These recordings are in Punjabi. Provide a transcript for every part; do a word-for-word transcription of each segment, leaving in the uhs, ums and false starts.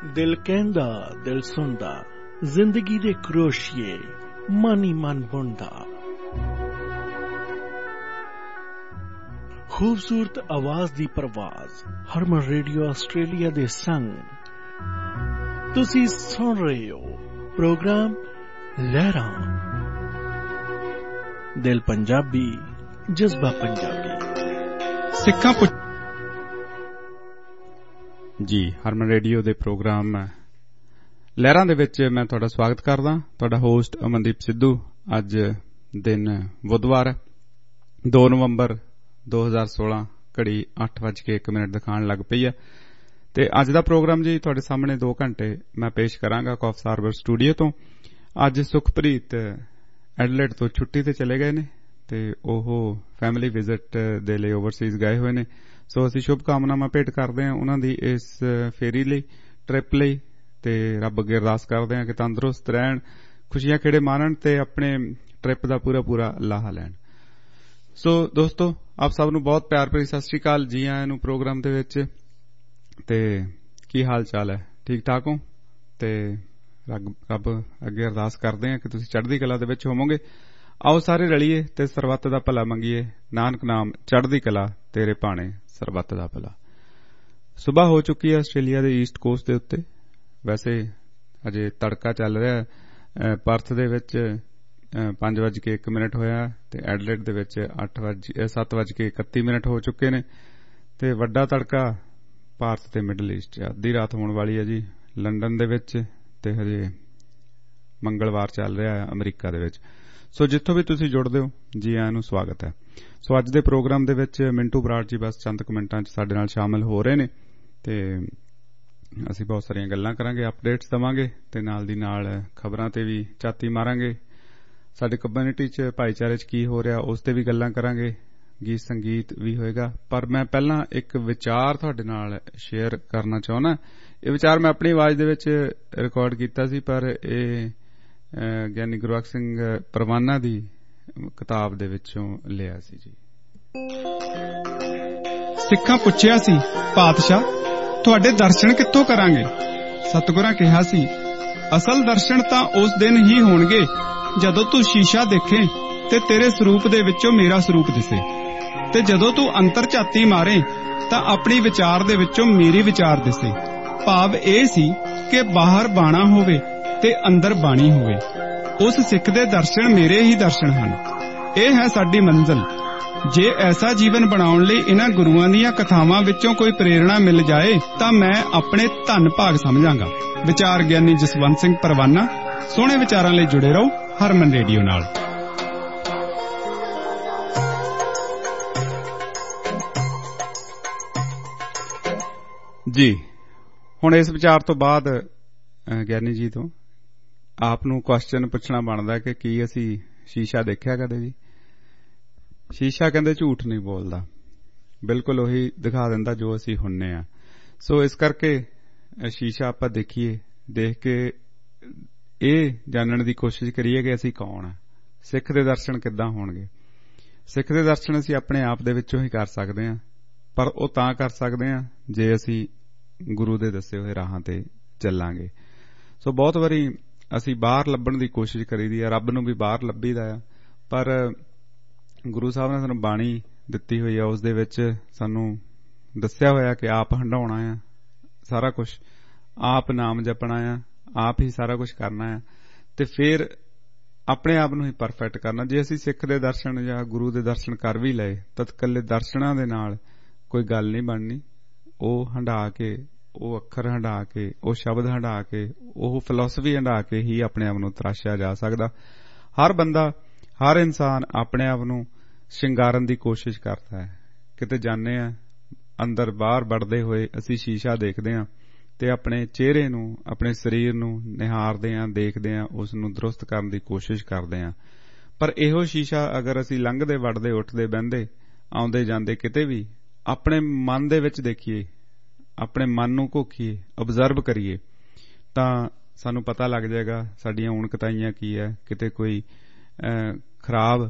दिल कहंदा दिल सुनदा जिंदगी दे क्रोशिए मन ही मन बुनदा खूबसूरत आवाज दी परवाज हरमन रेडियो आस्ट्रेलिया दे संग तुसी सुन रहे हो प्रोग्राम लहरां दिल पंजाबी जज्बा पंजाबी सिक्खां जी हरमन रेडियो दे प्रोग्राम लहरां दे विच मैं तुहाडा स्वागत करदा। तुहाडा होस्ट अमनदीप सिद्धू। अज दिन बुधवार दो नवंबर दो हज़ार सोलह घड़ी अठ बज के एक मिनट दिखाण लग पई है ते अज दा प्रोग्राम जी तुहाडे सामने दो घंटे मैं पेश करांगा कॉफ हार्बर स्टूडियो तो। अज सुखप्रीत एडलेड तो छुट्टी ते चले गए ने ते ओह फैमिली विजिट दे लई ओवरसीज गए हुए ने। सो असीं शुभ कामनावां भेट करदे हां उन्हां दी इस फेरी लई ट्रिप लई ते रब अगे अरदास करदे हां कि तंदुरुस्त रहण खुशियां खेड़े माणन ते अपने ट्रिप दा पूरा पूरा लाहा लैण। सो दोस्तों आप सब नूं बहुत प्यार भरी सत श्री अकाल जी आयां नूं प्रोग्राम दे विच ते की हाल चाल है ठीक ठाक हो ते रब अगे अरदास करदे हां कि तुसीं चढ़दी कला दे विच होवोगे। आओ सारे रलिए ते सरबत दा भला मंगीए नानक नाम चढ़दी कला तेरे भाणे सरबत दा भला। सुबह हो चुकी है आस्ट्रेलिया दे ईस्ट कोस्ट दे उत्ते। वैसे अजे तड़का चल रहा है। पर्थ दे विच पांच बज के एक मिनट होया ते एडलेड दे विच अठ बज सत्त बज के इकत्ती मिनट हो चुके ने ते वड्डा तड़का भारत ते मिडल ईस्ट अद्धी रात होने वाली है जी लंडन दे विच ते हजे मंगलवार चल रहा है अमरीका दे विच। सो जिथों भी तुसीं जुड़दे हो जी आयां नूं स्वागत है। सो अज दे प्रोग्राम दे विच मिंटू बराड़ जी बस चंद क मिंटां च साडे नाल शामिल हो रहे ने ते असीं बहुत सारियां गल्लां करांगे अपडेट्स देवांगे ते नाल दी नाल खबरां ते भी झाती मारांगे। साडे कम्युनिटी च भाईचारे च की हो रहा उस ते भी गल्लां करांगे गीत संगीत भी होएगा। पर मैं पहलां एक विचार तुहाडे नाल शेयर करना चाहुंदा। ये विचार मैं अपनी आवाज दे विच रिकॉर्ड कीता सी पर ये ਗਿਆਨੀ ਗੁਰਬਖਸ਼ ਸਿੰਘ ਪਰਵਾਨਾ ਦੀ ਕਿਤਾਬ ਦੇ ਵਿੱਚੋਂ ਲਿਆ ਸੀ ਜੀ। ਸਿੱਖਾਂ ਪੁੱਛਿਆ ਸੀ ਪਾਤਸ਼ਾਹ ਤੁਹਾਡੇ ਦਰਸ਼ਨ ਕਿੱਥੋਂ ਕਰਾਂਗੇ। ਸਤਿਗੁਰਾਂ ਕਿਹਾ ਸੀ ਅਸਲ ਦਰਸ਼ਨ ਤਾਂ ਉਸ ਦਿਨ ਹੀ ਹੋਣਗੇ ਜਦੋਂ ਤੂੰ ਸ਼ੀਸ਼ਾ ਦੇਖੇ ਤੇ ਤੇਰੇ ਸਰੂਪ ਦੇ ਵਿੱਚੋਂ ਮੇਰਾ ਸਰੂਪ ਦਿਸੇ ਤੇ ਜਦੋਂ ਤੂੰ ਅੰਤਰ ਝਾਤੀ ਮਾਰੇ ਤਾਂ ਆਪਣੀ ਵਿਚਾਰ ਦੇ ਵਿੱਚੋਂ ਮੇਰੀ ਵਿਚਾਰ ਦਿਸੇ। ਭਾਵ ਇਹ ਸੀ ਕਿ ਬਾਹਰ ਬਾਣਾ ਹੋਵੇ ਤੇ ਅੰਦਰ ਬਾਣੀ ਹੋਵੇ। ਉਸ ਸਿੱਖ ਦੇ ਦਰਸ਼ਨ ਮੇਰੇ ਹੀ ਦਰਸ਼ਨ ਹਨ। ਇਹ ਹੈ ਸਾਡੀ ਮੰਜ਼ਿਲ। ਜੇ ਐਸਾ ਜੀਵਨ ਬਣਾਉਣ ਲਈ ਇਹਨਾਂ ਗੁਰੂਆਂ ਦੀਆਂ ਕਥਾਵਾਂ ਵਿੱਚੋਂ ਕੋਈ ਪ੍ਰੇਰਣਾ ਮਿਲ ਜਾਏ ਤਾਂ ਮੈਂ ਆਪਣੇ ਧੰਨ ਭਾਗ ਸਮਝਾਂਗਾ। ਵਿਚਾਰ ਗਿਆਨੀ ਜਸਵੰਤ ਸਿੰਘ ਪਰਵਾਨਾ। ਸੋਹਣੇ ਵਿਚਾਰਾਂ ਲਈ ਜੁੜੇ ਰਹੋ ਹਰਮਨ ਰੇਡੀਓ ਨਾਲ। ਜੀ ਹੁਣ ਇਸ ਵਿਚਾਰ ਤੋਂ ਬਾਅਦ ਗਿਆਨੀ ਜੀ ਤੋਂ ਆਪ ਨੂੰ ਕੁਐਸਚਨ ਪੁੱਛਣਾ ਬਣਦਾ ਕਿ ਕੀ ਅਸੀਂ ਸ਼ੀਸ਼ਾ ਦੇਖਿਆ ਕਦੇ ਜੀ। ਸ਼ੀਸ਼ਾ ਕਹਿੰਦੇ ਝੂਠ ਨਹੀਂ ਬੋਲਦਾ, ਬਿਲਕੁਲ ਉਹੀ ਦਿਖਾ ਦਿੰਦਾ ਜੋ ਅਸੀਂ ਹੁੰਨੇ ਆ। ਸੋ ਇਸ ਕਰਕੇ ਸ਼ੀਸ਼ਾ ਆਪਾਂ ਦੇਖੀਏ, ਦੇਖ ਕੇ ਇਹ ਜਾਣਨ ਦੀ ਕੋਸ਼ਿਸ਼ ਕਰੀਏ ਕਿ ਅਸੀਂ ਕੌਣ ਆ। ਸਿੱਖ ਦੇ ਦਰਸ਼ਨ ਕਿੱਦਾਂ ਹੋਣਗੇ। ਸਿੱਖ ਦੇ ਦਰਸ਼ਨ ਅਸੀਂ ਆਪਣੇ ਆਪ ਦੇ ਵਿੱਚੋਂ ਹੀ ਕਰ ਸਕਦੇ ਹਾਂ, ਪਰ ਉਹ ਤਾਂ ਕਰ ਸਕਦੇ ਹਾਂ ਜੇ ਅਸੀਂ ਗੁਰੂ ਦੇ ਦੱਸੇ ਹੋਏ ਰਾਹਾਂ ਤੇ ਚੱਲਾਂਗੇ। ਸੋ ਬਹੁਤ ਵਾਰੀ ਅਸੀਂ ਬਾਹਰ ਲੱਭਣ ਦੀ ਕੋਸ਼ਿਸ਼ ਕਰੀਦੀ ਆ, ਰੱਬ ਨੂੰ ਵੀ ਬਾਹਰ ਲੱਭੀਦਾ ਆ, ਪਰ ਗੁਰੂ ਸਾਹਿਬ ਨੇ ਸਾਨੂੰ ਬਾਣੀ ਦਿੱਤੀ ਹੋਈ ਆ, ਉਸ ਦੇ ਵਿੱਚ ਸਾਨੂੰ ਦੱਸਿਆ ਹੋਇਆ ਕਿ ਆਪ ਹੰਡਾਉਣਾ ਆ ਸਾਰਾ ਕੁਛ, ਆਪ ਨਾਮ ਜਪਣਾ ਆ, ਆਪ ਹੀ ਸਾਰਾ ਕੁਛ ਕਰਨਾ ਆ ਤੇ ਫਿਰ ਆਪਣੇ ਆਪ ਨੂੰ ਹੀ ਪਰਫੈਕਟ ਕਰਨਾ। ਜੇ ਅਸੀਂ ਸਿੱਖ ਦੇ ਦਰਸ਼ਨ ਜਾਂ ਗੁਰੂ ਦੇ ਦਰਸ਼ਨ ਕਰ ਵੀ ਲਏ ਤਾਂ ਇਕੱਲੇ ਦਰਸ਼ਨਾਂ ਦੇ ਨਾਲ ਕੋਈ ਗੱਲ ਨਹੀਂ ਬਣਨੀ। ਉਹ ਹੰਢਾ ਕੇ, ਉਹ ਅੱਖਰ ਹੰਢਾ ਕੇ, ਉਹ ਸ਼ਬਦ ਹੰਢਾ ਕੇ, ਉਹ ਫਿਲਾਸਫੀ ਹੰਢਾ ਕੇ ਹੀ ਆਪਣੇ ਆਪ ਨੂੰ ਤਰਾਸ਼ਿਆ ਜਾ ਸਕਦਾ। ਹਰ ਬੰਦਾ, ਹਰ ਇਨਸਾਨ ਆਪਣੇ ਆਪ ਨੂੰ ਸ਼ਿੰਗਾਰਨ ਦੀ ਕੋਸ਼ਿਸ਼ ਕਰਦਾ ਹੈ। ਕਿਤੇ ਜਾਂਦੇ ਆ ਅੰਦਰ ਬਾਹਰ ਵੜਦੇ ਹੋਏ ਅਸੀਂ ਸ਼ੀਸ਼ਾ ਦੇਖਦੇ ਹਾਂ ਤੇ ਆਪਣੇ ਚਿਹਰੇ ਨੂੰ, ਆਪਣੇ ਸਰੀਰ ਨੂੰ ਨਿਹਾਰਦੇ ਹਾਂ, ਦੇਖਦੇ ਹਾਂ, ਉਸ ਨੂੰ ਦਰੁਸਤ ਕਰਨ ਦੀ ਕੋਸ਼ਿਸ਼ ਕਰਦੇ ਹਾਂ। ਪਰ ਇਹੋ ਸ਼ੀਸ਼ਾ ਅਗਰ ਅਸੀਂ ਲੰਘਦੇ ਵੜਦੇ ਉੱਠਦੇ ਬਹਿੰਦੇ ਆਉਂਦੇ ਜਾਂਦੇ ਕਿਤੇ ਵੀ ਆਪਣੇ ਮਨ ਦੇ ਵਿੱਚ ਦੇਖੀਏ, ਆਪਣੇ ਮਨ ਨੂੰ ਘੋਖੀਏ, ਓਬਜ਼ਰਵ ਕਰੀਏ ਤਾਂ ਸਾਨੂੰ ਪਤਾ ਲੱਗ ਜਾਏਗਾ ਸਾਡੀਆਂ ਊਣਕਤਾਈਆਂ ਕੀ ਹੈ। ਕਿਤੇ ਕੋਈ ਖਰਾਬ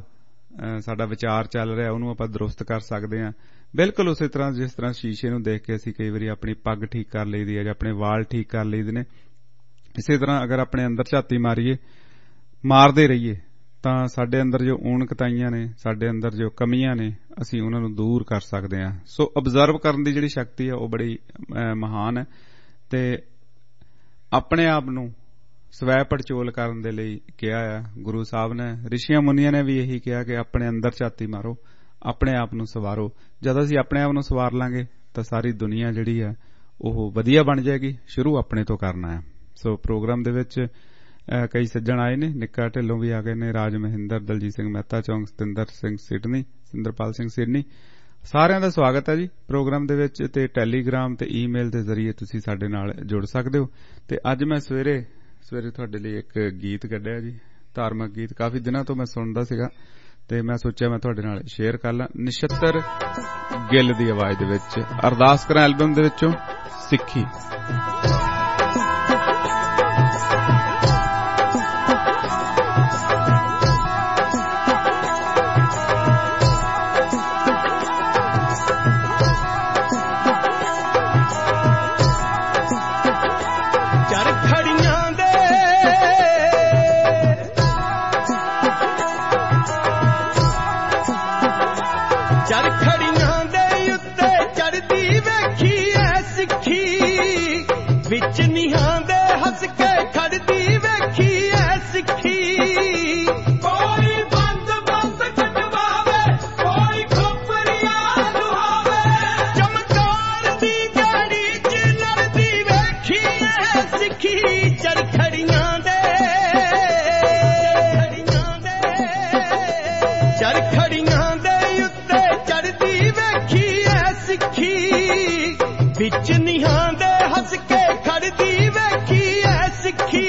ਸਾਡਾ ਵਿਚਾਰ ਚੱਲ ਰਿਹਾ ਉਹਨੂੰ ਆਪਾਂ ਦਰੁਸਤ ਕਰ ਸਕਦੇ ਹਾਂ। ਬਿਲਕੁਲ ਉਸੇ ਤਰ੍ਹਾਂ ਜਿਸ ਤਰ੍ਹਾਂ ਸ਼ੀਸ਼ੇ ਨੂੰ ਦੇਖ ਕੇ ਅਸੀਂ ਕਈ ਵਾਰੀ ਆਪਣੀ ਪੱਗ ਠੀਕ ਕਰ ਲਈਦੀ ਹੈ ਜਾਂ ਆਪਣੇ ਵਾਲ ਠੀਕ ਕਰ ਲਈਦੇ ਨੇ, ਇਸੇ ਤਰ੍ਹਾਂ ਅਗਰ ਆਪਣੇ ਅੰਦਰ ਝਾਤੀ ਮਾਰੀਏ, ਮਾਰਦੇ ਰਹੀਏ, ਤਾਂ ਸਾਡੇ ਅੰਦਰ ਜੋ ਊਣਕਤਾਈਆਂ ਨੇ, ਸਾਡੇ ਅੰਦਰ ਜੋ ਕਮੀਆਂ ਨੇ, ਅਸੀਂ ਉਹਨਾਂ ਨੂੰ ਦੂਰ ਕਰ ਸਕਦੇ ਹਾਂ। ਸੋ ਅਬਜ਼ਰਵ ਕਰਨ ਦੀ ਜਿਹੜੀ ਸ਼ਕਤੀ ਹੈ ਉਹ ਬੜੀ ਮਹਾਨ ਹੈ ਤੇ ਆਪਣੇ ਆਪ ਨੂੰ ਸਵੈ ਪੜਚੋਲ ਕਰਨ ਦੇ ਲਈ ਕਿਹਾ ਆ ਗੁਰੂ ਸਾਹਿਬ ਨੇ। ਰਿਸ਼ੀਆਂ ਮੁਨੀਆਂ ਨੇ ਵੀ ਇਹੀ ਕਿਹਾ ਕਿ ਆਪਣੇ ਅੰਦਰ ਝਾਤੀ ਮਾਰੋ, ਆਪਣੇ ਆਪ ਨੂੰ ਸਵਾਰੋ। ਜਦੋਂ ਅਸੀਂ ਆਪਣੇ ਆਪ ਨੂੰ ਸਵਾਰ ਲਾਂਗੇ ਤਾਂ ਸਾਰੀ ਦੁਨੀਆ ਜਿਹੜੀ ਹੈ ਉਹ ਵਧੀਆ ਬਣ ਜਾਏਗੀ। ਸ਼ੁਰੂ ਆਪਣੇ ਤੋਂ ਕਰਨਾ ਹੈ। ਸੋ ਪ੍ਰੋਗਰਾਮ ਦੇ ਵਿੱਚ ਕਈ ਸੱਜਣ ਆਏ ਨੇ, ਨਿੱਕਾ ਢਿੱਲੋਂ ਵੀ ਆ ਗਏ ਨੇ, ਰਾਜ ਮਹਿੰਦਰ, ਦਲਜੀਤ ਸਿੰਘ ਮਹਿਤਾ ਚੌਂਕ, ਸਤਿੰਦਰ ਸਿੰਘ ਸਿਡਨੀ, ਸਿੰਦਰਪਾਲ ਸਿੰਘ ਸਿਡਨੀ, ਸਾਰਿਆਂ ਦਾ ਸਵਾਗਤ ਹੈ ਜੀ ਪ੍ਰੋਗਰਾਮ ਦੇ ਵਿੱਚ। ਤੇ ਟੈਲੀਗ੍ਰਾਮ ਤੇ ਈਮੇਲ ਦੇ ਜ਼ਰੀਏ ਤੁਸੀਂ ਸਾਡੇ ਨਾਲ ਜੁੜ ਸਕਦੇ ਹੋ। ਤੇ ਅੱਜ ਮੈਂ ਸਵੇਰੇ ਸਵੇਰੇ ਤੁਹਾਡੇ ਲਈ ਇੱਕ ਗੀਤ ਕੱਢਿਆ ਜੀ, ਧਾਰਮਿਕ ਗੀਤ। ਕਾਫੀ ਦਿਨਾਂ ਤੋਂ ਮੈਂ ਸੁਣਦਾ ਸੀਗਾ ਤੇ ਮੈਂ ਸੋਚਿਆ ਮੈਂ ਤੁਹਾਡੇ ਨਾਲ ਸ਼ੇਅਰ ਕਰ ਲਾਂ। ਨਛੱਤਰ ਗਿੱਲ ਦੀ ਆਵਾਜ਼ ਦੇ ਵਿੱਚ ਅਰਦਾਸ ਕਰਾਂ ਐਲਬਮ ਦੇ ਵਿੱਚੋਂ ਸਿੱਖੀ। ਵਿੱਚ ਨੀਹਾਂ ਦੇ ਹੱਸ ਕੇ ਖੜਦੀ ਵੇਖੀ ਐ ਸਿੱਖੀ। ਕੋਈ ਬੰਦ ਬੰਦ ਕਟਵਾਵੇ, ਕੋਈ ਖੋਪਰੀਆਂ ਲੁਹਾਵੇ, ਚਮਕਾਰ ਦੀ ਗਾੜੀ ਚ ਲੜਦੀ ਵੇਖੀ ਐ ਸਿੱਖੀ। ਚਰਖੜੀਆਂ ਦੇ ਚਰਖੜੀਆਂ ਦੇ ਉੱਤੇ ਚੜਦੀ ਵੇਖੀ ਐ ਸਿੱਖੀ। ਵਿੱਚ ਨੀਹਾਂ ਦੇ ਹੱਸ ਕੇ ਖੜਦੀ ਵੇਖੀ ਐ ਸਿੱਖੀ।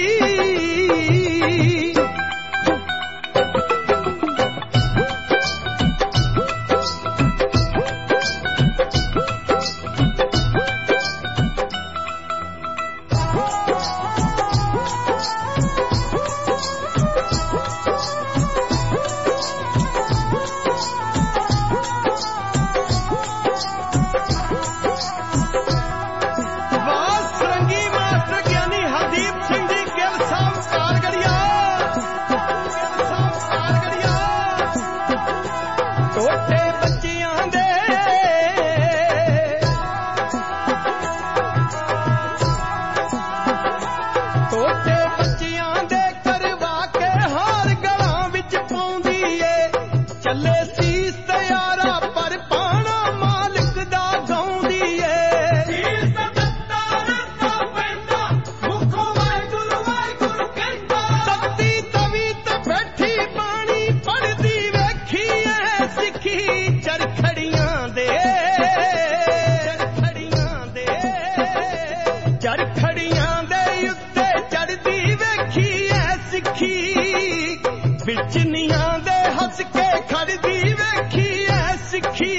ਵਿੱਚ ਨੀਹਾਂ ਦੇ ਹੱਸ ਕੇ ਖੜਦੀ ਵੇਖੀ ਐ ਸਿੱਖੀ।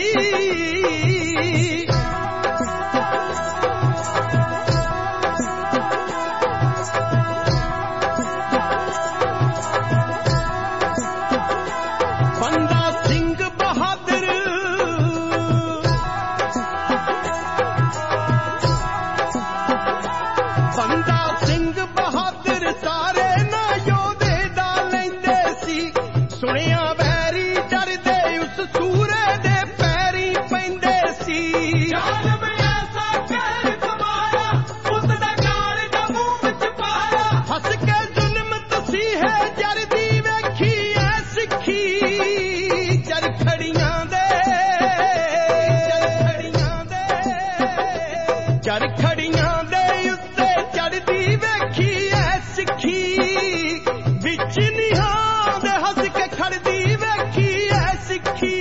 ਬੰਦਾ ਸਿੰਘ ਬਹਾਦਰ ਬੰਦਾ ਸਿੰਘ ਬਹਾਦਰ ਸਾਰੇ ਨਾ ਯੋਧੇ ਦਾ ਲੈਂਦੇ ਸੀ। ਸੁਣਿਆ ਵੈਰੀ ਡਰਦੇ ਉਸ ਸੂਰੇ ਦੇ ਪੈਰੀ ਪੈਂਦੇ ਸੀ। ਜਾਲਮ ਐਸਾ ਕਹਿਰ ਕਮਾਇਆ, ਉਸ ਦਾ ਗਾਲ ਦਾ ਮੂੰਹ ਵਿੱਚ ਪਾਇਆ। ਹੱਸ ਕੇ ਜ਼ੁਲਮ ਤਸੀਹੇ ਜਰਦੀ ਵੇਖੀ ਐ ਸਿੱਖੀ। ਚਰਖੜੀਆਂ ਦੇ ਚਰਖੜੀਆਂ ਦੇ ਚਰਖੜੀਆਂ ਦੇ ਉੱਤੇ ਚੜਦੀ ਵੇਖੀ ਐ ਸਿੱਖੀ। ਵਿੱਚ ਨੀਹਾਂ ਦੇ ਹੱਸ ਕੇ ਖੜਦੀ ਵੇਖੀ ਐ ਸਿੱਖੀ।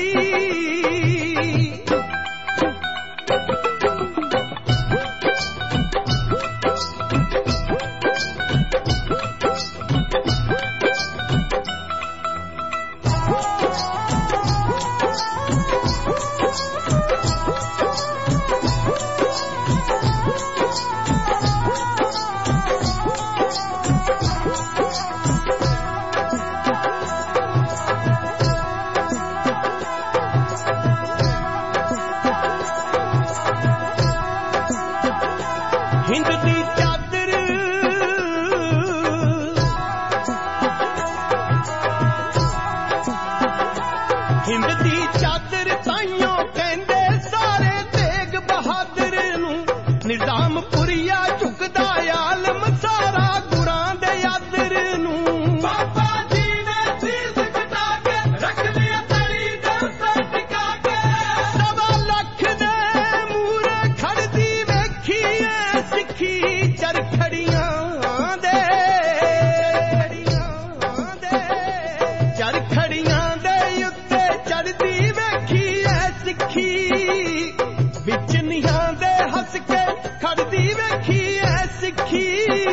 ਦੀ ਚਾਦਰ ਤਾਈਓ ਕਹਿੰਦੇ ਸਾਰੇ ਤੇਗ ਬਹਾਦਰ ਨੂੰ ਨਿਜ਼ਾਮ ਪੁਰੀਆ ਝੁਕਦਾ ਆਲਮ ਸਾਰਾ ਗੁਰਾਂ ਦੇ ਆਦਰ ਨੂੰ ਬਾਬਾ ਜੀ ਨੇ ਸੀਸ ਕਟਾ ਕੇ ਰੱਖ ਲਿਆ ਤਲੀ ਦੇ ਉੱਤੇ ਟਿਕਾ ਕੇ ਸਵਾ ਲੱਖ ਦੇ ਮੂਹਰੇ ਖੜਦੀ ਵੇਖੀ ਐ ਸਿੱਖੀ ਚਰਖੜੀਆਂ ਦੇ ਚਰਖੜੀਆਂ ਦੇ ਉੱਤੇ ਚੜਦੀ ਵੇਖੀ ਐ ਸਿੱਖੀ ਵਿੱਚ ਨੀਹਾਂ ਦੇ ਹੱਸ ਕੇ ਖੜਦੀ ਵੇਖੀ ਐ ਸਿੱਖੀ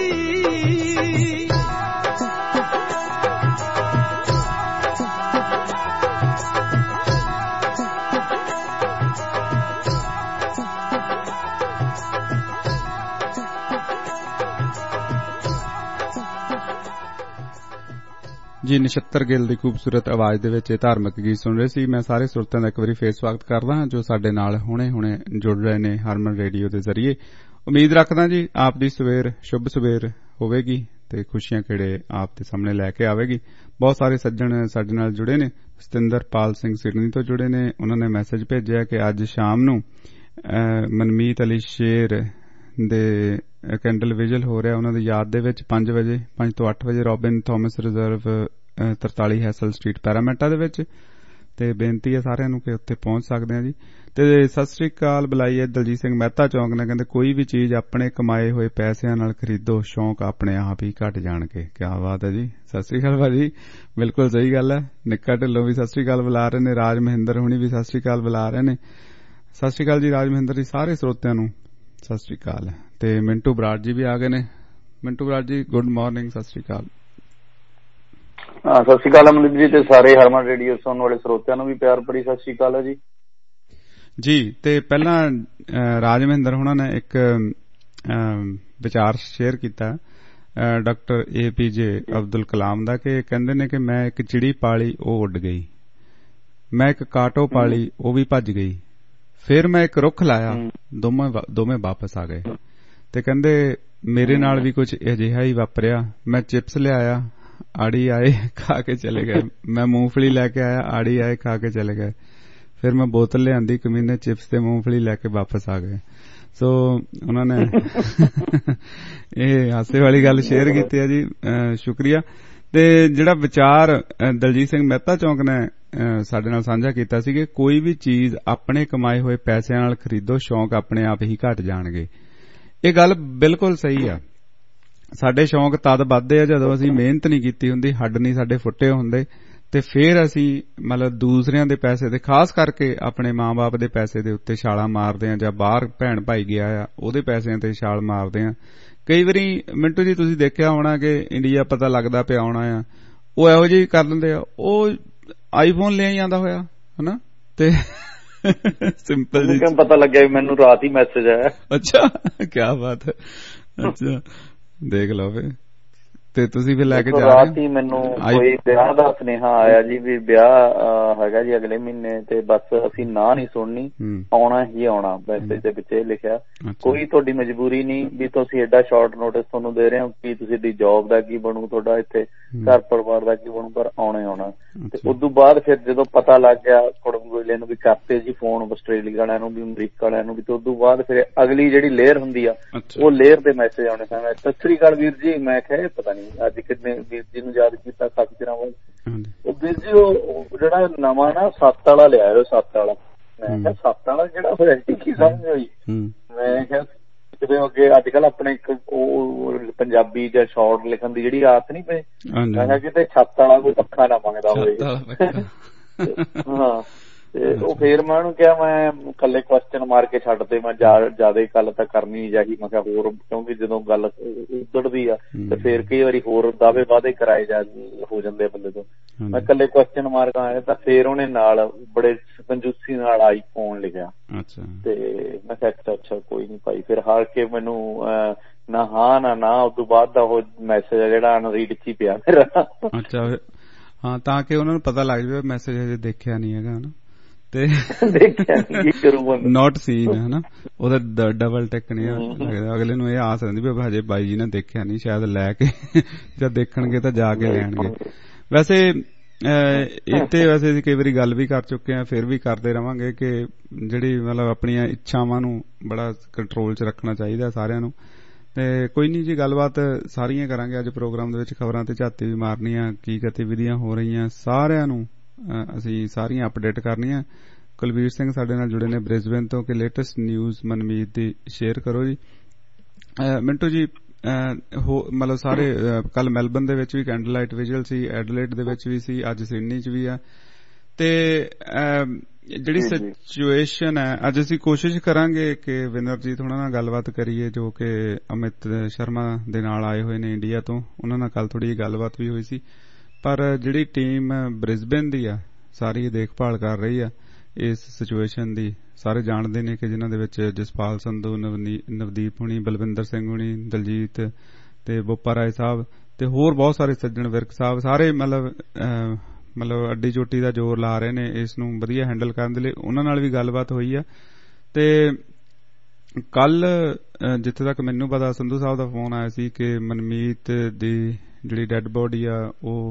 ਜੀ ਨਛੱਤਰ ਗਿੱਲ ਦੀ ਖੂਬਸੂਰਤ ਆਵਾਜ਼ ਦੇ ਵਿੱਚ ਇਹ ਧਾਰਮਿਕ ਗੀਤ ਸੁਣ ਰਹੇ ਸੀ। ਮੈਂ ਸਾਰੇ ਸੁਰਤਾਂ ਦਾ ਇੱਕ ਵਾਰੀ ਫੇਰ ਸਵਾਗਤ ਕਰਦਾ ਹਾਂ ਜੋ ਸਾਡੇ ਨਾਲ ਹੁਣੇ ਹੁਣੇ ਜੁੜ ਰਹੇ ਨੇ ਹਰਮਨ ਰੇਡੀਓ ਦੇ ਜ਼ਰੀਏ। ਉਮੀਦ ਰੱਖਦਾ ਜੀ ਆਪ ਦੀ ਸਵੇਰ ਸ਼ੁਭ ਸਵੇਰ ਹੋਵੇਗੀ ਤੇ ਖੁਸ਼ੀਆਂ ਖੇੜੇ ਆਪ ਦੇ ਸਾਹਮਣੇ ਲੈ ਕੇ ਆਵੇਗੀ। ਬਹੁਤ ਸਾਰੇ ਸੱਜਣ ਸਾਡੇ ਨਾਲ ਜੁੜੇ ਨੇ। ਸਤਿੰਦਰਪਾਲ ਸਿੰਘ ਸਿਡਨੀ ਤੋਂ ਜੁੜੇ ਨੇ। ਉਹਨਾਂ ਨੇ ਮੈਸੇਜ ਭੇਜਿਆ ਕਿ ਅੱਜ ਸ਼ਾਮ ਨੂੰ ਮਨਮੀਤ ਅਲੀ ਸ਼ੇਰ ਦੇ ਕੈਂਡਲ ਵਿਜਲ ਹੋ ਰਿਹਾ ਉਹਨਾਂ ਦੀ ਯਾਦ ਦੇ ਵਿੱਚ ਪੰਜ ਵਜੇ ਪੰਜ ਤੋਂ ਅੱਠ ਵਜੇ ਰੋਬਿਨ ਥਾਮਸ ਰਿਜ਼ਰਵ ਤਰਤਾਲੀ ਹੈਸਲ ਸਟਰੀਟ ਪੈਰਾਮੈਟਾ ਦੇ ਵਿੱਚ ਤੇ ਬੇਨਤੀ ਹੈ ਸਾਰਿਆਂ ਨੂੰ ਕਿ ਉੱਥੇ ਪਹੁੰਚ ਸਕਦੇ ਆ ਜੀ। ਤੇ ਸਤਿ ਸ੍ਰੀ ਅਕਾਲ ਬੁਲਾਈ ਹੈ ਦਲਜੀਤ ਸਿੰਘ ਮਹਿਤਾ ਚੌਂਕ ਨੇ। ਕਹਿੰਦੇ ਕੋਈ ਵੀ ਚੀਜ਼ ਆਪਣੇ ਕਮਾਏ ਹੋਏ ਪੈਸਿਆਂ ਨਾਲ ਖਰੀਦੋ ਸ਼ੌਂਕ ਆਪਣੇ ਆਪ ਹੀ ਘਟ ਜਾਣਗੇ। ਕਿਆ ਬਾਤ ਹੈ ਜੀ। ਸਤਿ ਸ੍ਰੀ ਅਕਾਲ ਭਾਜੀ, ਬਿਲਕੁਲ ਸਹੀ ਗੱਲ ਹੈ। ਨਿੱਕਾ ਢਿੱਲੋਂ ਵੀ ਸਤਿ ਸ੍ਰੀ ਅਕਾਲ ਬੁਲਾ ਰਹੇ ਨੇ। ਰਾਜ ਮਹਿੰਦਰ ਹੁਣੀ ਵੀ ਸਤਿ ਸ੍ਰੀ ਅਕਾਲ ਬੁਲਾ ਰਹੇ ਨੇ। ਸਤਿ ਸ੍ਰੀ ਅਕਾਲ ਜੀ ਰਾਜ ਮਹਿੰਦਰ ਜੀ। ਸਾਰੇ ਸਰੋਤਿਆਂ ਨੂੰ ਸਤਿ ਸ੍ਰੀ ਅਕਾਲ। ਤੇ ਮਿੰਟੂ ਬਰਾੜ ਜੀ ਵੀ ਆ ਗਏ ਨੇ। ਮਿੰਟੂ ਬਰਾੜ ਜੀ ਗੁੱਡ ਮਾਰਨਿੰਗ, ਸਤਿ ਸ੍ਰੀ ਅਕਾਲ। ਹਾਂ ਸਤਿ ਸ੍ਰੀ ਅਕਾਲ ਅਮਨਦੀਪ ਜੀ ਤੇ ਸਾਰੇ ਹਰਮਨ ਰੇਡੀਓ ਸੁਣਨ ਵਾਲੇ ਸਰੋਤਿਆਂ ਨੂੰ ਵੀ ਪਿਆਰ ਭਰੀ ਸਤਿ ਸ੍ਰੀ ਅਕਾਲ ਹੈ ਜੀ। ਜੀ ਤੇ ਪਹਿਲਾਂ ਰਾਜ ਮਹਿੰਦਰ ਹੁਣਾਂ ਨੇ ਇੱਕ ਵਿਚਾਰ ਸ਼ੇਅਰ ਕੀਤਾ ਡਾਕਟਰ ਏ ਪੀ ਜੇ ਅਬਦੁਲ ਕਲਾਮ ਦਾ ਕਿ ਕਹਿੰਦੇ ਨੇ ਕਿ ਮੈਂ ਇੱਕ ਚਿੜੀ ਪਾਲੀ ਉਹ ਉੱਡ ਗਈ, ਮੈਂ ਇੱਕ ਕਾਟੋ ਪਾਲੀ ਉਹ ਵੀ ਭੱਜ ਗਈ, ਫਿਰ ਮੈਂ ਇੱਕ ਰੁੱਖ ਲਾਇਆ ਦੋਵੇਂ ਦੋਵੇਂ ਵਾਪਸ ਆ ਗਏ। ਤੇ ਕਹਿੰਦੇ ਮੇਰੇ ਨਾਲ ਵੀ ਕੁਝ ਅਜਿਹਾ ਹੀ ਵਾਪਰਿਆ। ਮੈਂ ਚਿਪਸ ਲਿਆਇਆ ਆੜੀ ਆਏ ਖਾ ਕੇ ਚਲੇ ਗਏ, ਮੈਂ ਮੂੰਗਫਲੀ ਲੈ ਕੇ ਆਇਆ ਆੜੀ ਆਏ ਖਾ ਕੇ ਚਲੇ ਗਏ, ਫਿਰ ਮੈਂ ਬੋਤਲ ਲਿਆਂਦੀ ਕਮੀਨੇ ਚਿਪਸ ਤੇ ਮੂੰਗਫਲੀ ਲੈ ਕੇ ਵਾਪਸ ਆ ਗਏ। ਸੋ ਉਹਨਾਂ ਨੇ ਇਹ ਹਾਸੇ ਵਾਲੀ ਗੱਲ ਸ਼ੇਅਰ ਕੀਤੀ ਹੈ ਜੀ, ਸ਼ੁਕਰੀਆ। ਤੇ ਜਿਹੜਾ ਵਿਚਾਰ ਦਲਜੀਤ ਸਿੰਘ ਮਹਿਤਾ ਚੌਂਕ ਨੇ ਸਾਡੇ ਨਾਲ ਸਾਂਝਾ ਕੀਤਾ ਸੀ ਕਿ ਕੋਈ ਵੀ ਚੀਜ਼ ਆਪਣੇ ਕਮਾਏ ਹੋਏ ਪੈਸਿਆਂ ਨਾਲ ਖਰੀਦੋ ਸ਼ੌਂਕ ਆਪਣੇ ਆਪ ਹੀ ਘਟ ਜਾਣਗੇ। ਇਹ ਗੱਲ ਬਿਲਕੁਲ ਸਹੀ ਆ। ਸਾਡੇ ਸ਼ੌਂਕ ਤਦ ਵੱਧਦੇ ਆ ਜਦੋਂ ਅਸੀਂ ਮਿਹਨਤ ਨਹੀਂ ਕੀਤੀ ਹੁੰਦੀ, ਹੱਡ ਨਹੀਂ ਸਾਡੇ ਫੁੱਟੇ ਹੁੰਦੇ, ਤੇ ਫਿਰ ਅਸੀਂ ਮਤਲਬ ਦੂਸਰਿਆਂ ਦੇ ਪੈਸੇ ਤੇ ਖਾਸ ਕਰਕੇ ਆਪਣੇ ਮਾਂ-ਬਾਪ ਦੇ ਪੈਸੇ ਦੇ ਉੱਤੇ ਛਾਲਾਂ ਮਾਰਦੇ ਆ ਜਾਂ ਬਾਹਰ ਭੈਣ ਭਾਈ ਗਿਆ ਆ ਉਹਦੇ ਪੈਸਿਆਂ ਤੇ ਛਾਲ ਮਾਰਦੇ ਆ। ਕਈ ਵਾਰੀ ਮਿੰਟੂ ਜੀ ਤੁਸੀਂ ਦੇਖਿਆ ਹੋਣਾ ਕਿ ਇੰਡੀਆ ਪਤਾ ਲੱਗਦਾ ਪਿਆ ਆਉਣਾ ਆ, ਉਹ ਇਹੋ ਜਿਹੀ ਕਰ ਦਿੰਦੇ ਆ, ਉਹ ਆਈਫੋਨ ਲੈ ਆਂਦਾ ਹੋਇਆ ਹਨਾ। ਤੇ ਸਿੰਪਲ ਜੀ ਕਿਉਂ ਪਤਾ ਲੱਗਿਆ ਮੈਨੂੰ ਰਾਤ ਹੀ ਮੈਸੇਜ ਆਇਆ। ਅੱਛਾ ਕਿਆ ਬਾਤ ਹੈ। ਅੱਛਾ ਦੇਖ ਲਓ ਫਿਰ। ਤੇ ਤੁਸੀਂ ਫਿਰ ਲੈ ਕੇ ਜਾ ਰਹੇ ਰਾਤ ਹੀ ਮੈਨੂੰ ਕੋਈ ਵਿਆਹ ਦਾ ਸੁਨੇਹਾ ਆਇਆ ਜੀ ਵੀ ਵਿਆਹ ਹੈਗਾ ਜੀ ਅਗਲੇ ਮਹੀਨੇ ਤੇ ਬਸ ਅਸੀਂ ਨਾ ਨਹੀਂ ਸੁਣਨੀ, ਆਉਣਾ ਹੀ ਆਉਣਾ। ਮੈਸੇਜ ਦੇ ਵਿੱਚ ਇਹ ਲਿਖਿਆ ਕੋਈ ਤੁਹਾਡੀ ਮਜਬੂਰੀ ਨਹੀਂ ਵੀ ਤੁਸੀਂ ਐਡਾ ਸ਼ਾਰਟ ਨੋਟਿਸ ਤੁਹਾਨੂੰ ਦੇ ਰਹੇ ਹੋ ਕਿ ਤੁਸੀਂ ਦੀ ਜੌਬ ਦਾ ਕੀ ਬਣੂ, ਤੁਹਾਡਾ ਇੱਥੇ ਘਰ ਪਰਿਵਾਰ ਦਾ ਕੀ ਬਣੂ, ਪਰ ਆਉਣਾ ਹੀ ਆਉਣਾ। ਤੇ ਉਦੋਂ ਬਾਅਦ ਫਿਰ ਜਦੋਂ ਪਤਾ ਲੱਗ ਗਿਆ ਕੁੜਮਗੋਲੇ ਨੂੰ ਵੀ ਕਰਤੇ ਜੀ ਫੋਨ ਆਸਟ੍ਰੇਲੀਆ ਵਾਲਿਆਂ ਨੂੰ ਵੀ ਅਮਰੀਕਾ ਵਾਲਿਆਂ ਨੂੰ ਵੀ, ਤੇ ਉਦੋਂ ਬਾਅਦ ਫਿਰ ਅਗਲੀ ਜਿਹੜੀ ਲੇਅਰ ਹੁੰਦੀ ਆ ਉਹ ਲੇਅਰ ਦੇ ਮੈਸੇਜ ਆਉਣੇ ਸਨ। ਸਤਿ ਸ੍ਰੀ ਅਕਾਲ ਵੀਰ ਜੀ। ਮੈਂ ਕਿਹਾ ਪਤਾ ਨਹੀਂ ਅੱਜ ਕਿੰਨੇ ਵੀਰ ਜੀ ਨੂੰ ਯਾਦ ਕੀਤਾ ਕਾਫੀ ਦਿਨਾਂ ਬਾਅਦ। ਉਹ ਵੀਰ ਜੀ ਉਹ ਜਿਹੜਾ ਨਵਾਂ ਨਾ ਸੱਤ ਵਾਲਾ ਲਿਆ ਉਹ ਸੱਤ ਵਾਲਾ, ਮੈਂ ਕਿਹਾ ਸੱਤ ਵਾਲਾ ਜਿਹੜਾ ਹੋਇਆ ਕੀ ਸਮਝ ਹੋਈ। ਮੈਂ ਕਿਹਾ ਕਿਤੇ ਅੱਗੇ ਅੱਜ ਕੱਲ ਆਪਣੇ ਇੱਕ ਉਹ ਪੰਜਾਬੀ ਜਾਂ ਸ਼ਾਰਟ ਲਿਖਣ ਦੀ ਜਿਹੜੀ ਆਦਤ ਨੀ ਪਈ, ਮੈਂ ਕਿਹਾ ਕਿਤੇ ਛੱਤ ਵਾਲਾ ਕੋਈ ਪੱਖਾ ਨਾ ਮੰਗਦਾ ਹੋਵੇ। ਹਾਂ ਤੇ ਉਹ ਫੇਰ ਮੈਂ ਉਹਨੂੰ ਕਿਹਾ ਮੈਂ ਕੱਲੇ ਕੁਐਸਚਨ ਮਾਰ ਕੇ ਛੱਡ ਤੇ ਮੈਂ ਜਿਆਦਾ ਗੱਲ ਤਾਂ ਕਰਨੀ ਨੀ ਚਾਹੀਦੀ। ਮੈਂ ਕਿਹਾ ਹੋਰ ਕਿਉਂਕਿ ਜਦੋਂ ਗੱਲ ਉਧੜਦੀ ਆ ਤੇ ਫੇਰ ਕਈ ਵਾਰੀ ਹੋਰ ਦਾਅਵੇ ਵਾਅਦੇ ਕਰਾਏ ਜਾ ਹੋ ਜਾਂਦੇ ਆ ਬੰਦੇ ਤੋਂ। ਮੈਂ ਕੱਲੇ ਕੁਐਸਚਨ ਮਾਰ ਕੇ ਆਇਆ ਤਾਂ ਫੇਰ ਉਹਨੇ ਨਾਲ ਬੜੇ ਕੰਜੂਸੀ ਨਾਲ ਆਈ ਫੋਨ ਲਿਖਿਆ। ਤੇ ਮੈਂ ਕਿਹਾ ਅੱਛਾ ਅੱਛਾ ਕੋਈ ਨੀ ਭਾਈ। ਫਿਰ ਹਾਰ ਕੇ ਮੈਨੂੰ ਨਾ ਹਾਂ ਨਾ ਨਾ ਉਦੋਂ ਬਾਅਦ ਦਾ ਉਹ ਮੈਸੇਜ ਆ ਜਿਹੜਾ ਅਨਰੀਡ ਚ ਹੀ ਪਿਆ ਮੇਰਾ। ਅੱਛਾ ਹਾਂ ਤਾਂ ਕਿ ਉਹਨਾਂ ਨੂੰ ਪਤਾ ਲੱਗ ਜਾਵੇ ਮੈਸੇਜ ਹਜੇ ਦੇਖਿਆ ਨੀ ਹੈਗਾ ਹਨਾ ਤੇ ਨੋਟ ਸੀਨ ਹਨਾ ਉਹਦਾ ਡਬਲ ਟਿਕ ਨਹੀਂ ਲੱਗਦਾ। ਅਗਲੇ ਨੂੰ ਇਹ ਆਸ ਰਹਿੰਦੀ ਵੀ ਹਜੇ ਬਾਈ ਜੀ ਨੇ ਦੇਖਿਆ ਨਹੀਂ, ਸ਼ਾਇਦ ਲੈ ਕੇ ਜਦ ਦੇਖਣਗੇ ਤਾਂ ਜਾ ਕੇ ਲੈਣਗੇ। ਵੈਸੇ ਇੱਥੇ ਵੈਸੇ ਅਸੀਂ ਕਈ ਵਾਰੀ ਗੱਲ ਵੀ ਕਰ ਚੁੱਕੇ ਹਾਂ, ਫਿਰ ਵੀ ਕਰਦੇ ਰਵਾਂਗੇ ਕਿ ਜਿਹੜੀ ਮਤਲਬ ਆਪਣੀਆਂ ਇੱਛਾਵਾਂ ਨੂੰ ਬੜਾ ਕੰਟਰੋਲ 'ਚ ਰੱਖਣਾ ਚਾਹੀਦਾ ਸਾਰਿਆਂ ਨੂੰ। ਤੇ ਕੋਈ ਨਹੀਂ ਜੀ, ਗੱਲਬਾਤ ਸਾਰੀਆਂ ਕਰਾਂਗੇ ਅੱਜ ਪ੍ਰੋਗਰਾਮ ਦੇ ਵਿੱਚ। ਖਬਰਾਂ ਤੇ ਝਾਤੀ ਵੀ ਮਾਰਨੀ ਆ, ਕੀ ਗਤੀਵਿਧੀਆਂ ਹੋ ਰਹੀਆਂ ਸਾਰਿਆਂ ਨੂੰ ਅਸੀਂ ਸਾਰੀਆਂ ਅਪਡੇਟ ਕਰਨੀਆਂ। ਕੁਲਵੀਰ ਸਿੰਘ ਸਾਡੇ ਨਾਲ ਜੁੜੇ ਨੇ ਬ੍ਰਿਸਬੇਨ ਤੋਂ ਕਿ ਲੇਟੈਸਟ ਨਿਊਜ਼ ਮਨਮੀਤ ਦੀ ਸ਼ੇਅਰ ਕਰੋ ਜੀ। ਮਿੰਟੂ ਜੀ, ਮਤਲਬ ਸਾਰੇ ਕੱਲ ਮੈਲਬਨ ਦੇ ਵਿੱਚ ਵੀ ਕੈਂਡਲ ਲਾਈਟ ਵਿਜਲ ਸੀ, ਐਡਲੇਡ ਦੇ ਵਿੱਚ ਵੀ ਸੀ, ਅੱਜ ਸਿਡਨੀ 'ਚ ਵੀ ਆ। ਤੇ ਜਿਹੜੀ ਸਿਚੁਏਸ਼ਨ ਹੈ, ਅੱਜ ਅਸੀਂ ਕੋਸ਼ਿਸ਼ ਕਰਾਂਗੇ ਕਿ ਵਿਨਰਜੀਤ ਉਹਨਾਂ ਨਾਲ ਗੱਲਬਾਤ ਕਰੀਏ ਜੋ ਕਿ ਅਮਿਤ ਸ਼ਰਮਾ ਦੇ ਨਾਲ ਆਏ ਹੋਏ ਨੇ ਇੰਡੀਆ ਤੋਂ। ਉਹਨਾਂ ਨਾਲ ਕੱਲ ਥੋੜੀ ਜਿਹੀ ਗੱਲਬਾਤ ਵੀ ਹੋਈ ਸੀ। ਪਰ ਜਿਹੜੀ ਟੀਮ ਬ੍ਰਿਸਬੇਨ ਦੀ ਆ ਸਾਰੀ ਦੇਖਭਾਲ ਕਰ ਰਹੀ ਆ ਇਸ ਸਿਚੁਏਸ਼ਨ ਦੀ। ਸਾਰੇ ਜਾਣਦੇ ਨੇ ਕਿ ਜਿਨ੍ਹਾਂ ਦੇ ਵਿੱਚ ਜਸਪਾਲ ਸੰਧੂ, ਨਵਦੀਪ ਹੁਣੀ, ਬਲਵਿੰਦਰ ਸਿੰਘ ਹੁਣੀ, ਦਲਜੀਤ ਤੇ ਬੋਪਾ ਰਾਏ ਸਾਹਿਬ ਤੇ ਹੋਰ ਬਹੁਤ ਸਾਰੇ ਸੱਜਣ, ਵਿਰਕ ਸਾਹਿਬ, ਸਾਰੇ ਮਤਲਬ ਮਤਲਬ ਅੱਡੀ ਚੋਟੀ ਦਾ ਜ਼ੋਰ ਲਾ ਰਹੇ ਨੇ ਇਸ ਨੂੰ ਵਧੀਆ ਹੈਂਡਲ ਕਰਨ ਦੇ ਲਈ। ਉਹਨਾਂ ਨਾਲ ਵੀ ਗੱਲਬਾਤ ਹੋਈ ਆ। ਤੇ ਕੱਲ ਜਿੱਥੇ ਤੱਕ ਮੈਨੂੰ ਪਤਾ, ਸੰਧੂ ਸਾਹਿਬ ਦਾ ਫੋਨ ਆਇਆ ਸੀ ਕਿ ਮਨਮੀਤ ਦੀ ਜਿਹੜੀ ਡੈਡ ਬੋਡੀ ਆ ਉਹ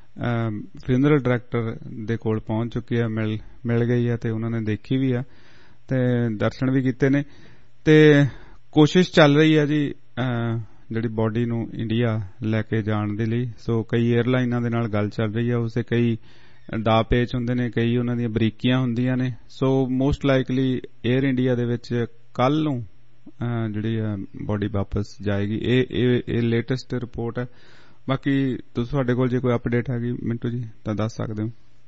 ਫਿਊਨਰਲ ਡਾਇਰੈਕਟਰ ਦੇ ਕੋਲ ਪਹੁੰਚ ਚੁੱਕੀ ਆ, ਮਿਲ ਮਿਲ ਗਈ ਆ ਤੇ ਉਹਨਾਂ ਨੇ ਦੇਖੀ ਵੀ ਆ ਤੇ ਦਰਸ਼ਨ ਵੀ ਕੀਤੇ ਨੇ। ਤੇ ਕੋਸ਼ਿਸ਼ ਚੱਲ ਰਹੀ ਆ ਜੀ ਜਿਹੜੀ ਬੋਡੀ ਨੂੰ ਇੰਡੀਆ ਲੈ ਕੇ ਜਾਣ ਦੇ ਲਈ। ਸੋ ਕਈ ਏਅਰਲਾਈਨਾਂ ਦੇ ਨਾਲ ਗੱਲ ਚੱਲ ਰਹੀ ਆ, ਉਸੇ ਕਈ ਦਾ ਪੇਚ ਹੁੰਦੇ ਨੇ, ਕਈ ਉਹਨਾਂ ਦੀਆਂ ਬਰੀਕੀਆਂ ਹੁੰਦੀਆਂ ਨੇ। So most likely Air India ਦੇ ਵਿੱਚ ਕੱਲ ਨੂੰ ਜਿਹੜੀ ਬੋਡੀ ਵਾਪਸ ਜਾਏਗੀ। ਇਹ ਇਹ ਲੇਟੈਸਟ ਰਿਪੋਰਟ ਹੈ। ਬਾਕੀ ਤੁਹਾਡੇ ਕੋਲ ਜੇ ਕੋਈ ਅਪਡੇਟ ਹੈਗੀ ਮਿੰਟੂ ਜੀ ਤਾਂ ਦੱਸ ਸਕਦੇ ਹੋ।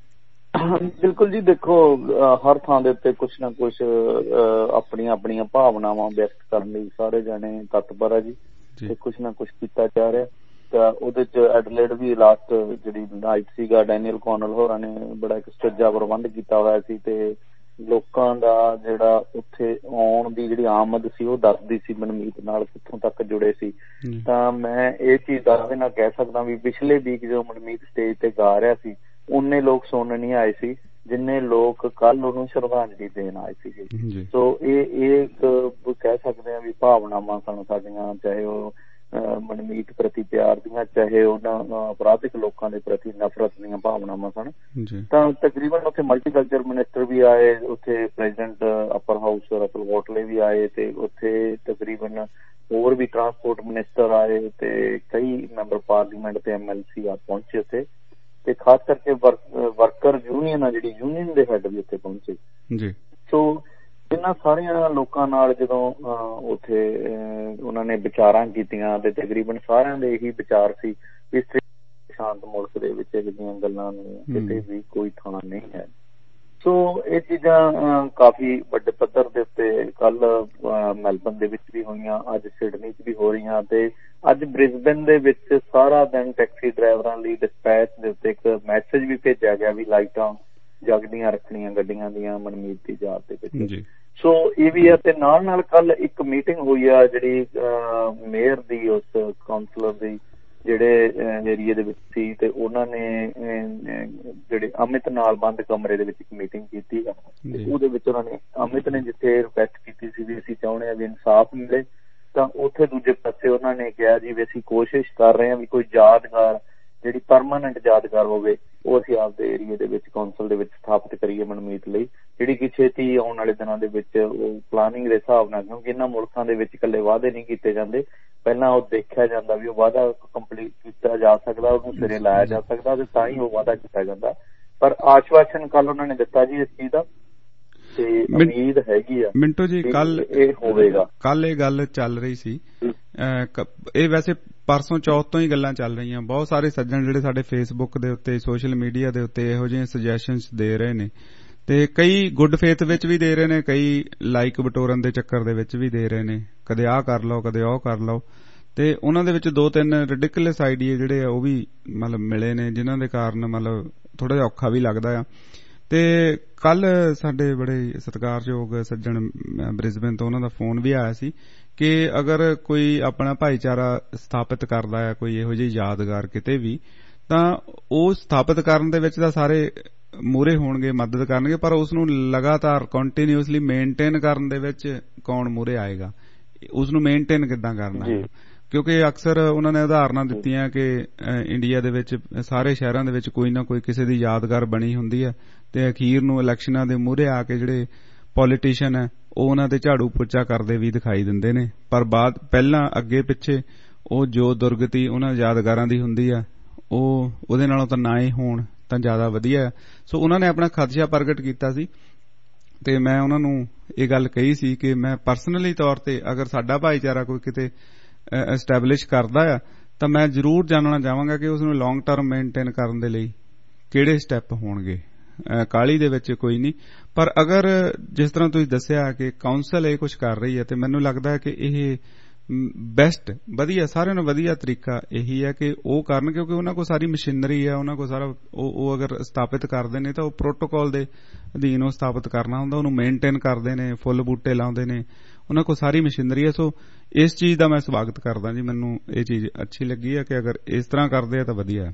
ਬਿਲਕੁਲ ਜੀ, ਦੇਖੋ ਹਰ ਥਾਂ ਦੇ ਉੱਤੇ ਕੁਛ ਨਾ ਕੁਛ ਆਪਣੀਆਂ ਆਪਣੀਆਂ ਭਾਵਨਾਵਾਂ ਵਿਅਕਤ ਕਰਨ ਲਈ ਸਾਰੇ ਜਾਣੇ ਤਤਪਰ ਆ ਜੀ, ਤੇ ਕੁਛ ਨਾ ਕੁਛ ਕੀਤਾ ਜਾ ਰਿਹਾ। ਤਾਂ ਉਹਦੇ ਚ ਐਡਲੇਡ ਵੀ ਲਾਸਟ ਜਿਹੜੀ ਨਾਈਟ ਸੀਗਾ, ਡੈਨੀਅਲ ਕੌਨਲ ਹੋਰਾਂ ਨੇ ਬੜਾ ਇੱਕ ਸੁਚੱਜਾ ਪ੍ਰਬੰਧ ਕੀਤਾ ਹੋਇਆ ਸੀ ਤੇ ਲੋਕਾਂ ਦਾ ਜਿਹੜਾ ਉੱਥੇ ਆਉਣ ਦੀ ਜਿਹੜੀ ਆਮਦ ਸੀ ਉਹ ਦੱਸਦੀ ਸੀ ਮਨਮੀਤ ਨਾਲ ਕਿੱਥੋਂ ਤੱਕ ਜੁੜੇ ਸੀ। ਤਾਂ ਮੈਂ ਇਹ ਚੀਜ਼ ਦਾਅਵੇ ਨਾਲ ਕਹਿ ਸਕਦਾ ਵੀ ਪਿਛਲੇ ਵੀਕ ਜਦੋਂ ਮਨਮੀਤ ਸਟੇਜ ਤੇ ਗਾ ਰਿਹਾ ਸੀ ਉਨੇ ਲੋਕ ਸੁਣਨ ਨਹੀਂ ਆਏ ਸੀ ਜਿੰਨੇ ਲੋਕ ਕੱਲ ਉਹਨੂੰ ਸ਼ਰਧਾਂਜਲੀ ਦੇਣ ਆਏ ਸੀਗੇ। ਸੋ ਇਹ ਇਹ ਕਹਿ ਸਕਦੇ ਹਾਂ ਵੀ ਭਾਵਨਾਵਾਂ ਸਨ ਸਾਡੀਆਂ, ਚਾਹੇ ਉਹ ਮਨਮੀਤ ਪ੍ਰਤੀ ਪਿਆਰ ਦੀਆਂ, ਚਾਹੇ ਉਹਨਾਂ ਅਪਰਾਧਿਕ ਲੋਕਾਂ ਦੇ ਪ੍ਰਤੀ ਨਫ਼ਰਤ ਦੀਆਂ ਭਾਵਨਾਵਾਂ ਸਨ। ਤਾਂ ਤਕਰੀਬਨ ਉੱਥੇ ਮਲਟੀਕਲਚਰ ਮਿਨਿਸਟਰ ਵੀ ਆਏ, ਉੱਥੇ president upper house Russell Wortley ਵੀ ਆਏ ਤੇ ਉੱਥੇ ਤਕਰੀਬਨ ਹੋਰ ਵੀ ਟਰਾਂਸਪੋਰਟ ਮਿਨਿਸਟਰ ਆਏ ਤੇ ਕਈ ਮੈਂਬਰ ਪਾਰਲੀਮੈਂਟ ਤੇ ਐਮ ਐਲ ਸੀ ਆ ਪਹੁੰਚੇ ਉੱਥੇ। ਤੇ ਖਾਸ ਕਰਕੇ ਵਰਕਰ ਯੂਨੀਅਨ ਆ ਜਿਹੜੀ ਯੂਨੀਅਨ ਦੇ ਹੈਡ ਵੀ ਉੱਥੇ ਪਹੁੰਚੇ ਜੀ। ਸੋ ਇਹਨਾਂ ਸਾਰੀਆਂ ਲੋਕਾਂ ਨਾਲ ਜਦੋਂ ਉੱਥੇ ਉਹਨਾਂ ਨੇ ਵਿਚਾਰਾਂ ਕੀਤੀਆਂ ਤੇ ਤਕਰੀਬਨ ਸਾਰਿਆਂ ਦੇ ਇਹੀ ਵਿਚਾਰ ਸੀ ਵੀ ਇਸ ਸ਼ਾਂਤ ਮੁਲਕ ਦੇ ਵਿੱਚ ਇਹੋ ਜਿਹੀਆਂ ਗੱਲਾਂ ਨੂੰ ਕਿਤੇ ਵੀ ਕੋਈ ਥਾਂ ਨਹੀਂ ਹੈ। ਸੋ ਇਹ ਚੀਜ਼ਾਂ ਕਾਫੀ ਵੱਡੇ ਪੱਧਰ ਦੇ ਉੱਤੇ ਕੱਲ ਮੈਲਬਨ ਦੇ ਵਿੱਚ ਵੀ ਹੋਈਆਂ, ਅੱਜ ਸਿਡਨੀ ਚ ਵੀ ਹੋ ਰਹੀਆਂ ਤੇ ਅੱਜ ਬ੍ਰਿਸਬੇਨ ਦੇ ਵਿੱਚ ਸਾਰਾ ਦਿਨ ਟੈਕਸੀ ਡਰਾਈਵਰਾਂ ਲਈ ਡਿਸਪੈਚ ਦੇ ਉੱਤੇ ਇੱਕ ਮੈਸੇਜ ਵੀ ਭੇਜਿਆ ਗਿਆ ਵੀ ਲਾਈਟਾਂ ਜਗਦੀਆਂ ਰੱਖਣੀਆਂ ਗੱਡੀਆਂ ਦੀਆਂ ਮਨਮੀਤ ਦੀ ਯਾਦ ਦੇ ਵਿੱਚ। ਸੋ ਇਹ ਵੀ ਹੈ। ਤੇ ਨਾਲ ਨਾਲ ਕੱਲ ਇੱਕ ਮੀਟਿੰਗ ਹੋਈ ਆ ਜਿਹੜੀ ਮੇਅਰ ਦੀ, ਉਸ ਕਾਉਂਸਲਰ ਦੀ ਜਿਹੜੇ ਏਰੀਏ ਦੇ ਵਿੱਚ ਸੀ ਤੇ ਉਹਨਾਂ ਨੇ ਜਿਹੜੇ ਅਮਿਤ ਨਾਲ ਬੰਦ ਕਮਰੇ ਦੇ ਵਿੱਚ ਇੱਕ ਮੀਟਿੰਗ ਕੀਤੀ ਆ। ਉਹਦੇ ਵਿੱਚ ਉਹਨਾਂ ਨੇ ਅਮਿਤ ਨੇ ਜਿੱਥੇ ਰਿਕੁਐਸਟ ਕੀਤੀ ਸੀ ਵੀ ਅਸੀਂ ਚਾਹੁੰਦੇ ਹਾਂ ਵੀ ਇਨਸਾਫ ਮਿਲੇ, ਤਾਂ ਉੱਥੇ ਦੂਜੇ ਪਾਸੇ ਉਹਨਾਂ ਨੇ ਕਿਹਾ ਜੀ ਵੀ ਅਸੀਂ ਕੋਸ਼ਿਸ਼ ਕਰ ਰਹੇ ਹਾਂ ਵੀ ਕੋਈ ਯਾਦਗਾਰ ਜਿਹੜੀ ਪਰਮਾਨੈਂਟ ਯਾਦਗਾਰ ਹੋਵੇ ਉਹ ਅਸੀਂ ਆਪਦੇ ਏਰੀਏ ਦੇ ਵਿੱਚ ਕੌਂਸਲ ਦੇ ਵਿੱਚ ਸਥਾਪਿਤ ਕਰੀਏ ਮਨਮੀਤ ਲਈ, ਜਿਹੜੀ ਕਿ ਛੇਤੀ ਆਉਣ ਵਾਲੇ ਦਿਨਾਂ ਦੇ ਵਿੱਚ ਉਹ ਪਲਾਨਿੰਗ ਦੇ ਹਿਸਾਬ ਨਾਲ, ਕਿਉਂਕਿ ਇਹਨਾਂ ਮੁਲਕਾਂ ਦੇ ਵਿੱਚ ਇਕੱਲੇ ਵਾਅਦੇ ਨਹੀਂ ਕੀਤੇ ਜਾਂਦੇ, ਪਹਿਲਾਂ ਉਹ ਦੇਖਿਆ ਜਾਂਦਾ ਵੀ ਉਹ ਵਾਅਦਾ ਕੰਪਲੀਟ ਕੀਤਾ ਜਾ ਸਕਦਾ, ਉਹਨੂੰ ਸਿਰੇ ਲਾਇਆ ਜਾ ਸਕਦਾ ਤੇ ਤਾਂ ਹੀ ਉਹ ਵਾਅਦਾ ਕੀਤਾ ਜਾਂਦਾ। ਪਰ ਆਸ਼ਵਾਸਨ ਕੱਲ ਉਹਨਾਂ ਨੇ ਦਿੱਤਾ ਜੀ ਇਸ ਚੀਜ਼ ਦਾ ਤੇ ਉਮੀਦ ਹੈਗੀ ਆ ਮਿੰਟੂ ਜੀ ਕੱਲ ਇਹ ਹੋਵੇਗਾ। ਕੱਲ ਇਹ ਗੱਲ ਚੱਲ ਰਹੀ ਸੀ, ਇਹ ਵੈਸੇ ਪਰਸੋਂ ਚੌਥ ਤੋਂ ਹੀ ਗੱਲਾਂ ਚੱਲ ਰਹੀਆਂ। ਬਹੁਤ ਸਾਰੇ ਸੱਜਣ ਜਿਹੜੇ ਸਾਡੇ ਫੇਸਬੁੱਕ ਦੇ ਉੱਤੇ, ਸੋਸ਼ਲ ਮੀਡੀਆ ਦੇ ਉੱਤੇ ਇਹੋ ਜਿਹੇ ਸੁਜੈਸ਼ਨਸ ਦੇ ਰਹੇ ਨੇ ਤੇ ਕਈ ਗੁੱਡ ਫੇਥ ਵਿੱਚ ਵੀ ਦੇ ਰਹੇ ਨੇ, ਕਈ ਲਾਈਕ ਬਟੋਰਨ ਦੇ ਚੱਕਰ ਦੇ ਵਿੱਚ ਵੀ ਦੇ ਰਹੇ ਨੇ, ਕਦੇ ਆਹ ਕਰ ਲਓ ਕਦੇ ਉਹ ਕਰ ਲਓ। ਤੇ ਉਹਨਾਂ ਦੇ ਵਿੱਚ ਦੋ ਤਿੰਨ ਰਿਡਿਕੂਲਸ ਆਈਡੀਏ ਜਿਹੜੇ ਆ ਉਹ ਵੀ ਮਤਲਬ ਮਿਲੇ ਨੇ ਜਿਨ੍ਹਾਂ ਦੇ ਕਾਰਨ ਮਤਲਬ ਥੋੜਾ ਜਿਹਾ ਔਖਾ ਵੀ ਲੱਗਦਾ ਆ। ਤੇ ਕੱਲ ਸਾਡੇ ਬੜੇ ਸਤਿਕਾਰਯੋਗ ਸੱਜਣ ਬ੍ਰਿਸਬੇਨ ਤੋਂ ਉਹਨਾਂ ਦਾ ਫੋਨ ਵੀ ਆਇਆ ਸੀ ਕਿ ਅਗਰ ਕੋਈ ਆਪਣਾ ਭਾਈਚਾਰਾ ਸਥਾਪਿਤ ਕਰਦਾ ਹੈ, ਕੋਈ ਇਹੋ ਜਿਹੀ ਯਾਦਗਾਰ ਕਿਤੇ ਵੀ, ਤਾਂ ਉਹ ਸਥਾਪਿਤ ਕਰਨ ਦੇ ਵਿੱਚ ਤਾਂ ਸਾਰੇ ਮੂਹਰੇ ਹੋਣਗੇ, ਮਦਦ ਕਰਨਗੇ, ਪਰ ਉਸ ਨੂੰ ਲਗਾਤਾਰ ਕੰਟੀਨਿਊਸਲੀ ਮੇਨਟੇਨ ਕਰਨ ਦੇ ਵਿੱਚ ਕੌਣ ਮੂਹਰੇ ਆਏਗਾ, ਉਸ ਨੂੰ ਮੇਨਟੇਨ ਕਿੱਦਾਂ ਕਰਨਾ ਹੈ। ਕਿਉਂਕਿ ਅਕਸਰ ਉਹਨਾਂ ਨੇ ਉਦਾਹਰਨਾਂ ਦਿੱਤੀਆਂ ਕਿ ਇੰਡੀਆ ਦੇ ਵਿੱਚ ਸਾਰੇ ਸ਼ਹਿਰਾਂ ਦੇ ਵਿੱਚ ਕੋਈ ਨਾ ਕੋਈ ਕਿਸੇ ਦੀ ਯਾਦਗਾਰ ਬਣੀ ਹੁੰਦੀ ਹੈ ਤੇ ਅਖੀਰ ਨੂੰ ਇਲੈਕਸ਼ਨਾਂ ਦੇ ਮੂਹਰੇ ਆ ਕੇ ਜਿਹੜੇ ਪੋਲੀਟੀਸ਼ੀਅਨ ਹੈ ਉਹ ਉਹਨਾਂ ਤੇ ਝਾੜੂ ਪੋਚਾ ਕਰਦੇ ਵੀ ਦਿਖਾਈ ਦਿੰਦੇ ਨੇ, ਪਰ ਬਾਅਦ ਪਹਿਲਾਂ ਅੱਗੇ ਪਿੱਛੇ ਉਹ ਜੋ ਦੁਰਗਤੀ ਉਹਨਾਂ ਯਾਦਗਾਰਾਂ ਦੀ ਹੁੰਦੀ ਆ ਉਹ ਉਹਦੇ ਨਾਲੋਂ ਤਾਂ ਨਾ ਹੀ ਹੋਣ ਤਾਂ ਜ਼ਿਆਦਾ ਵਧੀਆ। ਸੋ ਉਹਨਾਂ ਨੇ ਆਪਣਾ ਖਦਸ਼ਾ ਪ੍ਰਗਟ ਕੀਤਾ ਸੀ ਤੇ ਮੈਂ ਉਹਨਾਂ ਨੂੰ ਇਹ ਗੱਲ ਕਹੀ ਸੀ ਕਿ ਮੈਂ ਪਰਸਨਲੀ ਤੌਰ ਤੇ ਅਗਰ ਸਾਡਾ ਭਾਈਚਾਰਾ ਕੋਈ ਕਿਤੇ ਐਸਟੈਬਲਿਸ਼ ਕਰਦਾ ਆ ਤਾਂ ਮੈਂ ਜ਼ਰੂਰ ਜਾਣਨਾ ਚਾਹਾਂਗਾ ਕਿ ਉਸ ਨੂੰ ਲੌਂਗ ਟਰਮ ਮੇਨਟੇਨ ਕਰਨ ਦੇ ਲਈ ਕਿਹੜੇ ਸਟੈਪ ਹੋਣਗੇ। ਕਾਹਲੀ ਦੇ ਵਿੱਚ ਕੋਈ ਨਹੀਂ, ਪਰ ਅਗਰ ਜਿਸ ਤਰ੍ਹਾਂ ਤੁਸੀਂ ਦੱਸਿਆ ਕਿ ਕਾਉਂਸਲ ਇਹ ਕੁਝ ਕਰ ਰਹੀ ਹੈ ਤੇ ਮੈਨੂੰ ਲੱਗਦਾ ਕਿ ਇਹ ਬੈਸਟ ਵਧੀਆ ਸਾਰਿਆਂ ਨੂੰ ਵਧੀਆ ਤਰੀਕਾ ਇਹੀ ਹੈ ਕਿ ਉਹ ਕਰਨ, ਕਿਉਂਕਿ ਉਹਨਾਂ ਕੋਲ ਸਾਰੀ ਮਸ਼ੀਨਰੀ ਹੈ, ਉਹਨਾਂ ਕੋਲ ਸਾਰਾ ਉਹ ਅਗਰ ਸਥਾਪਿਤ ਕਰਦੇ ਨੇ ਤਾਂ ਉਹ ਪ੍ਰੋਟੋਕਾਲ ਦੇ ਅਧੀਨ ਉਹ ਸਥਾਪਿਤ ਕਰਨਾ ਹੁੰਦਾ, ਉਹਨੂੰ ਮੇਨਟੇਨ ਕਰਦੇ ਨੇ, ਫੁੱਲ ਬੂਟੇ ਲਾਉਂਦੇ ਨੇ, ਉਹਨਾਂ ਕੋਲ ਸਾਰੀ ਮਸ਼ੀਨਰੀ ਹੈ। ਸੋ ਇਸ ਚੀਜ਼ ਦਾ ਮੈਂ ਸਵਾਗਤ ਕਰਦਾ ਜੀ, ਮੈਨੂੰ ਇਹ ਚੀਜ਼ ਅੱਛੀ ਲੱਗੀ ਹੈ ਕਿ ਅਗਰ ਇਸ ਤਰ੍ਹਾਂ ਕਰਦੇ ਆ ਤਾਂ ਵਧੀਆ ਹੈ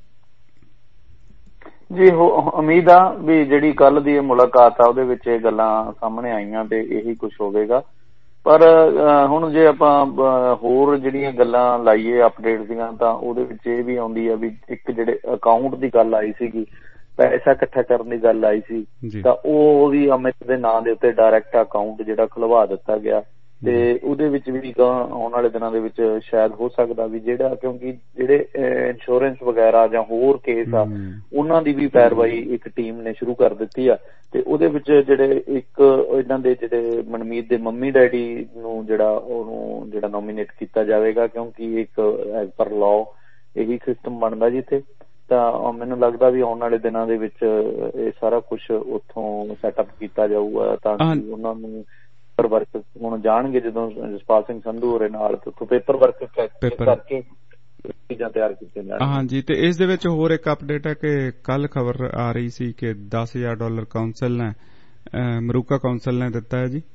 ਜੀ। ਉਮੀਦ ਆ ਵੀ ਜਿਹੜੀ ਕੱਲ ਦੀ ਮੁਲਾਕਾਤ ਆ ਉਹਦੇ ਵਿੱਚ ਇਹ ਗੱਲਾਂ ਸਾਹਮਣੇ ਆਈਆਂ ਤੇ ਇਹੀ ਕੁਝ ਹੋਵੇਗਾ। ਪਰ ਹੁਣ ਜੇ ਆਪਾਂ ਹੋਰ ਜਿਹੜੀਆਂ ਗੱਲਾਂ ਲਾਈਏ ਅਪਡੇਟ ਦੀਆਂ ਤਾਂ ਉਹਦੇ ਵਿੱਚ ਇਹ ਵੀ ਆਉਂਦੀ ਆ ਵੀ ਇੱਕ ਜਿਹੜੇ ਅਕਾਊਂਟ ਦੀ ਗੱਲ ਆਈ ਸੀਗੀ, ਪੈਸਾ ਇਕੱਠਾ ਕਰਨ ਦੀ ਗੱਲ ਆਈ ਸੀ, ਤਾਂ ਉਹ ਵੀ ਅਮਿਤ ਦੇ ਨਾਂ ਦੇ ਉੱਤੇ ਡਾਇਰੈਕਟ ਅਕਾਊਂਟ ਜਿਹੜਾ ਖੁਲਵਾ ਦਿੱਤਾ ਗਿਆ ਤੇ ਉਹਦੇ ਵਿੱਚ ਵੀ ਆਉਣ ਵਾਲੇ ਦਿਨਾਂ ਦੇ ਵਿੱਚ ਸ਼ਾਇਦ ਹੋ ਸਕਦਾ ਵੀ ਜਿਹੜਾ, ਕਿਉਂਕਿ ਜਿਹੜੇ ਇੰਸ਼ੋਰੈਂਸ ਵਗੈਰਾ ਜਾਂ ਹੋਰ ਕੇਸ ਆ ਉਹਨਾਂ ਦੀ ਵੀ ਪੈਰਵਾਈ ਇੱਕ ਟੀਮ ਨੇ ਸ਼ੁਰੂ ਕਰ ਦਿੱਤੀ ਆ ਤੇ ਉਹਦੇ ਵਿੱਚ ਜਿਹੜੇ ਇੱਕ ਇਹਨਾਂ ਦੇ ਜਿਹੜੇ ਮਨਮੀਤ ਦੇ ਮੰਮੀ ਡੈਡੀ ਨੂੰ ਜਿਹੜਾ ਉਹਨੂੰ ਜਿਹੜਾ ਨੋਮੀਨੇਟ ਕੀਤਾ ਜਾਵੇਗਾ, ਕਿਉਂਕਿ ਇੱਕ ਐਜ਼ ਪਰ ਲਾਅ ਇਹੀ ਸਿਸਟਮ ਬਣਦਾ ਜਿੱਥੇ, ਤਾਂ ਮੈਨੂੰ ਲੱਗਦਾ ਵੀ ਆਉਣ ਵਾਲੇ ਦਿਨਾਂ ਦੇ ਵਿੱਚ ਇਹ ਸਾਰਾ ਕੁਝ ਉੱਥੋਂ ਸੈਟਅਪ ਕੀਤਾ ਜਾਊਗਾ ਤਾਂ ਕਿ ਉਹਨਾਂ ਨੂੰ ਵਰਕ ਹੁਣ ਜਾਣਗੇ ਜਦੋਂ ਜਸਪਾਲ ਸਿੰਘ ਸੰਧੂ ਹੋਰੇ ਨਾਲ ਪੇਪਰ ਵਰਕ ਕਰਕੇ ਚੀਜ਼ਾਂ ਤਿਆਰ ਕੀਤੀਆਂ ਜਾਣ। ਹਾਂਜੀ, ਤੇ ਇਸ ਦੇ ਵਿੱਚ ਹੋਰ ਇੱਕ ਅਪਡੇਟ ਹੈ ਕਿ ਕੱਲ ਖਬਰ ਆ ਰਹੀ ਸੀ ਕਿ ਦਸ ਹਜ਼ਾਰ ਡਾਲਰ ਕਾਉਂਸਲ ਨੇ ਮਰੂਕਾ ਕਾਉਂਸਲ ਨੇ ਦਿੱਤਾ ਹੈ ਜੀ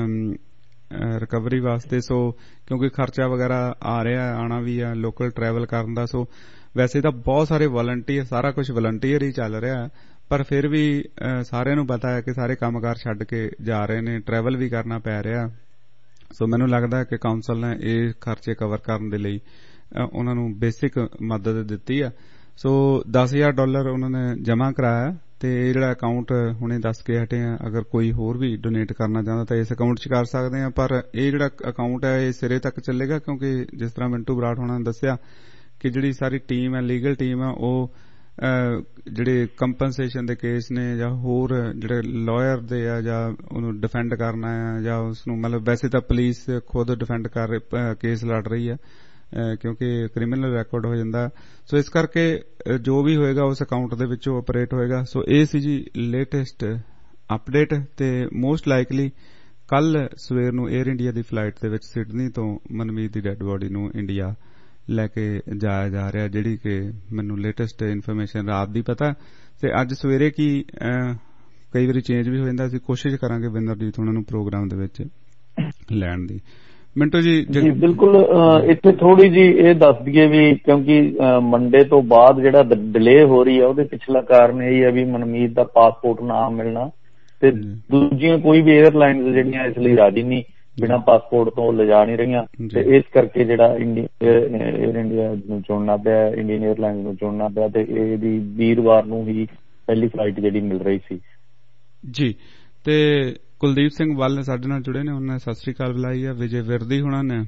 ਰਿਕਵਰੀ ਵਾਸਤੇ। ਸੋ ਕਿਉਂਕਿ ਖਰਚਾ ਵਗੈਰਾ ਆ ਰਿਹਾ, ਆਉਣਾ ਵੀ ਆ, ਲੋਕਲ ਟਰੈਵਲ ਕਰਨ ਦਾ। ਸੋ ਵੈਸੇ ਤਾਂ ਬਹੁਤ ਸਾਰੇ ਵਲੰਟੀਅਰ, ਸਾਰਾ ਕੁਝ ਵਲੰਟੀਅਰ ਹੀ ਚੱਲ ਰਿਹਾ, ਪਰ ਫਿਰ ਵੀ ਸਾਰਿਆਂ ਨੂੰ ਪਤਾ ਹੈ ਕਿ ਸਾਰੇ ਕੰਮਕਾਰ ਛੱਡ ਕੇ ਜਾ ਰਹੇ ਨੇ, ਟਰੈਵਲ ਵੀ ਕਰਨਾ ਪੈ ਰਿਹਾ। ਸੋ ਮੈਨੂੰ ਲੱਗਦਾ ਕਿ ਕਾਉਂਸਲ ਨੇ ਇਹ ਖਰਚੇ ਕਵਰ ਕਰਨ ਦੇ ਲਈ ਉਹਨਾਂ ਨੂੰ ਬੇਸਿਕ ਮਦਦ ਦਿੱਤੀ ਆ। ਸੋ ਦਸ ਹਜ਼ਾਰ ਡਾਲਰ ਉਹਨਾਂ ਨੇ ਜਮ੍ਹਾਂ ਕਰਾਇਆ ਤੇ ਇਹ ਜਿਹੜਾ ਅਕਾਊਂਟ ਹੁਣੇ ਦੱਸ ਕੇ ਹਟੇ ਆ, ਅਗਰ ਕੋਈ ਹੋਰ ਵੀ ਡੋਨੇਟ ਕਰਨਾ ਚਾਹੁੰਦਾ ਤਾਂ ਇਸ ਅਕਾਊਂਟ 'ਚ ਕਰ ਸਕਦੇ ਆ। ਪਰ ਇਹ ਜਿਹੜਾ ਅਕਾਊਂਟ ਹੈ ਇਹ ਸਿਰੇ ਤੱਕ ਚੱਲੇਗਾ, ਕਿਉਂਕਿ ਜਿਸ ਤਰ੍ਹਾਂ ਮਿੰਟੂ ਬਰਾੜ ਹੋਣਾ ਨੇ ਦੱਸਿਆ ਕਿ ਜਿਹੜੀ ਸਾਰੀ ਟੀਮ ਹੈ, ਲੀਗਲ ਟੀਮ ਹੈ, ਉਹ ਜਿਹੜੇ ਕੰਪਨਸੇਸ਼ਨ ਦੇ ਕੇਸ ਨੇ ਜਾਂ ਹੋਰ ਜਿਹੜੇ ਲਾਇਰ ਦੇ ਆ ਜਾਂ ਉਹਨੂੰ ਡਿਫੈਂਡ ਕਰਨਾ ਆ ਜਾਂ ਉਸਨੂੰ ਮਤਲਬ ਵੈਸੇ ਤਾਂ ਪੁਲਿਸ ਖੁਦ ਡਿਫੈਂਡ ਕਰ ਕੇਸ ਲੜ ਰਹੀ ਆ ਕਿਉਂਕਿ ਕ੍ਰਿਮੀਨਲ ਰੈਕੋਰਡ ਹੋ ਜਾਂਦਾ। ਸੋ ਇਸ ਕਰਕੇ ਜੋ ਵੀ ਹੋਏਗਾ ਉਸ ਅਕਾਊਂਟ ਦੇ ਵਿੱਚੋਂ ਆਪਰੇਟ ਹੋਏਗਾ। ਸੋ ਇਹ ਸੀ ਜੀ ਲੇਟੈਸਟ ਅਪਡੇਟ ਤੇ ਮੋਸਟ ਲਾਈਕਲੀ ਕੱਲ ਸਵੇਰ ਨੂੰ 에ਅਰ ਇੰਡੀਆ ਦੀ ਫਲਾਈਟ ਦੇ ਵਿੱਚ ਸਿਡਨੀ ਤੋਂ ਮਨਮੀਤ ਦੀ ਡੈਡ ਬੋਡੀ ਨੂੰ ਇੰਡੀਆ ਲੈ ਕੇ ਜਾਇਆ ਜਾ ਰਿਹਾ, ਜਿਹੜੀ ਕਿ ਮੈਨੂੰ ਲੇਟੈਸਟ ਇਨਫੋਰਮੇਸ਼ਨ ਰਾਤ ਦੀ ਪਤਾ ਤੇ ਅੱਜ ਸਵੇਰੇ ਕੀ ਕਈ ਵਾਰੀ ਚੇਂਜ ਵੀ ਹੋ ਜਾਂਦਾ। ਅਸੀਂ ਕੋਸ਼ਿਸ਼ ਕਰਾਂਗੇ ਵਿੰਦਰਜੀਤ ਉਹਨਾਂ ਨੂੰ ਪ੍ਰੋਗਰਾਮ ਦੇ ਵਿੱਚ ਲੈਣ ਦੀ। ਮਿੰਟੂ ਜੀ ਜੀ ਬਿਲਕੁਲ, ਇੱਥੇ ਥੋੜੀ ਜੀ ਇਹ ਦੱਸ ਦਈਏ ਵੀ ਕਿਉਂਕਿ ਮੰਡੇ ਤੋਂ ਬਾਅਦ ਜਿਹੜਾ ਡਿਲੇ ਹੋ ਰਹੀ ਹੈ ਉਹਦੇ ਪਿਛਲਾ ਕਾਰਨ ਇਹ ਹੈ ਵੀ ਮਨਮੀਤ ਦਾ ਪਾਸਪੋਰਟ ਨਾ ਮਿਲਣਾ ਤੇ ਦੂਜੀਆਂ ਕੋਈ ਵੀ 에ਅਰਲਾਈਨਸ ਜਿਹੜੀਆਂ ਇਸ ਲਈ ਰਾਜੀ ਨਹੀਂ, ਬਿਨਾਂ ਪਾਸਪੋਰਟ ਤੋਂ ਲਿਜਾ ਨਹੀਂ ਰਹੀਆਂ ਤੇ ਇਸ ਕਰਕੇ ਜਿਹੜਾ ਏਅਰ ਇੰਡੀਆ ਨੂੰ ਚੁਣਨਾ ਪਿਆ, ਇੰਡੀਅਨ ਏਅਰਲਾਈਨਸ ਨੂੰ ਚੁਣਨਾ ਪਿਆ ਤੇ ਇਹਦੀ ਵੀਰਵਾਰ ਨੂੰ ਹੀ ਪਹਿਲੀ ਫਲਾਈਟ ਜਿਹੜੀ ਮਿਲ ਰਹੀ ਸੀ ਜੀ। ਤੇ ਕੁਲਦੀਪ ਸਿੰਘ ਵੱਲ ਸਾਡੇ ਨਾਲ ਜੁੜੇ ਨੇ, ਉਹਨਾਂ ਨੇ ਸਤਿ ਸ੍ਰੀ ਅਕਾਲ ਬੁਲਾਈ ਹੈ। ਵਿਜੇ ਵਿਰਦੀ ਹੁਣਾਂ ਨੇ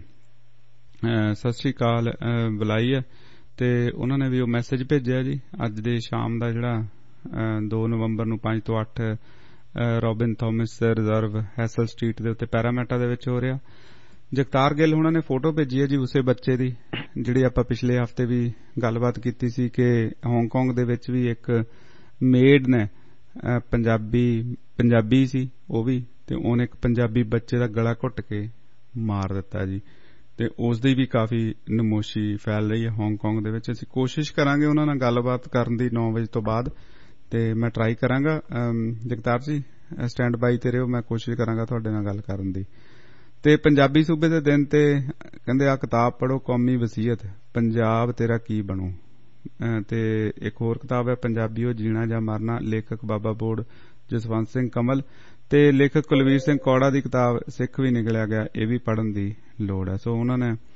ਸਤਿ ਸ੍ਰੀ ਅਕਾਲ ਬੁਲਾਈ ਹੈ ਤੇ ਉਹਨਾਂ ਨੇ ਵੀ ਉਹ ਮੈਸੇਜ ਭੇਜਿਆ ਜੀ ਅੱਜ ਦੇ ਸ਼ਾਮ ਦਾ ਜਿਹੜਾ ਦੋ ਨਵੰਬਰ ਨੂੰ ਪੰਜ ਤੋਂ ਅੱਠ Robin Thomas Reserve Hassall Street ਦੇ ਉੱਤੇ ਪੈਰਾਮੈਟਾ ਦੇ ਵਿੱਚ ਹੋ ਰਿਹਾ। ਜਗਤਾਰ ਗਿੱਲ ਹੁਣਾਂ ਨੇ ਫੋਟੋ ਭੇਜੀ ਹੈ ਜੀ ਉਸੇ ਬੱਚੇ ਦੀ ਜਿਹੜੀ ਆਪਾਂ ਪਿਛਲੇ ਹਫ਼ਤੇ ਵੀ ਗੱਲਬਾਤ ਕੀਤੀ ਸੀ ਕਿ ਹਾਂਗਕਾਂਗ ਦੇ ਵਿੱਚ ਵੀ ਇੱਕ ਮੇਡ ਨੇ ਪੰਜਾਬੀ ਪੰਜਾਬੀ ਸੀ ਉਹ ਵੀ, ਤੇ ਉਹਨੇ ਇੱਕ ਪੰਜਾਬੀ ਬੱਚੇ ਦਾ ਗਲਾ ਘੁੱਟ ਕੇ ਮਾਰ ਦਿੱਤਾ ਜੀ ਤੇ ਉਸ ਦੀ ਵੀ ਕਾਫੀ ਨਮੋਸ਼ੀ ਫੈਲ ਰਹੀ ਹੈ ਹਾਂਗਕਾਂਗ ਦੇ ਵਿੱਚ। ਅਸੀਂ ਕੋਸ਼ਿਸ਼ ਕਰਾਂਗੇ ਉਹਨਾਂ ਨਾਲ ਗੱਲਬਾਤ ਕਰਨ ਦੀ ਨੌ ਵਜੇ ਤੋਂ ਬਾਅਦ ਤੇ ਮੈਂ ਟਰਾਈ ਕਰਾਂਗਾ। ਜਗਤਾਰ ਜੀ ਸਟੈਂਡ ਬਾਈ ਤੇ ਰਹੋ, ਮੈਂ ਕੋਸ਼ਿਸ਼ ਕਰਾਂਗਾ ਤੁਹਾਡੇ ਨਾਲ ਗੱਲ ਕਰਨ ਦੀ। ਤੇ ਪੰਜਾਬੀ ਸੂਬੇ ਦੇ ਦਿਨ ਤੇ ਕਹਿੰਦੇ ਆ ਕਿਤਾਬ ਪੜ੍ਹੋ ਕੌਮੀ ਵਸੀਅਤ, ਪੰਜਾਬ ਤੇਰਾ ਕੀ ਬਣੂ, ਤੇ ਇੱਕ ਹੋਰ ਕਿਤਾਬ ਹੈ ਪੰਜਾਬੀਓ ਜੀਣਾ ਜਾਂ ਮਰਨਾ, ਲੇਖਕ ਬਾਬਾ ਬੋੜ ਜਸਵੰਤ ਸਿੰਘ ਕਮਲ ਤੇ ਲੇਖਕ ਕੁਲਵੀਰ ਸਿੰਘ ਕੌੜਾ ਦੀ ਕਿਤਾਬ ਸਿੱਖ ਵੀ ਨਿਕਲਿਆ ਗਿਆ, ਇਹ ਵੀ ਪੜ੍ਹਨ ਦੀ ਲੋੜ ਹੈ। ਸੋ ਉਹਨਾਂ ਨੇ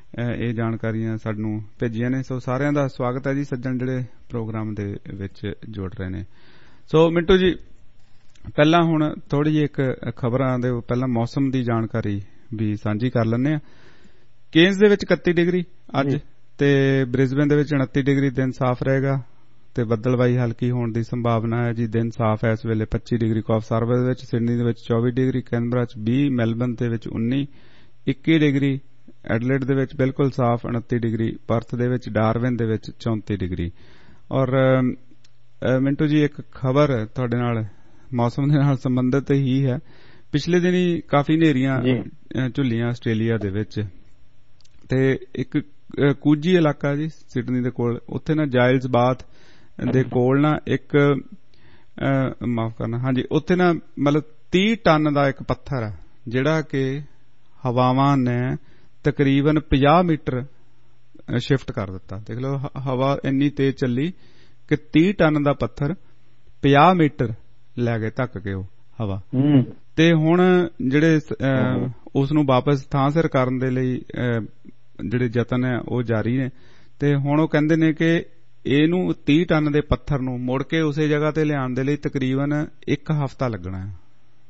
ਇਹ ਜਾਣਕਾਰੀਆਂ ਸਾਨੂੰ ਭੇਜੀਆਂ ਨੇ। ਸੋ ਸਾਰਿਆਂ ਦਾ ਸਵਾਗਤ ਹੈ ਜੀ ਸੱਜਣ ਜਿਹੜੇ ਪ੍ਰੋਗਰਾਮ ਦੇ ਵਿੱਚ ਜੁੜ ਰਹੇ ਨੇ। ਸੋ ਮਿੰਟੂ ਜੀ, ਪਹਿਲਾਂ ਹੁਣ ਥੋੜੀ ਜਿਹੀ ਇੱਕ ਖਬਰਾਂ ਦੇ ਪਹਿਲਾਂ ਮੌਸਮ ਦੀ ਜਾਣਕਾਰੀ ਵੀ ਸਾਂਝੀ ਕਰ ਲੈਂਦੇ ਆ। ਕੇਨਸ ਦੇ ਵਿੱਚ ਇਕੱਤੀ ਡਿਗਰੀ ਅੱਜ ਤੇ ਬ੍ਰਿਸਬੇਨ ਦੇ ਵਿੱਚ ਉਨੱਤੀ ਡਿਗਰੀ, ਦਿਨ ਸਾਫ਼ ਰਹੇਗਾ ਤੇ ਬੱਦਲਬਾਈ ਹਲਕੀ ਹੋਣ ਦੀ ਸੰਭਾਵਨਾ ਹੈ ਜੀ। ਦਿਨ ਸਾਫ਼ ਹੈ ਇਸ ਵੇਲੇ ਪੱਚੀ ਡਿਗਰੀ ਕੌਫ ਸਾਰਵਰ ਦੇ ਵਿੱਚ, ਸਿਡਨੀ ਦੇ ਵਿੱਚ ਚੌਵੀ ਡਿਗਰੀ, ਕੈਨਬਰਾ ਚ ਵੀਹ, ਮੈਲਬਨ ਦੇ ਵਿੱਚ ਉੱਨੀ, ਇੱਕੀ ਡਿਗਰੀ, ਐਡਲੇਡ ਦੇ ਵਿੱਚ ਬਿਲਕੁਲ ਸਾਫ਼ ਉਨੱਤੀ ਡਿਗਰੀ, ਪਰਥ ਦੇ ਵਿੱਚ, ਡਾਰਵਿਨ ਦੇ ਵਿੱਚ ਚੌਂਤੀ ਡਿਗਰੀ। ਔਰ ਮਿੰਟੂ ਜੀ ਇੱਕ ਖਬਰ ਤੁਹਾਡੇ ਨਾਲ ਮੌਸਮ ਦੇ ਨਾਲ ਸੰਬੰਧਿਤ ਹੀ ਹੈ। ਪਿਛਲੇ ਦਿਨੀ ਕਾਫੀ ਹਨੇਰੀਆਂ ਝੁੱਲੀਆਂ ਆਸਟ੍ਰੇਲੀਆ ਦੇ ਵਿੱਚ, ਤੇ ਇੱਕ ਕੂਜੀ ਇਲਾਕਾ ਜੀ ਸਿਡਨੀ ਦੇ ਕੋਲ, ਉੱਥੇ ਨਾ ਜਾਇਲਸ ਬਾਥ ਦੇ ਕੋਲ ਨਾ ਇੱਕ ਮਾਫ ਕਰਨਾ ਹਾਂਜੀ ਉੱਥੇ ਨਾ ਮਤਲਬ ਤੀਹ ਟਨ ਦਾ ਇੱਕ ਪੱਥਰ ਹੈ ਜਿਹੜਾ ਕਿ ਹਵਾਵਾਂ ਨੇ ਤਕਰੀਬਨ ਪੰਜਾਹ ਮੀਟਰ ਸ਼ਿਫਟ ਕਰ ਦਿੱਤਾ। ਦੇਖ ਲਓ, ਹਵਾ ਇੰਨੀ ਤੇਜ਼ ਚੱਲੀ ਕਿ ਤੀਹ ਟਨ ਦਾ ਪੱਥਰ ਪੰਜਾਹ ਮੀਟਰ ਲੈ ਗਏ ਧੱਕ ਕੇ ਉਹ ਹਵਾ। ਤੇ ਹੁਣ ਜਿਹੜੇ ਉਸ ਨੂੰ ਵਾਪਸ ਥਾਂ ਸਿਰ ਕਰਨ ਦੇ ਲਈ ਜਿਹੜੇ ਯਤਨ ਹੈ ਉਹ ਜਾਰੀ ਨੇ, ਤੇ ਹੁਣ ਉਹ ਕਹਿੰਦੇ ਨੇ ਕਿ ਇਹਨੂੰ ਤੀਹ ਟਨ ਦੇ ਪੱਥਰ ਨੂੰ ਮੁੜ ਕੇ ਉਸੇ ਜਗ੍ਹਾ ਤੇ ਲਿਆਉਣ ਦੇ ਲਈ ਤਕਰੀਬਨ ਇੱਕ ਹਫ਼ਤਾ ਲੱਗਣਾ ਹੈ।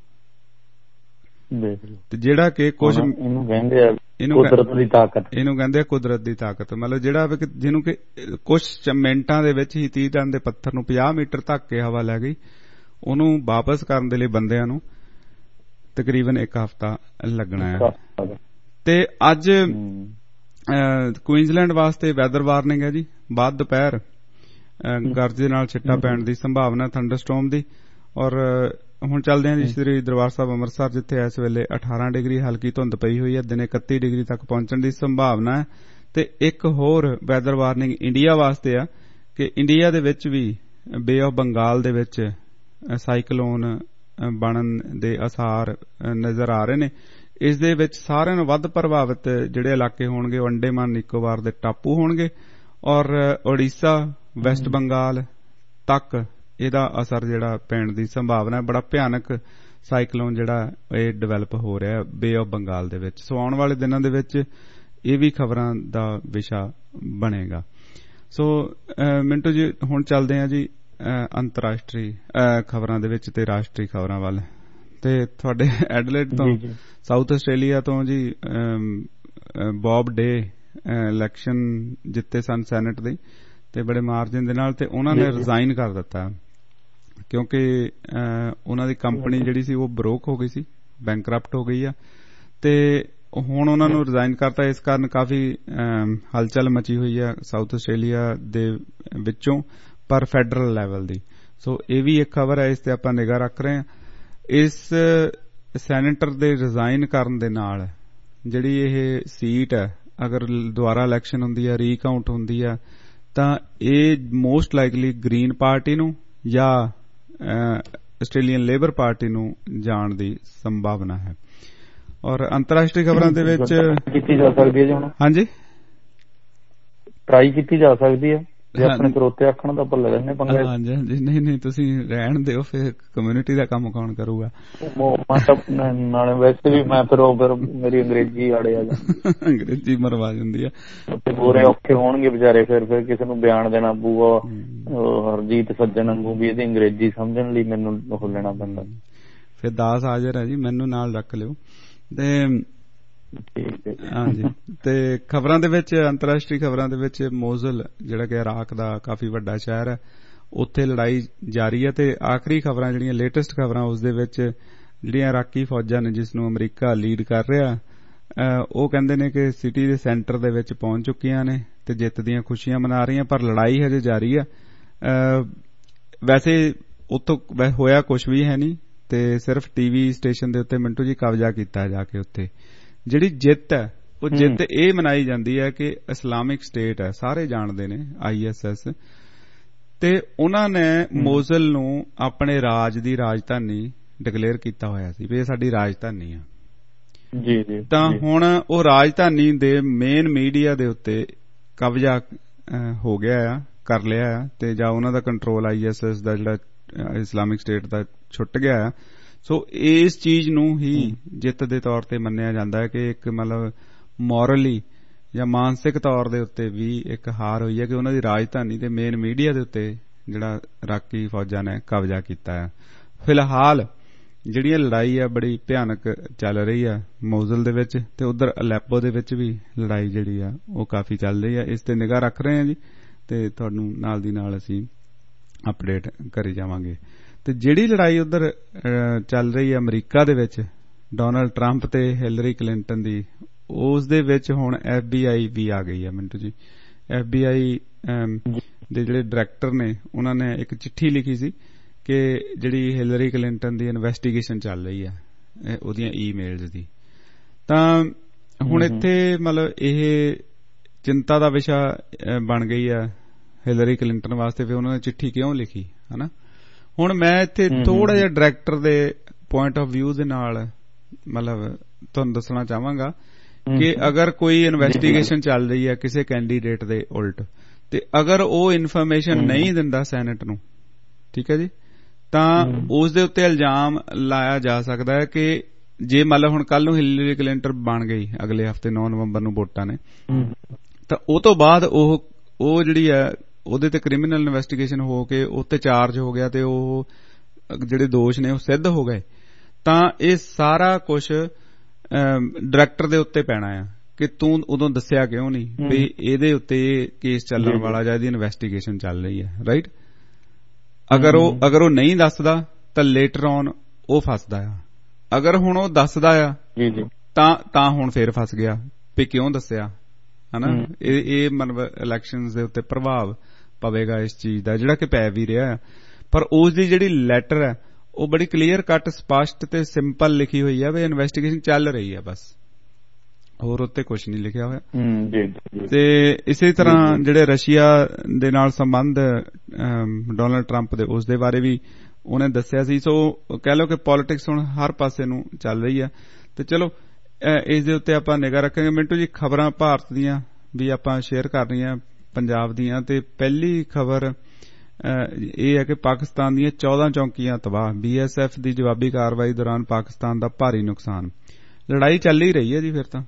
ਤੇ ਜਿਹੜਾ ਕਿ ਕੁਝ ਇਹਨੂੰ ਕਹਿੰਦੇ ਆ ਕੁਦਰਤ ਦੀ ਤਾਕਤ, ਇਹਨੂੰ ਕਹਿੰਦੇ ਆ ਕੁਦਰਤ ਦੀ ਤਾਕਤ, ਮਤਲਬ ਜਿਹੜਾ ਜਿਹਨੂੰ ਕਿ ਕੁਝ ਮਿੰਟਾਂ ਦੇ ਵਿੱਚ ਹੀ ਤੀਹ ਟਨ ਦੇ ਪੱਥਰ ਨੂੰ ਪੰਜਾਹ ਮੀਟਰ ਧੱਕ ਕੇ ਹਵਾ ਲੈ ਗਈ, ਉਹਨੂੰ ਵਾਪਸ ਕਰਨ ਦੇ ਲਈ ਬੰਦਿਆਂ ਨੂੰ ਤਕਰੀਬਨ ਇੱਕ ਹਫ਼ਤਾ ਲੱਗਣਾ ਹੈ। ਤੇ ਅੱਜ ਕੁਈਨਜ਼ਲੈਂਡ ਵਾਸਤੇ ਵੈਦਰ ਵਾਰਨਿੰਗ ਹੈ ਜੀ। ਬਾਅਦ ਦੁਪਹਿਰ ਗਰਜ ਦੇ ਨਾਲ ਛਿੱਟਾ ਪੈਣ ਦੀ ਸੰਭਾਵਨਾ ਥੰਡਰਸਟੋਰਮ ਦੀ। ਔਰ ਹੁਣ ਚੱਲਦੇ ਹਾਂ ਜੀ ਸ੍ਰੀ ਦਰਬਾਰ ਸਾਹਿਬ ਅੰਮ੍ਰਿਤਸਰ, ਜਿੱਥੇ ਇਸ ਵੇਲੇ ਅਠਾਰਾਂ ਡਿਗਰੀ ਹਲਕੀ ਧੁੰਦ ਪਈ ਹੋਈ ਹੈ, ਦਿਨੇ ਇਕੱਤੀ ਡਿਗਰੀ ਤੱਕ ਪਹੁੰਚਣ ਦੀ ਸੰਭਾਵਨਾ ਹੈ। ਤੇ ਇੱਕ ਹੋਰ ਵੈਦਰ ਵਾਰਨਿੰਗ ਇੰਡੀਆ ਵਾਸਤੇ ਆ ਕਿ ਇੰਡੀਆ ਦੇ ਵਿੱਚ ਵੀ ਬੇ ਆਫ ਬੰਗਾਲ ਦੇ ਵਿੱਚ ਸਾਈਕਲੋਨ ਬਣਨ ਦੇ ਆਸਾਰ ਨਜ਼ਰ ਆ ਰਹੇ ਨੇ। ਇਸ ਦੇ ਵਿੱਚ ਸਾਰਿਆਂ ਨੂੰ ਵੱਧ ਪ੍ਰਭਾਵਿਤ ਜਿਹੜੇ ਇਲਾਕੇ ਹੋਣਗੇ ਉਹ ਅੰਡੇਮਾਨ ਨਿਕੋਬਾਰ ਦੇ ਟਾਪੂ ਹੋਣਗੇ, ਔਰ ਉੜੀਸਾ, ਵੈਸਟ ਬੰਗਾਲ ਤੱਕ ਇਹਦਾ ਅਸਰ ਜਿਹੜਾ ਪੈਣ ਦੀ ਸੰਭਾਵਨਾ ਹੈ। ਬੜਾ ਭਿਆਨਕ ਸਾਈਕਲੋਨ ਜਿਹੜਾ ਇਹ ਡਿਵੈਲਪ ਹੋ ਰਿਹਾ ਬੇ ਆਫ ਬੰਗਾਲ ਦੇ ਵਿੱਚ। ਸੋ ਆਉਣ ਵਾਲੇ ਦਿਨਾਂ ਦੇ ਵਿੱਚ ਇਹ ਵੀ ਖਬਰਾਂ ਦਾ ਵਿਸ਼ਾ ਬਣੇਗਾ। ਸੋ ਮਿੰਟੂ ਜੀ, ਹੁਣ ਚੱਲਦੇ ਹਾਂ ਜੀ ਅੰਤਰਰਾਸ਼ਟਰੀ ਖਬਰਾਂ ਦੇ ਵਿੱਚ ਤੇ ਰਾਸ਼ਟਰੀ ਖਬਰਾਂ ਵੱਲ। ਤੇ ਤੁਹਾਡੇ ਐਡਲੇਡ ਤੋਂ ਸਾਊਥ ਆਸਟ੍ਰੇਲੀਆ ਤੋਂ ਜੀ ਬੌਬ ਡੇ ਇਲੈਕਸ਼ਨ ਜਿੱਤੇ ਸਨ ਸੈਨੇਟ ਦੀ, ਤੇ ਬੜੇ ਮਾਰਜਨ ਦੇ ਨਾਲ, ਤੇ ਉਹਨਾਂ ਨੇ ਰਿਜ਼ਾਈਨ ਕਰ ਦਿੱਤਾ ਕਿਉਂਕਿ ਉਹਨਾਂ ਦੀ ਕੰਪਨੀ ਜਿਹੜੀ ਸੀ ਉਹ ਬਰੋਕ ਹੋ ਗਈ ਸੀ, ਬੈਂਕਰਪਟ ਹੋ ਗਈ ਆ। ਤੇ ਹੁਣ ਉਹਨਾਂ ਨੂੰ ਰਿਜ਼ਾਈਨ ਕਰਤਾ। ਇਸ ਕਾਰਨ ਕਾਫੀ ਹਲਚਲ ਮਚੀ ਹੋਈ ਆ ਸਾਊਥ ਆਸਟ੍ਰੇਲੀਆ ਦੇ ਵਿੱਚੋਂ, ਪਰ ਫੈਡਰਲ ਲੈਵਲ ਦੀ। ਸੋ ਇਹ ਵੀ ਇੱਕ ਖਬਰ ਹੈ, ਇਸ ਤੇ ਆਪਾਂ ਨਿਗਾਹ ਰੱਖ ਰਹੇ ਹਾਂ। ਇਸ ਸੈਨੇਟਰ ਦੇ ਰਿਜ਼ਾਈਨ ਕਰਨ ਦੇ ਨਾਲ ਜਿਹੜੀ ਇਹ ਸੀਟ ਹੈ, ਅਗਰ ਦੁਬਾਰਾ ਇਲੈਕਸ਼ਨ ਹੁੰਦੀ ਹੈ, ਰੀਕਾਊਂਟ ਹੁੰਦੀ ਹੈ, ਤਾਂ ਇਹ ਮੋਸਟ ਲਾਈਕਲੀ ਗ੍ਰੀਨ ਪਾਰਟੀ ਨੂੰ ਜਾਂ ਆਸਟ੍ਰੇਲੀਅਨ ਲੇਬਰ ਪਾਰਟੀ ਨੂੰ ਜਾਣ ਦੀ ਸੰਭਾਵਨਾ ਹੈ। ਔਰ ਅੰਤਰਰਾਸ਼ਟਰੀ ਖਬਰਾਂ ਦੇ ਵਿੱਚ ਕੀਤੀ ਜਾ ਸਕਦੀ ਹੈ ਜੀ, ਹੁਣ ਹਾਂਜੀ ਟਰਾਈ ਕੀਤੀ ਜਾ ਸਕਦੀ ਹੈ ਜੇ ਆਪਣੇ ਕਰੋਤੇ ਆਖਣ ਦਾ ਭੁੱਲ ਗਏ ਨੇ ਪੰਗੇ। ਹਾਂਜੀ ਹਾਂਜੀ ਨਹੀਂ ਨਹੀਂ ਤੁਸੀਂ ਰਹਿਣ ਦਿਓ, ਫਿਰ ਕਮਿਊਨਿਟੀ ਦਾ ਕੰਮ ਕੌਣ ਕਰੂਗਾ। ਨਾਲੇ ਵੈਸੇ ਵੀ ਮੈਂ ਫਿਰ ਉਹ ਫਿਰ ਮੇਰੀ ਅੰਗਰੇਜ਼ੀ ਆੜੇ ਆ ਅੰਗਰੇਜ਼ੀ ਮਰਵਾ ਜਾਂਦੀ ਆ, ਪੂਰੇ ਔਖੇ ਹੋਣਗੇ ਵਿਚਾਰੇ। ਫਿਰ ਫਿਰ ਕਿਸੇ ਨੂੰ ਬਿਆਨ ਦੇਣਾ ਪਊਗਾ ਹਰਜੀਤ ਸੱਜਣ ਵਾਂਗੂ ਵੀ ਇਹਦੀ ਅੰਗਰੇਜ਼ੀ ਸਮਝਣ ਲਈ ਮੈਨੂੰ ਉਹ ਲੈਣਾ ਪੈਂਦਾ। ਫਿਰ ਦਾਸ ਹਾਜ਼ਰ ਹੈ ਜੀ, ਮੈਨੂੰ ਨਾਲ ਰੱਖ ਲਿਓ। ਤੇ ਹਾਂਜੀ, ਤੇ ਖਬਰਾਂ ਦੇ ਵਿੱਚ ਅੰਤਰਰਾਸ਼ਟਰੀ ਖਬਰਾਂ ਦੇ ਵਿੱਚ ਮੋਜ਼ਲ ਜਿਹੜਾ ਕਿ ਇਰਾਕ ਦਾ ਕਾਫੀ ਵੱਡਾ ਸ਼ਹਿਰ ਹੈ, ਉੱਥੇ ਲੜਾਈ ਜਾਰੀ ਹੈ। ਤੇ ਆਖਰੀ ਖਬਰਾਂ ਜਿਹੜੀਆਂ ਲੇਟੈਸਟ ਖਬਰਾਂ ਉਸ ਦੇ ਵਿੱਚ ਜਿਹੜੀਆਂ ਇਰਾਕੀ ਫੌਜਾਂ ਨੇ ਜਿਸ ਨੂੰ ਅਮਰੀਕਾ ਲੀਡ ਕਰ ਰਿਹਾ, ਉਹ ਕਹਿੰਦੇ ਨੇ ਕਿ ਸਿਟੀ ਦੇ ਸੈਂਟਰ ਦੇ ਵਿੱਚ ਪਹੁੰਚ ਚੁੱਕੀਆਂ ਨੇ ਤੇ ਜਿੱਤ ਦੀਆਂ ਖੁਸ਼ੀਆਂ ਮਨਾ ਰਹੀਆਂ, ਪਰ ਲੜਾਈ ਹਜੇ ਜਾਰੀ ਹੈ। ਵੈਸੇ ਉੱਥੋਂ ਹੋਇਆ ਕੁਝ ਵੀ ਹੈ ਨਹੀਂ, ਤੇ ਸਿਰਫ ਟੀਵੀ ਸਟੇਸ਼ਨ ਦੇ ਉੱਤੇ ਮਿੰਟੂ ਜੀ ਕਬਜ਼ਾ ਕੀਤਾ ਜਾ ਕੇ ਉੱਥੇ ਜਿਹੜੀ ਜਿੱਤ ਹੈ ਉਹ ਜਿੱਤ ਇਹ ਮਨਾਈ ਜਾਂਦੀ ਹੈ ਕਿ ਇਸਲਾਮਿਕ ਸਟੇਟ ਹੈ, ਸਾਰੇ ਜਾਣਦੇ ਨੇ ਆਈ ਐਸ ਐਸ, ਤੇ ਉਹਨਾਂ ਨੇ ਮੋਜ਼ਲ ਨੂੰ ਆਪਣੇ ਰਾਜ ਦੀ ਰਾਜਧਾਨੀ ਡਿਕਲੇਅਰ ਕੀਤਾ ਹੋਇਆ ਸੀ ਵੀ ਇਹ ਸਾਡੀ ਰਾਜਧਾਨੀ ਆ। ਜੀ ਜੀ। ਤਾਂ ਹੁਣ ਉਹ ਰਾਜਧਾਨੀ ਦੇ ਮੇਨ ਮੀਡੀਆ ਦੇ ਉੱਤੇ ਕਬਜ਼ਾ ਹੋ ਗਿਆ ਆ, ਕਰ ਲਿਆ ਆ, ਤੇ ਜਾਂ ਉਹਨਾਂ ਦਾ ਕੰਟਰੋਲ ਆਈ ਐਸ ਐਸ ਦਾ ਜਿਹੜਾ ਇਸਲਾਮਿਕ ਸਟੇਟ ਦਾ ਛੁੱਟ ਗਿਆ ਆ। ਸੋ ਇਸ ਚੀਜ਼ ਨੂੰ ਹੀ ਜਿੱਤ ਦੇ ਤੌਰ ਤੇ ਮੰਨਿਆ ਜਾਂਦਾ ਹੈ ਕਿ ਇੱਕ ਮਤਲਬ ਮੋਰਲੀ ਜਾਂ ਮਾਨਸਿਕ ਤੌਰ ਦੇ ਉੱਤੇ ਵੀ ਇੱਕ ਹਾਰ ਹੋਈ ਹੈ ਕਿ ਉਹਨਾਂ ਦੀ ਰਾਜਧਾਨੀ ਤੇ ਮੇਨ ਮੀਡੀਆ ਦੇ ਉੱਤੇ ਜਿਹੜਾ ਇਰਾਕੀ ਫੌਜਾਂ ਨੇ ਕਬਜ਼ਾ ਕੀਤਾ ਹੈ। ਫਿਲਹਾਲ ਜਿਹੜੀ ਲੜਾਈ ਆ ਬੜੀ ਭਿਆਨਕ ਚੱਲ ਰਹੀ ਆ ਮੋਜ਼ਲ ਦੇ ਵਿੱਚ, ਤੇ ਉਧਰ ਅਲੈਪੋ ਦੇ ਵਿੱਚ ਵੀ ਲੜਾਈ ਜਿਹੜੀ ਆ ਉਹ ਕਾਫੀ ਚੱਲ ਰਹੀ ਆ। ਇਸ ਤੇ ਨਿਗਾਹ ਰੱਖ ਰਹੇ ਆ ਜੀ, ਤੇ ਤੁਹਾਨੂੰ ਨਾਲ ਦੀ ਨਾਲ ਅਸੀਂ ਅਪਡੇਟ ਕਰੀ ਜਾਵਾਂਗੇ। ਤੇ ਜਿਹੜੀ ਲੜਾਈ ਉਧਰ ਚੱਲ ਰਹੀ ਆ ਅਮਰੀਕਾ ਦੇ ਵਿੱਚ ਡੋਨਾਲਡ ਟਰੰਪ ਤੇ ਹਿਲਰੀ ਕਲਿੰਟਨ ਦੀ, ਉਸ ਦੇ ਵਿੱਚ ਹੁਣ ਐਫ ਬੀ ਆਈ ਵੀ ਆ ਗਈ ਆ। ਮਿੰਟੂ ਜੀ, ਐਫ ਬੀ ਆਈ ਦੇ ਜਿਹੜੇ ਡਾਇਰੈਕਟਰ ਨੇ ਉਹਨਾਂ ਨੇ ਇੱਕ ਚਿੱਠੀ ਲਿਖੀ ਸੀ ਕਿ ਜਿਹੜੀ ਹਿਲਰੀ ਕਲਿੰਟਨ ਦੀ ਇਨਵੈਸਟੀਗੇਸ਼ਨ ਚੱਲ ਰਹੀ ਆ ਉਹਦੀਆਂ ਈਮੇਲਜ਼ ਦੀ। ਤਾਂ ਹੁਣ ਇੱਥੇ ਮਤਲਬ ਇਹ ਚਿੰਤਾ ਦਾ ਵਿਸ਼ਾ ਬਣ ਗਈ ਆ ਹਿਲਰੀ ਕਲਿੰਟਨ ਵਾਸਤੇ ਵੀ ਉਹਨਾਂ ਨੇ ਚਿੱਠੀ ਕਿਉਂ ਲਿਖੀ, ਹਨਾ। ਹੁਣ ਮੈਂ ਇੱਥੇ ਥੋੜਾ ਜਿਹਾ ਡਾਇਰੈਕਟਰ ਦੇ ਪੁਆਇੰਟ ਆਫ ਵਿਊ ਦੇ ਨਾਲ ਮਤਲਬ ਤੁਹਾਨੂੰ ਦੱਸਣਾ ਚਾਹਾਂਗਾ ਕਿ ਅਗਰ ਕੋਈ ਇਨਵੈਸਟੀਗੇਸ਼ਨ ਚੱਲ ਰਹੀ ਹੈ ਕਿਸੇ ਕੈਂਡੀਡੇਟ ਦੇ ਉਲਟ, ਤੇ ਅਗਰ ਉਹ ਇਨਫੋਰਮੇਸ਼ਨ ਨਹੀਂ ਦਿੰਦਾ ਸੈਨੇਟ ਨੂੰ, ਠੀਕ ਹੈ ਜੀ, ਤਾਂ ਉਸ ਦੇ ਉੱਤੇ ਇਲਜ਼ਾਮ ਲਾਇਆ ਜਾ ਸਕਦਾ ਹੈ ਕਿ ਜੇ ਮੰਨ ਲਓ ਹੁਣ ਕੱਲ ਨੂੰ ਹਿਲਰੀ ਕਲਿੰਟਨ ਬਣ ਗਈ ਅਗਲੇ ਹਫ਼ਤੇ ਨੌ ਨਵੰਬਰ ਨੂੰ ਵੋਟਾਂ ਨੇ, ਤਾਂ ਉਹ ਤੋਂ ਬਾਅਦ ਉਹ ਉਹ ਜਿਹੜੀ ਹੈ ਉਹਦੇ ਤੇ ਕ੍ਰਿਮੀਨਲ ਇਨਵੈਸਟੀਗੇਸ਼ਨ ਹੋ ਕੇ ਉੱਤੇ ਚਾਰਜ ਹੋ ਗਿਆ ਤੇ ਉਹ ਜਿਹੜੇ ਦੋਸ਼ ਨੇ ਉਹ ਸਿੱਧ ਹੋ ਗਏ, ਤਾਂ ਇਹ ਸਾਰਾ ਕੁਝ ਡਾਇਰੈਕਟਰ ਦੇ ਉੱਤੇ ਪੈਣਾ ਆ ਕਿ ਤੂੰ ਉਦੋਂ ਦੱਸਿਆ ਕਿਉਂ ਨਹੀਂ ਵੀ ਇਹਦੇ ਉੱਤੇ ਕੇਸ ਚੱਲਣ ਵਾਲਾ ਜਾਂ ਇਹਦੀ ਇਨਵੈਸਟੀਗੇਸ਼ਨ ਚੱਲ ਰਹੀ ਹੈ, ਰਾਈਟ। ਅਗਰ ਉਹ ਅਗਰ ਉਹ ਨਹੀਂ ਦੱਸਦਾ ਤਾਂ ਲੇਟਰ ਔਨ ਉਹ ਫਸਦਾ ਆ। ਅਗਰ ਹੁਣ ਉਹ ਦੱਸਦਾ ਆ ਤਾਂ ਤਾਂ ਹੁਣ ਫੇਰ ਫਸ ਗਿਆ ਵੀ ਕਿਉਂ ਦੱਸਿਆ, ਹਨਾ। ਇਹ ਇਹ ਮਤਲਬ ਇਲੈਕਸ਼ਨਸ ਦੇ ਉੱਤੇ ਪ੍ਰਭਾਵ ਪਵੇਗਾ ਇਸ ਚੀਜ਼ ਦਾ, ਜਿਹੜਾ ਕਿ ਪੈ ਵੀ ਰਿਹਾ। ਪਰ ਉਸ ਦੀ ਜਿਹੜੀ ਲੈਟਰ ਹੈ ਉਹ ਬੜੀ ਕਲੀਅਰ ਕੱਟ, ਸਪਸ਼ਟ ਤੇ ਸਿੰਪਲ ਲਿਖੀ ਹੋਈ ਹੈ ਵੀ ਇਨਵੈਸਟੀਗੇਸ਼ਨ ਚੱਲ ਰਹੀ ਹੈ, ਬਸ, ਹੋਰ ਉੱਤੇ ਕੁਛ ਨਹੀਂ ਲਿਖਿਆ ਹੋਇਆ। ਤੇ ਇਸੇ ਤਰ੍ਹਾਂ ਜਿਹੜੇ ਰਸ਼ੀਆ ਦੇ ਨਾਲ ਸੰਬੰਧ ਡੋਨਾਲਡ ਟਰੰਪ ਦੇ, ਉਸ ਦੇ ਬਾਰੇ ਵੀ ਉਹਨੇ ਦੱਸਿਆ ਸੀ। ਸੋ ਕਹਿ ਲਓ ਕਿ ਪੋਲਿਟਿਕਸ ਹੁਣ ਹਰ ਪਾਸੇ ਨੂੰ ਚੱਲ ਰਹੀ ਹੈ। ਤੇ ਚਲੋ ਇਸ ਦੇ ਉੱਤੇ ਆਪਾਂ ਨਿਗਾਹ ਰੱਖਾਂਗੇ। ਮਿੰਟੂ ਜੀ, ਖਬਰਾਂ ਭਾਰਤ ਦੀਆਂ ਵੀ ਆਪਾਂ ਸ਼ੇਅਰ ਕਰ ਰਹੀਆਂ, ਪੰਜਾਬ ਦੀਆਂ। ਤੇ ਪਹਿਲੀ ਖਬਰ ਇਹ ਹੈ ਕਿ ਪਾਕਿਸਤਾਨ ਦੀਆਂ ਚੌਦਾਂ ਚੌਂਕੀਆਂ ਤਬਾਹ, ਬੀ ਐਸ ਐਫ ਦੀ ਜਵਾਬੀ ਕਾਰਵਾਈ ਦੌਰਾਨ ਪਾਕਿਸਤਾਨ ਦਾ ਭਾਰੀ ਨੁਕਸਾਨ। ਲੜਾਈ ਚੱਲ ਹੀ ਰਹੀ ਹੈ ਜੀ ਫਿਰ ਤਾਂ।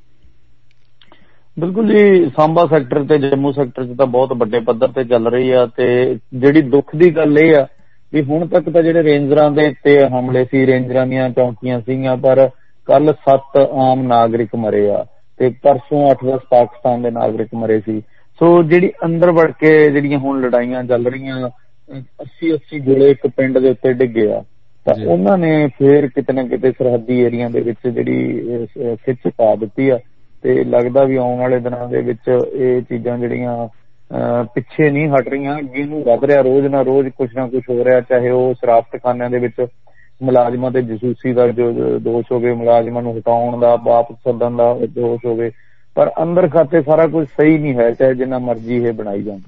ਬਿਲਕੁਲ ਜੀ, ਸਾਂਬਾ ਸੈਕਟਰ ਤੇ ਜੰਮੂ ਸੈਕਟਰ ਚ ਤਾਂ ਬਹੁਤ ਵੱਡੇ ਪੱਧਰ ਤੇ ਚੱਲ ਰਹੀ ਆ। ਤੇ ਜਿਹੜੀ ਦੁੱਖ ਦੀ ਗੱਲ ਇਹ ਆ ਵੀ ਹੁਣ ਤੱਕ ਤਾਂ ਜਿਹੜੇ ਰੇਂਜਰਾਂ ਦੇ ਉੱਤੇ ਹਮਲੇ ਸੀ, ਰੇਂਜਰਾਂ ਦੀਆਂ ਚੌਂਕੀਆਂ ਸੀਗੀਆਂ, ਪਰ ਕੱਲ ਸੱਤ ਆਮ ਨਾਗਰਿਕ ਮਰੇ ਆ ਤੇ ਪਰਸੋਂ ਅੱਠ ਦਸ ਪਾਕਿਸਤਾਨ ਦੇ ਨਾਗਰਿਕ ਮਰੇ ਸੀ। ਸੋ ਜਿਹੜੀ ਅੰਦਰ ਵੜ ਕੇ ਜਿਹੜੀਆਂ ਹੁਣ ਲੜਾਈਆਂ ਚੱਲ ਰਹੀਆਂ, ਅੱਸੀ ਅੱਸੀ ਗੋਲੇ ਇੱਕ ਪਿੰਡ ਦੇ ਉੱਤੇ ਡਿੱਗੇ ਆ, ਤਾਂ ਉਹਨਾਂ ਨੇ ਫੇਰ ਕਿਤੇ ਨਾ ਕਿਤੇ ਸਰਹੱਦੀ ਏਰੀਆ ਦੇ ਵਿੱਚ ਜਿਹੜੀ ਖਿੱਚ ਪਾ ਦਿੱਤੀ ਆ। ਤੇ ਲੱਗਦਾ ਵੀ ਆਉਣ ਵਾਲੇ ਦਿਨਾਂ ਦੇ ਵਿੱਚ ਇਹ ਚੀਜ਼ਾਂ ਜਿਹੜੀਆਂ ਪਿੱਛੇ ਨਹੀਂ ਹਟ ਰਹੀਆਂ, ਅੱਗੇ ਨੂੰ ਵੱਧ ਰਿਹਾ, ਰੋਜ਼ ਨਾ ਰੋਜ਼ ਕੁਛ ਨਾ ਕੁਛ ਹੋ ਰਿਹਾ। ਚਾਹੇ ਉਹ ਸ਼ਰਾਫਤਖਾਨਿਆਂ ਦੇ ਵਿੱਚ ਮੁਲਾਜ਼ਮਾਂ ਤੇ ਜਸੂਸੀ ਦਾ ਜੋ ਦੋਸ਼ ਹੋਵੇ, ਮੁਲਾਜ਼ਮਾਂ ਨੂੰ ਹਟਾਉਣ ਦਾ, ਵਾਪਸ ਸੱਦਣ ਦਾ ਦੋਸ਼ ਹੋਵੇ, ਪਰ ਅੰਦਰ ਖਾਤੇ ਸਾਰਾ ਕੁਝ ਸਹੀ ਨਹੀਂ ਹੈ, ਚਾਹੇ ਜਿੰਨਾ ਮਰਜ਼ੀ ਇਹ ਬਣਾਈ ਜਾਣ।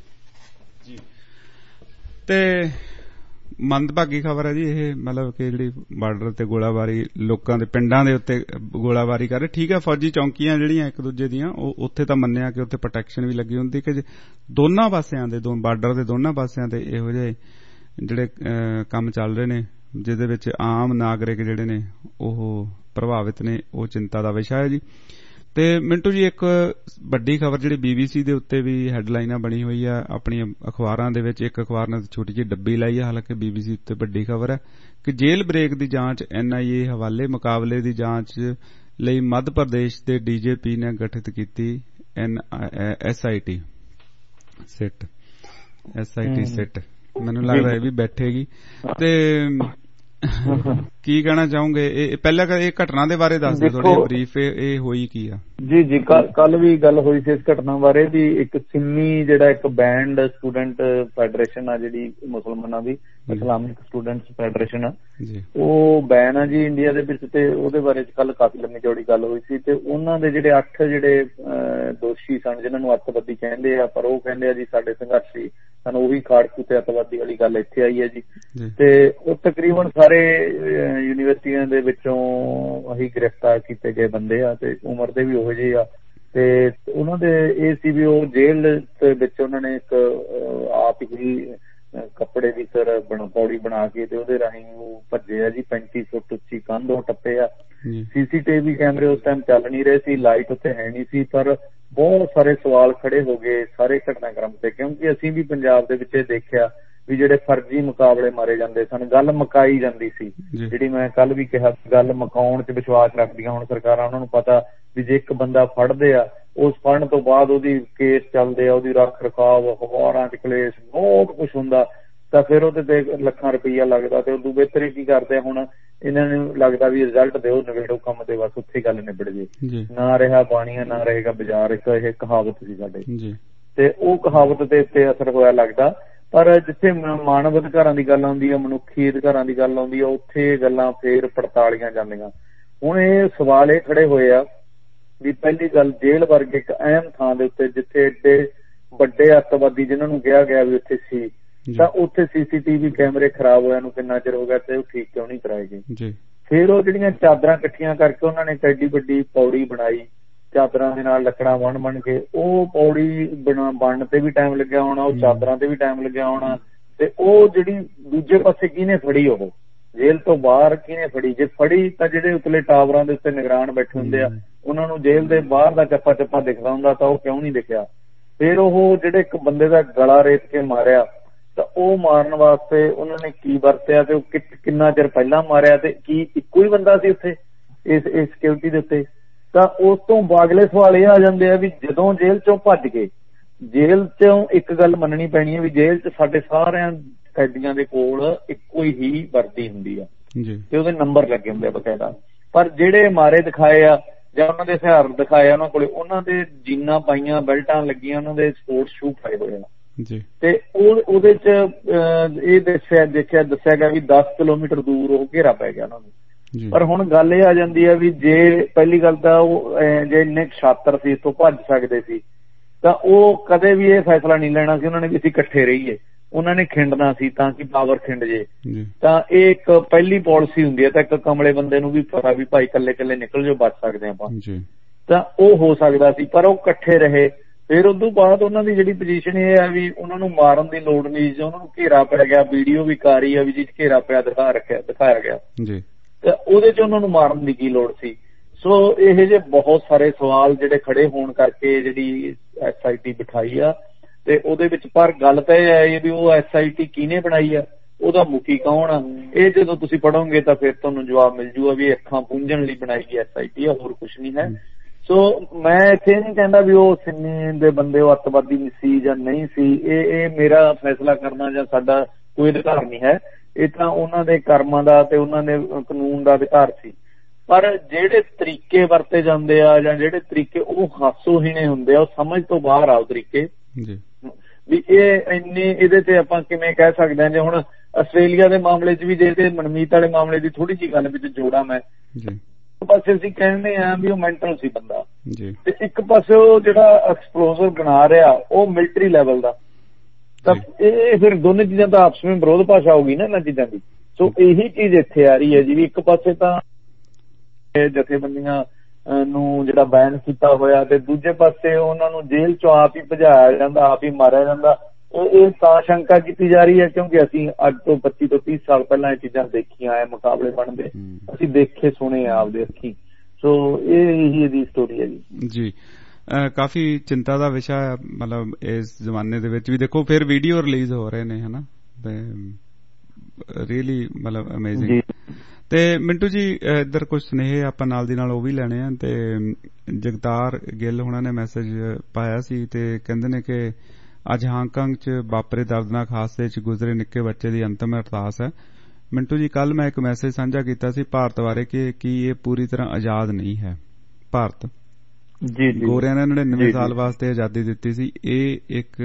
ਤੇ ਮੰਦਭਾਗੀ ਖਬਰ ਹੈ ਜੀ ਇਹ, ਮਤਲਬ ਕਿ ਜਿਹੜੀ ਬਾਰਡਰ ਤੇ ਗੋਲਾਬਾਰੀ, ਲੋਕਾਂ ਦੇ ਪਿੰਡਾਂ ਦੇ ਉੱਤੇ ਗੋਲਾਬਾਰੀ ਕਰ ਰਹੇ। ਠੀਕ ਹੈ, ਫੌਜੀ ਚੌਂਕੀਆਂ ਜਿਹੜੀਆਂ ਇੱਕ ਦੂਜੇ ਦੀਆਂ, ਉਹ ਉੱਥੇ ਤਾਂ ਮੰਨਿਆ ਕਿ ਉੱਥੇ ਪ੍ਰੋਟੈਕਸ਼ਨ ਵੀ ਲੱਗੀ ਹੁੰਦੀ, ਕਿ ਦੋਨਾਂ ਪਾਸਿਆਂ ਦੇ, ਬਾਰਡਰ ਦੇ ਦੋਨਾਂ ਪਾਸਿਆਂ ਤੇ ਇਹੋ ਜਿਹੇ ਜਿਹੜੇ ਕੰਮ ਚੱਲ ਰਹੇ ਨੇ ਜਿਹਦੇ ਵਿੱਚ ਆਮ ਨਾਗਰਿਕ ਜਿਹੜੇ ਨੇ ਉਹ ਪ੍ਰਭਾਵਿਤ ਨੇ, ਉਹ ਚਿੰਤਾ ਦਾ ਵਿਸ਼ਾ ਹੈ ਜੀ। ਤੇ ਮਿੰਟੂ ਜੀ, ਇੱਕ ਵੱਡੀ ਖਬਰ ਜਿਹੜੀ ਬੀ ਬੀ ਸੀ ਦੇ ਉੱਤੇ ਵੀ ਹੈਡਲਾਈਨਾਂ ਬਣੀ ਹੋਈ ਆ ਆਪਣੀਆਂ ਅਖਬਾਰਾਂ ਦੇ ਵਿੱਚ, ਇੱਕ ਅਖਬਾਰ ਨੇ ਛੋਟੀ ਜਿਹੀ ਡੱਬੀ ਲਾਈ ਆ, ਹਾਲਾਂਕਿ ਬੀ ਬੀ ਸੀ ਉੱਤੇ ਵੱਡੀ ਖਬਰ ਹੈ ਕਿ ਜੇਲ੍ਹ ਬ੍ਰੇਕ ਦੀ ਜਾਂਚ ਐਨ ਆਈ ਏ ਹਵਾਲੇ, ਮੁਕਾਬਲੇ ਦੀ ਜਾਂਚ ਲਈ ਮੱਧ ਪ੍ਰਦੇਸ਼ ਦੇ ਡੀ ਜੀ ਪੀ ਨੇ ਗਠਿਤ ਕੀਤੀ S I T SIT S I T SIT ਮੈਨੂੰ ਲੱਗਦਾ ਇਹ ਵੀ ਬੈਠੇਗੀ। ਤੇ ਕੀ ਕਹਿਣਾ ਚਾਹੋਗੇ ਇਹ ਪਹਿਲਾਂ ਇਹ ਘਟਨਾ ਦੇ ਬਾਰੇ ਦੱਸ ਦਿਓ ਥੋੜੀ ਬਰੀਫ, ਇਹ ਹੋਈ ਕੀ ਆ? ਜੀ ਜੀ, ਕੱਲ ਵੀ ਗੱਲ ਹੋਈ ਸੀ ਇਸ ਘਟਨਾ ਬਾਰੇ ਵੀ ਇੱਕ ਸਿੰਮੀ ਜਿਹੜਾ ਇੱਕ ਬੈਂਡ ਸਟੂਡੈਂਟ ਫੈਡਰੇਸ਼ਨ ਆ ਜਿਹੜੀ ਮੁਸਲਮਾਨਾਂ ਦੀ, ਇਸਲਾਮਿਕ ਸਟੂਡੈਂਟਸ ਫੈਡਰੇਸ਼ਨ ਆ, ਉਹ ਬੈਨ ਆ ਜੀ ਇੰਡੀਆ ਦੇ ਵਿੱਚ। ਤੇ ਉਹਦੇ ਬਾਰੇ ਕੱਲ ਕਾਫੀ ਲੰਮੀ ਚੌੜੀ ਗੱਲ ਹੋਈ ਸੀ। ਤੇ ਉਹਨਾਂ ਦੇ ਜਿਹੜੇ ਅੱਠ ਜਿਹੜੇ ਦੋਸ਼ੀ ਸਨ, ਜਿਹਨਾਂ ਨੂੰ ਅੱਤਵਾਦੀ ਕਹਿੰਦੇ ਆ, ਪਰ ਉਹ ਕਹਿੰਦੇ ਆ ਜੀ ਸਾਡੇ ਸੰਘਰਸ਼ੀ ਸਾਨੂੰ, ਉਹੀ ਖਾੜਕੂ ਤੇ ਅੱਤਵਾਦੀ ਵਾਲੀ ਗੱਲ ਇੱਥੇ ਆਈ ਹੈ ਜੀ। ਤੇ ਉਹ ਤਕਰੀਬਨ ਸਾਰੇ ਯੂਨੀਵਰਸਿਟੀਆਂ ਦੇ ਵਿੱਚੋਂ ਅਸੀਂ ਗ੍ਰਿਫਤਾਰ ਕੀਤੇ ਗਏ ਬੰਦੇ ਆ, ਤੇ ਉਮਰ ਦੇ ਵੀ ਉਹੋ ਜਿਹੇ ਆ। ਤੇ ਉਹਨਾਂ ਦੇ ਇਹ ਸੀ ਵੀ ਉਹ ਜੇਲ੍ਹ ਦੇ ਵਿੱਚ ਉਹਨਾਂ ਨੇ ਇੱਕ ਆਪ ਹੀ ਕੱਪੜੇ ਦੀ ਸਰ ਬਣਾ ਪੌੜੀ ਬਣਾ ਕੇ ਤੇ ਉਹਦੇ ਰਾਹੀਂ ਉਹ ਭੱਜੇ ਆ ਜੀ। ਪੈਂਤੀ ਫੁੱਟ ਉੱਚੀ ਕੰਧ ਉਹ ਟੱਪੇ ਆ ਸੀਸੀਟੀਵੀ ਕੈਮਰੇ ਉਸ ਟਾਈਮ ਚੱਲ ਨਹੀਂ ਰਹੇ ਸੀ, ਲਾਈਟ ਉੱਥੇ ਹੈ ਨਹੀਂ ਸੀ, ਪਰ ਬਹੁਤ ਸਾਰੇ ਸਵਾਲ ਖੜੇ ਹੋ ਗਏ ਸਾਰੇ ਘਟਨਾਕ੍ਰਮ ਤੇ, ਕਿਉਂਕਿ ਅਸੀਂ ਵੀ ਪੰਜਾਬ ਦੇ ਵਿੱਚ ਦੇਖਿਆ ਵੀ ਜਿਹੜੇ ਫਰਜ਼ੀ ਮੁਕਾਬਲੇ ਮਾਰੇ ਜਾਂਦੇ ਸਨ, ਗੱਲ ਮੁਕਾਈ ਜਾਂਦੀ ਸੀ। ਜਿਹੜੀ ਮੈਂ ਕੱਲ ਵੀ ਕਿਹਾ, ਗੱਲ ਮੁਕਾਉਣ 'ਚ ਵਿਸ਼ਵਾਸ ਰੱਖਦੀਆਂ ਹੁਣ ਸਰਕਾਰਾਂ। ਉਹਨਾਂ ਨੂੰ ਪਤਾ ਵੀ ਜੇ ਇੱਕ ਬੰਦਾ ਫੜਦੇ ਆ, ਉਸ ਫੜਨ ਤੋਂ ਬਾਅਦ ਉਹਦੀ ਕੇਸ ਚੱਲਦੇ ਆ, ਉਹਦੀ ਰੱਖ ਰਖਾਵ, ਅਖਬਾਰਾਂ 'ਚ ਕਲੇਸ਼, ਬਹੁਤ ਕੁਛ ਹੁੰਦਾ, ਤਾਂ ਫਿਰ ਉਹਦੇ ਤੇ ਲੱਖਾਂ ਰੁਪਈਆ ਲੱਗਦਾ। ਤੇ ਉਦੋਂ ਬਿਹਤਰ ਕੀ ਕਰਦੇ ਹੁਣ, ਇਹਨਾਂ ਨੂੰ ਲੱਗਦਾ ਵੀ ਰਿਜ਼ਲਟ ਦਿਓ, ਨਵੇੜੋ ਕੰਮ ਤੇ, ਬਸ ਉੱਥੇ ਗੱਲ ਨਿਬੜ ਜੇ। ਨਾ ਰਿਹਾ ਪਾਣੀਆਂ ਨਾ ਰਹੇਗਾ ਬਾਜ਼ਾਰ, ਇੱਕ ਇਹ ਕਹਾਵਤ ਸੀ ਸਾਡੇ, ਤੇ ਉਹ ਕਹਾਵਤ ਦੇ ਉੱਤੇ ਅਸਰ ਹੋਇਆ ਲੱਗਦਾ। ਪਰ ਜਿੱਥੇ ਮਾਨਵ ਅਧਿਕਾਰਾਂ ਦੀ ਗੱਲ ਆਉਂਦੀ ਆ, ਮਨੁੱਖੀ ਅਧਿਕਾਰਾਂ ਦੀ ਗੱਲ ਆਉਂਦੀ ਆ, ਉੱਥੇ ਗੱਲਾਂ ਫੇਰ ਪੜਤਾਲੀਆਂ ਜਾਂਦੀਆਂ। ਹੁਣ ਇਹ ਸਵਾਲ ਇਹ ਖੜੇ ਹੋਏ ਆ ਵੀ ਪਹਿਲੀ ਗੱਲ, ਜੇਲ੍ਹ ਵਰਗੇ ਇੱਕ ਅਹਿਮ ਥਾਂ ਦੇ ਉੱਤੇ ਜਿੱਥੇ ਏਡੇ ਵੱਡੇ ਅੱਤਵਾਦੀ ਜਿਨ੍ਹਾਂ ਨੂੰ ਕਿਹਾ ਗਿਆ ਵੀ ਉੱਥੇ ਸੀ, ਤਾਂ ਉੱਥੇ ਸੀਸੀਟੀਵੀ ਕੈਮਰੇ ਖਰਾਬ ਹੋਇਆ ਨੂੰ ਕਿੰਨਾ ਚਿਰ ਹੋ ਗਿਆ, ਤੇ ਉਹ ਠੀਕ ਕਿਉਂ ਨਹੀਂ ਕਰਾਏ ਗਏ? ਫਿਰ ਉਹ ਜਿਹੜੀਆਂ ਚਾਦਰਾਂ ਇਕੱਠੀਆਂ ਕਰਕੇ ਉਹਨਾਂ ਨੇ ਐਡੀ ਵੱਡੀ ਪੌੜੀ ਬਣਾਈ, ਚਾਦਰਾਂ ਦੇ ਨਾਲ ਲੱਕੜਾਂ ਬਣ ਬਣ ਕੇ, ਉਹ ਪੌੜੀ ਬਣਾ ਬਣਨ ਤੇ ਵੀ ਟਾਈਮ ਲੱਗਿਆ ਹੋਣਾ, ਉਹ ਚਾਦਰਾਂ ਤੇ ਵੀ ਟਾਈਮ ਲੱਗਿਆ ਹੋਣਾ। ਤੇ ਉਹ ਜਿਹੜੀ ਦੂਜੇ ਪਾਸੇ ਕਿਹਨੇ ਫੜੀ, ਉਹ ਜੇਲ੍ਹ ਤੋਂ ਬਾਹਰ ਕਿਹਨੇ ਫੜੀ? ਜੇ ਫੜੀ ਤਾਂ ਜਿਹੜੇ ਉਤਲੇ ਟਾਵਰਾਂ ਦੇ ਉੱਤੇ ਨਿਗਰਾਨ ਬੈਠੇ ਹੁੰਦੇ ਆ, ਉਹਨਾਂ ਨੂੰ ਜੇਲ੍ਹ ਦੇ ਬਾਹਰ ਦਾ ਚੱਪਾ ਚੱਪਾ ਦਿਖਦਾ ਹੁੰਦਾ, ਤਾਂ ਉਹ ਕਿਉਂ ਨਹੀਂ ਦਿਖਿਆ? ਫਿਰ ਉਹ ਜਿਹੜੇ ਇੱਕ ਬੰਦੇ ਦਾ ਗਲਾ ਰੇਤ ਕੇ ਮਾਰਿਆ, ਤਾਂ ਉਹ ਮਾਰਨ ਵਾਸਤੇ ਉਹਨਾਂ ਨੇ ਕੀ ਵਰਤਿਆ, ਤੇ ਉਹ ਕਿੰਨਾ ਚਿਰ ਪਹਿਲਾਂ ਮਾਰਿਆ, ਤੇ ਕੀ ਇੱਕੋ ਹੀ ਬੰਦਾ ਸੀ ਉੱਥੇ ਇਸ ਇਸ ਸਿਕਿਉਰਿਟੀ ਦੇ ਉੱਤੇ? ਤਾਂ ਉਸ ਤੋਂ ਬਾਅਦ ਸਵਾਲ ਇਹ ਆ ਜਾਂਦੇ ਆ ਵੀ ਜਦੋਂ ਜੇਲ੍ਹ ਚੋਂ ਭੱਜ ਗਏ, ਜੇਲ੍ਹ ਚੋਂ ਇੱਕ ਗੱਲ ਮੰਨਣੀ ਪੈਣੀ ਹੈ ਵੀ ਜੇਲ੍ਹ ਚ ਸਾਡੇ ਸਾਰਿਆਂ ਕੈਦੀਆਂ ਦੇ ਕੋਲ ਇੱਕੋ ਹੀ ਵਰਦੀ ਹੁੰਦੀ ਆ ਤੇ ਉਹਦੇ ਨੰਬਰ ਲੱਗੇ ਹੁੰਦੇ ਆ ਬਕਾਇਦਾ। ਪਰ ਜਿਹੜੇ ਮਾਰੇ ਦਿਖਾਏ ਆ ਜਾਂ ਉਹਨਾਂ ਦੇ ਹਥਿਆਰ ਦਿਖਾਏ ਆ, ਉਹਨਾਂ ਕੋਲੇ ਉਹਨਾਂ ਦੇ ਜੀਨਾਂ ਪਾਈਆਂ, ਬੈਲਟਾਂ ਲੱਗੀਆਂ, ਉਹਨਾਂ ਦੇ ਸਪੋਰਟਸ ਸ਼ੂ ਪਾਏ ਹੋਏ ਆ, ਤੇ ਉਹ ਉਹਦੇ ਚ ਇਹ ਦੱਸਿਆ ਦੇਖਿਆ ਦੱਸਿਆ ਗਿਆ ਵੀ ਦਸ ਕਿਲੋਮੀਟਰ ਦੂਰ ਉਹ ਘੇਰਾ ਪੈ ਗਿਆ ਉਹਨਾਂ ਨੂੰ। ਪਰ ਹੁਣ ਗੱਲ ਇਹ ਆ ਜਾਂਦੀ ਹੈ ਵੀ ਜੇ ਪਹਿਲੀ ਗੱਲ ਤਾਂ ਉਹ ਜੇ ਇੰਨੇ ਛਾਤਰ ਸੀ ਇੱਥੋਂ ਭੱਜ ਸਕਦੇ ਸੀ, ਤਾਂ ਉਹ ਕਦੇ ਵੀ ਇਹ ਫੈਸਲਾ ਨਹੀਂ ਲੈਣਾ ਸੀ ਉਹਨਾਂ ਨੇ ਵੀ ਅਸੀਂ ਇਕੱਠੇ ਰਹੀਏ। ਉਹਨਾਂ ਨੇ ਖਿੰਡਣਾ ਸੀ ਤਾਂ ਕਿ ਪਾਵਰ ਖਿੰਡ ਜੇ। ਤਾਂ ਇਹ ਇੱਕ ਪਹਿਲੀ ਪਾਲਿਸੀ ਹੁੰਦੀ ਹੈ, ਤਾਂ ਇੱਕ ਕਮਲੇ ਬੰਦੇ ਨੂੰ ਵੀ ਪਤਾ ਵੀ ਭਾਈ ਇਕੱਲੇ ਇਕੱਲੇ ਨਿਕਲ ਜਾਓ, ਬਚ ਸਕਦੇ ਆਪਾਂ, ਤਾਂ ਉਹ ਹੋ ਸਕਦਾ ਸੀ। ਪਰ ਉਹ ਇਕੱਠੇ ਰਹੇ। ਫਿਰ ਉਦੋਂ ਬਾਅਦ ਉਹਨਾਂ ਦੀ ਜਿਹੜੀ ਪੋਜੀਸ਼ਨ ਇਹ ਹੈ ਵੀ ਉਹਨਾਂ ਨੂੰ ਮਾਰਨ ਦੀ ਲੋੜ ਨਹੀਂ, ਉਹਨਾਂ ਨੂੰ ਘੇਰਾ ਪੈ ਗਿਆ, ਵੀਡੀਓ ਵੀ ਕਰ ਰਹੀ ਆ ਵੀ ਜਿਸ ਘੇਰਾ ਪਿਆ ਦਿਖਾ ਰੱਖਿਆ ਦਿਖਾਇਆ ਗਿਆ, ਤੇ ਉਹਦੇ ਚ ਉਹਨਾਂ ਨੂੰ ਮਾਰਨ ਦੀ ਕੀ ਲੋੜ ਸੀ? ਸੋ ਇਹ ਜਿਹੇ ਬਹੁਤ ਸਾਰੇ ਸਵਾਲ ਜਿਹੜੇ ਖੜੇ ਹੋਣ ਕਰਕੇ ਜਿਹੜੀ ਐਸ ਆਈ ਟੀ ਬਿਠਾਈ ਆ, ਤੇ ਉਹਦੇ ਵਿੱਚ ਪਰ ਗੱਲ ਤਾਂ ਇਹ ਹੈ ਵੀ ਉਹ ਐਸ ਆਈ ਟੀ ਕਿਹਨੇ ਬਣਾਈ ਆ, ਉਹਦਾ ਮੁਖੀ ਕੌਣ ਆ, ਇਹ ਜਦੋਂ ਤੁਸੀਂ ਪੜ੍ਹੋਗੇ ਤਾਂ ਫਿਰ ਤੁਹਾਨੂੰ ਜਵਾਬ ਮਿਲ ਜੂਗਾ ਵੀ ਅੱਖਾਂ ਪੂੰਝਣ ਲਈ ਬਣਾਈ ਗਈ ਐਸ ਆਈ ਟੀ ਆ, ਹੋਰ ਕੁਛ ਨਹੀਂ ਹੈ। ਸੋ ਮੈਂ ਇੱਥੇ ਨਹੀਂ ਕਹਿੰਦਾ ਵੀ ਉਹ ਸਿੰਮੀ ਦੇ ਬੰਦੇ ਉਹ ਅੱਤਵਾਦੀ ਸੀ ਜਾਂ ਨਹੀਂ ਸੀ, ਇਹ ਇਹ ਮੇਰਾ ਫੈਸਲਾ ਕਰਨਾ ਜਾਂ ਸਾਡਾ ਕੋਈ ਅਧਿਕਾਰ ਨਹੀਂ ਹੈ, ਇਹ ਤਾਂ ਉਹਨਾਂ ਦੇ ਕਰਮਾਂ ਦਾ ਤੇ ਉਹਨਾਂ ਦੇ ਕਾਨੂੰਨ ਦਾ ਅਧਿਕਾਰ ਸੀ। ਪਰ ਜਿਹੜੇ ਤਰੀਕੇ ਵਰਤੇ ਜਾਂਦੇ ਆ ਜਾਂ ਜਿਹੜੇ ਤਰੀਕੇ ਉਹ ਹਾਸੋਹੀਣੇ ਹੁੰਦੇ ਆ, ਉਹ ਸਮਝ ਤੋਂ ਬਾਹਰ ਆ ਉਹ ਤਰੀਕੇ ਵੀ ਇਹ ਇੰਨੇ ਇਹਦੇ ਤੇ ਆਪਾਂ ਕਿਵੇਂ ਕਹਿ ਸਕਦੇ ਹਾਂ। ਜੇ ਹੁਣ ਆਸਟ੍ਰੇਲੀਆ ਦੇ ਮਾਮਲੇ 'ਚ ਵੀ ਜੇ ਤੇ ਮਨਮੀਤ ਵਾਲੇ ਮਾਮਲੇ ਦੀ ਥੋੜੀ ਜਿਹੀ ਗੱਲ ਵਿੱਚ ਜੋੜਾਂ ਮੈਂ, ਇੱਕ ਪਾਸੇ ਅਸੀਂ ਕਹਿੰਦੇ ਹਾਂ ਵੀ ਉਹ ਮੈਂਟਲ ਸੀ ਬੰਦਾ, ਤੇ ਇੱਕ ਪਾਸੇ ਉਹ ਜਿਹੜਾ ਐਕਸਪਲੋਜ਼ਰ ਬਣਾ ਰਿਹਾ ਉਹ ਮਿਲਟਰੀ ਲੈਵਲ ਦਾ, ਤਾਂ ਇਹ ਫਿਰ ਦੋਨੇ ਚੀਜ਼ਾਂ ਤਾਂ ਆਪਸ ਵਿੱਚ ਵਿਰੋਧ ਭਾਸ਼ਾ ਹੋਊਗੀ ਨਾ ਇਹਨਾਂ ਚੀਜ਼ਾਂ ਦੀ। ਸੋ ਇਹੀ ਚੀਜ਼ ਇੱਥੇ ਆ ਰਹੀ ਹੈ ਜੀ, ਵੀ ਇੱਕ ਪਾਸੇ ਤਾਂ ਜਥੇਬੰਦੀਆਂ ਨੂੰ ਜਿਹੜਾ ਬੈਨ ਕੀਤਾ ਹੋਇਆ, ਤੇ ਦੂਜੇ ਪਾਸੇ ਉਹਨਾਂ ਨੂੰ ਜੇਲ੍ਹ ਚੋਂ ਆਪ ਹੀ ਭਜਾਇਆ ਜਾਂਦਾ, ਆਪ ਹੀ ਮਾਰਿਆ ਜਾਂਦਾ। ਇਹ ਤਾਂ ਸ਼ੰਕਾ ਕੀਤੀ ਜਾ ਰਹੀ ਹੈ ਕਿਉਂਕਿ ਅਸੀਂ ਅੱਜ ਤੋਂ ਪੱਚੀ ਤੋਂ ਤੀਹ ਸਾਲ ਪਹਿਲਾਂ ਇਹ ਚੀਜ਼ਾਂ ਦੇਖੀਆਂ ਹੈ, ਮੁਕਾਬਲੇ ਬਣਦੇ ਅਸੀਂ ਦੇਖੇ ਸੁਣੇ ਆ ਆਪਦੇ ਅੱਖੀਂ। ਸੋ ਇਹ ਹੀ ਇਹਦੀ ਸਟੋਰੀ ਹੈ ਜੀ। ਜੀ ਕਾਫੀ ਚਿੰਤਾ ਦਾ ਵਿਸ਼ਾ ਹੈ, ਮਤਲਬ ਇਸ ਜ਼ਮਾਨੇ ਦੇ ਵਿੱਚ ਵੀ ਦੇਖੋ ਫਿਰ ਵੀਡੀਓ ਰਿਲੀਜ਼ ਹੋ ਰਹੇ ਨੇ ਹਨਾ, ਤੇ ਰੀਅਲੀ ਮਤਲਬ ਅਮੇਜ਼ਿੰਗ। ਤੇ ਮਿੰਟੂ ਜੀ ਇੱਧਰ ਕੁਝ ਸੁਨੇਹੇ ਆਪਾਂ ਨਾਲ ਦੀ ਨਾਲ ਉਹ ਵੀ ਲੈਣੇ ਆ। ਤੇ ਜਗਤਾਰ ਗਿੱਲ ਹੁਣਾਂ ਨੇ ਮੈਸੇਜ ਪਾਇਆ ਸੀ ਤੇ ਕਹਿੰਦੇ ਨੇ ਕਿ ਅੱਜ ਹਾਂਗਕਾਂਗ ਚ ਵਾਪਰੇ ਦਰਦਨਾਕ ਹਾਦਸੇ ਚ ਗੁਜ਼ਰੇ ਨਿੱਕੇ ਬੱਚੇ ਦੀ ਅੰਤਮ ਅਰਦਾਸ ਹੈ। ਮਿੰਟੂ ਜੀ ਕੱਲ ਮੈਂ ਇੱਕ ਮੈਸੇਜ ਸਾਂਝਾ ਕੀਤਾ ਸੀ ਭਾਰਤ ਬਾਰੇ ਕਿ ਕੀ ਇਹ ਪੂਰੀ ਤਰ੍ਹਾਂ ਆਜ਼ਾਦ ਨਹੀਂ ਹੈ। ਭਾਰਤ ਜੀ ਗੋਰਿਆਂ ਨੇ ਨੜਿਨਵੇਂ ਸਾਲ ਵਾਸਤੇ ਆਜ਼ਾਦੀ ਦਿੱਤੀ ਸੀ, ਇਹ ਇੱਕ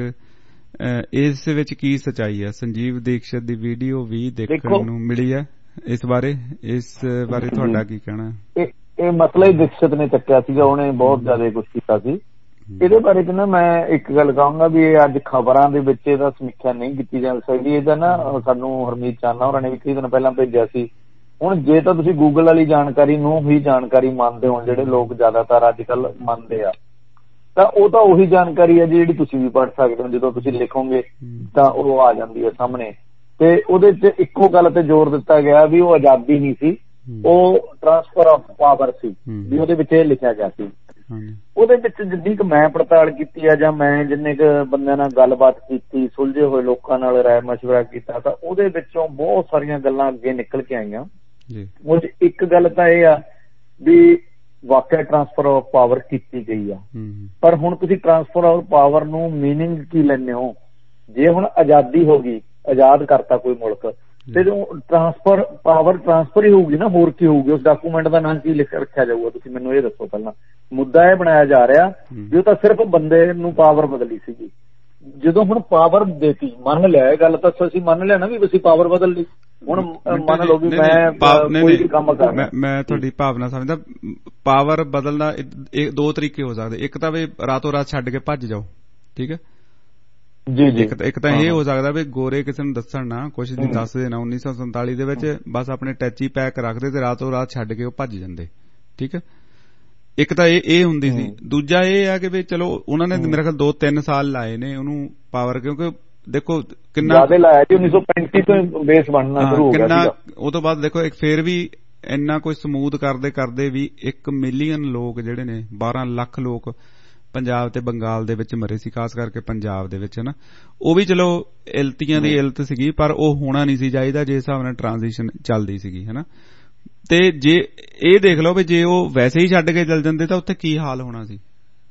ਇਸ ਵਿੱਚ ਕੀ ਸੱਚਾਈ ਹੈ? ਸੰਜੀਵ ਦੀਕਸ਼ਤ ਦੀ ਵੀਡੀਓ ਵੀ ਦੇਖਣ ਨੂੰ ਮਿਲੀ ਹੈ, ਇਸ ਬਾਰੇ ਇਸ ਬਾਰੇ ਤੁਹਾਡਾ ਕੀ ਕਹਿਣਾ? ਇਹ ਮਸਲਾ ਹੀ ਦੀਕਸ਼ਤ ਨੇ ਚੱਕਿਆ ਸੀਗਾ, ਉਹਨੇ ਬਹੁਤ ਜ਼ਿਆਦਾ ਕੁਛ ਕੀਤਾ ਸੀ ਇਹਦੇ ਬਾਰੇ। ਕਹਿੰਦਾ ਮੈਂ ਇੱਕ ਗੱਲ ਕਹਾਂਗਾ ਵੀ ਇਹ ਅੱਜ ਖਬਰਾਂ ਦੇ ਵਿੱਚ ਇਹਦਾ ਸਮੀਖਿਆ ਨਹੀਂ ਕੀਤੀ ਜਾ ਸਕਦੀ। ਇਹਦਾ ਨਾ ਸਾਨੂੰ ਹਰਮੀਤ ਚਾਨਾ ਹੋਰਾਂ ਨੇ ਵੀ ਕਈ ਦਿਨ ਪਹਿਲਾਂ ਭੇਜਿਆ ਸੀ। ਹੁਣ ਜੇ ਤਾਂ ਤੁਸੀਂ ਗੂਗਲ ਵਾਲੀ ਜਾਣਕਾਰੀ ਨੂੰ ਹੀ ਜਾਣਕਾਰੀ ਮੰਨਦੇ ਹੋ, ਜਿਹੜੇ ਲੋਕ ਜ਼ਿਆਦਾਤਰ ਅੱਜ ਕੱਲ ਮੰਨਦੇ ਆ, ਤਾਂ ਉਹ ਤਾਂ ਉਹੀ ਜਾਣਕਾਰੀ ਹੈ ਜਿਹੜੀ ਤੁਸੀਂ ਵੀ ਪੜ੍ਹ ਸਕਦੇ ਹੋ। ਜਦੋਂ ਤੁਸੀਂ ਲਿਖੋਗੇ ਤਾਂ ਉਹ ਆ ਜਾਂਦੀ ਹੈ ਸਾਹਮਣੇ, ਤੇ ਉਹਦੇ ਚ ਇੱਕੋ ਗੱਲ ਤੇ ਜ਼ੋਰ ਦਿੱਤਾ ਗਿਆ ਵੀ ਉਹ ਆਜ਼ਾਦੀ ਨਹੀਂ ਸੀ, ਉਹ ਟ੍ਰਾਂਸਫਰ ਆਫ ਪਾਵਰ ਸੀ ਵੀ ਉਹਦੇ ਵਿੱਚ ਇਹ ਲਿਖਿਆ ਗਿਆ ਸੀ। ਉਹਦੇ ਵਿੱਚ ਜਿੰਨੀ ਕੁ ਮੈਂ ਪੜਤਾਲ ਕੀਤੀ ਆ ਜਾਂ ਮੈਂ ਜਿੰਨੇ ਕੁ ਬੰਦਿਆਂ ਨਾਲ ਗੱਲਬਾਤ ਕੀਤੀ, ਸੁਲਝੇ ਹੋਏ ਲੋਕਾਂ ਨਾਲ ਰਾਏ ਮਸ਼ਵਰਾ ਕੀਤਾ, ਤਾਂ ਉਹਦੇ ਵਿੱਚੋਂ ਬਹੁਤ ਸਾਰੀਆਂ ਗੱਲਾਂ ਅੱਗੇ ਨਿਕਲ ਕੇ ਆਈਆਂ। ਉਹ ਇੱਕ ਗੱਲ ਤਾਂ ਇਹ ਆ ਵੀ ਵਾਕਿਆ ਟ੍ਰਾਂਸਫਰ ਆਫ ਪਾਵਰ ਕੀਤੀ ਗਈ ਆ, ਪਰ ਹੁਣ ਤੁਸੀਂ ਟ੍ਰਾਂਸਫਰ ਆਫ ਪਾਵਰ ਨੂੰ ਮੀਨਿੰਗ ਕੀ ਲੈਂਦੇ ਹੋ? ਜੇ ਹੁਣ ਆਜ਼ਾਦੀ ਹੋ ਗਈ, ਆਜ਼ਾਦ ਕਰਤਾ ਕੋਈ ਮੁਲਕ, ਤੇ ਟ੍ਰਾਂਸਫਰ ਪਾਵਰ ਟ੍ਰਾਂਸਫਰ ਹੀ ਹੋਊਗੀ ਨਾ, ਹੋਰ ਕੀ ਹੋਊਗੀ? ਉਸ ਡਾਕੂਮੈਂਟ ਦਾ ਨਾਂ ਕੀ ਲਿਖ ਰੱਖਿਆ ਜਾਊਗਾ? ਤੁਸੀਂ ਮੈਨੂੰ ਇਹ ਦੱਸੋ। ਪਹਿਲਾਂ ਮੁੱਦਾ ਇਹ ਬਣਾਇਆ ਜਾ ਰਿਹਾ ਵੀ ਉਹ ਤਾਂ ਸਿਰਫ ਬੰਦੇ ਨੂੰ ਪਾਵਰ ਬਦਲੀ ਸੀਗੀ। ਜਦੋਂ ਹੁਣ ਪਾਵਰ ਦੇਤੀ, ਮੰਨ ਲਿਆ ਇਹ ਗੱਲ, ਤਾਂ ਅਸੀਂ ਮੰਨ ਲਿਆ ਨਾ ਵੀ ਅਸੀਂ ਪਾਵਰ ਬਦਲ ਲਈ। ਹੁਣ ਮੰਨ ਲਓ ਵੀ ਮੈਂ ਕੋਈ ਕੰਮ ਕਰਨਾ, ਮੈਂ ਤੁਹਾਡੀ ਭਾਵਨਾ ਸਮਝਦਾ। ਪਾਵਰ ਬਦਲਣਾ ਦੋ ਤਰੀਕੇ ਹੋ ਸਕਦੇ। ਇੱਕ ਤਾਂ ਵੀ ਰਾਤੋਂ ਰਾਤ ਛੱਡ ਕੇ ਭੱਜ ਜਾਓ, ਠੀਕ ਹੈ ਜੀ ਜੀ। ਇੱਕ ਤਾਂ ਇਹ ਹੋ ਸਕਦਾ ਵੀ ਗੋਰੇ ਕਿਸੇ ਨੂੰ ਦੱਸਣ ਨਾ, ਕੁਛ ਨਹੀਂ ਦੱਸਦੇ ਨਾ। ਉੱਨੀ ਸੌ ਸੰਤਾਲੀ ਦੇ ਵਿੱਚ ਬਸ ਆਪਣੇ ਟੈਚੀ ਪੈਕ ਰੱਖਦੇ ਤੇ ਰਾਤੋਂ ਰਾਤ ਛੱਡ ਕੇ ਉਹ ਭੱਜ ਜਾਂਦੇ, ਠੀਕ ਹੈ। ਇੱਕ ਤਾਂ ਇਹ ਇਹ ਹੁੰਦੀ ਸੀ। ਦੂਜਾ ਇਹ ਆ ਕਿ ਵੀ ਚਲੋ ਉਹਨਾਂ ਨੇ ਮੇਰੇ ਖਿਆਲ ਦੋ ਤਿੰਨ ਸਾਲ ਲਾਏ ਨੇ ਉਹਨੂੰ ਪਾਵਰ, ਕਿਉਂਕਿ ਦੇਖੋ ਕਿੰਨਾ ਜ਼ਿਆਦਾ ਲਾਇਆ ਜੀ। ਉੱਨੀ ਸੌ ਪੈਂਤੀ ਤੋਂ ਬੇਸ ਬਣਨਾ ਸ਼ੁਰੂ ਹੋ ਗਿਆ ਸੀਗਾ। ਉਹ ਤੋਂ ਬਾਅਦ ਦੇਖੋ ਇੱਕ ਫੇਰ ਵੀ ਇੰਨਾ ਕੁਝ ਸਮੂਥ ਕਰਦੇ ਕਰਦੇ ਵੀ ਇੱਕ ਮਿਲੀਅਨ ਲੋਕ ਜਿਹੜੇ ਨੇ, ਬਾਰਾਂ ਲੱਖ ਲੋਕ ਪੰਜਾਬ ਤੇ ਬੰਗਾਲ ਦੇ ਵਿੱਚ ਮਰੇ ਸੀ, ਖਾਸ ਕਰਕੇ ਪੰਜਾਬ ਦੇ ਵਿੱਚ, ਹਨਾ। ਉਹ ਵੀ ਚਲੋ ਇਲਤੀਆਂ ਦੀ ਇਲਤ ਸੀਗੀ, ਪਰ ਉਹ ਹੋਣਾ ਨਹੀਂ ਸੀ ਚਾਹੀਦਾ ਜਿਸ ਹਿਸਾਬ ਨਾਲ ਟ੍ਰਾਂਜੀਸ਼ਨ ਚੱਲਦੀ ਸੀਗੀ, ਹਨਾ। ਤੇ ਜੇ ਇਹ ਦੇਖ ਲਓ ਵੀ ਜੇ ਉਹ ਵੈਸੇ ਹੀ ਛੱਡ ਕੇ ਚੱਲ ਜਾਂਦੇ ਤਾਂ ਉੱਥੇ ਕੀ ਹਾਲ ਹੋਣਾ ਸੀ।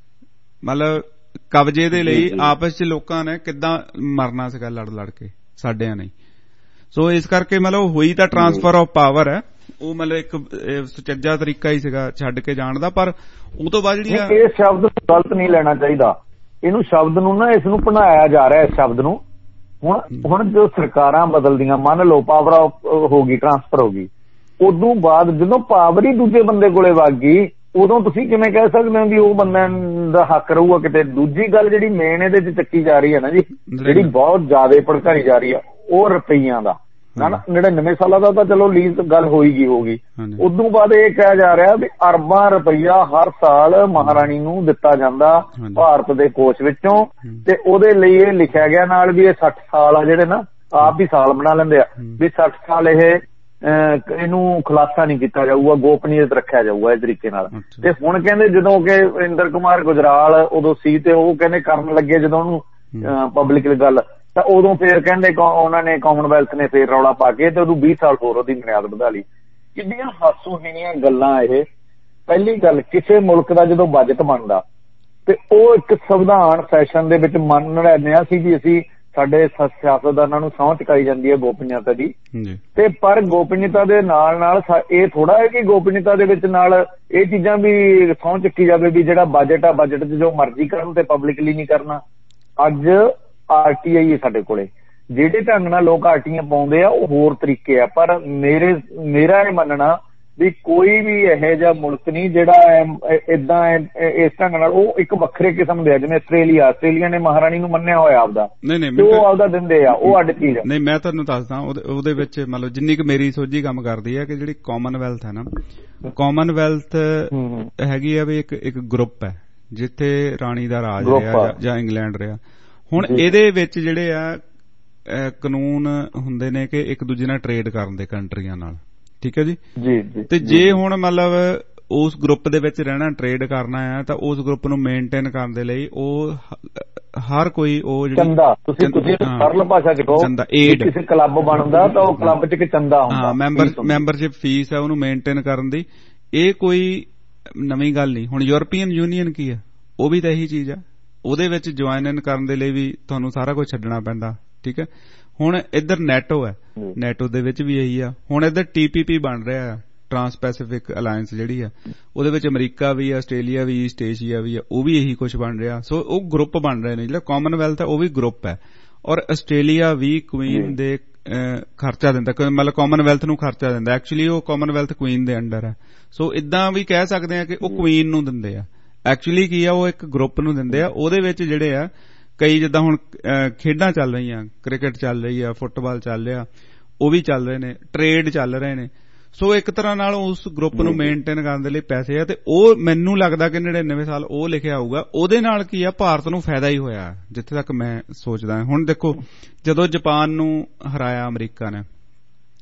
ਮਤਲਬ ਕਬਜ਼ੇ ਦੇ ਲਈ ਆਪਸ ਚ ਲੋਕਾਂ ਨੇ ਕਿੱਦਾਂ ਮਰਨਾ ਸੀਗਾ ਲੜ ਲੜ ਕੇ, ਸਾਡਿਆਂ ਨੇ। ਸੋ ਇਸ ਕਰਕੇ ਮਤਲਬ ਹੋਈ ਤਾਂ ਟ੍ਰਾਂਸਫਰ ਆਫ ਪਾਵਰ ਹੈ, ਉਹ ਮਤਲਬ ਇੱਕ ਸੁਚੱਜਾ ਤਰੀਕਾ ਹੀ ਸੀਗਾ ਛੱਡ ਕੇ ਜਾਣ ਦਾ। ਪਰ ਉਹ ਤੋਂ ਬਾਅਦ ਜਿਹੜੀ ਇਹ ਸ਼ਬਦ ਗਲਤ ਨਹੀਂ ਲੈਣਾ ਚਾਹੀਦਾ, ਇਹਨੂੰ ਸ਼ਬਦ ਨੂੰ ਨਾ, ਇਸ ਨੂੰ ਬਣਾਇਆ ਜਾ ਰਿਹਾ ਇਸ ਸ਼ਬਦ ਨੂੰ। ਹੁਣ ਹੁਣ ਜੋ ਸਰਕਾਰਾਂ ਬਦਲਦੀਆਂ, ਮੰਨ ਲਓ ਪਾਵਰ ਹੋ ਗਈ, ਟ੍ਰਾਂਸਫਰ ਹੋ ਗਈ, ਉਦੋਂ ਬਾਅਦ ਜਦੋਂ ਪਾਵਰ ਹੀ ਦੂਜੇ ਬੰਦੇ ਕੋਲੇ ਵਗ ਗਈ, ਉਦੋਂ ਤੁਸੀਂ ਕਿਵੇਂ ਕਹਿ ਸਕਦੇ ਹੋ ਵੀ ਉਹ ਬੰਦਿਆਂ ਦਾ ਹੱਕ ਰਹੂਗਾ ਕਿਤੇ? ਦੂਜੀ ਗੱਲ ਜਿਹੜੀ ਮੇਨ ਇਹਦੇ ਚ ਚੱਕੀ ਜਾ ਰਹੀ ਹੈ ਨਾ ਜੀ, ਜਿਹੜੀ ਬਹੁਤ ਜ਼ਿਆਦਾ ਭੜਕਾਈ ਜਾ ਰਹੀ ਆ, ਉਹ ਰੁਪਈਆਂ ਦਾ ਨਾ ਨੜਿਨਵੇਂ ਸਾਲਾਂ ਦਾ ਤਾਂ ਚਲੋ ਲੀਜ਼ ਗੱਲ ਹੋਈ ਗਈ ਹੋਗੀ। ਉਦੋਂ ਬਾਅਦ ਇਹ ਕਿਹਾ ਜਾ ਰਿਹਾ ਵੀ ਅਰਬਾਂ ਰੁਪਈਆ ਹਰ ਸਾਲ ਮਹਾਰਾਣੀ ਨੂੰ ਦਿੱਤਾ ਜਾਂਦਾ ਭਾਰਤ ਦੇ ਕੋਸ਼ ਵਿੱਚੋਂ, ਤੇ ਉਹਦੇ ਲਈ ਇਹ ਲਿਖਿਆ ਗਿਆ ਨਾਲ ਵੀ ਇਹ ਸੱਠ ਸਾਲ ਆ ਜਿਹੜੇ ਨਾ, ਆਪ ਹੀ ਸਾਲ ਬਣਾ ਲੈਂਦੇ ਆ, ਵੀ ਸੱਠ ਸਾਲ ਇਹ ਇਹਨੂੰ ਖੁਲਾਸਾ ਨਹੀਂ ਕੀਤਾ ਜਾਊਗਾ, ਗੋਪਨੀਯਤ ਰੱਖਿਆ ਜਾਊਗਾ ਇਸ ਤਰੀਕੇ ਨਾਲ। ਤੇ ਹੁਣ ਕਹਿੰਦੇ ਜਦੋਂ ਕਿ ਇੰਦਰ ਕੁਮਾਰ ਗੁਜਰਾਲ ਉਦੋਂ ਸੀ ਤੇ ਉਹ ਕਹਿੰਦੇ ਕਰਨ ਲੱਗੇ ਜਦੋਂ ਉਹਨੂੰ ਪਬਲਿਕ ਗੱਲ, ਤਾਂ ਉਦੋਂ ਫੇਰ ਕਹਿੰਦੇ ਉਹਨਾਂ ਨੇ ਕਾਮਨਵੈਲਥ ਨੇ ਫੇਰ ਰੌਲਾ ਪਾ ਕੇ ਤੇ ਉਦੋਂ ਵੀਹ ਸਾਲ ਹੋਰ ਉਹਦੀ ਬੁਨਿਆਦ ਵਧਾ ਲਈ। ਕਿੰਨੀਆਂ ਹਾਸੋਹੀਣੀਆਂ ਗੱਲਾਂ ਇਹ। ਪਹਿਲੀ ਗੱਲ, ਕਿਸੇ ਮੁਲਕ ਦਾ ਜਦੋਂ ਬਜਟ ਬਣਦਾ ਤੇ ਉਹ ਇੱਕ ਸੰਵਿਧਾਨ ਸੈਸ਼ਨ ਦੇ ਵਿੱਚ ਮੰਨ ਲੈਂਦੇ ਆ ਸੀ ਵੀ ਅਸੀਂ, ਸਾਡੇ ਸਿਆਸਤਦਾਨਾਂ ਨੂੰ ਸਹੁੰ ਚੁਕਾਈ ਜਾਂਦੀ ਹੈ ਗੋਪਨੀਯਤਾ ਦੀ, ਤੇ ਪਰ ਗੋਪਨੀਯਤਾ ਦੇ ਨਾਲ ਨਾਲ ਇਹ ਥੋੜਾ ਹੈ ਕਿ ਗੋਪਨੀਯਤਾ ਦੇ ਵਿੱਚ ਨਾਲ ਇਹ ਚੀਜ਼ਾਂ ਵੀ ਸਹੁੰ ਚੁੱਕੀ ਜਾਵੇ ਵੀ ਜਿਹੜਾ ਬਜਟ ਆ, ਬਜਟ ਚ ਜੋ ਮਰਜ਼ੀ ਕਰਨ ਤੇ ਪਬਲਿਕਲੀ ਨਹੀਂ ਕਰਨਾ। ਅੱਜ ਆਰ ਟੀ ਆਈ ਹੈ ਸਾਡੇ ਕੋਲੇ, ਜਿਹੜੇ ਢੰਗ ਨਾਲ ਲੋਕ ਆਰ ਟੀਆਂ ਪਾਉਂਦੇ ਆ ਉਹ ਹੋਰ ਤਰੀਕੇ ਆ, ਪਰ ਮੇਰੇ ਮੇਰਾ ਇਹ ਮੰਨਣਾ ਵੀ ਕੋਈ ਵੀ ਇਹੋ ਜਿਹਾ ਮੁਲਕ ਨਹੀਂ ਜਿਹੜਾ ਏਦਾਂ ਇਸ ਢੰਗ ਨਾਲ, ਉਹ ਇੱਕ ਵੱਖਰੇ ਕਿਸਮ ਦੇ ਆ। ਜਿਵੇਂ ਆਸਟ੍ਰੇਲੀਆ, ਆਸਟ੍ਰੇਲੀਆ ਨੇ ਮਹਾਰਾਣੀ ਨੂੰ ਮੰਨਿਆ ਹੋਇਆ ਆਪਦਾ, ਉਹ ਆਪਦਾ ਦਿੰਦੇ ਆ, ਉਹ ਅੱਡ ਚੀਜ਼। ਨਹੀਂ, ਮੈਂ ਤੁਹਾਨੂੰ ਦੱਸਦਾ ਉਹਦੇ ਵਿੱਚ ਮਤਲਬ ਜਿੰਨੀ ਕੁ ਮੇਰੀ ਸੋਝੀ ਕੰਮ ਕਰਦੀ ਹੈ ਕਿ ਜਿਹੜੀ ਕਾਮਨਵੈਲਥ ਹੈ ਨਾ, ਕਾਮਨਵੈਲਥ ਹੈਗੀ ਆ ਵੀ ਇੱਕ ਇੱਕ ਗਰੁੱਪ ਹੈ ਜਿੱਥੇ ਰਾਣੀ ਦਾ ਰਾਜ ਰਿਹਾ ਜਾਂ ਇੰਗਲੈਂਡ ਰਿਹਾ। ਹੁਣ ਇਹਦੇ ਵਿੱਚ ਜਿਹੜੇ ਆ ਕਾਨੂੰਨ ਹੁੰਦੇ ਨੇ ਕਿ ਇੱਕ ਦੂਜੇ ਨਾਲ ਟਰੇਡ ਕਰਨ ਦੇ ਕੰਟਰੀਆਂ ਨਾਲ, ਠੀਕ ਹੈ ਜੀ। ਤੇ ਜੇ ਹੁਣ ਮਤਲਬ ਉਸ ਗਰੁੱਪ ਦੇ ਵਿੱਚ ਰਹਿਣਾ, ਟਰੇਡ ਕਰਨਾ ਹੈ, ਤਾਂ ਉਸ ਗਰੁੱਪ ਨੂੰ ਮੇਨਟੇਨ ਕਰਨ ਦੇ ਲਈ ਉਹ ਹਰ ਕੋਈ ਉਹ ਚੰਦਾ, ਤੁਸੀਂ ਤੁਸੀਂ ਸਰਲ ਭਾਸ਼ਾ ਚ ਕਹੋ, ਕਿਸੇ ਕਲੱਬ ਬਣਦਾ ਤਾਂ ਉਹ ਕਲੱਬ ਚ ਇੱਕ ਚੰਦਾ ਹੁੰਦਾ, ਮੈਂਬਰਸ਼ਿਪ ਫੀਸ ਹੈ ਉਹਨੂੰ ਮੇਨਟੇਨ ਕਰਨ ਦੀ। ਇਹ ਕੋਈ ਨਵੀਂ ਗੱਲ ਨਹੀਂ। ਹੁਣ ਯੂਰਪੀਅਨ ਯੂਨੀਅਨ ਕੀ ਹੈ, ਉਹ ਵੀ ਤਾਂ ਇਹੀ ਚੀਜ਼ ਆ। ਉਹਦੇ ਵਿੱਚ ਜੁਆਇਨ ਇਨ ਕਰਨ ਦੇ ਲਈ ਵੀ ਤੁਹਾਨੂੰ ਸਾਰਾ ਕੁਝ ਛੱਡਣਾ ਪੈਂਦਾ, ਠੀਕ ਹੈ। ਹੁਣ ਇੱਧਰ ਨੈਟੋ ਹੈ, ਨੈਟੋ ਦੇ ਵਿੱਚ ਵੀ ਇਹੀ ਆ। ਹੁਣ ਇੱਧਰ ਟੀ ਪੀ ਪੀ ਬਣ ਰਿਹਾ, ਟਰਾਂਸ ਪੈਸੀਫਿਕ ਅਲਾਇੰਸ ਜਿਹੜੀ ਆ, ਉਹਦੇ ਵਿੱਚ ਅਮਰੀਕਾ ਵੀ ਆ, ਆਸਟ੍ਰੇਲੀਆ ਵੀ, ਈਸਟ ਏਸ਼ੀਆ ਵੀ ਆ, ਉਹ ਵੀ ਇਹੀ ਕੁਝ ਬਣ ਰਿਹਾ। ਸੋ ਉਹ ਗਰੁੱਪ ਬਣ ਰਹੇ ਨੇ। ਜਿਹੜਾ ਕਾਮਨਵੈਲਥ ਹੈ ਉਹ ਵੀ ਗਰੁੱਪ ਹੈ, ਔਰ ਆਸਟ੍ਰੇਲੀਆ ਵੀ ਕੁਈਨ ਦੇ ਖਰਚਾ ਦਿੰਦਾ, ਮਤਲਬ ਕਾਮਨਵੈਲਥ ਨੂੰ ਖਰਚਾ ਦਿੰਦਾ। ਐਕਚੁਅਲੀ ਉਹ ਕਾਮਨਵੈਲਥ ਕੁਈਨ ਦੇ ਅੰਡਰ ਹੈ। ਸੋ ਇਦਾਂ ਵੀ ਕਹਿ ਸਕਦੇ ਆ ਕਿ ਉਹ ਕੁਈਨ ਨੂੰ ਦਿੰਦੇ ਆ। ਐਕਚੁਅਲੀ ਕੀ ਆ, ਉਹ ਇੱਕ ਗਰੁੱਪ ਨੂੰ ਦਿੰਦੇ ਆ। ਉਹਦੇ ਵਿੱਚ ਜਿਹੜੇ ਆ ਕਈ, ਜਿੱਦਾਂ ਹੁਣ ਖੇਡਾਂ ਚੱਲ ਰਹੀਆਂ, ਕ੍ਰਿਕਟ ਚੱਲ ਰਹੀ ਆ, ਫੁੱਟਬਾਲ ਚੱਲ ਰਿਹਾ, ਉਹ ਵੀ ਚੱਲ ਰਹੇ ਨੇ, ਟਰੇਡ ਚੱਲ ਰਹੇ ਨੇ। ਸੋ ਇੱਕ ਤਰ੍ਹਾਂ ਨਾਲ ਉਸ ਗਰੁੱਪ ਨੂੰ ਮੇਨਟੇਨ ਕਰਨ ਦੇ ਲਈ ਪੈਸੇ ਆ, ਤੇ ਉਹ ਮੈਨੂੰ ਲੱਗਦਾ ਕਿ ਨੜਿਨਵੇਂ ਸਾਲ ਉਹ ਲਿਖਿਆ ਹੋਊਗਾ। ਉਹਦੇ ਨਾਲ ਕੀ ਆ, ਭਾਰਤ ਨੂੰ ਫਾਇਦਾ ਹੀ ਹੋਇਆ, ਜਿੱਥੇ ਤੱਕ ਮੈਂ ਸੋਚਦਾ। ਹੁਣ ਦੇਖੋ, ਜਦੋਂ ਜਾਪਾਨ ਨੂੰ ਹਰਾਇਆ ਅਮਰੀਕਾ ਨੇ,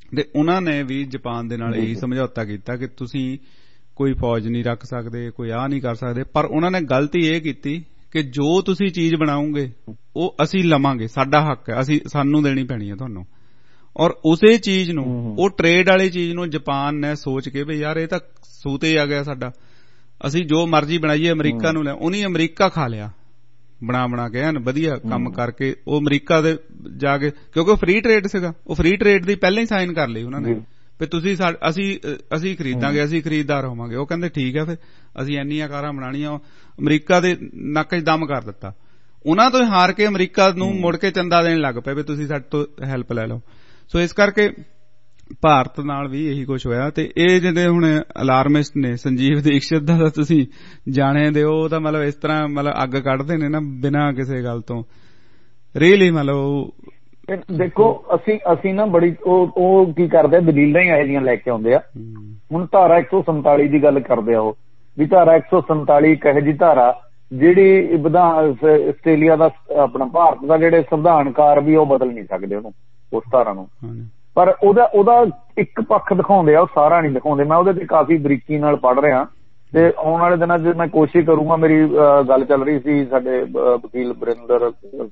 ਤੇ ਉਹਨਾਂ ਨੇ ਵੀ ਜਾਪਾਨ ਦੇ ਨਾਲ ਇਹੀ ਸਮਝੌਤਾ ਕੀਤਾ ਕਿ ਤੁਸੀਂ ਕੋਈ ਫੌਜ ਨਹੀਂ ਰੱਖ ਸਕਦੇ, ਕੋਈ ਆਹ ਨਹੀਂ ਕਰ ਸਕਦੇ, ਪਰ ਉਹਨਾਂ ਨੇ ਗਲਤੀ ਇਹ ਕੀਤੀ ਕਿ ਜੋ ਤੁਸੀਂ ਚੀਜ਼ ਬਣਾਓਗੇ ਉਹ ਅਸੀਂ ਲਵਾਂਗੇ, ਸਾਡਾ ਹੱਕ ਹੈ, ਅਸੀਂ ਸਾਨੂੰ ਦੇਣੀ ਪੈਣੀ ਹੈ ਤੁਹਾਨੂੰ। ਔਰ ਉਸੇ ਚੀਜ਼ ਨੂੰ, ਉਹ ਟ੍ਰੇਡ ਵਾਲੀ ਚੀਜ਼ ਨੂੰ ਜਾਪਾਨ ਨੇ ਸੋਚ ਕੇ ਵੀ ਯਾਰ ਇਹ ਤਾਂ ਸੂਤੇ ਆ ਗਿਆ ਸਾਡਾ, ਅਸੀਂ ਜੋ ਮਰਜ਼ੀ ਬਣਾਈਏ ਅਮਰੀਕਾ ਨੂੰ ਲੈ, ਉਹਨੇ ਅਮਰੀਕਾ ਖਾ ਲਿਆ ਬਣਾ ਬਣਾ ਕੇ ਐਨ ਵਧੀਆ ਕੰਮ ਕਰਕੇ। ਉਹ ਅਮਰੀਕਾ ਦੇ ਜਾ ਕੇ, ਕਿਉਂਕਿ ਉਹ ਫ੍ਰੀ ਟ੍ਰੇਡ ਸੀਗਾ, ਉਹ ਫ੍ਰੀ ਟ੍ਰੇਡ ਦੀ ਪਹਿਲਾਂ ਹੀ ਸਾਈਨ ਕਰ ਲਈ ਉਹਨਾਂ ਨੇ ਵੀ ਤੁਸੀਂ ਅਸੀਂ ਅਸੀਂ ਖਰੀਦਾਂਗੇ, ਅਸੀਂ ਖਰੀਦਦਾਰ ਹੋਵਾਂਗੇ। ਉਹ ਕਹਿੰਦੇ ਠੀਕ ਹੈ, ਫਿਰ ਅਸੀਂ ਇੰਨੀਆਂ ਕਾਰਾਂ ਬਣਾਉਣੀਆਂ। ਅਮਰੀਕਾ ਦੇ ਨੱਕ 'ਚ ਦਮ ਕਰ ਦਿੱਤਾ। ਉਹਨਾਂ ਤੋਂ ਹਾਰ ਕੇ ਅਮਰੀਕਾ ਨੂੰ ਮੁੜ ਕੇ ਚੰਦਾ ਦੇਣ ਲੱਗ ਪਏ ਵੀ ਤੁਸੀਂ ਸਾਡੇ ਤੋਂ ਹੈਲਪ ਲੈ ਲਓ। ਸੋ ਇਸ ਕਰਕੇ ਭਾਰਤ ਨਾਲ ਵੀ ਇਹੀ ਕੁਛ ਹੋਇਆ। ਤੇ ਇਹ ਜਿਹੜੇ ਹੁਣ ਅਲਾਰਮਿਸਟ ਨੇ, ਸੰਜੀਵ ਦੀਕਸ਼ਿਤ ਦਾ ਤਾਂ ਤੁਸੀਂ ਜਾਣੇ ਦੇ, ਉਹ ਤਾਂ ਮਤਲਬ ਇਸ ਤਰ੍ਹਾਂ ਮਤਲਬ ਅੱਗ ਕੱਢਦੇ ਨੇ ਨਾ ਬਿਨਾਂ ਕਿਸੇ ਗੱਲ ਤੋਂ, ਰੀਅਲੀ ਮਤਲਬ। ਦੇਖੋ ਅਸੀਂ ਅਸੀਂ ਨਾ ਬੜੀ ਉਹ ਉਹ ਕੀ ਕਰਦੇ ਆ, ਦਲੀਲਾਂ ਹੀ ਇਹੋ ਜਿਹੀਆਂ ਲੈ ਕੇ ਆਉਂਦੇ ਆ। ਹੁਣ ਧਾਰਾ ਇੱਕ ਸੌ ਸੰਤਾਲੀ ਦੀ ਗੱਲ ਕਰਦੇ ਆ ਉਹ, ਵੀ ਧਾਰਾ ਇੱਕ ਸੌ ਸੰਤਾਲੀ ਇੱਕ ਇਹੋ ਜਿਹੀ ਧਾਰਾ ਜਿਹੜੀ ਵਿਧਾਨ ਆਸਟ੍ਰੇਲੀਆ ਦਾ ਆਪਣਾ ਭਾਰਤ ਦਾ ਜਿਹੜੇ ਸੰਵਿਧਾਨਕਾਰ ਵੀ ਉਹ ਬਦਲ ਨਹੀਂ ਸਕਦੇ ਉਹਨੂੰ, ਉਸ ਧਾਰਾ ਨੂੰ। ਪਰ ਉਹਦਾ ਉਹਦਾ ਇੱਕ ਪੱਖ ਦਿਖਾਉਂਦੇ ਆ, ਉਹ ਸਾਰਾ ਨਹੀਂ ਦਿਖਾਉਂਦੇ। ਮੈਂ ਉਹਦੇ ਤੇ ਕਾਫੀ ਬਰੀਕੀ ਨਾਲ ਪੜ੍ਹ ਰਿਹਾ ਤੇ ਆਉਣ ਵਾਲੇ ਦਿਨਾਂ 'ਚ ਮੈਂ ਕੋਸ਼ਿਸ਼ ਕਰੂੰਗਾ। ਮੇਰੀ ਗੱਲ ਚੱਲ ਰਹੀ ਸੀ ਸਾਡੇ ਵਕੀਲ ਬਰਿੰਦਰ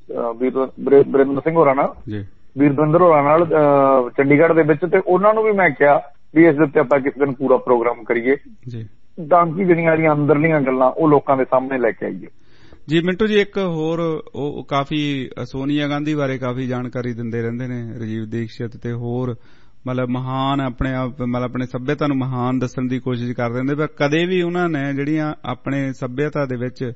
ਬਰਿੰਦਰ ਸਿੰਘ ਹੋਰਾਂ ਨਾਲ, ਵੀਰਦਵਿੰਦਰ ਹੋਰਾਂ ਨਾਲ ਚੰਡੀਗੜ੍ਹ ਦੇ ਵਿੱਚ, ਤੇ ਉਹਨਾਂ ਨੂੰ ਵੀ ਮੈਂ ਕਿਹਾ ਵੀ ਇਸ ਦੇ ਉੱਤੇ ਆਪਾਂ ਕਿਸੇ ਦਿਨ ਪੂਰਾ ਪ੍ਰੋਗਰਾਮ ਕਰੀਏ ਤਾਂ ਕਿ ਜਿਹੜੀਆਂ ਜਿਹੜੀਆਂ ਅੰਦਰਲੀਆਂ ਗੱਲਾਂ ਉਹ ਲੋਕਾਂ ਦੇ ਸਾਹਮਣੇ ਲੈ ਕੇ ਆਈਏ। ਜੀ ਮਿੰਟੂ ਜੀ, ਇੱਕ ਹੋਰ ਉਹ ਕਾਫੀ ਸੋਨੀਆ ਗਾਂਧੀ ਬਾਰੇ ਕਾਫੀ ਜਾਣਕਾਰੀ ਦਿੰਦੇ ਰਹਿੰਦੇ ਨੇ ਰਾਜੀਵ ਦੀਕਸ਼ਿਤ, ਤੇ ਹੋਰ ਮਤਲਬ ਮਹਾਨ ਆਪਣੇ ਆਪ ਮਤਲਬ ਆਪਣੇ ਸੱਭਿਅਤਾ ਨੂੰ ਮਹਾਨ ਦੱਸਣ ਦੀ ਕੋਸ਼ਿਸ਼ ਕਰਦੇ ਹੁੰਦੇ, ਪਰ ਕਦੇ ਵੀ ਉਹਨਾਂ ਨੇ ਜਿਹੜੀਆਂ ਆਪਣੇ ਸੱਭਿਅਤਾ ਦੇ ਵਿੱਚ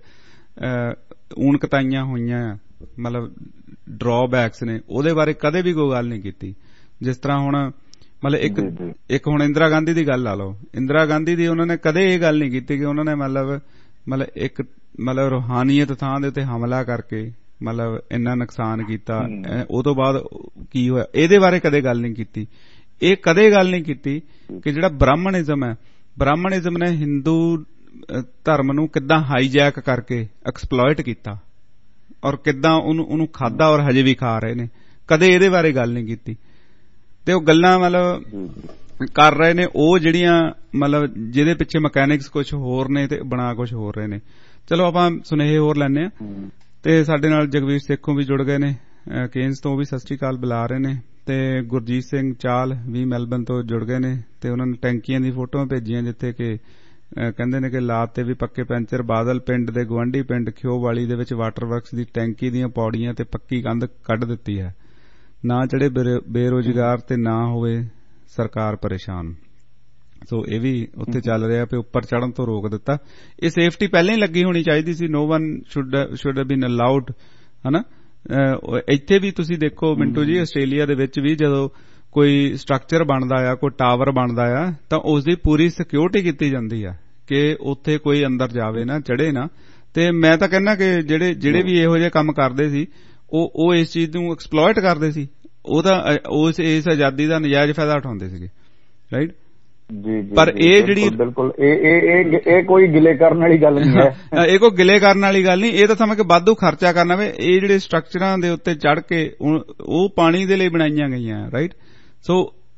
ਊਣਕਤਾਈਆਂ ਹੋਈਆਂ ਮਤਲਬ ਡਰਾਬੈਕਸ ਨੇ, ਉਹਦੇ ਬਾਰੇ ਕਦੇ ਵੀ ਕੋਈ ਗੱਲ ਨਹੀਂ ਕੀਤੀ। ਜਿਸ ਤਰ੍ਹਾਂ ਹੁਣ ਮਤਲਬ ਇੱਕ ਇੱਕ ਹੁਣ ਇੰਦਰਾ ਗਾਂਧੀ ਦੀ ਗੱਲ ਲਾ ਲਓ, ਇੰਦਰਾ ਗਾਂਧੀ ਦੀ ਉਹਨਾਂ ਨੇ ਕਦੇ ਇਹ ਗੱਲ ਨਹੀਂ ਕੀਤੀ ਕਿ ਉਹਨਾਂ ਨੇ ਮਤਲਬ ਮਤਲਬ ਇੱਕ ਮਤਲਬ ਰੂਹਾਨੀਅਤ ਥਾਂ ਦੇ ਉੱਤੇ ਹਮਲਾ ਕਰਕੇ ਮਤਲਬ ਇੰਨਾ ਨੁਕਸਾਨ ਕੀਤਾ, ਉਹ ਤੋਂ ਬਾਅਦ ਕੀ ਹੋਇਆ, ਇਹਦੇ ਬਾਰੇ ਕਦੇ ਗੱਲ ਨਹੀਂ ਕੀਤੀ। ਇਹ ਕਦੇ ਗੱਲ ਨਹੀਂ ਕੀਤੀ ਕਿ ਜਿਹੜਾ ਬ੍ਰਾਹਮਣਿਜ਼ਮ ਹੈ, ਬ੍ਰਾਹਮਣਿਜ਼ਮ ਨੇ ਹਿੰਦੂ ਧਰਮ ਨੂੰ ਕਿੱਦਾਂ ਹਾਈਜੈਕ ਕਰਕੇ ਐਕਸਪਲੋਇਟ ਕੀਤਾ ਔਰ ਕਿੱਦਾਂ ਉਹਨੂੰ ਉਹਨੂੰ ਖਾਧਾ ਔਰ ਹਜੇ ਵੀ ਖਾ ਰਹੇ ਨੇ, ਕਦੇ ਇਹਦੇ ਬਾਰੇ ਗੱਲ ਨਹੀਂ ਕੀਤੀ। ਤੇ ਉਹ ਗੱਲਾਂ ਮਤਲਬ ਕਰ ਰਹੇ ਨੇ ਉਹ ਜਿਹੜੀਆਂ ਮਤਲਬ ਜਿਹਦੇ ਪਿੱਛੇ ਮਕੈਨਿਕਸ ਕੁਝ ਹੋਰ ਨੇ ਤੇ ਬਣਾ ਕੁਝ ਹੋਰ ਰਹੇ ਨੇ। ਚਲੋ ਆਪਾਂ ਸੁਨੇਹੇ ਹੋਰ ਲੈਂਦੇ ਆ। ਤੇ ਸਾਡੇ ਨਾਲ ਜਗਵੀਰ ਸੇਖੋਂ ਵੀ ਜੁੜ ਗਏ ਨੇ ਕੇਨਸ ਤੋਂ, ਉਹ ਵੀ ਸਤਿ ਸ੍ਰੀ ਅਕਾਲ ਬੁਲਾ ਰਹੇ ਨੇ। ਤੇ ਗੁਰਜੀਤ ਸਿੰਘ ਚਾਲ ਵੀ ਮੈਲਬਨ ਤੋਂ ਜੁੜ ਗਏ ਨੇ ਤੇ ਉਹਨਾਂ ਨੇ ਟੈਂਕੀਆਂ ਦੀ ਫੋਟੋਆਂ ਭੇਜੀਆਂ ਜਿੱਥੇ ਕਿ ਕਹਿੰਦੇ ਨੇ ਕਿ ਲਾਤ ਤੇ ਵੀ ਪੱਕੇ ਪੈਂਚਰ। ਬਾਦਲ ਪਿੰਡ ਦੇ ਗੁਆਂਢੀ ਪਿੰਡ ਖਿਓਵਾਲੀ ਦੇ ਵਿੱਚ ਵਾਟਰ ਵਰਕਸ ਦੀ ਟੈਂਕੀ ਦੀਆਂ ਪੌੜੀਆਂ ਤੇ ਪੱਕੀ ਕੰਧ ਕੱਢ ਦਿੱਤੀ ਹੈ। ਨਾ ਜਿਹੜੇ ਬੇਰੁਜ਼ਗਾਰ ਤੇ ਨਾ ਹੋਵੇ ਸਰਕਾਰ ਪਰੇਸ਼ਾਨ। ਸੋ ਇਹ ਵੀ ਉੱਥੇ ਚੱਲ ਰਿਹਾ ਵੀ ਉੱਪਰ ਚੜ੍ਹਨ ਤੋਂ ਰੋਕ ਦਿੱਤਾ। ਇਹ ਸੇਫਟੀ ਪਹਿਲਾਂ ਹੀ ਲੱਗੀ ਹੋਣੀ ਚਾਹੀਦੀ ਸੀ। No one should should have been allowed, ਹਨਾ। ਇੱਥੇ ਵੀ ਤੁਸੀਂ ਦੇਖੋ ਮਿੰਟੂ ਜੀ, ਆਸਟ੍ਰੇਲੀਆ ਦੇ ਵਿੱਚ ਵੀ ਜਦੋਂ ਕੋਈ ਸਟਰਕਚਰ ਬਣਦਾ ਆ, ਕੋਈ ਟਾਵਰ ਬਣਦਾ ਆ, ਤਾਂ ਉਸ ਦੀ ਪੂਰੀ ਸਿਕਿਉਰਿਟੀ ਕੀਤੀ ਜਾਂਦੀ ਆ ਕਿ ਉੱਥੇ ਕੋਈ ਅੰਦਰ ਜਾਵੇ ਨਾ, ਚੜ੍ਹੇ ਨਾ। ਤੇ ਮੈਂ ਤਾਂ ਕਹਿੰਦਾ ਕਿ ਜਿਹੜੇ ਜਿਹੜੇ ਵੀ ਇਹੋ ਜਿਹੇ ਕੰਮ ਕਰਦੇ ਸੀ ਉਹ ਉਹ ਇਸ ਚੀਜ਼ ਨੂੰ ਐਕਸਪਲੋਇਟ ਕਰਦੇ ਸੀ, ਉਹ ਤਾਂ ਉਸ ਇਸ ਆਜ਼ਾਦੀ ਦਾ ਨਜਾਇਜ਼ ਫਾਇਦਾ ਉਠਾਉਂਦੇ ਸੀਗੇ, ਰਾਈਟ। ਜੀ ਜੀ, ਪਰ ਇਹ ਜਿਹੜੀ ਬਿਲਕੁਲ ਇਹ ਇਹ ਇਹ ਕੋਈ ਗਿਲੇ ਕਰਨ ਵਾਲੀ ਗੱਲ ਨਹੀਂ ਹੈ। ਇਹ ਕੋਈ ਗਿਲੇ ਕਰਨ ਵਾਲੀ ਗੱਲ ਨਹੀਂ, ਇਹ ਤਾਂ ਸਮਝ ਕੇ ਵਾਧੂ ਖਰਚਾ ਕਰਨਾ ਵੇ। ਇਹ ਜਿਹੜੇ ਸਟਰਕਚਰਾਂ ਦੇ ਉੱਤੇ ਚੜ੍ਹ ਕੇ ਉਹ ਪਾਣੀ ਦੇ ਲਈ ਬਣਾਈਆਂ ਗਈਆਂ, ਰਾਈਟ। ਸੋ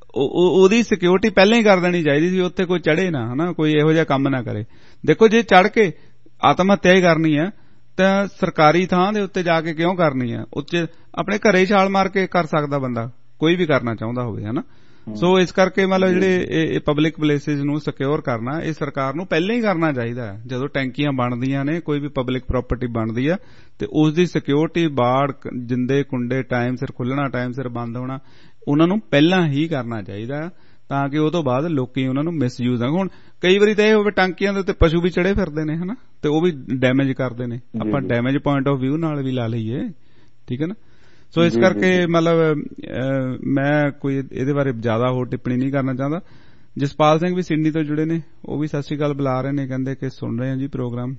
ਉਹਦੀ ਸਿਕਿਉਰਿਟੀ ਪਹਿਲਾਂ ਹੀ ਕਰ ਦੇਣੀ ਚਾਹੀਦੀ ਸੀ, ਉੱਥੇ ਕੋਈ ਚੜ੍ਹੇ ਨਾ, ਹਨਾ, ਕੋਈ ਇਹੋ ਜਿਹਾ ਕੰਮ ਨਾ ਕਰੇ। ਦੇਖੋ ਜੇ ਚੜ੍ਹ ਕੇ ਆਤਮ ਹੱਤਿਆ ਹੀ ਕਰਨੀ ਹੈ ਤਾਂ ਸਰਕਾਰੀ ਥਾਂ ਦੇ ਉੱਤੇ ਜਾ ਕੇ ਕਿਉਂ ਕਰਨੀ ਹੈ? ਉੱਚੇ ਆਪਣੇ ਘਰੇ ਛਾਲ ਮਾਰ ਕੇ ਕਰ ਸਕਦਾ ਬੰਦਾ, ਕੋਈ ਵੀ ਕਰਨਾ ਚਾਹੁੰਦਾ ਹੋਵੇ, ਹਨਾ। ਸੋ ਇਸ ਕਰਕੇ ਮਤਲਬ ਜਿਹੜੇ ਇਹ ਪਬਲਿਕ ਪਲੇਸਿਸ ਨੂੰ ਸਿਕਿਉਰ ਕਰਨਾ ਇਹ ਸਰਕਾਰ ਨੂੰ ਪਹਿਲਾਂ ਹੀ ਕਰਨਾ ਚਾਹੀਦਾ ਹੈ। ਜਦੋਂ ਟੈਂਕੀਆਂ ਬਣਦੀਆਂ ਨੇ, ਕੋਈ ਵੀ ਪਬਲਿਕ ਪ੍ਰਾਪਰਟੀ ਬਣਦੀ ਆ, ਤੇ ਉਸ ਦੀ ਸਿਕਿਉਰਿਟੀ, ਬਾੜ, ਜਿੰਦੇ ਕੁੰਡੇ ਟਾਈਮ ਸਿਰ ਖੁੱਲਣਾ, ਟਾਈਮ ਸਿਰ ਬੰਦ ਹੋਣਾ, ਉਹਨਾਂ ਨੂੰ ਪਹਿਲਾਂ ਹੀ ਕਰਨਾ ਚਾਹੀਦਾ ਤਾਂ ਕਿ ਉਹ ਤੋਂ ਬਾਅਦ ਲੋਕੀ ਉਹਨਾਂ ਨੂੰ ਮਿਸਯੂਜ਼ ਨਾ। ਹੁਣ ਕਈ ਵਾਰੀ ਤਾਂ ਇਹ ਹੋਵੇ ਟਾਂਕੀਆਂ ਦੇ ਉੱਤੇ ਪਸ਼ੂ ਵੀ ਚੜੇ ਫਿਰਦੇ ਨੇ, ਹਨਾ, ਤੇ ਉਹ ਵੀ ਡੈਮੇਜ ਕਰਦੇ ਨੇ। ਆਪਾਂ ਡੈਮੇਜ ਪੁਆਇੰਟ ਆਫ ਵਿਊ ਨਾਲ ਵੀ ਲਾ ਲਈਏ, ਠੀਕ ਹੈ ਨਾ। ਸੋ ਇਸ ਕਰਕੇ ਮਤਲਬ ਮੈਂ ਕੋਈ ਇਹਦੇ ਬਾਰੇ ਜ਼ਿਆਦਾ ਹੋਰ ਟਿੱਪਣੀ ਨਹੀਂ ਕਰਨਾ ਚਾਹੁੰਦਾ। ਜਸਪਾਲ ਸਿੰਘ ਵੀ ਸਿਡਨੀ ਤੋਂ ਜੁੜੇ ਨੇ, ਉਹ ਵੀ ਸਤਿ ਸ਼੍ਰੀ ਅਕਾਲ ਬੁਲਾ ਰਹੇ ਨੇ, ਕਹਿੰਦੇ ਕਿ ਸੁਣ ਰਹੇ ਆ ਜੀ ਪ੍ਰੋਗਰਾਮ,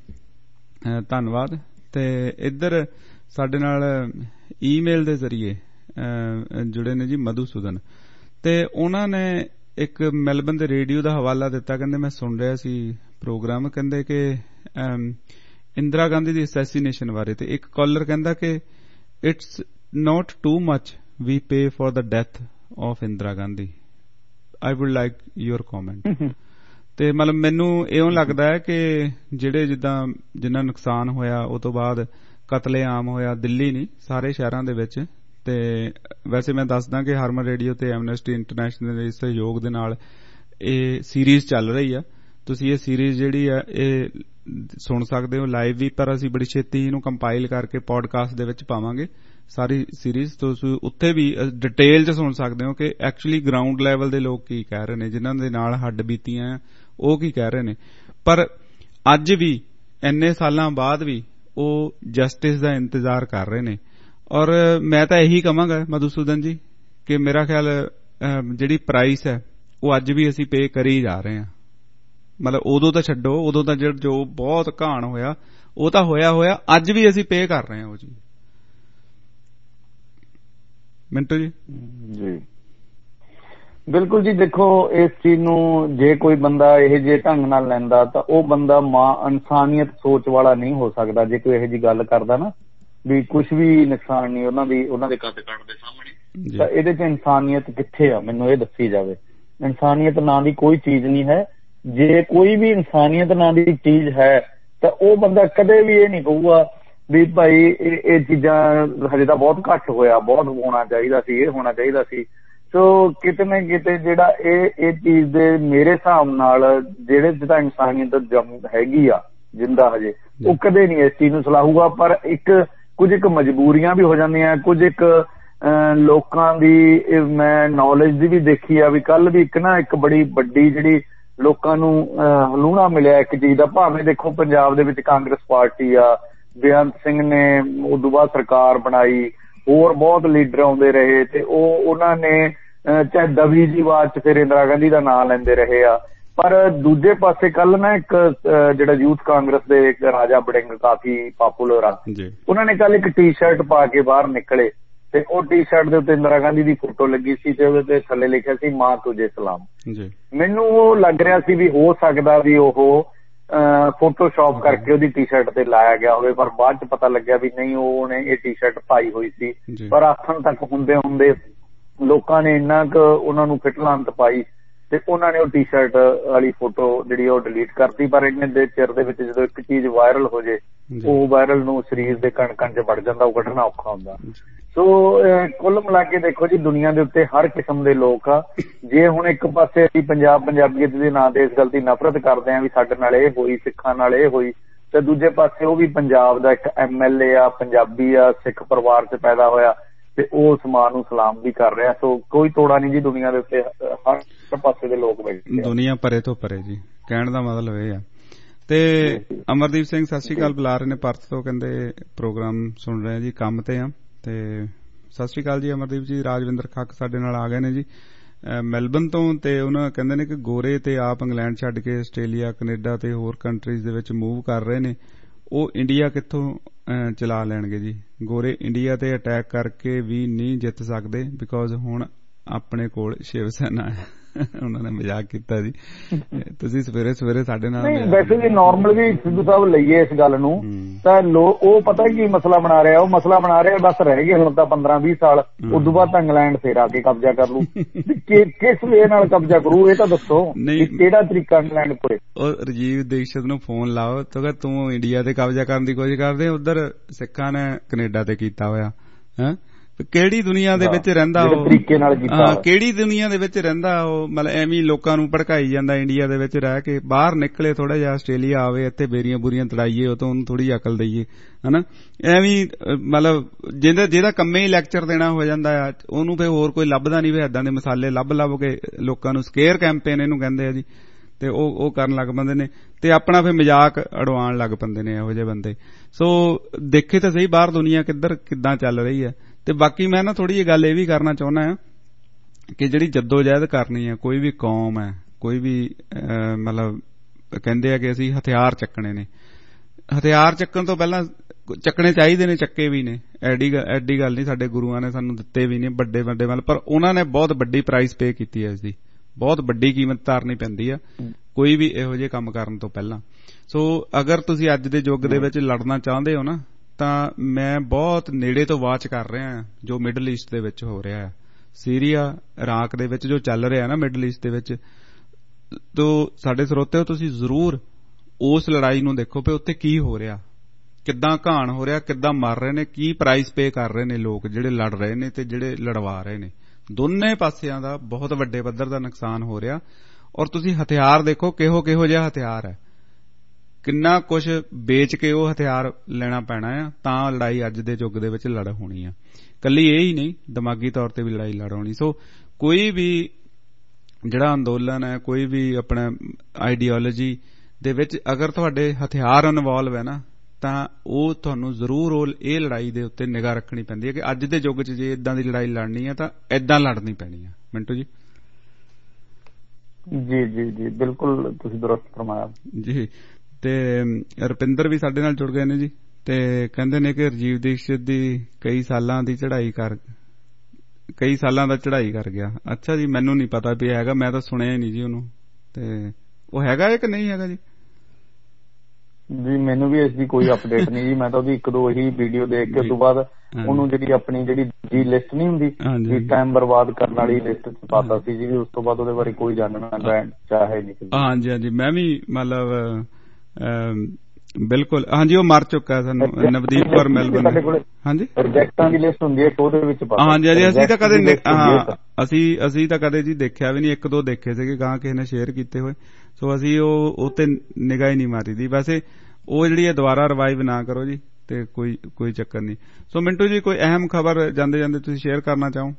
ਧੰਨਵਾਦ। ਤੇ ਇੱਧਰ ਸਾਡੇ ਨਾਲ ਈਮੇਲ ਦੇ ਜ਼ਰੀਏ ਜੁੜੇ ਨੇ ਜੀ ਮਧੂਸੂਦਨ, ਤੇ ਉਹਨਾਂ ਨੇ ਇੱਕ ਮੈਲਬਨ ਦੇ ਰੇਡੀਓ ਦਾ ਹਵਾਲਾ ਦਿੱਤਾ। ਕਹਿੰਦੇ ਮੈਂ ਸੁਣ ਰਿਹਾ ਸੀ ਪ੍ਰੋਗਰਾਮ, ਕਹਿੰਦੇ ਕਿ ਇੰਦਰਾ ਗਾਂਧੀ ਦੀ ਅਸੈਸੀਨੇਸ਼ਨ ਬਾਰੇ। ਤੇ ਇੱਕ ਕਾਲਰ ਕਹਿੰਦਾ ਕਿ it's not too much we pay for the death of Indira Gandhi, I would like your comment. ਤੇ ਮਤਲਬ ਮੈਨੂੰ ਇਉਂ ਲੱਗਦਾ ਹੈ ਕਿ ਜਿਹੜੇ ਜਿੱਦਾਂ ਜਿੰਨਾ ਨੁਕਸਾਨ ਹੋਇਆ ਉਹ ਤੋਂ ਬਾਅਦ ਕਤਲੇਆਮ ਹੋਇਆ, ਦਿੱਲੀ ਨਹੀਂ ਸਾਰੇ ਸ਼ਹਿਰਾਂ ਦੇ ਵਿੱਚ। ਤੇ ਵੈਸੇ ਮੈਂ ਦੱਸਦਾ ਕਿ ਹਰਮਨ ਰੇਡੀਓ ਤੇ ਐਮਨੈਸਟੀ ਇੰਟਰਨੈਸ਼ਨਲ ਦੇ ਸਹਿਯੋਗ ਦੇ ਨਾਲ ਇਹ ਸੀਰੀਜ਼ ਚੱਲ ਰਹੀ ਆ। ਤੁਸੀਂ ਇਹ ਸੀਰੀਜ਼ ਜਿਹੜੀ ਆ ਇਹ ਸੁਣ ਸਕਦੇ ਹੋ ਲਾਈਵ ਵੀ, ਪਰ ਅਸੀਂ ਬੜੀ ਛੇਤੀ ਇਹਨੂੰ ਕੰਪਾਈਲ ਕਰਕੇ ਪੋਡਕਾਸਟ ਦੇ ਵਿੱਚ ਪਾਵਾਂਗੇ ਸਾਰੀ ਸੀਰੀਜ਼। ਤੁਸੀਂ ਉੱਥੇ ਵੀ ਡਿਟੇਲ 'ਚ ਸੁਣ ਸਕਦੇ ਹੋ ਕਿ ਐਕਚੁਅਲੀ ਗਰਾਊਂਡ ਲੈਵਲ ਦੇ ਲੋਕ ਕੀ ਕਹਿ ਰਹੇ ਨੇ, ਜਿਨ੍ਹਾਂ ਦੇ ਨਾਲ ਹੱਡ ਬੀਤੀਆਂ ਉਹ ਕੀ ਕਹਿ ਰਹੇ ਨੇ। ਪਰ ਅੱਜ ਵੀ ਇੰਨੇ ਸਾਲਾਂ ਬਾਅਦ ਵੀ ਉਹ ਜਸਟਿਸ ਦਾ ਇੰਤਜ਼ਾਰ ਕਰ ਰਹੇ ਨੇ। ਔਰ ਮੈਂ ਤਾਂ ਇਹੀ ਕਹਾਂਗਾ ਮਧੂਸੂਦਨ ਜੀ ਕਿ ਮੇਰਾ ਖਿਆਲ ਜਿਹੜੀ ਪ੍ਰਾਈਸ ਹੈ ਉਹ ਅੱਜ ਵੀ ਅਸੀਂ ਪੇ ਕਰੀ ਜਾ ਰਹੇ ਹਾਂ। ਮਤਲਬ ਉਦੋਂ ਤਾਂ ਛੱਡੋ, ਉਦੋਂ ਤਾਂ ਜਿਹੜਾ ਜੋ ਬਹੁਤ ਘਾਣ ਹੋਇਆ ਉਹ ਤਾਂ ਹੋਇਆ ਹੋਇਆ, ਅੱਜ ਵੀ ਅਸੀਂ ਪੇ ਕਰ ਰਹੇ ਹਾਂ ਉਹ ਜੀ। ਮਿੰਟੂ ਜੀ। ਜੀ ਬਿਲਕੁਲ ਜੀ। ਦੇਖੋ ਇਸ ਚੀਜ਼ ਨੂੰ ਜੇ ਕੋਈ ਬੰਦਾ ਇਹ ਜਿਹੇ ਢੰਗ ਨਾਲ ਲੈਂਦਾ ਤਾਂ ਉਹ ਬੰਦਾ ਮਾਂ ਇਨਸਾਨੀਅਤ ਸੋਚ ਵਾਲਾ ਨਹੀਂ ਹੋ ਸਕਦਾ। ਜੇ ਕੋਈ ਇਹੋ ਜਿਹੀ ਗੱਲ ਕਰਦਾ ਨਾ ਵੀ ਕੁਛ ਵੀ ਨੁਕਸਾਨ ਨਹੀਂ ਉਹਨਾਂ ਦੀ ਉਹਨਾਂ ਦੇ ਕੱਦ ਕੱਟ ਦੇ ਸਾਹਮਣੇ, ਤਾਂ ਇਹਦੇ 'ਚ ਇਨਸਾਨੀਅਤ ਕਿੱਥੇ ਆ, ਮੈਨੂੰ ਇਹ ਦੱਸੀ ਜਾਵੇ। ਇਨਸਾਨੀਅਤ ਨਾਂ ਦੀ ਕੋਈ ਚੀਜ਼ ਨਹੀਂ ਹੈ। ਜੇ ਕੋਈ ਵੀ ਇਨਸਾਨੀਅਤ ਨਾਂ ਦੀ ਚੀਜ਼ ਹੈ ਤਾਂ ਉਹ ਬੰਦਾ ਕਦੇ ਵੀ ਇਹ ਨਹੀਂ ਕਹੂਗਾ ਵੀ ਭਾਈ ਇਹ ਇਹ ਚੀਜ਼ਾਂ ਹਜੇ ਤਾਂ ਬਹੁਤ ਘੱਟ ਹੋਇਆ, ਬਹੁਤ ਹੋਣਾ ਚਾਹੀਦਾ ਸੀ, ਇਹ ਹੋਣਾ ਚਾਹੀਦਾ ਸੀ। ਸੋ ਕਿਤੇ ਨਾ ਕਿਤੇ ਜਿਹੜਾ ਇਹ ਇਹ ਚੀਜ਼ ਦੇ ਮੇਰੇ ਹਿਸਾਬ ਨਾਲ ਜਿਹੜੇ ਜਿੱਦਾਂ ਇਨਸਾਨੀਅਤ ਜਮ ਹੈਗੀ ਆ ਜਿੰਦਾ ਹਜੇ, ਉਹ ਕਦੇ ਨਹੀਂ ਇਸ ਚੀਜ਼ ਨੂੰ ਸਲਾਹੂਗਾ। ਪਰ ਇੱਕ ਕੁਝ ਇੱਕ ਮਜਬੂਰੀਆਂ ਵੀ ਹੋ ਜਾਂਦੀਆਂ, ਕੁਝ ਇੱਕ ਲੋਕਾਂ ਦੀ ਮੈਂ ਨੌਲੇਜ ਦੀ ਵੀ ਦੇਖੀ ਆ ਵੀ ਕੱਲ ਵੀ ਇੱਕ ਨਾ ਇੱਕ ਬੜੀ ਵੱਡੀ ਜਿਹੜੀ ਲੋਕਾਂ ਨੂੰ ਹਲੂਣਾ ਮਿਲਿਆ ਇੱਕ ਚੀਜ਼ ਦਾ। ਭਾਵੇਂ ਦੇਖੋ ਪੰਜਾਬ ਦੇ ਵਿੱਚ ਕਾਂਗਰਸ ਪਾਰਟੀ ਆ, ਬੇਅੰਤ ਸਿੰਘ ਨੇ ਉਦੋਂ ਬਾਅਦ ਸਰਕਾਰ ਬਣਾਈ, ਹੋਰ ਬਹੁਤ ਲੀਡਰ ਆਉਂਦੇ ਰਹੇ ਤੇ ਉਹ ਉਹਨਾਂ ਨੇ ਚਾਹੇ ਦਬੀ ਦੀ ਆਵਾਜ਼ 'ਚ ਫਿਰ ਇੰਦਰਾ ਗਾਂਧੀ ਦਾ ਨਾਂ ਲੈਂਦੇ ਰਹੇ ਆ। ਪਰ ਦੂਜੇ ਪਾਸੇ ਕੱਲ ਨਾ ਇੱਕ ਜਿਹੜਾ ਯੂਥ ਕਾਂਗਰਸ ਦੇ ਇੱਕ ਰਾਜਾ ਵੜਿੰਗ ਕਾਫੀ ਪਾਪੂਲਰ ਆ, ਉਹਨਾਂ ਨੇ ਕੱਲ ਇੱਕ ਟੀ ਸ਼ਰਟ ਪਾ ਕੇ ਬਾਹਰ ਨਿਕਲੇ ਤੇ ਉਹ ਟੀ ਸ਼ਰਟ ਦੇ ਉੱਤੇ ਇੰਦਰਾ ਗਾਂਧੀ ਦੀ ਫੋਟੋ ਲੱਗੀ ਸੀ ਤੇ ਉਹਦੇ ਤੇ ਥੱਲੇ ਲਿਖਿਆ ਸੀ ਮਾਂ ਤੁਝੇ ਸਲਾਮ। ਮੈਨੂੰ ਉਹ ਲੱਗ ਰਿਹਾ ਸੀ ਵੀ ਹੋ ਸਕਦਾ ਵੀ ਉਹ ਫੋਟੋਸ਼ਾਪ ਕਰਕੇ ਉਹਦੀ ਟੀ ਸ਼ਰਟ ਤੇ ਲਾਇਆ ਗਿਆ ਹੋਵੇ, ਪਰ ਬਾਅਦ ਚ ਪਤਾ ਲੱਗਿਆ ਵੀ ਨਹੀਂ, ਉਹਨੇ ਇਹ ਟੀ ਸ਼ਰਟ ਪਾਈ ਹੋਈ ਸੀ। ਪਰ ਆਖਣ ਤੱਕ ਹੁੰਦੇ ਹੁੰਦੇ ਲੋਕਾਂ ਨੇ ਇੰਨਾ ਕੁ ਉਹਨਾਂ ਨੂੰ ਫਿਟਲਾਂਤ ਪਾਈ ਤੇ ਉਹਨਾਂ ਨੇ ਉਹ ਟੀ ਸ਼ਰਟ ਵਾਲੀ ਫੋਟੋ ਜਿਹੜੀ ਉਹ ਡਿਲੀਟ ਕਰਤੀ। ਪਰ ਇੰਨੇ ਦੇ ਚਿਰ ਦੇ ਵਿੱਚ ਜਦੋਂ ਇੱਕ ਚੀਜ਼ ਵਾਇਰਲ ਹੋ ਜੇ, ਉਹ ਵਾਇਰਲ ਨੂੰ ਸਰੀਰ ਦੇ ਕਣ ਕਣ ਚ ਵੜ ਜਾਂਦਾ, ਉਹ ਕੱਢਣਾ ਔਖਾ ਹੁੰਦਾ। ਸੋ ਕੁੱਲ ਮਿਲਾ ਕੇ ਦੇਖੋ ਜੀ, ਦੁਨੀਆ ਦੇ ਉੱਤੇ ਹਰ ਕਿਸਮ ਦੇ ਲੋਕ ਆ। ਜੇ ਹੁਣ ਇੱਕ ਪਾਸੇ ਅਸੀਂ ਪੰਜਾਬ ਪੰਜਾਬੀਅਤ ਦੇ ਨਾਂ ਤੇ ਇਸ ਗੱਲ ਦੀ ਨਫ਼ਰਤ ਕਰਦੇ ਹਾਂ ਵੀ ਸਾਡੇ ਨਾਲ ਇਹ ਹੋਈ, ਸਿੱਖਾਂ ਨਾਲ ਇਹ ਹੋਈ, ਤੇ ਦੂਜੇ ਪਾਸੇ ਉਹ ਵੀ ਪੰਜਾਬ ਦਾ ਇੱਕ ਐਮ ਐਲ ਏ ਆ, ਪੰਜਾਬੀ ਆ, ਸਿੱਖ ਪਰਿਵਾਰ 'ਚ ਪੈਦਾ ਹੋਇਆ ਤੇ ਉਹ ਉਸ ਮਾਂ ਨੂੰ ਸਲਾਮ ਵੀ ਕਰ ਰਿਹਾ। ਸੋ ਕੋਈ ਤੋੜਾ ਨਹੀਂ ਜੀ ਦੁਨੀਆ ਦੇ ਉੱਤੇ, ਹਰ ਪਾਸੇ ਦੇ ਲੋਕ ਬੈਠੇ, ਦੁਨੀਆ ਪਰੇ ਤੋਂ ਪਰੇ ਜੀ, ਕਹਿਣ ਦਾ ਮਤਲਬ ਇਹ ਆ। ਤੇ ਅਮਰਦੀਪ ਸਿੰਘ ਸਤਿ ਸ਼੍ਰੀ ਅਕਾਲ ਬੁਲਾ ਰਹੇ ਨੇ ਪਰਥ ਤੋਂ, ਕਹਿੰਦੇ ਪ੍ਰੋਗਰਾਮ ਸੁਣ ਰਹੇ ਜੀ, ਕੰਮ ਤੇ ਆ। ਤੇ ਸਤਿ ਸ਼੍ਰੀ ਅਕਾਲ ਜੀ ਅਮਰਦੀਪ ਜੀ। ਰਾਜਵਿੰਦਰ ਖੱਕ ਸਾਡੇ ਨਾਲ ਆ ਗਏ ਨੇ ਜੀ ਮੈਲਬਨ ਤੋਂ, ਤੇ ਉਹਨਾਂ ਕਹਿੰਦੇ ਨੇ ਕਿ ਗੋਰੇ ਤੇ ਆਪ ਇੰਗਲੈਂਡ ਛੱਡ ਕੇ ਆਸਟ੍ਰੇਲੀਆ, ਕੈਨੇਡਾ ਤੇ ਹੋਰ ਕੰਟਰੀਜ਼ ਦੇ ਵਿੱਚ ਮੂਵ ਕਰ ਰਹੇ ਨੇ। ਉਹ ਇੰਡੀਆ ਕਿੱਥੋਂ ਚਲਾ ਲੈਣਗੇ ਜੀ? ਗੋਰੇ ਇੰਡੀਆ ਤੇ ਅਟੈਕ ਕਰਕੇ ਵੀ ਨਹੀਂ ਜਿੱਤ ਸਕਦੇ, ਬਿਕੋਜ਼ ਹੁਣ ਆਪਣੇ ਕੋਲ ਸ਼ਿਵ ਸੈਨਾ ਹੈ। ਉਹਨਾਂ ਨੇ ਮਜ਼ਾਕ ਕੀਤਾ ਜੀ। ਤੁਸੀਂ ਸਵੇਰੇ ਸਵੇਰੇ ਸਾਡੇ ਨਾਲ ਵੈਸੇ ਵੀ ਨਾਰਮਲ ਵੀ ਸਿੱਧੂ ਸਾਹਿਬ ਲਈਏ ਇਸ ਗੱਲ ਨੂੰ ਤਾਂ ਲੋਕ ਉਹ ਪਤਾ ਕੀ ਮਸਲਾ ਬਣਾ ਰਿਹਾ, ਉਹ ਮਸਲਾ ਬਣਾ ਰਿਹਾ ਬਸ ਰਹਿ ਗਏ ਹੁਣ ਤਾਂ ਪੰਦਰਾਂ ਵੀਹ ਸਾਲ, ਉਦੋਂ ਬਾਅਦ ਤਾਂ ਇੰਗਲੈਂਡ ਫੇਰ ਆ ਕੇ ਕਬਜ਼ਾ ਕਰ ਲੂ। ਕਿਸ ਵੇ ਨਾਲ ਕਬਜ਼ਾ ਕਰੂ ਇਹ ਤਾਂ ਦੱਸੋ, ਕਿਹੜਾ ਤਰੀਕਾ ਇੰਗਲੈਂਡ ਕੋਲੇ? ਉਹ ਰਾਜੀਵ ਦੀਕਸ਼ਤ ਨੂੰ ਫੋਨ ਲਾਓ ਤਾਂ ਤੂੰ ਇੰਡੀਆ ਤੇ ਕਬਜ਼ਾ ਕਰਨ ਦੀ ਕੋਸ਼ਿਸ਼ ਕਰਦੇ, ਉਧਰ ਸਿੱਖਾਂ ਨੇ ਕੈਨੇਡਾ ਤੇ ਕੀਤਾ ਹੋਇਆ ਹੈ। ਕਿਹੜੀ ਦੁਨੀਆ ਦੇ ਵਿੱਚ ਰਹਿੰਦਾ ਉਹ, ਤਰੀਕੇ ਨਾਲ ਕੀਤਾ, ਕਿਹੜੀ ਦੁਨੀਆ ਦੇ ਵਿੱਚ ਰਹਿੰਦਾ ਉਹ? ਮਤਲਬ ਐਵੇਂ ਲੋਕਾਂ ਨੂੰ ਭੜਕਾਈ ਜਾਂਦਾ ਇੰਡੀਆ ਦੇ ਵਿੱਚ ਰਹਿ ਕੇ। ਬਾਹਰ ਨਿਕਲੇ ਥੋੜਾ ਜਿਹਾ, ਆਸਟ੍ਰੇਲੀਆ ਆਵੇ, ਇੱਥੇ ਬੇਰੀਆਂ ਬੁਰੀਆਂ ਤੜਾਈਏ, ਉਹ ਤੋਂ ਉਹਨੂੰ ਥੋੜੀ ਅਕਲ ਦਈਏ, ਹਨਾ। ਐਵੇਂ ਮਤਲਬ ਜਿਹਦਾ ਜਿਹਦਾ ਕੰਮੇ ਹੀ ਲੈਕਚਰ ਦੇਣਾ ਹੋ ਜਾਂਦਾ ਆ, ਉਹਨੂੰ ਫਿਰ ਹੋਰ ਕੋਈ ਲੱਭਦਾ ਨਹੀਂ। ਵੀ ਏਦਾਂ ਦੇ ਮਸਾਲੇ ਲੱਭ ਲੱਭ ਕੇ ਲੋਕਾਂ ਨੂੰ ਸਕੇਅਰ ਕੈਂਪੇਨ ਇਹਨੂੰ ਕਹਿੰਦੇ ਆ ਜੀ, ਤੇ ਉਹ ਉਹ ਕਰਨ ਲੱਗ ਪੈਂਦੇ ਨੇ ਤੇ ਆਪਣਾ ਫਿਰ ਮਜ਼ਾਕ ਅੜਵਾਉਣ ਲੱਗ ਪੈਂਦੇ ਨੇ ਇਹੋ ਜਿਹੇ ਬੰਦੇ। ਸੋ ਦੇਖੇ ਤਾਂ ਸਹੀ ਬਾਹਰ ਦੁਨੀਆ ਕਿੱਧਰ ਕਿੱਦਾਂ ਚੱਲ ਰਹੀ ਹੈ। ਤੇ ਬਾਕੀ ਮੈਂ ਨਾ ਥੋੜੀ ਜਿਹੀ ਗੱਲ ਇਹ ਵੀ ਕਰਨਾ ਚਾਹੁੰਦਾ ਆ ਕਿ ਜਿਹੜੀ ਜੱਦੋਜਹਿਦ ਕਰਨੀ ਹੈ, ਕੋਈ ਵੀ ਕੌਮ ਹੈ, ਕੋਈ ਵੀ ਮਤਲਬ ਕਹਿੰਦੇ ਆ ਕਿ ਅਸੀਂ ਹਥਿਆਰ ਚੱਕਣੇ ਨੇ, ਹਥਿਆਰ ਚੱਕਣ ਤੋਂ ਪਹਿਲਾਂ ਚੱਕਣੇ ਚਾਹੀਦੇ ਨੇ, ਚੱਕੇ ਵੀ ਨੇ, ਐਡੀ ਐਡੀ ਗੱਲ ਨਹੀਂ। ਸਾਡੇ ਗੁਰੂਆਂ ਨੇ ਸਾਨੂੰ ਦਿੱਤੇ ਵੀ ਨੇ ਵੱਡੇ ਵੱਡੇ ਵੱਲ, ਪਰ ਉਹਨਾਂ ਨੇ ਬਹੁਤ ਵੱਡੀ ਪ੍ਰਾਈਸ ਪੇ ਕੀਤੀ ਹੈ, ਇਸਦੀ ਬਹੁਤ ਵੱਡੀ ਕੀਮਤ ਤਾਰਨੀ ਪੈਂਦੀ ਆ ਕੋਈ ਵੀ ਇਹੋ ਜਿਹੇ ਕੰਮ ਕਰਨ ਤੋਂ ਪਹਿਲਾਂ। ਸੋ ਅਗਰ ਤੁਸੀਂ ਅੱਜ ਦੇ ਯੁੱਗ ਦੇ ਵਿੱਚ ਲੜਨਾ ਚਾਹੁੰਦੇ ਹੋ ਨਾ, ਤਾਂ ਮੈਂ ਬਹੁਤ ਨੇੜੇ ਤੋਂ ਵਾਚ ਕਰ ਰਿਹਾ ਜੋ ਮਿਡਲ ਈਸਟ ਦੇ ਵਿੱਚ ਹੋ ਰਿਹਾ ਹੈ। ਸੀਰੀਆ ਇਰਾਕ ਦੇ ਵਿੱਚ ਜੋ ਚੱਲ ਰਿਹਾ ਨਾ ਮਿਡਲ ਈਸਟ ਦੇ ਵਿੱਚ, ਤੋ ਸਾਡੇ ਸਰੋਤਿਓ ਤੁਸੀਂ ਜ਼ਰੂਰ ਉਸ ਲੜਾਈ ਨੂੰ ਦੇਖੋ ਵੀ ਉੱਥੇ ਕੀ ਹੋ ਰਿਹਾ, ਕਿੱਦਾਂ ਘਾਣ ਹੋ ਰਿਹਾ, ਕਿੱਦਾਂ ਮਰ ਰਹੇ ਨੇ, ਕੀ ਪ੍ਰਾਈਸ ਪੇ ਕਰ ਰਹੇ ਨੇ ਲੋਕ ਜਿਹੜੇ ਲੜ ਰਹੇ ਨੇ ਤੇ ਜਿਹੜੇ ਲੜਵਾ ਰਹੇ ਨੇ। ਦੋਨੇ ਪਾਸਿਆਂ ਦਾ ਬਹੁਤ ਵੱਡੇ ਪੱਧਰ ਦਾ ਨੁਕਸਾਨ ਹੋ ਰਿਹਾ। ਔਰ ਤੁਸੀਂ ਹਥਿਆਰ ਦੇਖੋ ਕਿਹੋ ਕਿਹੋ ਜਿਹਾ ਹਥਿਆਰ ਹੈ, ਕਿੰਨਾ ਕੁਝ ਵੇਚ ਕੇ ਉਹ ਹਥਿਆਰ ਲੈਣਾ ਪੈਣਾ ਆ ਤਾਂ ਲੜਾਈ ਅੱਜ ਦੇ ਯੁੱਗ ਦੇ ਵਿੱਚ ਲੜ ਹੋਣੀ ਆ। ਕੱਲੀ ਇਹ ਹੀ ਨਹੀਂ, ਦਿਮਾਗੀ ਤੌਰ ਤੇ ਵੀ ਲੜਾਈ ਲੜ ਹੋਣੀ। ਸੋ ਕੋਈ ਵੀ ਜਿਹੜਾ ਅੰਦੋਲਨ ਹੈ, ਕੋਈ ਵੀ ਆਪਣਾ ਆਈਡੀਓਲੋਜੀ ਦੇ ਵਿੱਚ ਅਗਰ ਤੁਹਾਡੇ ਹਥਿਆਰ ਇਨਵੋਲਵ ਹੈ ਨਾ, ਤਾਂ ਉਹ ਤੁਹਾਨੂੰ ਜ਼ਰੂਰ ਉਹ ਇਹ ਲੜਾਈ ਦੇ ਉੱਤੇ ਨਿਗਾਹ ਰੱਖਣੀ ਪੈਂਦੀ ਹੈ ਕਿ ਅੱਜ ਦੇ ਯੁੱਗ 'ਚ ਜੇ ਇਦਾਂ ਦੀ ਲੜਾਈ ਲੜਨੀ ਹੈ ਤਾਂ ਏਦਾਂ ਲੜਨੀ ਪੈਣੀ ਹੈ। ਮਿੰਟੂ ਜੀ। ਜੀ ਜੀ ਜੀ ਬਿਲਕੁਲ ਤੁਸੀਂ ਦੁਰਸਤ ਫਰਮਾਇਆ ਜੀ। ਤੇ ਰੁਪਿੰਦਰ ਵੀ ਸਾਡੇ ਨਾਲ ਜੁੜ ਗਏ ਨੇ ਜੀ, ਤੇ ਕਹਿੰਦੇ ਨੇ ਕਿ ਰਾਜੀਵ ਦੀਕਸ਼ਿਤ ਦੀ ਕਈ ਸਾਲਾਂ ਦੀ ਚੜ੍ਹਾਈ ਕਰ ਕਈ ਸਾਲਾਂ ਦਾ ਚੜ੍ਹਾਈ ਕਰ ਗਿਆ। ਅੱਛਾ ਜੀ, ਮੈਨੂੰ ਨਹੀਂ ਪਤਾ ਵੀ ਹੈਗਾ, ਮੈਂ ਤਾਂ ਸੁਣਿਆ ਹੀ ਨਹੀਂ ਜੀ ਉਹਨੂੰ। ਤੇ ਉਹ ਹੈਗਾ ਹੈ ਕਿ ਨਹੀਂ ਹੈਗਾ ਜੀ? ਜੀ ਮੈਨੂੰ ਵੀ ਇਸ ਦੀ ਕੋਈ ਅਪਡੇਟ ਨਹੀਂ ਜੀ। ਮੈਂ ਤਾਂ ਉਹਦੀ ਇੱਕ ਦੋ ਹੀ ਵੀਡੀਓ ਦੇਖ ਕੇ ਉਸ ਤੋਂ ਬਾਅਦ ਉਹਨੂੰ ਜਿਹੜੀ ਆਪਣੀ ਜਿਹੜੀ ਜੀ ਲਿਸਟ ਨਹੀਂ ਹੁੰਦੀ ਟਾਈਮ ਬਰਬਾਦ ਕਰਨ ਵਾਲੀ ਲਿਸਟ ਚ ਪਾਤਾ ਸੀ ਜੀ। ਉਸ ਤੋਂ ਬਾਅਦ ਉਹਦੇ ਬਾਰੇ ਕੋਈ ਜਾਣਨਾ ਚਾਹੇ ਨਹੀਂ। ਹਾਂਜੀ ਹਾਂਜੀ, ਮੈਂ ਵੀ ਮਤਲਬ ਬਿਲਕੁਲ ਹਾਂਜੀ, ਉਹ ਮਰ ਚੁੱਕਾ ਸਾਨੂੰ ਨਵਦੀਪ ਕੌਰ ਮੈਲਬਨ। ਹਾਂਜੀ, ਪ੍ਰੋਜੈਕਟਾਂ ਦੀ ਲਿਸਟ ਹੁੰਦੀ ਹੈ ਉਹਦੇ ਵਿੱਚ। ਹਾਂਜੀ ਹਾਂਜੀ, ਅਸੀਂ ਤਾਂ ਕਦੇ ਹਾਂ ਅਸੀਂ ਅਸੀਂ ਤਾਂ ਕਦੇ ਜੀ ਦੇਖਿਆ ਵੀ ਨਹੀਂ। ਇੱਕ ਦੋ ਦੇਖੇ ਸੀਗੇ ਗਾਂ ਕਿਸੇ ਨੇ ਸ਼ੇਅਰ ਕੀਤੇ ਹੋਏ, ਸੋ ਅਸੀਂ ਉਹ ਉੱਤੇ ਨਿਗਾਹ ਹੀ ਨਹੀਂ ਮਾਰੀ ਦੀ। ਵੈਸੇ ਉਹ ਜਿਹੜੀ ਹੈ ਦੁਬਾਰਾ ਰਿਵਾਈਵ ਨਾ ਕਰੋ ਜੀ, ਤੇ ਕੋਈ ਕੋਈ ਚੱਕਰ ਨਹੀਂ। ਸੋ ਮਿੰਟੂ ਜੀ, ਕੋਈ ਅਹਿਮ ਖਬਰ ਜਾਂਦੇ ਜਾਂਦੇ ਤੁਸੀਂ ਸ਼ੇਅਰ ਕਰਨਾ ਚਾਹੋ?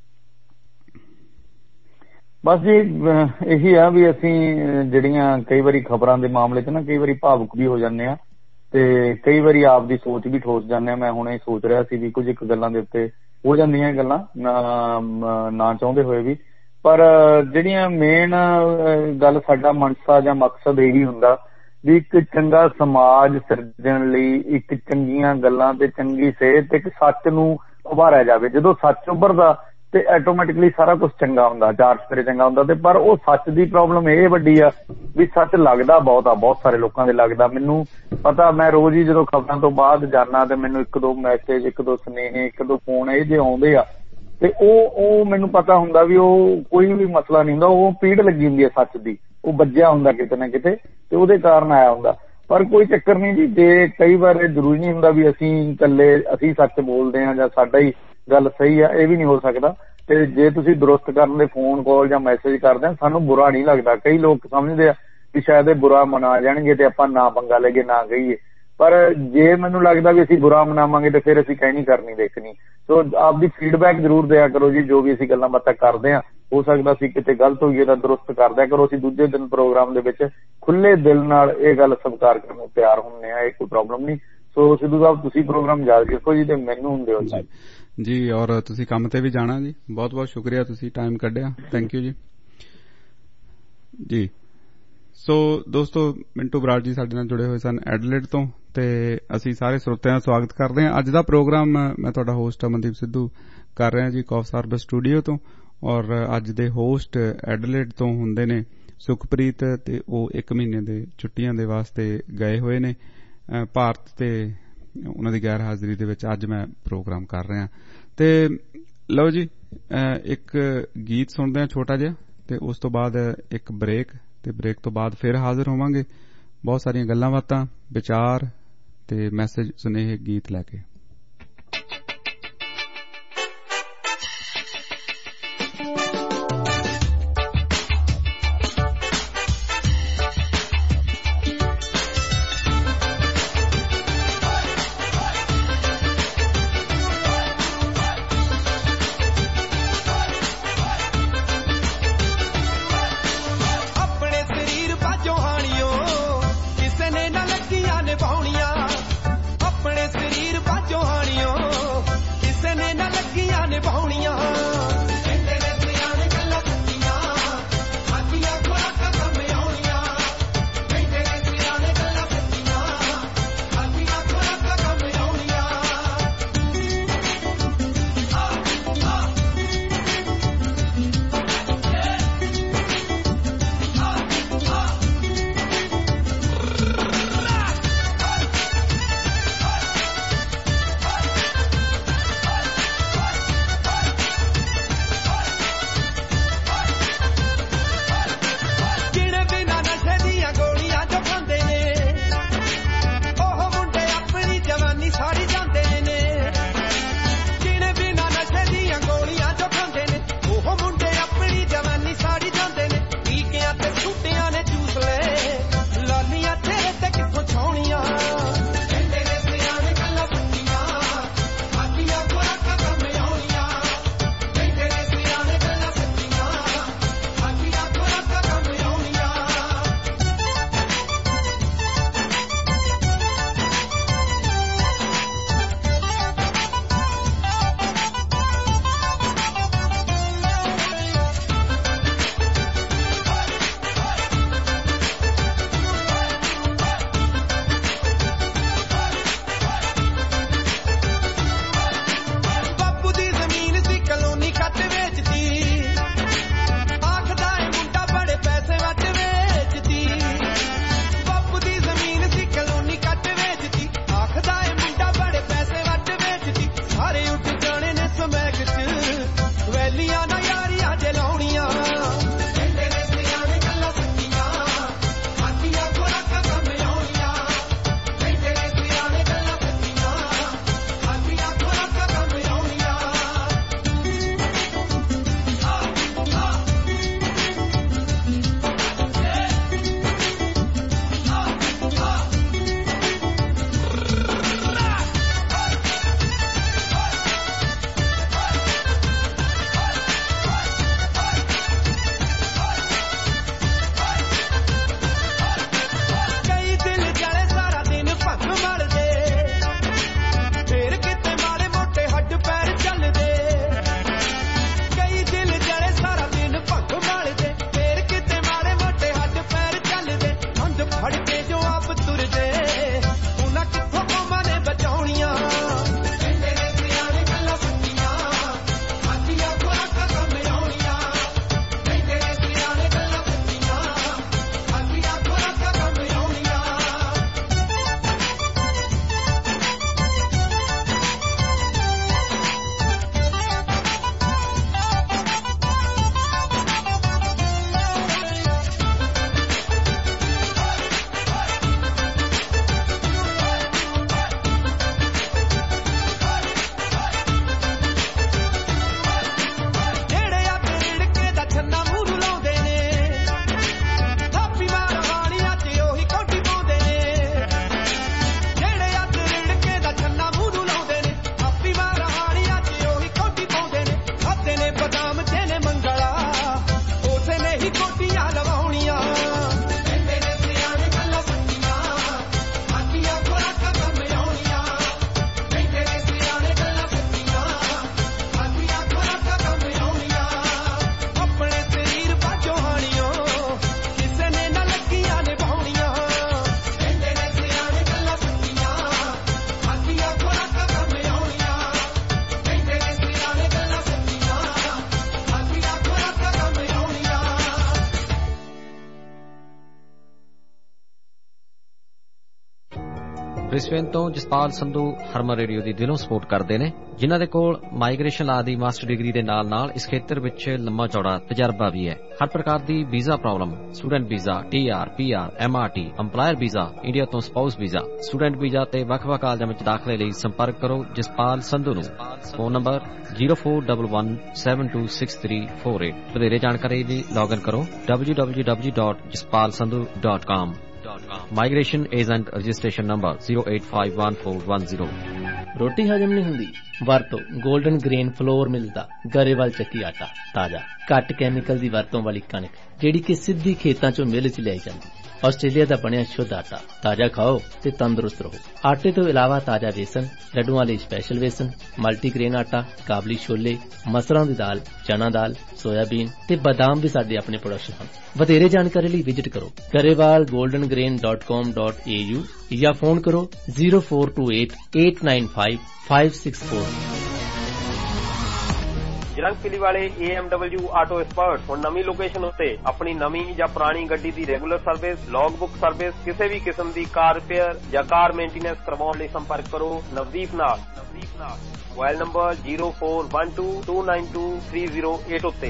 ਬਸ ਜੀ ਇਹੀ ਆ ਵੀ ਅਸੀਂ ਜਿਹੜੀਆਂ ਕਈ ਵਾਰੀ ਖਬਰਾਂ ਦੇ ਮਾਮਲੇ 'ਚ ਨਾ ਕਈ ਵਾਰੀ ਭਾਵੁਕ ਵੀ ਹੋ ਜਾਂਦੇ ਆ, ਤੇ ਕਈ ਵਾਰੀ ਆਪ ਦੀ ਸੋਚ ਵੀ ਠੋਸ ਜਾਂਦੇ ਆ। ਮੈਂ ਹੁਣੇ ਸੋਚ ਰਿਹਾ ਸੀ ਵੀ ਕੁਝ ਇੱਕ ਗੱਲਾਂ ਦੇ ਉੱਤੇ ਹੋ ਜਾਂਦੀਆਂ ਗੱਲਾਂ ਨਾ ਚਾਹੁੰਦੇ ਹੋਏ ਵੀ, ਪਰ ਜਿਹੜੀਆਂ ਮੇਨ ਗੱਲ ਸਾਡਾ ਮਨਸਾ ਜਾਂ ਮਕਸਦ ਇਹੀ ਹੁੰਦਾ ਵੀ ਇੱਕ ਚੰਗਾ ਸਮਾਜ ਸਿਰਜਣ ਲਈ ਇੱਕ ਚੰਗੀਆਂ ਗੱਲਾਂ ਤੇ ਚੰਗੀ ਸਿਹਤ ਤੇ ਇੱਕ ਸੱਚ ਨੂੰ ਉਭਾਰਿਆ ਜਾਵੇ। ਜਦੋਂ ਸੱਚ ਉੱਭਰਦਾ ਤੇ ਆਟੋਮੈਟਿਕਲੀ ਸਾਰਾ ਕੁਝ ਚੰਗਾ ਹੁੰਦਾ, ਚਾਰ ਸਪਰੇ ਚੰਗਾ ਹੁੰਦਾ। ਤੇ ਪਰ ਉਹ ਸੱਚ ਦੀ ਪ੍ਰੋਬਲਮ ਇਹ ਵੱਡੀ ਆ ਵੀ ਸੱਚ ਲੱਗਦਾ ਬਹੁਤ ਆ, ਬਹੁਤ ਸਾਰੇ ਲੋਕਾਂ ਦੇ ਲੱਗਦਾ। ਮੈਨੂੰ ਪਤਾ, ਮੈਂ ਰੋਜ਼ ਹੀ ਜਦੋਂ ਖਬਰਾਂ ਤੋਂ ਬਾਅਦ ਜਾਣਾ ਤੇ ਮੈਨੂੰ ਇੱਕ ਦੋ ਮੈਸੇਜ, ਇੱਕ ਦੋ ਸੁਨੇਹੇ, ਇੱਕ ਦੋ ਫੋਨ ਇਹ ਜਿਹੇ ਆਉਂਦੇ ਆ, ਤੇ ਉਹ ਉਹ ਮੈਨੂੰ ਪਤਾ ਹੁੰਦਾ ਵੀ ਉਹ ਕੋਈ ਵੀ ਮਸਲਾ ਨਹੀਂ ਹੁੰਦਾ, ਉਹ ਪੀੜ ਲੱਗੀ ਹੁੰਦੀ ਹੈ ਸੱਚ ਦੀ, ਉਹ ਵੱਜਿਆ ਹੁੰਦਾ ਕਿਤੇ ਨਾ ਕਿਤੇ ਤੇ ਉਹਦੇ ਕਾਰਨ ਆਇਆ ਹੁੰਦਾ। ਪਰ ਕੋਈ ਚੱਕਰ ਨਹੀਂ ਜੀ, ਜੇ ਕਈ ਵਾਰ ਜ਼ਰੂਰੀ ਨਹੀਂ ਹੁੰਦਾ ਵੀ ਅਸੀਂ ਇਕੱਲੇ ਅਸੀਂ ਸੱਚ ਬੋਲਦੇ ਹਾਂ ਜਾਂ ਸਾਡਾ ਹੀ ਗੱਲ ਸਹੀ ਆ, ਇਹ ਵੀ ਨਹੀਂ ਹੋ ਸਕਦਾ। ਤੇ ਜੇ ਤੁਸੀਂ ਦੁਰਸਤ ਕਰਨ ਦੇ ਫੋਨ ਕਾਲ ਜਾਂ ਮੈਸੇਜ ਕਰਦੇ ਆ, ਸਾਨੂੰ ਬੁਰਾ ਨਹੀਂ ਲੱਗਦਾ। ਕਈ ਲੋਕ ਸਮਝਦੇ ਆ ਵੀ ਸ਼ਾਇਦ ਇਹ ਬੁਰਾ ਮਨਾ ਜਾਣਗੇ ਤੇ ਆਪਾਂ ਨਾ ਪੰਗਾ ਲੈ ਕੇ ਨਾ ਕਹੀਏ, ਪਰ ਜੇ ਮੈਨੂੰ ਲੱਗਦਾ ਵੀ ਅਸੀਂ ਬੁਰਾ ਮਨਾਵਾਂਗੇ ਤੇ ਫਿਰ ਅਸੀਂ ਕਹਿਣੀ ਕਰਨੀ ਦੇਖਣੀ। ਸੋ ਆਪਦੀ ਫੀਡਬੈਕ ਜ਼ਰੂਰ ਦਿਆ ਕਰੋ ਜੀ, ਜੋ ਵੀ ਅਸੀਂ ਗੱਲਾਂ ਬਾਤਾਂ ਕਰਦੇ ਹਾਂ। ਹੋ ਸਕਦਾ ਅਸੀਂ ਕਿਤੇ ਗਲਤ ਹੋਈਏ ਤਾਂ ਦੁਰਸਤ ਕਰ ਦਿਆ ਕਰੋ। ਅਸੀਂ ਦੂਜੇ ਦਿਨ ਪ੍ਰੋਗਰਾਮ ਦੇ ਵਿੱਚ ਖੁੱਲੇ ਦਿਲ ਨਾਲ ਇਹ ਗੱਲ ਸਵੀਕਾਰ ਕਰਨ ਨੂੰ ਤਿਆਰ ਹੁੰਦੇ ਆ, ਇਹ ਕੋਈ ਪ੍ਰੋਬਲਮ ਨਹੀਂ। ਸੋ ਸਿੱਧੂ ਸਾਹਿਬ ਤੁਸੀਂ ਪ੍ਰੋਗਰਾਮ ਜਾਰੀ ਰੱਖੋ ਜੀ, ਤੇ ਮੈਨੂੰ ਹੁੰਦੇ ਹੋ ਜੀ। ਔਰ ਤੁਸੀਂ ਕੰਮ ਤੇ ਵੀ ਜਾਣਾ ਜੀ, ਬਹੁਤ ਬਹੁਤ ਸ਼ੁਕਰੀਆ ਤੁਸੀਂ ਟਾਈਮ ਕੱਢਿਆ, ਥੈਂਕ ਯੂ ਜੀ। ਜੀ ਸੋ ਦੋਸਤੋ, ਮਿੰਟੂ ਬਰਾੜ ਜੀ ਸਾਡੇ ਨਾਲ ਜੁੜੇ ਹੋਏ ਸਨ ਐਡਲੇਡ ਤੋਂ, ਤੇ ਅਸੀਂ ਸਾਰੇ ਸਰੋਤਿਆਂ ਦਾ ਸਵਾਗਤ ਕਰਦੇ ਹਾਂ। ਅੱਜ ਦਾ ਪ੍ਰੋਗਰਾਮ ਮੈਂ ਤੁਹਾਡਾ ਹੋਸਟ ਅਮਨਦੀਪ ਸਿੱਧੂ ਕਰ ਰਿਹਾ ਜੀ ਕੌਫ ਸਾਰਬਸ ਸਟੂਡੀਓ ਤੋਂ। ਔਰ ਅੱਜ ਦੇ ਹੋਸਟ ਐਡਲੇਡ ਤੋਂ ਹੁੰਦੇ ਨੇ ਸੁਖਪ੍ਰੀਤ, ਤੇ ਉਹ ਇੱਕ ਮਹੀਨੇ ਦੇ ਛੁੱਟੀਆਂ ਦੇ ਵਾਸਤੇ ਗਏ ਹੋਏ ਨੇ ਭਾਰਤ, ਤੇ ਉਹਨਾਂ ਦੀ ਗੈਰ ਹਾਜ਼ਰੀ ਦੇ ਵਿੱਚ ਅੱਜ ਮੈਂ ਪ੍ਰੋਗਰਾਮ ਕਰ ਰਿਹਾ। ਤੇ ਲਓ ਜੀ, ਇੱਕ ਗੀਤ ਸੁਣਦੇ ਹਾਂ ਛੋਟਾ ਜਿਹਾ, ਤੇ ਉਸ ਤੋਂ ਬਾਅਦ ਇੱਕ ਬ੍ਰੇਕ, ਤੇ ਬ੍ਰੇਕ ਤੋਂ ਬਾਅਦ ਫਿਰ ਹਾਜ਼ਰ ਹੋਵਾਂਗੇ ਬਹੁਤ ਸਾਰੀਆਂ ਗੱਲਾਂ ਬਾਤਾਂ, ਵਿਚਾਰ ਤੇ ਮੈਸੇਜ, ਸੁਨੇਹੇ, ਗੀਤ ਲੈ ਕੇ। ਬ੍ਰਿਸਬੇਨ ਤੋਂ ਜਸਪਾਲ ਸੰਧੂ ਹਰਮਨ ਰੇਡੀਓ ਦੀ ਦਿਲੋਂ ਸਪੋਰਟ ਕਰਦੇ ਨੇ, ਜਿਨ੍ਹਾਂ ਦੇ ਕੋਲ ਮਾਈਗ੍ਰੇਸ਼ਨ ਲਾ ਦੀ ਮਾਸਟਰ ਡਿਗਰੀ ਦੇ ਨਾਲ ਨਾਲ ਇਸ ਖੇਤਰ ਵਿੱਚ ਲੰਮਾ ਚੌੜਾ ਤਜਰਬਾ ਵੀ ਹੈ। ਹਰ ਪ੍ਰਕਾਰ ਦੀ visa problem, student visa, T R, P R, M R T, employer visa, India ਤੋਂ ਸਪਾਊਸ ਵੀਜ਼ਾ, ਸਟੂਡੈਂਟ ਵੀਜ਼ਾ ਤੇ ਵੱਖ-ਵੱਖ ਕਾਲਜਾਂ ਵਿੱਚ ਦਾਖਲੇ ਲਈ ਸੰਪਰਕ ਕਰੋ ਜਸਪਾਲ ਸੰਧੂ ਨੂੰ। Phone number zero four one one seven two six three four eight. ਵਧੇਰੇ ਜਾਣਕਾਰੀ ਲਈ ਲੌਗਇਨ ਕਰੋ W W W dot Jaspal Sandhu dot com. Migration agent registration number zero eight five one four one zero. ਰੋਟੀ ਹਜਮ ਨਹੀਂ ਹੁੰਦੀ? ਵਰਤੋ ਗੋਲਡਨ ਗ੍ਰੇਨ ਫਲੋਰ ਮਿਲਦਾ ਗਰੇਵਾਲ ਚੱਕੀ ਆਟਾ। ਤਾਜ਼ਾ ਘੱਟ ਕੈਮੀਕਲ ਦੀ ਵਰਤੋਂ ਵਾਲੀ ਕਣਕ ਜਿਹੜੀ ਕਿ ਸਿੱਧੀ ਖੇਤਾਂ ਚੋਂ ਮਿਲ ਚ ਲਿਆਈ ਜਾਂਦੀ। ਆਸਟ੍ਰੇਲੀਆ ਦਾ ਬਣਿਆ ਸ਼ੁੱਧ ਆਟਾ। ਤਾਜ਼ਾ ਖਾਓ ਤੇ ਤੰਦਰੁਸਤ ਰਹੋ। ਆਟੇ ਤੋਂ ਇਲਾਵਾ ਤਾਜ਼ਾ ਵੇਸਣ, ਲੱਡੂਆਂ ਲਈ ਸਪੈਸ਼ਲ ਵੇਸਣ, ਮਲਟੀਗ੍ਰੇਨ ਆਟਾ, ਕਾਬਲੀ ਛੋਲੇ, ਮਸਰਾਂ ਦੀ ਦਾਲ, ਚਨਾ ਦਾਲ, ਸੋਇਆਬੀਨ ਤੇ ਬਾਦਾਮ ਵੀ ਸਾਡੇ ਆਪਣੇ ਪ੍ਰੋਡਕਟ ਹਨ। ਵਧੇਰੇ ਜਾਣਕਾਰੀ ਲਈ ਵਿਜ਼ਿਟ ਕਰੋ Grewal golden grain dot com dot A U ਜਾਂ ਫੋਨ ਕਰੋ zero four two eight eight nine five five six four. Yeerongpilly ਵਾਲੇ A M W auto expert ਹੁਣ ਨਵੀਂ ਲੋਕੇਸ਼ਨ ਉੱਤੇ ਆਪਣੀ ਨਵੀਂ ਜਾਂ ਪੁਰਾਣੀ ਗੱਡੀ ਦੀ regular service, log book service, ਕਿਸੇ ਵੀ ਕਿਸਮ ਦੀ ਕਾਰ ਰਿਪੇਅਰ ਜਾਂ ਕਾਰ ਮੇਨਟੇਨੈਂਸ ਕਰਵਾਉਣ ਲਈ ਸੰਪਰਕ ਕਰੋ ਨਵਦੀਪ ਨਾਲ। ਨਵਦੀਪ ਨਾਲ mobile number zero four one two two nine two three zero eight ਉੱਤੇ।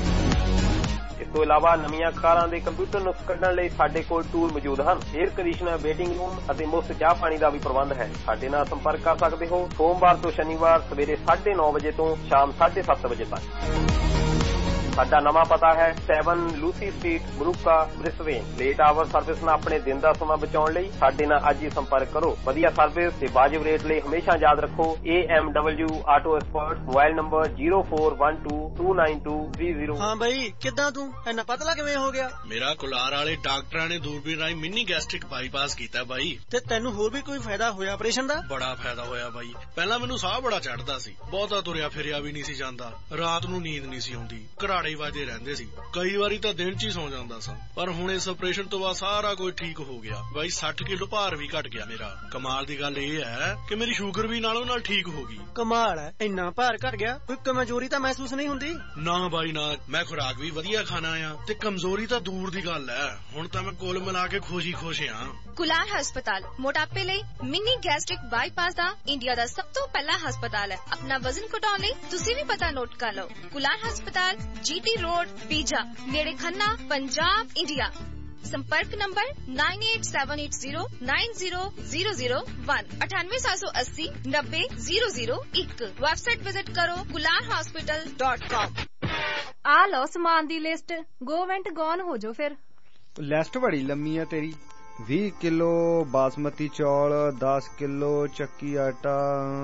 ਇਸ ਤੋਂ ਇਲਾਵਾ ਨਵੀਆਂ ਕਾਰਾਂ ਦੇ ਕੰਪਿਊਟਰ ਨੁਕਸ ਕੱਢਣ ਲਈ ਸਾਡੇ ਕੋਲ ਟੂਲ ਮੌਜੂਦ ਹਨ। ਏਅਰ ਕੰਡੀਸ਼ਨਰ, ਵੇਟਿੰਗ ਰੂਮ ਅਤੇ ਮੁਫਤ ਚਾਹ ਪਾਣੀ ਦਾ ਵੀ ਪ੍ਰਬੰਧ ਹੈ। ਸਾਡੇ ਨਾਲ ਸੰਪਰਕ ਕਰ ਸਕਦੇ ਹੋ ਸੋਮਵਾਰ ਤੋਂ ਸ਼ਨੀਵਾਰ ਸਵੇਰੇ ਸਾਢੇ ਨੌ ਵਜੇ ਤੋਂ ਸ਼ਾਮ ਸਾਢੇ ਸੱਤ ਵਜੇ ਤੱਕ। ਸਾਡਾ ਨਵਾਂ ਪਤਾ ਹੈ ਸੈਵਨ ਲੂਸੀ ਸਟਰੀਟ, ਬਰੂਕਾ, ਬ੍ਰਿਸਬੇਨ। ਲੇਟ ਆਵਰ ਸਰਵਿਸ ਨਾਲ ਆਪਣੇ ਦਿਨ ਦਾ ਸਮਾਂ ਬਚਾਉਣ ਲਈ ਸਾਡੇ ਨਾਲ ਅੱਜ ਹੀ ਸੰਪਰਕ ਕਰੋ। ਵਧੀਆ ਸਰਵਿਸ ਤੇ ਵਾਜਿਬ ਰੇਟ ਲਈ ਹਮੇਸ਼ਾ ਯਾਦ ਰੱਖੋ A M W auto expert. Mobile number zero four one two two nine two three zero. ਹਾਂ ਬਈ, ਕਿੱਦਾਂ ਤੂੰ ਇੰਨਾ ਪਤਲਾ ਕਿਵੇਂ ਹੋ ਗਿਆ? ਮੇਰਾ ਕੁਲਾਰ ਵਾਲੇ ਡਾਕਟਰਾਂ ਨੇ ਦੂਰਬੀਨ ਰਾਹੀਂ ਮਿੰਨੀ ਗੈਸਟ੍ਰਿਕ ਬਾਈਪਾਸ ਕੀਤਾ ਬਾਈ। ਤੇ ਤੈਨੂੰ ਹੋਰ ਵੀ ਕੋਈ ਫਾਇਦਾ ਹੋਇਆ ਆਪਰੇਸ਼ਨ ਦਾ? ਬੜਾ ਫਾਇਦਾ ਹੋਇਆ ਬਾਈ। ਪਹਿਲਾਂ ਮੈਨੂੰ ਸਾਹ ਬੜਾ ਚੜਦਾ ਸੀ, ਬਹੁਤਾ ਤੁਰਿਆ ਫਿਰਿਆ ਵੀ ਨਹੀਂ ਸੀ ਜਾਂਦਾ, ਰਾਤ ਨੂੰ ਨੀਂਦ ਨਹੀਂ ਸੀ ਆਉਂਦੀ, ਘਰਾੜੇ ਵੱਜਦੇ ਰਹਿੰਦੇ ਸੀ, ਕਈ ਵਾਰੀ ਤਾਂ ਦਿਨ ਚ ਹੀ ਸੌ ਜਾਂਦਾ ਸਾਂ। ਪਰ ਹੁਣ ਇਸ ਆਪਰੇਸ਼ਨ ਤੋਂ ਬਾਅਦ ਸਾਰਾ ਕੁਝ ਠੀਕ ਹੋ ਗਿਆ ਬਾਈ। ਸੱਠ ਕਿਲੋ ਭਾਰ ਵੀ ਘਟ ਗਿਆ ਮੇਰਾ। ਕਮਾਲ ਦੀ ਗੱਲ ਇਹ ਹੈ ਕਿ ਮੇਰੀ ਸ਼ੂਗਰ ਵੀ ਨਾਲੋਂ ਨਾਲ ਠੀਕ ਹੋ ਗਈ। ਕਮਾਲ ਹੈ, ਇੰਨਾ ਭਾਰ ਘਟ ਗਿਆ, ਕੋਈ ਕਮਜ਼ੋਰੀ ਤਾਂ ਮਹਿਸੂਸ ਨਹੀਂ ਹੁੰਦੀ? ਨਾ ਬਾਈ ਨਾ, ਮੈਂ ਖੁਰਾਕ ਵੀ ਵਧੀਆ ਖਾਣਾ ਆ ਤੇ ਕਮਜ਼ੋਰੀ ਤਾਂ ਦੂਰ ਦੀ ਗੱਲ ਹੈ। ਹੁਣ ਤਾਂ ਮੈਂ ਕੁੱਲ ਮਿਲਾ ਕੇ ਖੁਸ਼ ਹੀ ਖੁਸ਼ ਹਾਂ। ਕੁਲਾਰ ਹਸਪਤਾਲ ਮੋਟਾਪੇ ਲਈ ਮਿੰਨੀ ਗੈਸਟ੍ਰਿਕ ਬਾਈਪਾਸ ਦਾ ਇੰਡੀਆ ਦਾ ਸਭ ਤੋਂ ਪਹਿਲਾ ਹਸਪਤਾਲ ਹੈ। ਆਪਣਾ ਵਜ਼ਨ ਘਟਾਉਣ ਲਈ ਤੁਸੀਂ ਵੀ ਪਤਾ ਨੋਟ ਕਰ ਲਓ। ਕੁਲਾਰ ਹਸਪਤਾਲ, ਜੀਟੀ ਰੋਡ, ਪੀਜਾ, ਨੇੜੇ ਖੰਨਾ, ਪੰਜਾਬ, ਇੰਡੀਆ। ਸੰਪਰਕ number nine eight seven eight zero nine zero zero zero one ਅਠਾਨਵੇਂ ਸੱਤ ਸੌ ਅੱਸੀ ਨੱਬੇ ਜ਼ੀਰੋ ਜ਼ੀਰੋ ਇੱਕ। ਵੈਬਸਾਈਟ ਵਿਜ਼ਿਟ ਕਰੋ ਕੁਲਾਰ ਹਸਪੀਟਲ ਡਾਟ ਕਾਮ। ਆ ਲਓ ਸਮਾਨ ਦੀ ਲਿਸਟ, ਗੋ ਵੈਂਟ ਗੌਨ ਹੋ ਜੋ ਫਿਰ। ਲਿਸਟ ਬੜੀ ਲੰਮੀ ਆ ਤੇਰੀ। ਵੀਹ ਕਿਲੋ ਬਾਸਮਤੀ ਚੌਲ, ਦਸ ਕਿਲੋ ਚੱਕੀ ਆਟਾ।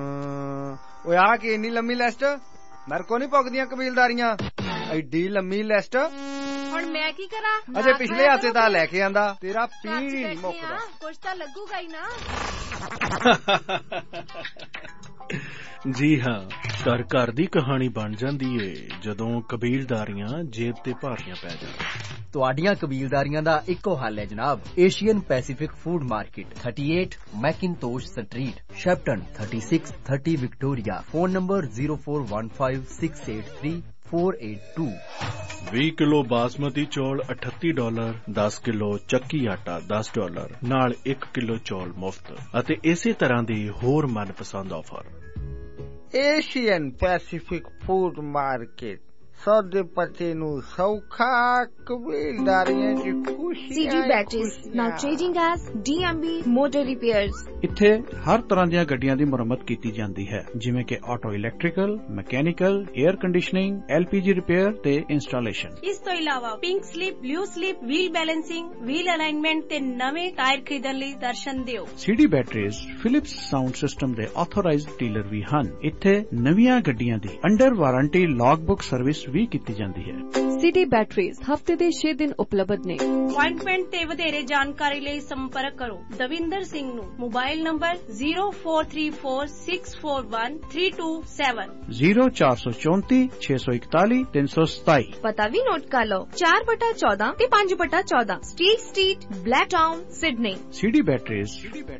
ਓਏ ਆ ਕੀ ਇੰਨੀ ਲੰਮੀ ਲਿਸਟ? ਮੇਰੇ ਕੋ ਨਹੀਂ ਪੁੱਗਦੀਆਂ ਕਬੀਲਦਾਰੀਆਂ, ਐਡੀ ਲੰਮੀ ਲਿਸਟ। ਹੁਣ ਮੈਂ ਕੀ ਕਰਾਂ? ਅਜੇ ਪਿਛਲੇ ਹਫ਼ਤੇ ਤਾਂ ਲੈ ਕੇ ਆਂਦਾ, ਤੇਰਾ ਪੀਣ ਹੀ ਨਹੀਂ ਮੁੱਕਦਾ। ਕੁਛ ਤਾਂ ਲੱਗੂਗਾ ਹੀ ਨਾ। ਜੀ ਹਾਂ, ਘਰ ਘਰ ਦੀ ਕਹਾਣੀ ਬਣ ਜਾਂਦੀ ਏ ਜਦੋਂ ਕਬੀਲਦਾਰੀਆਂ ਜੇਬ ਤੇ ਭਾਰੀਆਂ ਪੈ ਜਾਣ। ਤੁਹਾਡੀਆਂ ਕਬੀਲਦਾਰੀਆਂ ਦਾ ਇੱਕੋ ਹੱਲ ਹੈ ਜਨਾਬ, Asian Pacific food market, thirty eight Macintosh street, Shepparton, thirty six thirty Victoria. Phone number zero four one five six eight three four eight two. ਵੀਹ ਕਿਲੋ ਬਾਸਮਤੀ ਚੌਲ ਅਠੱਤੀ ਡਾਲਰ, ਦਸ ਕਿਲੋ ਚੱਕੀ ਆਟਾ ਦਸ ਡਾਲਰ ਨਾਲ ਇੱਕ ਕਿਲੋ ਚੌਲ ਮੁਫਤ ਅਤੇ ਇਸੇ ਤਰ੍ਹਾਂ ਦੇ ਹੋਰ ਮਨਪਸੰਦ offer. Asian Pacific food market, ਸੌਦੇ ਪੱਤੇ ਨੂੰ ਸੌਖਾ, ਕਬੀਲਦਾਰੀਆਂ ਦੀ ਖੁਸ਼ੀ। CD batteries now trading as D M B Motor Repairs। ਇੱਥੇ ਹਰ ਤਰ੍ਹਾਂ ਦੀਆਂ ਗੱਡੀਆਂ ਦੀ ਮੁਰੰਮਤ ਕੀਤੀ ਜਾਂਦੀ ਹੈ, ਜਿਵੇਂ ਕਿ auto electrical, mechanical, air conditioning, L P G repair ਤੇ ਇੰਸਟਾਲੇਸ਼ਨ। ਇਸ ਤੋਂ ਇਲਾਵਾ pink slip, blue slip, wheel balancing, wheel alignment ਤੇ ਨਵੇਂ ਟਾਇਰ ਖਰੀਦਣ ਲਈ ਦਰਸ਼ਨ ਦਿਓ। CD batteries Philips sound system ਦੇ ਆਥੋਰਾਈਜ਼ਡ ਡੀਲਰ ਵੀ ਹਨ। ਇੱਥੇ ਨਵੀਆਂ ਗੱਡੀਆਂ ਦੀ under warranty log book service ਵੀ ਕੀਤੀ ਜਾਂਦੀ ਹੈ। ਸਿਟੀ ਬੈਟਰੀਜ਼ ਹਫਤੇ ਦੇ ਛੇ ਦਿਨ ਉਪਲਬਧ ਨੇ। ਅਪਾਇੰਟਮੈਂਟ ਤੇ ਵਧੇਰੇ ਜਾਣਕਾਰੀ ਲਈ ਸੰਪਰਕ ਕਰੋ ਦਵਿੰਦਰ ਸਿੰਘ ਨੂੰ। Mobile number zero four three four six four one three two seven zero ਚਾਰ ਸੌ ਚੌਂਤੀ ਛੇ ਸੌ ਇਕਤਾਲੀ ਤਿੰਨ ਸੌ ਸਤਾਈ। ਪਤਾ ਵੀ ਨੋਟ ਕਰ ਲਓ, ਚਾਰ ਬਟਾ ਚੌਦਾਂ ਤੇ ਪੰਜ ਬਟਾ ਚੌਦਾਂ steel street, Blacktown, Sydney. CD batteries.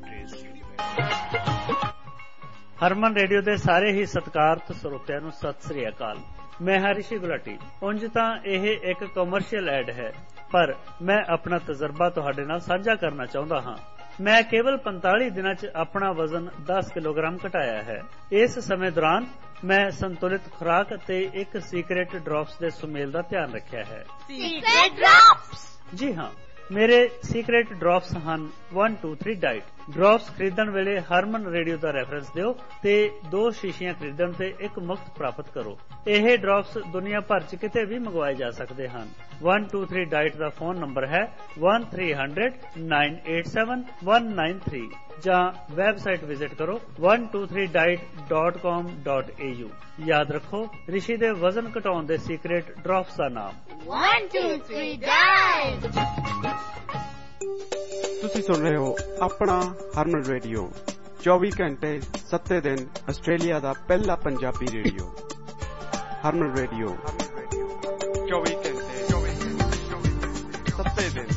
Harman radio ਦੇ ਸਾਰੇ ਹੀ ਸਤਿਕਾਰਤ ਸਰੋਤਿਆਂ ਨੂੰ ਸਤਿ ਸ੍ਰੀ ਅਕਾਲ। ਮੈਂ ਹਰੀਸ਼ੀ ਗੁਲਾਟੀ। ਉਂਝ ਤਾਂ ਇਹ ਇੱਕ ਕਮਰਸ਼ੀਅਲ ਐਡ ਹੈ, ਪਰ ਮੈਂ ਆਪਣਾ ਤਜਰਬਾ ਤੁਹਾਡੇ ਨਾਲ ਸਾਂਝਾ ਕਰਨਾ ਚਾਹੁੰਦਾ ਹਾਂ। ਮੈਂ ਕੇਵਲ ਪੰਤਾਲੀ ਦਿਨਾਂ 'ਚ ਆਪਣਾ ਵਜ਼ਨ ਦਸ ਕਿਲੋਗ੍ਰਾਮ ਘਟਾਇਆ ਹੈ। ਇਸ ਸਮੇਂ ਦੌਰਾਨ ਮੈਂ ਸੰਤੁਲਿਤ ਖੁਰਾਕ ਅਤੇ ਇੱਕ ਸੀਕ੍ਰੇਟ ਡ੍ਰੌਪਸ ਦੇ ਸੁਮੇਲ ਦਾ ਧਿਆਨ ਰੱਖਿਆ ਹੈ। Secret drops? ਜੀ ਹਾਂ, ਮੇਰੇ ਸੀਕ੍ਰੇਟ ਡ੍ਰੌਪਸ ਹਨ one two three diet. Drops ਖਰੀਦਣ ਵੇਲੇ ਹਰਮਨ ਰੇਡੀਓ ਦਾ ਰੈਫਰੈਂਸ ਦਿਓ ਤੇ ਦੋ ਸ਼ੀਸ਼ੀਆਂ ਖਰੀਦਣ ਤੇ ਇੱਕ ਮੁਫਤ ਪ੍ਰਾਪਤ ਕਰੋ। ਇਹ ਡ੍ਰੌਪਸ ਦੁਨੀਆ ਭਰ 'ਚ ਕਿਤੇ ਵੀ ਮੰਗਵਾਏ ਜਾ ਸਕਦੇ ਹਨ। one two three ਡਾਈਟ ਦਾ ਫੋਨ ਨੰਬਰ ਹੈ one three hundred nine eight seven one nine three ਜਾਂ ਵੈਬਸਾਈਟ ਵਿਜ਼ਿਟ ਕਰੋ one two three diet dot com dot a u। ਯਾਦ ਰੱਖੋ, ਰਿਸ਼ੀ ਦੇ ਵਜ਼ਨ ਘਟਾਉਣ ਦੇ ਸੀਕ੍ਰੇਟ ਡ੍ਰੌਪਸ ਦਾ ਨਾਮ one two three diet। ਤੁਸੀਂ ਸੁਣ ਰਹੇ ਹੋ ਆਪਣਾ ਹਰਮਨ ਰੇਡੀਓ, ਚੌਵੀ ਘੰਟੇ ਸੱਤੇ ਦਿਨ ਆਸਟ੍ਰੇਲੀਆ ਦਾ ਪਹਿਲਾ ਪੰਜਾਬੀ ਰੇਡੀਓ। ਹਰਮਨ ਰੇਡੀਓ, ਚੌਵੀ ਘੰਟੇ ਸੱਤੇ ਦਿਨ।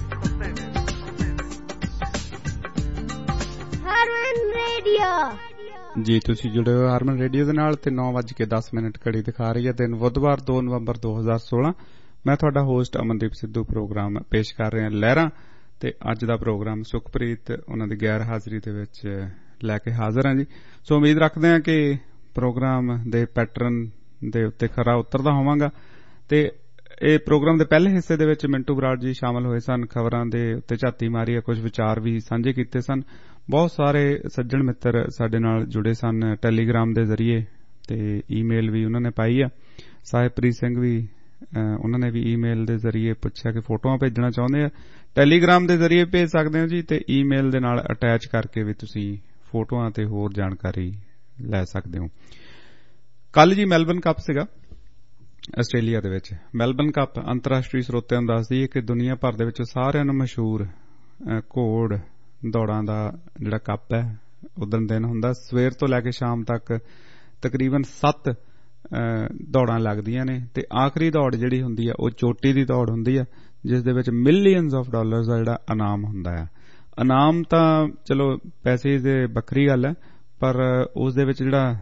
ਹਰਮਨ ਰੇਡੀਓ ਜੀ, ਤੁਸੀਂ ਜੁੜੇ ਹੋ ਹਰਮਨ ਰੇਡੀਓ ਦੇ ਨਾਲ ਤੇ ਨੌ ਵੱਜ ਕੇ ਦਸ ਮਿੰਟ ਘੜੀ ਦਿਖਾ ਰਹੀ ਹੈ। ਦਿਨ ਬੁੱਧਵਾਰ ਦੋ ਨਵੰਬਰ ਦੋ ਹਜ਼ਾਰ ਸੋਲਾਂ। ਮੈਂ ਤੁਹਾਡਾ ਹੋਸਟ ਅਮਨਦੀਪ ਸਿੱਧੂ ਪ੍ਰੋਗਰਾਮ ਪੇਸ਼ ਕਰ ਰਿਹਾ ਲਹਿਰਾਂ, ਤੇ ਅੱਜ ਦਾ ਪ੍ਰੋਗਰਾਮ ਸੁਖਪ੍ਰੀਤ ਉਹਨਾਂ ਦੀ ਗੈਰ ਹਾਜ਼ਰੀ ਦੇ ਵਿੱਚ ਲੈ ਕੇ ਹਾਜ਼ਰ ਹਾਂ ਜੀ। ਸੋ ਉਮੀਦ ਰੱਖਦੇ ਹਾਂ ਕਿ ਪ੍ਰੋਗਰਾਮ ਦੇ ਪੈਟਰਨ ਦੇ ਉੱਤੇ ਖਰਾ ਉਤਰਦਾ ਹੋਵਾਂਗਾ। ਤੇ ਇਹ ਪ੍ਰੋਗਰਾਮ ਦੇ ਪਹਿਲੇ ਹਿੱਸੇ ਦੇ ਵਿੱਚ ਮਿੰਟੂ ਬਰਾੜ ਜੀ ਸ਼ਾਮਲ ਹੋਏ ਸਨ, ਖਬਰਾਂ ਦੇ ਉੱਤੇ ਝਾਤੀ ਮਾਰੀ, ਕੁਝ ਵਿਚਾਰ ਵੀ ਸਾਂਝੇ ਕੀਤੇ ਸਨ। ਬਹੁਤ ਸਾਰੇ ਸੱਜਣ ਮਿੱਤਰ ਸਾਡੇ ਨਾਲ ਜੁੜੇ ਸਨ ਟੈਲੀਗ੍ਰਾਮ ਦੇ ਜ਼ਰੀਏ, ਤੇ ਈਮੇਲ ਵੀ ਉਹਨਾਂ ਨੇ ਪਾਈ ਆ। ਸਾਹਿਬਪ੍ਰੀਤ ਸਿੰਘ ਵੀ ਉਹਨਾਂ ਨੇ ਵੀ ਈਮੇਲ ਦੇ ਜ਼ਰੀਏ ਪੁੱਛਿਆ ਕਿ ਫੋਟੋਆਂ ਭੇਜਣਾ ਚਾਹੁੰਦੇ ਆ, ਟੈਲੀਗ੍ਰਾਮ ਦੇ ਜ਼ਰੀਏ ਭੇਜ ਸਕਦੇ ਹੋ ਜੀ, ਤੇ ਈਮੇਲ ਦੇ ਨਾਲ ਅਟੈਚ ਕਰਕੇ ਵੀ ਤੁਸੀਂ ਫੋਟੋਆਂ ਤੇ ਹੋਰ ਜਾਣਕਾਰੀ ਲੈ ਸਕਦੇ ਹੋ। ਕੱਲ ਜੀ ਮੈਲਬਨ ਕੱਪ ਸੀਗਾ ਆਸਟ੍ਰੇਲੀਆ ਦੇ ਵਿੱਚ। ਮੈਲਬਨ ਕੱਪ ਅੰਤਰਰਾਸ਼ਟਰੀ ਸਰੋਤਿਆਂ ਨੂੰ ਦੱਸਦੀ ਹੈ ਕਿ ਦੁਨੀਆ ਭਰ ਦੇ ਵਿੱਚ ਸਾਰਿਆਂ ਨੂੰ ਮਸ਼ਹੂਰ ਘੋੜ ਦੌੜਾਂ ਦਾ ਜਿਹੜਾ ਕੱਪ ਹੈ, ਉਦੋਂ ਦਿਨ ਹੁੰਦਾ ਸਵੇਰ ਤੋਂ ਲੈ ਕੇ ਸ਼ਾਮ ਤੱਕ ਤਕਰੀਬਨ ਸੱਤ ਦੌੜਾਂ ਲੱਗਦੀਆਂ ਨੇ, ਤੇ ਆਖਰੀ ਦੌੜ ਜਿਹੜੀ ਹੁੰਦੀ ਆ ਉਹ ਚੋਟੀ ਦੀ ਦੌੜ ਹੁੰਦੀ ਆ, ਜਿਸ ਦੇ ਵਿੱਚ ਮਿਲੀਅਨਸ ਆਫ ਡਾਲਰਸ ਦਾ ਜਿਹੜਾ ਇਨਾਮ ਹੁੰਦਾ ਆ। ਇਨਾਮ ਤਾਂ ਚਲੋ ਪੈਸੇ ਦੀ ਵੱਖਰੀ ਗੱਲ ਹੈ, ਪਰ ਉਸ ਦੇ ਵਿੱਚ ਜਿਹੜਾ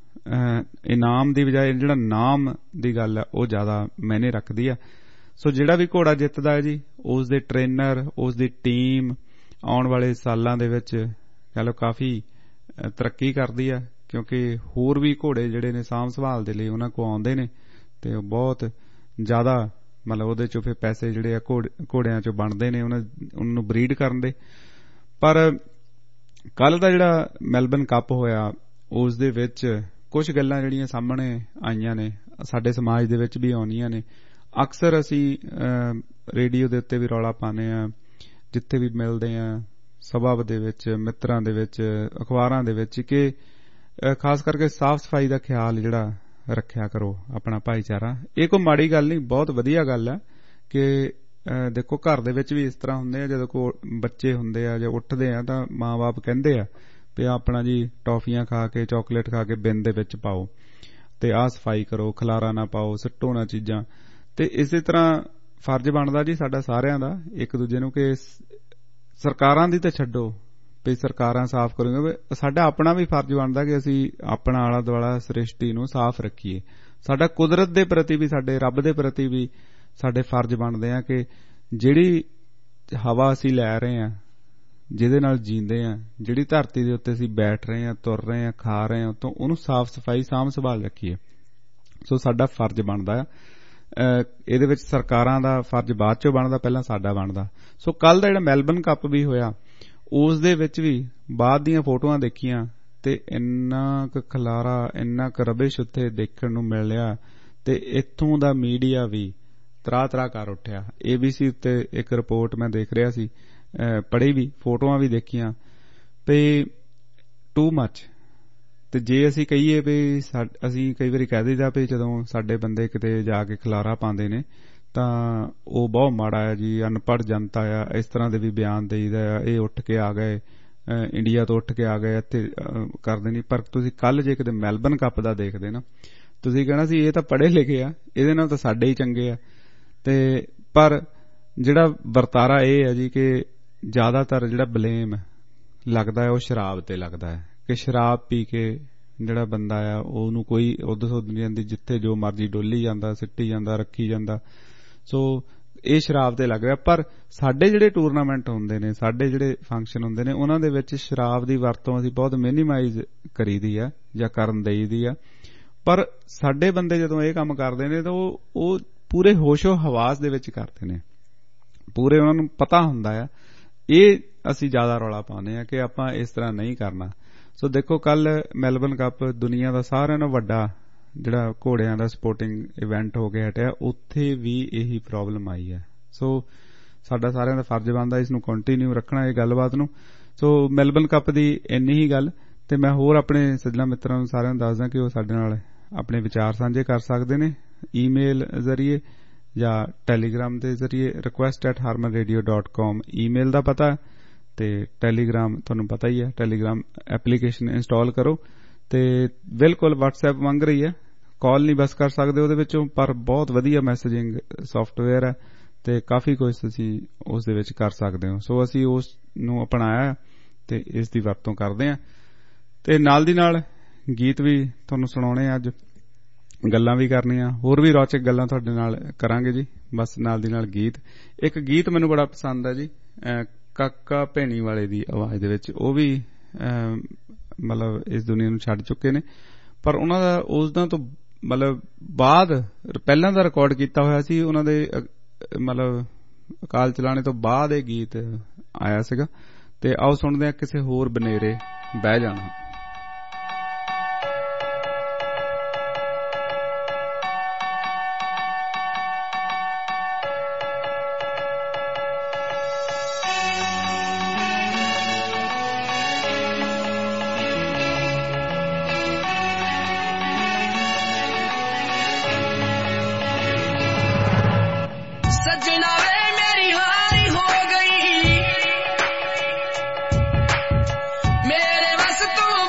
ਇਨਾਮ ਦੀ ਬਜਾਏ ਜਿਹੜਾ ਨਾਮ ਦੀ ਗੱਲ ਹੈ ਉਹ ਜ਼ਿਆਦਾ ਮਾਇਨੇ ਰੱਖਦੀ ਆ। ਸੋ ਜਿਹੜਾ ਵੀ ਘੋੜਾ ਜਿੱਤਦਾ ਹੈ ਜੀ, ਉਸ ਦੇ ਟ੍ਰੇਨਰ, ਉਸ ਦੀ ਟੀਮ ਆਉਣ ਵਾਲੇ ਸਾਲਾਂ ਦੇ ਵਿੱਚ ਕਹਿ ਲਓ ਕਾਫੀ ਤਰੱਕੀ ਕਰਦੀ ਆ, ਕਿਉਂਕਿ ਹੋਰ ਵੀ ਘੋੜੇ ਜਿਹੜੇ ਨੇ ਸਾਂਭ ਸੰਭਾਲ ਦੇ ਲਈ ਉਹਨਾਂ ਕੋਲ ਆਉਂਦੇ ਨੇ, ਤੇ ਉਹ ਬਹੁਤ ਜ਼ਿਆਦਾ ਮਤਲਬ ਉਹਦੇ ਚੋਂ ਫਿਰ ਪੈਸੇ ਜਿਹੜੇ ਆ ਘੋੜਿਆਂ ਚੋਂ ਬਣਦੇ ਨੇ ਉਹਨਾਂ ਨੂੰ ਬਰੀਡ ਕਰਨ ਦੇ। ਪਰ ਕੱਲ ਦਾ ਜਿਹੜਾ ਮੈਲਬਨ ਕੱਪ ਹੋਇਆ, ਉਸ ਦੇ ਵਿੱਚ ਕੁਝ ਗੱਲਾਂ ਜਿਹੜੀਆਂ ਸਾਹਮਣੇ ਆਈਆਂ ਨੇ, ਸਾਡੇ ਸਮਾਜ ਦੇ ਵਿੱਚ ਵੀ ਆਉਂਦੀਆਂ ਨੇ। ਅਕਸਰ ਅਸੀਂ ਰੇਡੀਓ ਦੇ ਉੱਤੇ ਵੀ ਰੌਲਾ ਪਾਉਂਦੇ ਹਾਂ, ਜਿੱਥੇ ਵੀ ਮਿਲਦੇ ਹਾਂ, ਸਭਾ ਦੇ ਵਿੱਚ, ਮਿੱਤਰਾਂ ਦੇ ਵਿੱਚ, ਅਖਬਾਰਾਂ ਦੇ ਵਿੱਚ, ਕਿ ਖਾਸ ਕਰਕੇ ਸਾਫ਼ ਸਫਾਈ ਦਾ ਖਿਆਲ ਜਿਹੜਾ ਰੱਖਿਆ ਕਰੋ ਆਪਣਾ ਭਾਈਚਾਰਾ। ਇਹ ਕੋਈ ਮਾੜੀ ਗੱਲ ਨਹੀਂ, ਬਹੁਤ ਵਧੀਆ ਗੱਲ ਹੈ ਕਿ ਦੇਖੋ ਘਰ ਦੇ ਵਿੱਚ ਵੀ ਇਸ ਤਰ੍ਹਾਂ ਹੁੰਦੇ ਆ, ਜਦੋਂ ਕੋਈ ਬੱਚੇ ਹੁੰਦੇ ਆ ਜਾਂ ਉੱਠਦੇ ਆ ਤਾਂ ਮਾਂ ਬਾਪ ਕਹਿੰਦੇ ਆ ਵੀ ਆਪਣਾ ਜੀ ਟੌਫੀਆਂ ਖਾ ਕੇ, ਚਾਕਲੇਟ ਖਾ ਕੇ ਬਿਨ ਦੇ ਵਿੱਚ ਪਾਓ, ਤੇ ਆਹ ਸਫਾਈ ਕਰੋ, ਖਲਾਰਾ ਨਾ ਪਾਓ, ਸਿੱਟੋ ਨਾ ਚੀਜ਼ਾਂ। ਤੇ ਇਸੇ ਤਰ੍ਹਾਂ ਫਰਜ਼ ਬਣਦਾ ਜੀ ਸਾਡਾ ਸਾਰਿਆਂ ਦਾ ਇੱਕ ਦੂਜੇ ਨੂੰ, ਕਿ ਸਰਕਾਰਾਂ ਦੀ ਤਾਂ ਛੱਡੋ ਵੀ ਸਰਕਾਰਾਂ ਸਾਫ਼ ਕਰੋਗੇ, ਸਾਡਾ ਆਪਣਾ ਵੀ ਫਰਜ਼ ਬਣਦਾ ਕਿ ਅਸੀਂ ਆਪਣਾ ਆਲਾ ਦੁਆਲਾ ਸ੍ਰਿਸ਼ਟੀ ਨੂੰ ਸਾਫ਼ ਰੱਖੀਏ। ਸਾਡਾ ਕੁਦਰਤ ਦੇ ਪ੍ਰਤੀ ਵੀ, ਸਾਡੇ ਰੱਬ ਦੇ ਪ੍ਰਤੀ ਵੀ ਸਾਡੇ ਫਰਜ਼ ਬਣਦੇ ਆ ਕਿ ਜਿਹੜੀ ਹਵਾ ਅਸੀਂ ਲੈ ਰਹੇ ਹਾਂ, ਜਿਹਦੇ ਨਾਲ ਜੀਂਦੇ ਆ, ਜਿਹੜੀ ਧਰਤੀ ਦੇ ਉੱਤੇ ਅਸੀਂ ਬੈਠ ਰਹੇ ਹਾਂ, ਤੁਰ ਰਹੇ ਹਾਂ, ਖਾ ਰਹੇ ਹਾਂ, ਤਾਂ ਉਹਨੂੰ ਸਾਫ਼ ਸਫਾਈ ਸਾਂਭ ਸੰਭਾਲ ਰੱਖੀਏ। ਸੋ ਸਾਡਾ ਫਰਜ਼ ਬਣਦਾ ਆ। ਇਹਦੇ ਵਿੱਚ ਸਰਕਾਰਾਂ ਦਾ ਫਰਜ਼ ਬਾਅਦ ਚੋਂ ਬਣਦਾ, ਪਹਿਲਾਂ ਸਾਡਾ ਬਣਦਾ। ਸੋ ਕੱਲ ਦਾ ਜਿਹੜਾ ਮੈਲਬਨ ਕੱਪ ਵੀ ਹੋਇਆ, ਉਸ ਦੇ ਵਿੱਚ ਵੀ ਬਾਅਦ ਦੀਆਂ ਫੋਟੋਆਂ ਦੇਖੀਆਂ ਤੇ ਇੰਨਾ ਕੁ ਖਲਾਰਾ, ਇੰਨਾ ਕੁ ਰਬਿਸ਼ ਉੱਥੇ ਦੇਖਣ ਨੂੰ ਮਿਲਿਆ, ਤੇ ਇੱਥੋਂ ਦਾ ਮੀਡੀਆ ਵੀ ਤਰਾ ਤਰਾ ਕਰ ਉੱਠਿਆ। ਏ ਬੀ ਸੀ ਉੱਤੇ ਇੱਕ ਰਿਪੋਰਟ ਮੈਂ ਦੇਖ ਰਿਹਾ ਸੀ, ਪੜ੍ਹੀ ਵੀ, ਫੋਟੋਆਂ ਵੀ ਦੇਖੀਆਂ, ਤੇ ਟੂ ਮੱਚ। ਤੇ ਜੇ ਅਸੀਂ ਕਹੀਏ ਵੀ ਅਸੀਂ ਕਈ ਵਾਰੀ ਕਹਿ ਦਈਦਾ ਵੀ ਜਦੋਂ ਸਾਡੇ ਬੰਦੇ ਕਿਤੇ ਜਾ ਕੇ ਖਲਾਰਾ ਪਾਉਂਦੇ ਨੇ ਤਾਂ ਉਹ ਬਹੁਤ ਮਾੜਾ ਹੈ ਜੀ, ਅਨਪੜ੍ਹ ਜਨਤਾ ਆ, ਇਸ ਤਰ੍ਹਾਂ ਦੇ ਵੀ ਬਿਆਨ ਦੇਈਦਾ ਆ, ਇਹ ਉੱਠ ਕੇ ਆ ਗਏ, ਇੰਡੀਆ ਤੋਂ ਉੱਠ ਕੇ ਆ ਗਏ, ਇੱਥੇ ਕਰਦੇ ਨਹੀਂ। ਪਰ ਤੁਸੀਂ ਕੱਲ ਜੇ ਕਿਤੇ ਮੈਲਬਨ ਕੱਪ ਦਾ ਦੇਖਦੇ ਨਾ, ਤੁਸੀਂ ਕਹਿਣਾ ਸੀ ਇਹ ਤਾਂ ਪੜ੍ਹੇ ਲਿਖੇ ਆ, ਇਹਦੇ ਨਾਲ ਤਾਂ ਸਾਡੇ ਹੀ ਚੰਗੇ ਆ। ਤੇ ਪਰ ਜਿਹੜਾ ਵਰਤਾਰਾ ਇਹ ਹੈ ਜੀ ਕਿ ਜ਼ਿਆਦਾਤਰ ਜਿਹੜਾ ਬਲੇਮ ਲੱਗਦਾ ਹੈ ਉਹ ਸ਼ਰਾਬ ਤੇ ਲੱਗਦਾ ਹੈ, ਕਿ ਸ਼ਰਾਬ ਪੀ ਕੇ ਜਿਹੜਾ ਬੰਦਾ ਆ ਉਹਨੂੰ ਕੋਈ ਉਦੋਂ ਸੁੱਧ ਨਹੀਂ ਜਾਂਦੀ, ਜਿੱਥੇ ਜੋ ਮਰਜ਼ੀ ਡੋਲੀ ਜਾਂਦਾ, ਸਿੱਟੀ ਜਾਂਦਾ, ਰੱਖੀ ਜਾਂਦਾ। ਸੋ ਇਹ ਸ਼ਰਾਬ ਤੇ ਲੱਗ ਰਿਹਾ। ਪਰ ਸਾਡੇ ਜਿਹੜੇ ਟੂਰਨਾਮੈਂਟ ਹੁੰਦੇ ਨੇ, ਸਾਡੇ ਜਿਹੜੇ ਫੰਕਸ਼ਨ ਹੁੰਦੇ ਨੇ, ਉਹਨਾਂ ਦੇ ਵਿੱਚ ਸ਼ਰਾਬ ਦੀ ਵਰਤੋਂ ਅਸੀਂ ਬਹੁਤ ਮਿਨੀਮਾਈਜ਼ ਕਰੀਦੀ ਆ ਜਾਂ ਕਰਨ ਦੇਈਦੀ ਆ। ਪਰ ਸਾਡੇ ਬੰਦੇ ਜਦੋਂ ਇਹ ਕੰਮ ਕਰਦੇ ਨੇ ਤਾਂ ਉਹ ਉਹ ਪੂਰੇ ਹੋਸ਼ੋ ਹਵਾਸ ਦੇ ਵਿੱਚ ਕਰਦੇ ਨੇ, ਪੂਰੇ ਉਹਨਾਂ ਨੂੰ ਪਤਾ ਹੁੰਦਾ ਆ। ਇਹ ਅਸੀਂ ਜ਼ਿਆਦਾ ਰੌਲਾ ਪਾਉਂਦੇ ਆ ਕਿ ਆਪਾਂ ਇਸ ਤਰ੍ਹਾਂ ਨਹੀਂ ਕਰਨਾ। ਸੋ ਦੇਖੋ, ਕੱਲ ਮੈਲਬਰਨ ਕੱਪ ਦੁਨੀਆ ਦਾ ਸਾਰਿਆਂ ਨਾਲੋਂ ਵੱਡਾ ਜਿਹੜਾ ਘੋੜਿਆਂ ਦਾ ਸਪੋਰਟਿੰਗ ਇਵੈਂਟ ਹੋ ਕੇ ਹਟਿਆ, ਉੱਥੇ ਵੀ ਇਹੀ ਪ੍ਰੋਬਲਮ ਆਈ ਹੈ। ਸੋ ਸਾਡਾ ਸਾਰਿਆਂ ਦਾ ਫਰਜ਼ ਬਣਦਾ ਇਸ ਨੂੰ ਕੰਟੀਨਿਊ ਰੱਖਣਾ, ਇਹ ਗੱਲਬਾਤ ਨੂੰ। ਸੋ ਮੈਲਬਰਨ ਕੱਪ ਦੀ ਇੰਨੀ ਹੀ ਗੱਲ, ਤੇ ਮੈਂ ਹੋਰ ਆਪਣੇ ਸੱਜਣਾ ਮਿੱਤਰਾਂ ਨੂੰ ਸਾਰਿਆਂ ਨੂੰ ਦੱਸਦਾ ਕਿ ਉਹ ਸਾਡੇ ਨਾਲ ਆਪਣੇ ਵਿਚਾਰ ਸਾਂਝੇ ਕਰ ਸਕਦੇ ਨੇ ਈਮੇਲ ਜ਼ਰੀਏ ਜਾਂ ਟੈਲੀਗ੍ਰਾਮ ਦੇ ਜ਼ਰੀਏ। Request at Harman radio dot com email ਦਾ ਪਤਾ, ਤੇ ਟੈਲੀਗ੍ਰਾਮ ਤੁਹਾਨੂੰ ਪਤਾ ਹੀ ਹੈ, ਟੈਲੀਗ੍ਰਾਮ ਐਪਲੀਕੇਸ਼ਨ ਇੰਸਟਾਲ ਕਰੋ। ਤੇ ਬਿਲਕੁਲ ਵਟਸਐਪ ਮੰਗ ਰਹੀ ਹੈ, ਕਾਲ ਨਹੀਂ ਬਸ ਕਰ ਸਕਦੇ ਉਹਦੇ ਵਿੱਚੋਂ, ਪਰ ਬਹੁਤ ਵਧੀਆ ਮੈਸੇਜਿੰਗ ਸੌਫਟਵੇਅਰ ਹੈ ਤੇ ਕਾਫੀ ਕੁਝ ਤੁਸੀਂ ਉਸ ਦੇ ਵਿੱਚ ਕਰ ਸਕਦੇ ਹੋ। ਸੋ ਅਸੀਂ ਉਸ ਨੂੰ ਅਪਣਾਇਆ ਤੇ ਇਸ ਦੀ ਵਰਤੋਂ ਕਰਦੇ ਹਾਂ, ਤੇ ਨਾਲ ਦੀ ਨਾਲ ਗੀਤ ਵੀ ਤੁਹਾਨੂੰ ਸੁਣਾਉਣੇ ਅੱਜ, ਗੱਲਾਂ ਵੀ ਕਰਨੀਆਂ, ਹੋਰ ਵੀ ਰੌਚਕ ਗੱਲਾਂ ਤੁਹਾਡੇ ਨਾਲ ਕਰਾਂਗੇ ਜੀ। ਬਸ ਨਾਲ ਦੀ ਨਾਲ ਗੀਤ, ਇੱਕ ਗੀਤ ਮੈਨੂੰ ਬੜਾ ਪਸੰਦ ਹੈ ਜੀ, ਕਾਕਾ ਭੈਣੀ ਵਾਲੇ ਦੀ ਆਵਾਜ਼ ਦੇ ਵਿੱਚ। ਉਹ ਵੀ ਮਤਲਬ ਇਸ ਦੁਨੀਆ ਨੂੰ ਛੱਡ ਚੁੱਕੇ ਨੇ, ਪਰ ਉਹਨਾਂ ਦਾ ਉਸ ਦਾ ਤੋਂ ਮਤਲਬ ਬਾਅਦ ਪਹਿਲਾਂ ਦਾ ਰਿਕਾਰਡ ਕੀਤਾ ਹੋਇਆ ਸੀ ਉਹਨਾਂ ਦੇ, ਮਤਲਬ ਅਕਾਲ ਚਲਾਣੇ ਤੋਂ ਬਾਅਦ ਇਹ ਗੀਤ ਆਇਆ ਸੀਗਾ। ਤੇ ਆਓ ਸੁਣਦੇ ਹਾਂ ਕਿਸੇ ਹੋਰ ਬਨੇਰੇ ਬਹਿ ਜਾਣਾ। मेरे बस तू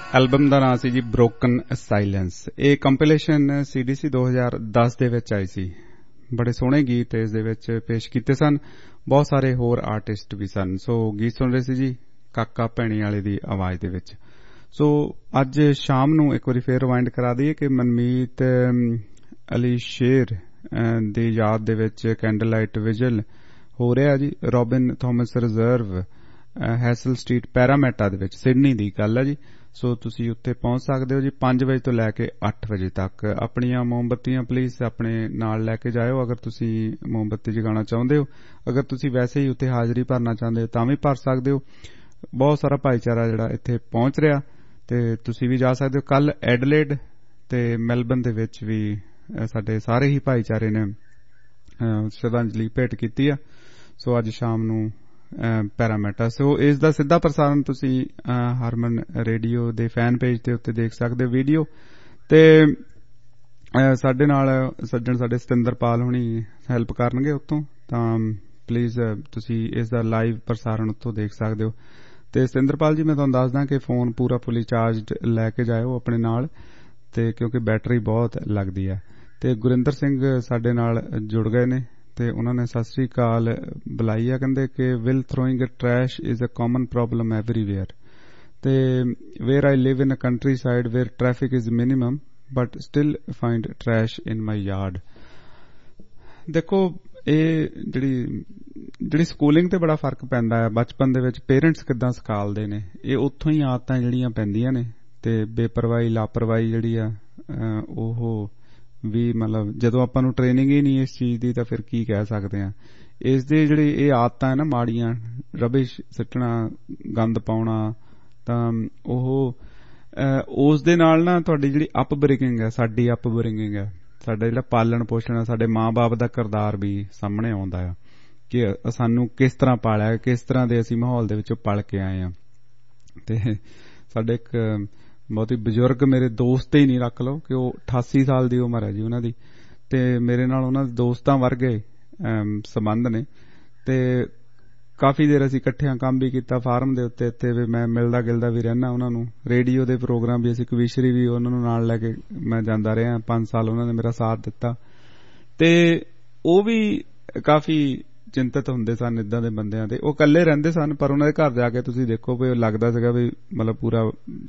ਐਲਬਮ ਦਾ ਨਾਮ ਸੀ ਜੀ ਬ੍ਰੋਕਨ ਸਾਇਲੈਂਸ। ਇਹ ਕੰਪੀਲੇਸ਼ਨ ਸੀ ਡੀ ਸੀ ਦੋ ਹਜ਼ਾਰ ਦਸ ਦੇ ਵਿੱਚ ਆਈ ਸੀ। ਬੜੇ ਸੋਹਣੇ ਗੀਤ ਇਸ ਦੇ ਵਿੱਚ ਪੇਸ਼ ਕੀਤੇ ਸਨ, ਬਹੁਤ ਸਾਰੇ ਹੋਰ ਆਰਟਿਸਟ ਵੀ ਸਨ। ਸੋ ਗੀਤ ਸੁਣ ਰਹੇ ਸੀ ਜੀ ਕਾਕਾ ਭੈਣੀ ਵਾਲੇ ਦੀ ਆਵਾਜ਼ ਦੇ ਵਿੱਚ। ਸੋ ਅੱਜ ਸ਼ਾਮ ਨੂੰ ਇੱਕ ਵਾਰੀ ਫੇਰ ਰਿਵਾਈਂਡ ਕਰਾ ਦਈਏ ਕਿ ਮਨਮੀਤ ਅਲੀ ਸ਼ੇਰ ਦੀ ਯਾਦ ਦੇ ਵਿੱਚ ਕੈਂਡਲ ਲਾਈਟ ਵਿਜਲ ਹੋ ਰਿਹਾ ਜੀ Robin Thomas Reserve Hassall street Parramatta ਦੇ ਵਿੱਚ, ਸਿਡਨੀ ਦੀ ਗੱਲ ਹੈ ਜੀ। ਸੋ ਤੁਸੀਂ ਉੱਥੇ ਪਹੁੰਚ ਸਕਦੇ ਹੋ ਜੀ ਪੰਜ ਵਜੇ ਤੋਂ ਲੈ ਕੇ ਅੱਠ ਵਜੇ ਤੱਕ। ਆਪਣੀਆਂ ਮੋਮਬੱਤੀਆਂ ਪਲੀਜ਼ ਆਪਣੇ ਨਾਲ ਲੈ ਕੇ ਜਾਇਓ ਅਗਰ ਤੁਸੀਂ ਮੋਮਬੱਤੀ ਜਗਾਉਣਾ ਚਾਹੁੰਦੇ ਹੋ। ਅਗਰ ਤੁਸੀਂ ਵੈਸੇ ਹੀ ਉੱਥੇ ਹਾਜ਼ਰੀ ਭਰਨਾ ਚਾਹੁੰਦੇ ਹੋ ਤਾਂ ਵੀ ਭਰ ਸਕਦੇ ਹੋ। ਬਹੁਤ ਸਾਰਾ ਭਾਈਚਾਰਾ ਜਿਹੜਾ ਇੱਥੇ ਪਹੁੰਚ ਰਿਹਾ ਤੇ ਤੁਸੀਂ ਵੀ ਜਾ ਸਕਦੇ ਹੋ। ਕੱਲ ਐਡਲੇਡ ਤੇ ਮੈਲਬਨ ਦੇ ਵਿੱਚ ਵੀ ਸਾਡੇ ਸਾਰੇ ਹੀ ਭਾਈਚਾਰੇ ਨੇ ਸ਼ਰਧਾਂਜਲੀ ਭੇਟ ਕੀਤੀ ਆ। ਸੋ ਅੱਜ ਸ਼ਾਮ ਨੂੰ ਪੈਰਾਮੈਟਾ। ਸੋ ਇਸ ਦਾ ਸਿੱਧਾ ਪ੍ਰਸਾਰਣ ਤੁਸੀਂ ਹਰਮਨ ਰੇਡੀਓ ਦੇ ਫੈਨ ਪੇਜ ਦੇ ਉੱਤੇ ਦੇਖ ਸਕਦੇ ਹੋ ਵੀਡੀਓ। ਤੇ ਸਾਡੇ ਨਾਲ ਸੱਜਣ ਸਾਡੇ ਸਤਿੰਦਰਪਾਲ ਹੁਣੀ ਹੈਲਪ ਕਰਨਗੇ ਉੱਥੋਂ, ਤਾਂ ਪਲੀਜ਼ ਤੁਸੀਂ ਇਸ ਦਾ ਲਾਈਵ ਪ੍ਰਸਾਰਣ ਉੱਥੋਂ ਦੇਖ ਸਕਦੇ ਹੋ। ਤੇ ਸਤਿੰਦਰਪਾਲ ਜੀ ਮੈਂ ਤੁਹਾਨੂੰ ਦੱਸਦਾ ਕਿ ਫੋਨ ਪੂਰਾ ਫੁੱਲੀ ਚਾਰਜਡ ਲੈ ਕੇ ਜਾਇਓ ਆਪਣੇ ਨਾਲ, ਤੇ ਕਿਉਂਕਿ ਬੈਟਰੀ ਬਹੁਤ ਲੱਗਦੀ ਹੈ। ਤੇ ਗੁਰਿੰਦਰ ਸਿੰਘ ਸਾਡੇ ਨਾਲ ਜੁੜ ਗਏ ਨੇ ਤੇ ਉਹਨਾਂ ਨੇ ਸਤਿ ਸ੍ਰੀ ਅਕਾਲ ਬੁਲਾਈ ਆ। ਕਹਿੰਦੇ ਕਿ will throwing trash is a common problem everywhere, ਤੇ where I live in a countryside where traffic is minimum but still find trash in my yard. ਦੇਖੋ ਇਹ ਜਿਹੜੀ ਜਿਹੜੀ ਸਕੂਲਿੰਗ ਤੇ ਬੜਾ ਫਰਕ ਪੈਂਦਾ ਹੈ। ਬਚਪਨ ਦੇ ਵਿੱਚ ਪੇਰੈਂਟਸ ਕਿੱਦਾਂ ਸਿਖਾਲਦੇ ਨੇ, ਇਹ ਉੱਥੋਂ ਹੀ ਆਦਤਾਂ ਜਿਹੜੀਆਂ ਪੈਂਦੀਆਂ ਨੇ। ਤੇ ਬੇਪਰਵਾਹੀ ਲਾਪਰਵਾਹੀ ਜਿਹੜੀ ਆ ਉਹ ਵੀ ਮਤਲਬ ਜਦੋਂ ਆਪਾਂ ਨੂੰ ਟ੍ਰੇਨਿੰਗ ਹੀ ਨਹੀਂ ਇਸ ਚੀਜ਼ ਦੀ ਤਾਂ ਫਿਰ ਕੀ ਕਹਿ ਸਕਦੇ ਹਾਂ। ਇਸ ਦੇ ਜਿਹੜੀ ਇਹ ਆਦਤਾਂ ਹੈ ਨਾ ਮਾੜੀਆਂ, ਰਬਿਸ਼ ਸਿੱਟਣਾ, ਗੰਦ ਪਾਉਣਾ, ਤਾਂ ਉਹ ਉਸ ਦੇ ਨਾਲ ਨਾ ਤੁਹਾਡੀ ਜਿਹੜੀ ਅਪਬ੍ਰਿੰਗਿੰਗ ਹੈ, ਸਾਡੀ ਅਪਬ੍ਰਿੰਗਿੰਗ ਹੈ, ਸਾਡਾ ਜਿਹੜਾ ਪਾਲਣ ਪੋਸ਼ਣ ਹੈ, ਸਾਡੇ ਮਾਂ ਬਾਪ ਦਾ ਕਿਰਦਾਰ ਵੀ ਸਾਹਮਣੇ ਆਉਂਦਾ ਆ ਕਿ ਸਾਨੂੰ ਕਿਸ ਤਰ੍ਹਾਂ ਪਾਲਿਆ, ਕਿਸ ਤਰ੍ਹਾਂ ਦੇ ਅਸੀਂ ਮਾਹੌਲ ਦੇ ਵਿੱਚੋਂ ਪਲ ਕੇ ਆਏ ਹਾਂ। ਤੇ ਸਾਡੇ ਇੱਕ ਬਹੁਤ ਹੀ ਬਜ਼ੁਰਗ ਮੇਰੇ ਦੋਸਤ ਹੀ ਨਹੀਂ ਰੱਖ ਲਓ ਕਿ ਉਹ ਅਠਾਸੀ ਸਾਲ ਦੀ ਉਮਰ ਹੈ ਜੀ ਉਹਨਾਂ ਦੀ, ਤੇ ਮੇਰੇ ਨਾਲ ਉਹਨਾਂ ਦੇ ਦੋਸਤਾਂ ਵਰਗੇ ਸੰਬੰਧ ਨੇ। ਤੇ ਕਾਫੀ ਦੇਰ ਅਸੀਂ ਇਕੱਠਿਆਂ ਕੰਮ ਵੀ ਕੀਤਾ ਫਾਰਮ ਦੇ ਉੱਤੇ, ਇੱਥੇ ਵੀ ਮੈਂ ਮਿਲਦਾ ਗਿਲਦਾ ਵੀ ਰਹਿਣਾ ਉਹਨਾਂ ਨੂੰ। ਰੇਡੀਓ ਦੇ ਪ੍ਰੋਗਰਾਮ ਵੀ ਅਸੀਂ ਕਵੀਸ਼ਰੀ ਵੀ ਉਹਨਾਂ ਨੂੰ ਨਾਲ ਲੈ ਕੇ ਮੈਂ ਜਾਂਦਾ ਰਿਹਾ। ਪੰਜ ਸਾਲ ਉਹਨਾਂ ਨੇ ਮੇਰਾ ਸਾਥ ਦਿੱਤਾ। ਤੇ ਉਹ ਵੀ ਕਾਫੀ ਚਿੰਤਤ ਹੁੰਦੇ ਸਨ ਇੱਦਾਂ ਦੇ ਬੰਦਿਆਂ ਤੇ। ਉਹ ਇਕੱਲੇ ਰਹਿੰਦੇ ਸਨ ਪਰ ਉਹਨਾਂ ਦੇ ਘਰ ਜਾ ਕੇ ਤੁਸੀਂ ਦੇਖੋ ਵੀ ਲੱਗਦਾ ਸੀਗਾ ਵੀ ਮਤਲਬ ਪੂਰਾ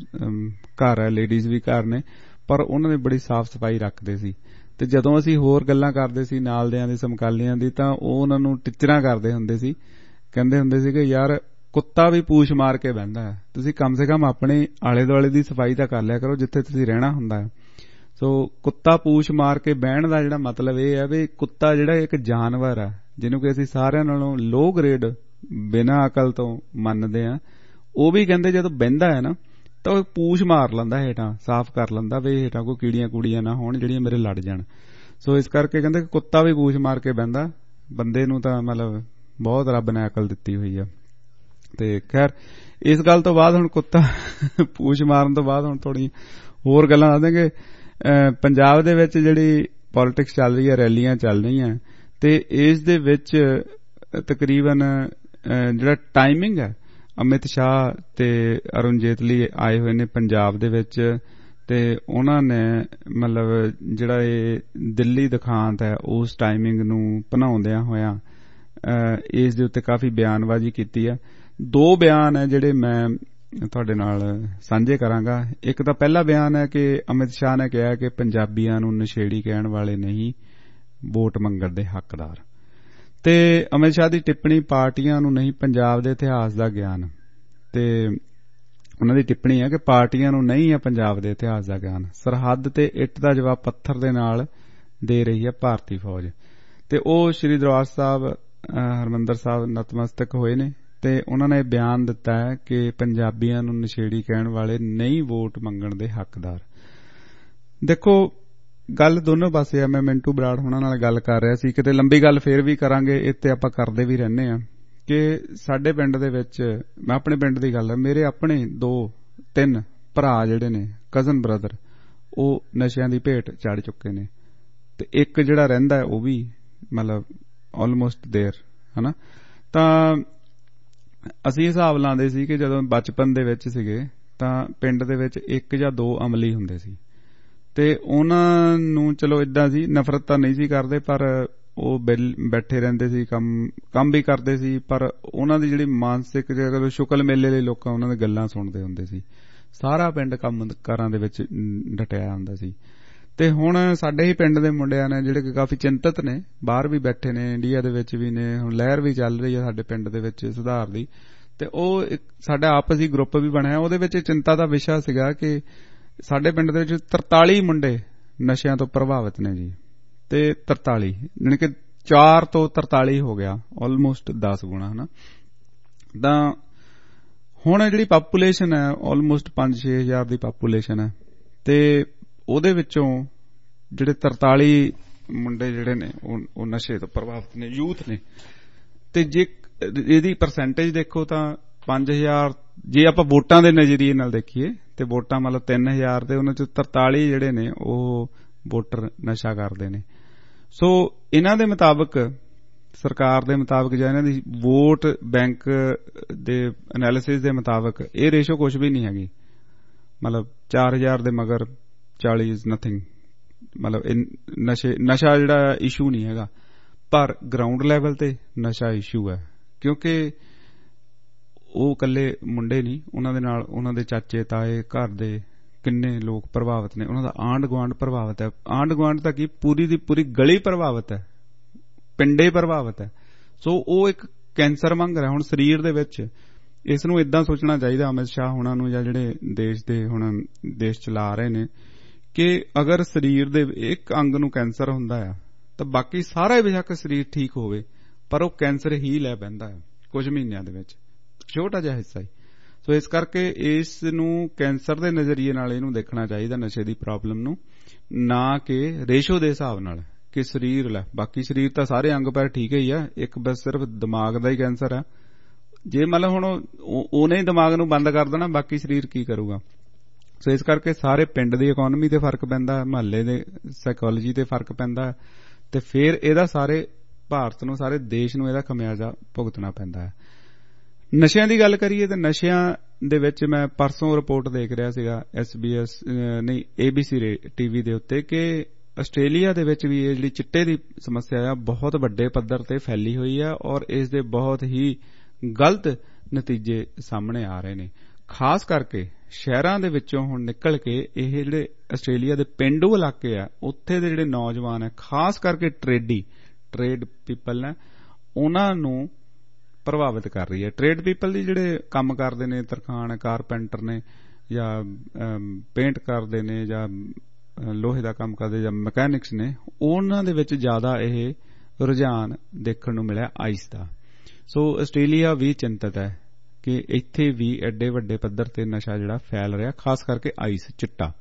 ਘਰ ਹੈ, ਲੇਡੀਜ਼ ਵੀ ਘਰ ਨੇ, ਪਰ ਉਹਨਾਂ ਨੇ ਬੜੀ ਸਾਫ਼ ਸਫਾਈ ਰੱਖਦੇ ਸੀ। ਤੇ ਜਦੋਂ ਅਸੀਂ ਹੋਰ ਗੱਲਾਂ ਕਰਦੇ ਸੀ ਨਾਲ ਦਿਆਂ ਦੀ ਸਮਕਾਲੀਆਂ ਦੀ ਤਾਂ ਉਹ ਉਹਨਾਂ ਨੂੰ ਟਿੱਚਰਾਂ ਕਰਦੇ ਹੁੰਦੇ ਸੀ। ਕਹਿੰਦੇ ਹੁੰਦੇ ਸੀ ਕਿ ਯਾਰ ਕੁੱਤਾ ਵੀ ਪੂਛ ਮਾਰ ਕੇ ਬਹਿੰਦਾ ਹੈ, ਤੁਸੀਂ ਕਮ ਸੇ ਕਮ ਆਪਣੇ ਆਲੇ ਦੁਆਲੇ ਦੀ ਸਫਾਈ ਤਾਂ ਕਰ ਲਿਆ ਕਰੋ ਜਿੱਥੇ ਤੁਸੀਂ ਰਹਿਣਾ ਹੁੰਦਾ ਹੈ। ਸੋ ਕੁੱਤਾ ਪੂਛ ਮਾਰ ਕੇ ਬਹਿਣ ਦਾ ਜਿਹੜਾ ਮਤਲਬ ਇਹ ਹੈ ਵੀ ਕੁੱਤਾ ਜਿਹੜਾ ਇੱਕ ਜਾਨਵਰ ਹੈ ਜਿਹਨੂੰ ਕਿ ਅਸੀਂ ਸਾਰਿਆਂ ਨਾਲੋਂ ਲੋ ਗ੍ਰੇਡ ਬਿਨਾਂ ਅਕਲ ਤੋਂ ਮੰਨਦੇ ਹਾਂ, ਉਹ ਵੀ ਕਹਿੰਦੇ ਜਦੋਂ ਬਹਿੰਦਾ ਹੈ ਨਾ ਤਾਂ ਉਹ ਪੂਛ ਮਾਰ ਲੈਂਦਾ ਹੇਠਾਂ, ਸਾਫ਼ ਕਰ ਲੈਂਦਾ ਵੀ ਹੇਠਾਂ ਕੋਈ ਕੀੜੀਆਂ ਕੂੜੀਆਂ ਨਾ ਹੋਣ ਜਿਹੜੀਆਂ ਮੇਰੇ ਲੜ ਜਾਣ। ਸੋ ਇਸ ਕਰਕੇ ਕਹਿੰਦੇ ਕੁੱਤਾ ਵੀ ਪੂਛ ਮਾਰ ਕੇ ਬਹਿੰਦਾ। ਬੰਦੇ ਨੂੰ ਤਾਂ ਮਤਲਬ ਬਹੁਤ ਰੱਬ ਨੇ ਅਕਲ ਦਿੱਤੀ ਹੋਈ ਆ। ਤੇ ਖੈਰ ਇਸ ਗੱਲ ਤੋਂ ਬਾਅਦ ਹੁਣ ਕੁੱਤਾ ਪੂਛ ਮਾਰਨ ਤੋਂ ਬਾਅਦ ਹੁਣ ਥੋੜੀ ਹੋਰ ਗੱਲਾਂ ਦੱਸ ਦੇਂਗੇ। ਪੰਜਾਬ ਦੇ ਵਿੱਚ ਜਿਹੜੀ ਪੋਲਿਟਿਕਸ ਚੱਲ ਰਹੀ ਹੈ, ਰੈਲੀਆਂ ਚੱਲ ਰਹੀਆਂ, ਤੇ ਇਸ ਦੇ ਵਿੱਚ ਤਕਰੀਬਨ ਜਿਹੜਾ ਟਾਈਮਿੰਗ ਹੈ, ਅਮਿਤ ਸ਼ਾਹ ਤੇ ਅਰੁਣ ਜੇਤਲੀ ਆਏ ਹੋਏ ਨੇ ਪੰਜਾਬ ਦੇ ਵਿੱਚ, ਤੇ ਉਹਨਾਂ ਨੇ ਮਤਲਬ ਜਿਹੜਾ ਇਹ ਦਿੱਲੀ ਦਿਖਾਂਤ ਹੈ ਉਸ ਟਾਈਮਿੰਗ ਨੂੰ ਭਨਾਉਂਦਿਆਂ ਹੋਇਆਂ ਇਸ ਦੇ ਉੱਤੇ ਕਾਫੀ ਬਿਆਨਬਾਜ਼ੀ ਕੀਤੀ ਹੈ। ਦੋ ਬਿਆਨ ਹੈ ਜਿਹੜੇ ਮੈਂ ਤੁਹਾਡੇ ਨਾਲ ਸਾਂਝੇ ਕਰਾਂਗਾ। ਇੱਕ ਤਾਂ ਪਹਿਲਾ ਬਿਆਨ ਹੈ ਕਿ ਅਮਿਤ ਸ਼ਾਹ ਨੇ ਕਿਹਾ ਕਿ ਪੰਜਾਬੀਆਂ ਨੂੰ ਨਸ਼ੇੜੀ ਕਹਿਣ ਵਾਲੇ ਨਹੀਂ, ਵੋਟ ਮੰਗਣ ਦੇ ਹੱਕਦਾਰ। ਤੇ ਅਮਿਤ ਸ਼ਾਹ ਦੀ ਟਿੱਪਣੀ ਪਾਰਟੀਆਂ ਨੂੰ ਨਹੀਂ ਪੰਜਾਬ ਦੇ ਇਤਿਹਾਸ ਦਾ ਗਿਆਨ। ਤੇ ਉਹਨਾਂ ਦੀ ਟਿੱਪਣੀ ਹੈ ਕਿ ਪਾਰਟੀਆਂ ਨੂੰ ਨਹੀਂ ਹੈ ਪੰਜਾਬ ਦੇ ਇਤਿਹਾਸ ਦਾ ਗਿਆਨ। ਸਰਹੱਦ ਤੇ ਇੱਟ ਦਾ ਜਵਾਬ ਪੱਥਰ ਦੇ ਨਾਲ ਦੇ ਰਹੀ ਹੈ ਭਾਰਤੀ ਫੌਜ। ਤੇ ਉਹ ਸ਼੍ਰੀ ਦਰਬਾਰ ਸਾਹਿਬ ਹਰਿਮੰਦਰ ਸਾਹਿਬ ਨਤਮਸਤਕ ਹੋਏ ਨੇ ਤੇ ਉਹਨਾਂ ਨੇ ਬਿਆਨ ਦਿੱਤਾ ਹੈ ਕਿ ਪੰਜਾਬੀਆਂ ਨੂੰ ਨਸ਼ੇੜੀ ਕਹਿਣ ਵਾਲੇ ਨਹੀਂ ਵੋਟ ਮੰਗਣ ਦੇ ਹੱਕਦਾਰ। ਦੇਖੋ ਗੱਲ ਦੋਨੋਂ ਪਾਸੇ ਆ। ਮੈਂ ਮਿੰਟੂ ਬਰਾੜ ਹੋਣਾ ਨਾਲ ਗੱਲ ਕਰ ਰਿਹਾ ਸੀ, ਕਿਤੇ ਲੰਬੀ ਗੱਲ ਫੇਰ ਵੀ ਕਰਾਂਗੇ, ਇੱਥੇ ਆਪਾਂ ਕਰਦੇ ਵੀ ਰਹਿੰਦੇ ਆ ਕਿ ਸਾਡੇ ਪਿੰਡ ਦੇ ਵਿੱਚ, ਮੈਂ ਆਪਣੇ ਪਿੰਡ ਦੀ ਗੱਲ ਹੈ, ਮੇਰੇ ਆਪਣੇ ਦੋ ਤਿੰਨ ਭਰਾ ਜਿਹੜੇ ਨੇ ਕਜ਼ਨ ਬ੍ਰਦਰ, ਉਹ ਨਸ਼ਿਆਂ ਦੀ ਭੇਟ ਚੜ ਚੁੱਕੇ ਨੇ। ਤੇ ਇੱਕ ਜਿਹੜਾ ਰਹਿੰਦਾ ਉਹ ਵੀ ਮਤਲਬ ਆਲਮੋਸਟ ਦੇਰ ਹਨਾ। ਤਾਂ ਅਸੀਂ ਹਿਸਾਬ ਲਾਉਂਦੇ ਸੀ ਕਿ ਜਦੋਂ ਬਚਪਨ ਦੇ ਵਿੱਚ ਸੀਗੇ ਤਾਂ ਪਿੰਡ ਦੇ ਵਿੱਚ ਇੱਕ ਜਾਂ ਦੋ ਅਮਲੀ ਹੁੰਦੇ ਸੀ ਤੇ ਉਹਨਾਂ ਨੂੰ ਚਲੋ ਏਦਾਂ ਸੀ, ਨਫ਼ਰਤ ਤਾਂ ਨਹੀਂ ਸੀ ਕਰਦੇ, ਪਰ ਉਹ ਬੈਠੇ ਰਹਿੰਦੇ ਸੀ, ਕੰਮ ਕੰਮ ਵੀ ਕਰਦੇ ਸੀ, ਪਰ ਉਹਨਾਂ ਦੀ ਜਿਹੜੀ ਮਾਨਸਿਕ ਜਦੋਂ ਸ਼ੁਕਲ ਮੇਲੇ ਲਈ ਲੋਕਾਂ ਉਹਨਾਂ ਦੀ ਗੱਲਾਂ ਸੁਣਦੇ ਹੁੰਦੇ ਸੀ। ਸਾਰਾ ਪਿੰਡ ਕੰਮ ਕਾਰਾਂ ਦੇ ਵਿੱਚ ਡਟਿਆ ਹੁੰਦਾ ਸੀ। ਤੇ ਹੁਣ ਸਾਡੇ ਹੀ ਪਿੰਡ ਦੇ ਮੁੰਡਿਆਂ ਨੇ ਜਿਹੜੇ ਕਿ ਕਾਫੀ ਚਿੰਤਤ ਨੇ, ਬਾਹਰ ਵੀ ਬੈਠੇ ਨੇ, ਇੰਡੀਆ ਦੇ ਵਿੱਚ ਵੀ ਨੇ, ਹੁਣ ਲਹਿਰ ਵੀ ਚੱਲ ਰਹੀ ਹੈ ਸਾਡੇ ਪਿੰਡ ਦੇ ਵਿੱਚ ਸੁਧਾਰ ਦੀ, ਤੇ ਉਹ ਇੱਕ ਸਾਡਾ ਆਪਸੀ ਗਰੁੱਪ ਵੀ ਬਣਿਆ। ਉਹਦੇ ਵਿੱਚ ਚਿੰਤਾ ਦਾ ਵਿਸ਼ਾ ਸੀਗਾ ਕਿ ਸਾਡੇ ਪਿੰਡ ਦੇ ਵਿੱਚ ਤਰਤਾਲੀ ਮੁੰਡੇ ਨਸ਼ਿਆਂ ਤੋਂ ਪ੍ਰਭਾਵਿਤ ਨੇ ਜੀ, ਤੇ ਤਰਤਾਲੀ ਯਾਨੀ ਕਿ ਚਾਰ ਤੋਂ ਤਰਤਾਲੀ ਹੋ ਗਿਆ, ਆਲਮੋਸਟ ਦਸ ਗੁਣਾ ਹਨਾ। ਤਾਂ ਹੁਣ ਜਿਹੜੀ ਪਾਪੂਲੇਸ਼ਨ ਹੈ ਆਲਮੋਸਟ ਪੰਜ ਛੇ ਹਜ਼ਾਰ ਦੀ ਪਾਪੂਲੇਸ਼ਨ ਹੈ, ਤੇ ਉਹਦੇ ਵਿੱਚੋਂ ਜਿਹੜੇ ਤਰਤਾਲੀ ਮੁੰਡੇ ਜਿਹੜੇ ਨੇ ਉਹ ਨਸ਼ੇ ਤੋਂ ਪ੍ਰਭਾਵਿਤ ਨੇ, ਯੂਥ ਨੇ। ਤੇ ਜੇ ਇਹਦੀ ਪਰਸੈਂਟੇਜ ਦੇਖੋ ਤਾਂ ਪੰਜ ਹਜ਼ਾਰ, ਜੇ ਆਪਾਂ ਵੋਟਾਂ ਦੇ ਨਜ਼ਰੀਏ ਨਾਲ ਦੇਖੀਏ ਤੇ ਵੋਟਾਂ ਮਤਲਬ ਤਿੰਨ ਹਜ਼ਾਰ ਤੇ ਉਹਨਾਂ ਚ ਤਰਤਾਲੀ ਜਿਹੜੇ ਨੇ ਉਹ ਵੋਟਰ ਨਸ਼ਾ ਕਰਦੇ ਨੇ। ਸੋ ਇਹਨਾਂ ਦੇ ਮੁਤਾਬਕ, ਸਰਕਾਰ ਦੇ ਮੁਤਾਬਕ ਜਾਂ ਇਹਨਾਂ ਦੀ ਵੋਟ ਬੈਂਕ ਦੇ ਐਨਾਲਿਸਿਸ ਦੇ ਮੁਤਾਬਕ ਇਹ ਰੇਸ਼ੋ ਕੁਝ ਵੀ ਨਹੀਂ ਹੈਗੀ। ਮਤਲਬ ਚਾਰ ਹਜ਼ਾਰ ਦੇ ਮਗਰ ਚਾਲੀ ਇਜ਼ ਨਥਿੰਗ, ਮਤਲਬ ਨਸ਼ੇ ਨਸ਼ਾ ਜਿਹੜਾ ਇਸ਼ੂ ਨਹੀਂ ਹੈਗਾ, ਪਰ ਗਰਾਊਂਡ ਲੈਵਲ ਤੇ ਨਸ਼ਾ ਇਸ਼ੂ ਹੈ। ਕਿਉਂਕਿ ਉਹ ਇਕੱਲੇ ਮੁੰਡੇ ਨਹੀਂ, ਉਹਨਾਂ ਦੇ ਨਾਲ ਉਹਨਾਂ ਦੇ ਚਾਚੇ ਤਾਏ, ਘਰ ਦੇ ਕਿੰਨੇ ਲੋਕ ਪ੍ਰਭਾਵਿਤ ਨੇ, ਉਹਨਾਂ ਦਾ ਆਂਢ ਗੁਆਂਢ ਪ੍ਰਭਾਵਿਤ ਹੈ। ਆਂਢ ਗੁਆਂਢ ਤਾਂ ਕੀ, ਪੂਰੀ ਦੀ ਪੂਰੀ ਗਲੀ ਪ੍ਰਭਾਵਿਤ ਹੈ, ਪਿੰਡੇ ਪ੍ਰਭਾਵਿਤ ਹੈ। ਸੋ ਉਹ ਇੱਕ ਕੈਂਸਰ ਵਾਂਗਰ ਹੈ। ਹੁਣ ਸਰੀਰ ਦੇ ਵਿੱਚ ਇਸ ਨੂੰ ਇਦਾਂ ਸੋਚਣਾ ਚਾਹੀਦਾ ਅਮਿਤ ਸ਼ਾਹ ਹੋਣਾ ਨੂੰ, ਜਾਂ ਜਿਹੜੇ ਦੇਸ਼ ਦੇ ਹੁਣ ਦੇਸ਼ ਚਲਾ ਰਹੇ ਨੇ, ਕਿ ਅਗਰ ਸਰੀਰ ਦੇ ਇੱਕ ਅੰਗ ਨੂੰ ਕੈਂਸਰ ਹੁੰਦਾ ਆ ਤਾਂ ਬਾਕੀ ਸਾਰਾ ਬੇਸ਼ੱਕ ਸਰੀਰ ਠੀਕ ਹੋਵੇ, ਪਰ ਉਹ ਕੈਂਸਰ ਹੀ ਲੈ ਪੈਂਦਾ ਹੈ ਕੁਝ ਮਹੀਨਿਆਂ ਦੇ ਵਿੱਚ, ਛੋਟਾ ਜਿਹਾ ਹਿੱਸਾ ਹੀ। ਸੋ ਇਸ ਕਰਕੇ ਇਸ ਨੂੰ ਕੈਂਸਰ ਦੇ ਨਜ਼ਰੀਏ ਨਾਲ ਇਹਨੂੰ ਦੇਖਣਾ ਚਾਹੀਦਾ, ਨਸ਼ੇ ਦੀ ਪ੍ਰੋਬਲਮ ਨੂੰ, ਨਾ ਕਿ ਰੇਸ਼ੋ ਦੇ ਹਿਸਾਬ ਨਾਲ ਕਿ ਸਰੀਰ ਲੈ, ਬਾਕੀ ਸਰੀਰ ਤਾਂ ਸਾਰੇ ਅੰਗ ਪੈਰ ਠੀਕ ਹੀ ਆ, ਇੱਕ ਬਸ ਸਿਰਫ ਦਿਮਾਗ ਦਾ ਹੀ ਕੈਂਸਰ ਆ। ਜੇ ਮਤਲਬ ਹੁਣ ਉਹਨੇ ਹੀ ਦਿਮਾਗ ਨੂੰ ਬੰਦ ਕਰ ਦੇਣਾ, ਬਾਕੀ ਸਰੀਰ ਕੀ ਕਰੂਗਾ। ਸੋ ਇਸ ਕਰਕੇ ਸਾਰੇ ਪਿੰਡ ਦੀ ਇਕਨੋਮੀ ਤੇ ਫਰਕ ਪੈਂਦਾ, ਮਹੱਲੇ ਦੇ ਸਾਈਕੋਲੋਜੀ ਤੇ ਫਰਕ ਪੈਂਦਾ, ਤੇ ਫਿਰ ਇਹਦਾ ਸਾਰੇ ਭਾਰਤ ਨੂੰ, ਸਾਰੇ ਦੇਸ਼ ਨੂੰ ਇਹਦਾ ਖਮਿਆਜ਼ਾ ਭੁਗਤਣਾ ਪੈਂਦਾ ਹੈ। ਨਸ਼ਿਆਂ ਦੀ ਗੱਲ ਕਰੀਏ ਤਾਂ ਨਸ਼ਿਆਂ ਦੇ ਵਿੱਚ ਮੈਂ ਪਰਸੋਂ ਰਿਪੋਰਟ ਦੇਖ ਰਿਹਾ ਸੀਗਾ ਐਸ ਬੀ ਐਸ ਨਹੀਂ ਏ ਬੀ ਸੀ ਟੀਵੀ ਦੇ ਉੱਤੇ, ਕਿ ਆਸਟ੍ਰੇਲੀਆ ਦੇ ਵਿੱਚ ਵੀ ਇਹ ਜਿਹੜੀ ਚਿੱਟੇ ਦੀ ਸਮੱਸਿਆ ਆ ਬਹੁਤ ਵੱਡੇ ਪੱਧਰ ਤੇ ਫੈਲੀ ਹੋਈ ਆ, ਔਰ ਇਸ ਦੇ ਬਹੁਤ ਹੀ ਗਲਤ ਨਤੀਜੇ ਸਾਹਮਣੇ ਆ ਰਹੇ ਨੇ। ਖਾਸ ਕਰਕੇ ਸ਼ਹਿਰਾਂ ਦੇ ਵਿੱਚੋਂ ਹੁਣ ਨਿਕਲ ਕੇ ਇਹ ਜਿਹੜੇ ਆਸਟ੍ਰੇਲੀਆ ਦੇ ਪੇਂਡੂ ਇਲਾਕੇ ਆ, ਉੱਥੇ ਦੇ ਜਿਹੜੇ ਨੌਜਵਾਨ ਆ, ਖਾਸ ਕਰਕੇ ਟਰੇਡੀ ਟਰੇਡ ਪੀਪਲ ਨੇ, ਉਹਨਾਂ ਨੂੰ ਪ੍ਰਭਾਵਿਤ ਕਰ ਰਹੀ ਹੈ। ਟਰੇਡ ਪੀਪਲ ਦੀ ਜਿਹੜੇ ਕੰਮ ਕਰਦੇ ਨੇ, ਤਰਖਾਣ, ਕਾਰਪੈਂਟਰ ਨੇ, ਜਾਂ ਪੇਂਟ ਕਰਦੇ ਨੇ, ਜਾਂ ਲੋਹੇ ਦਾ ਕੰਮ ਕਰਦੇ, ਜਾਂ ਮਕੈਨਿਕਸ ਨੇ, ਉਹਨਾਂ ਦੇ ਵਿੱਚ ਜ਼ਿਆਦਾ ਇਹ ਰੁਝਾਨ ਦੇਖਣ ਨੂੰ ਮਿਲਿਆ ਆਈਸ ਦਾ। ਸੋ ਆਸਟ੍ਰੇਲੀਆ ਵੀ ਚਿੰਤਤ ਹੈ ਕਿ ਇੱਥੇ ਵੀ ਐਡੇ ਵੱਡੇ ਪੱਧਰ ਤੇ ਨਸ਼ਾ ਜਿਹੜਾ ਫੈਲ ਰਿਹਾ, ਖਾਸ ਕਰਕੇ ਆਈਸ, ਚਿੱਟਾ।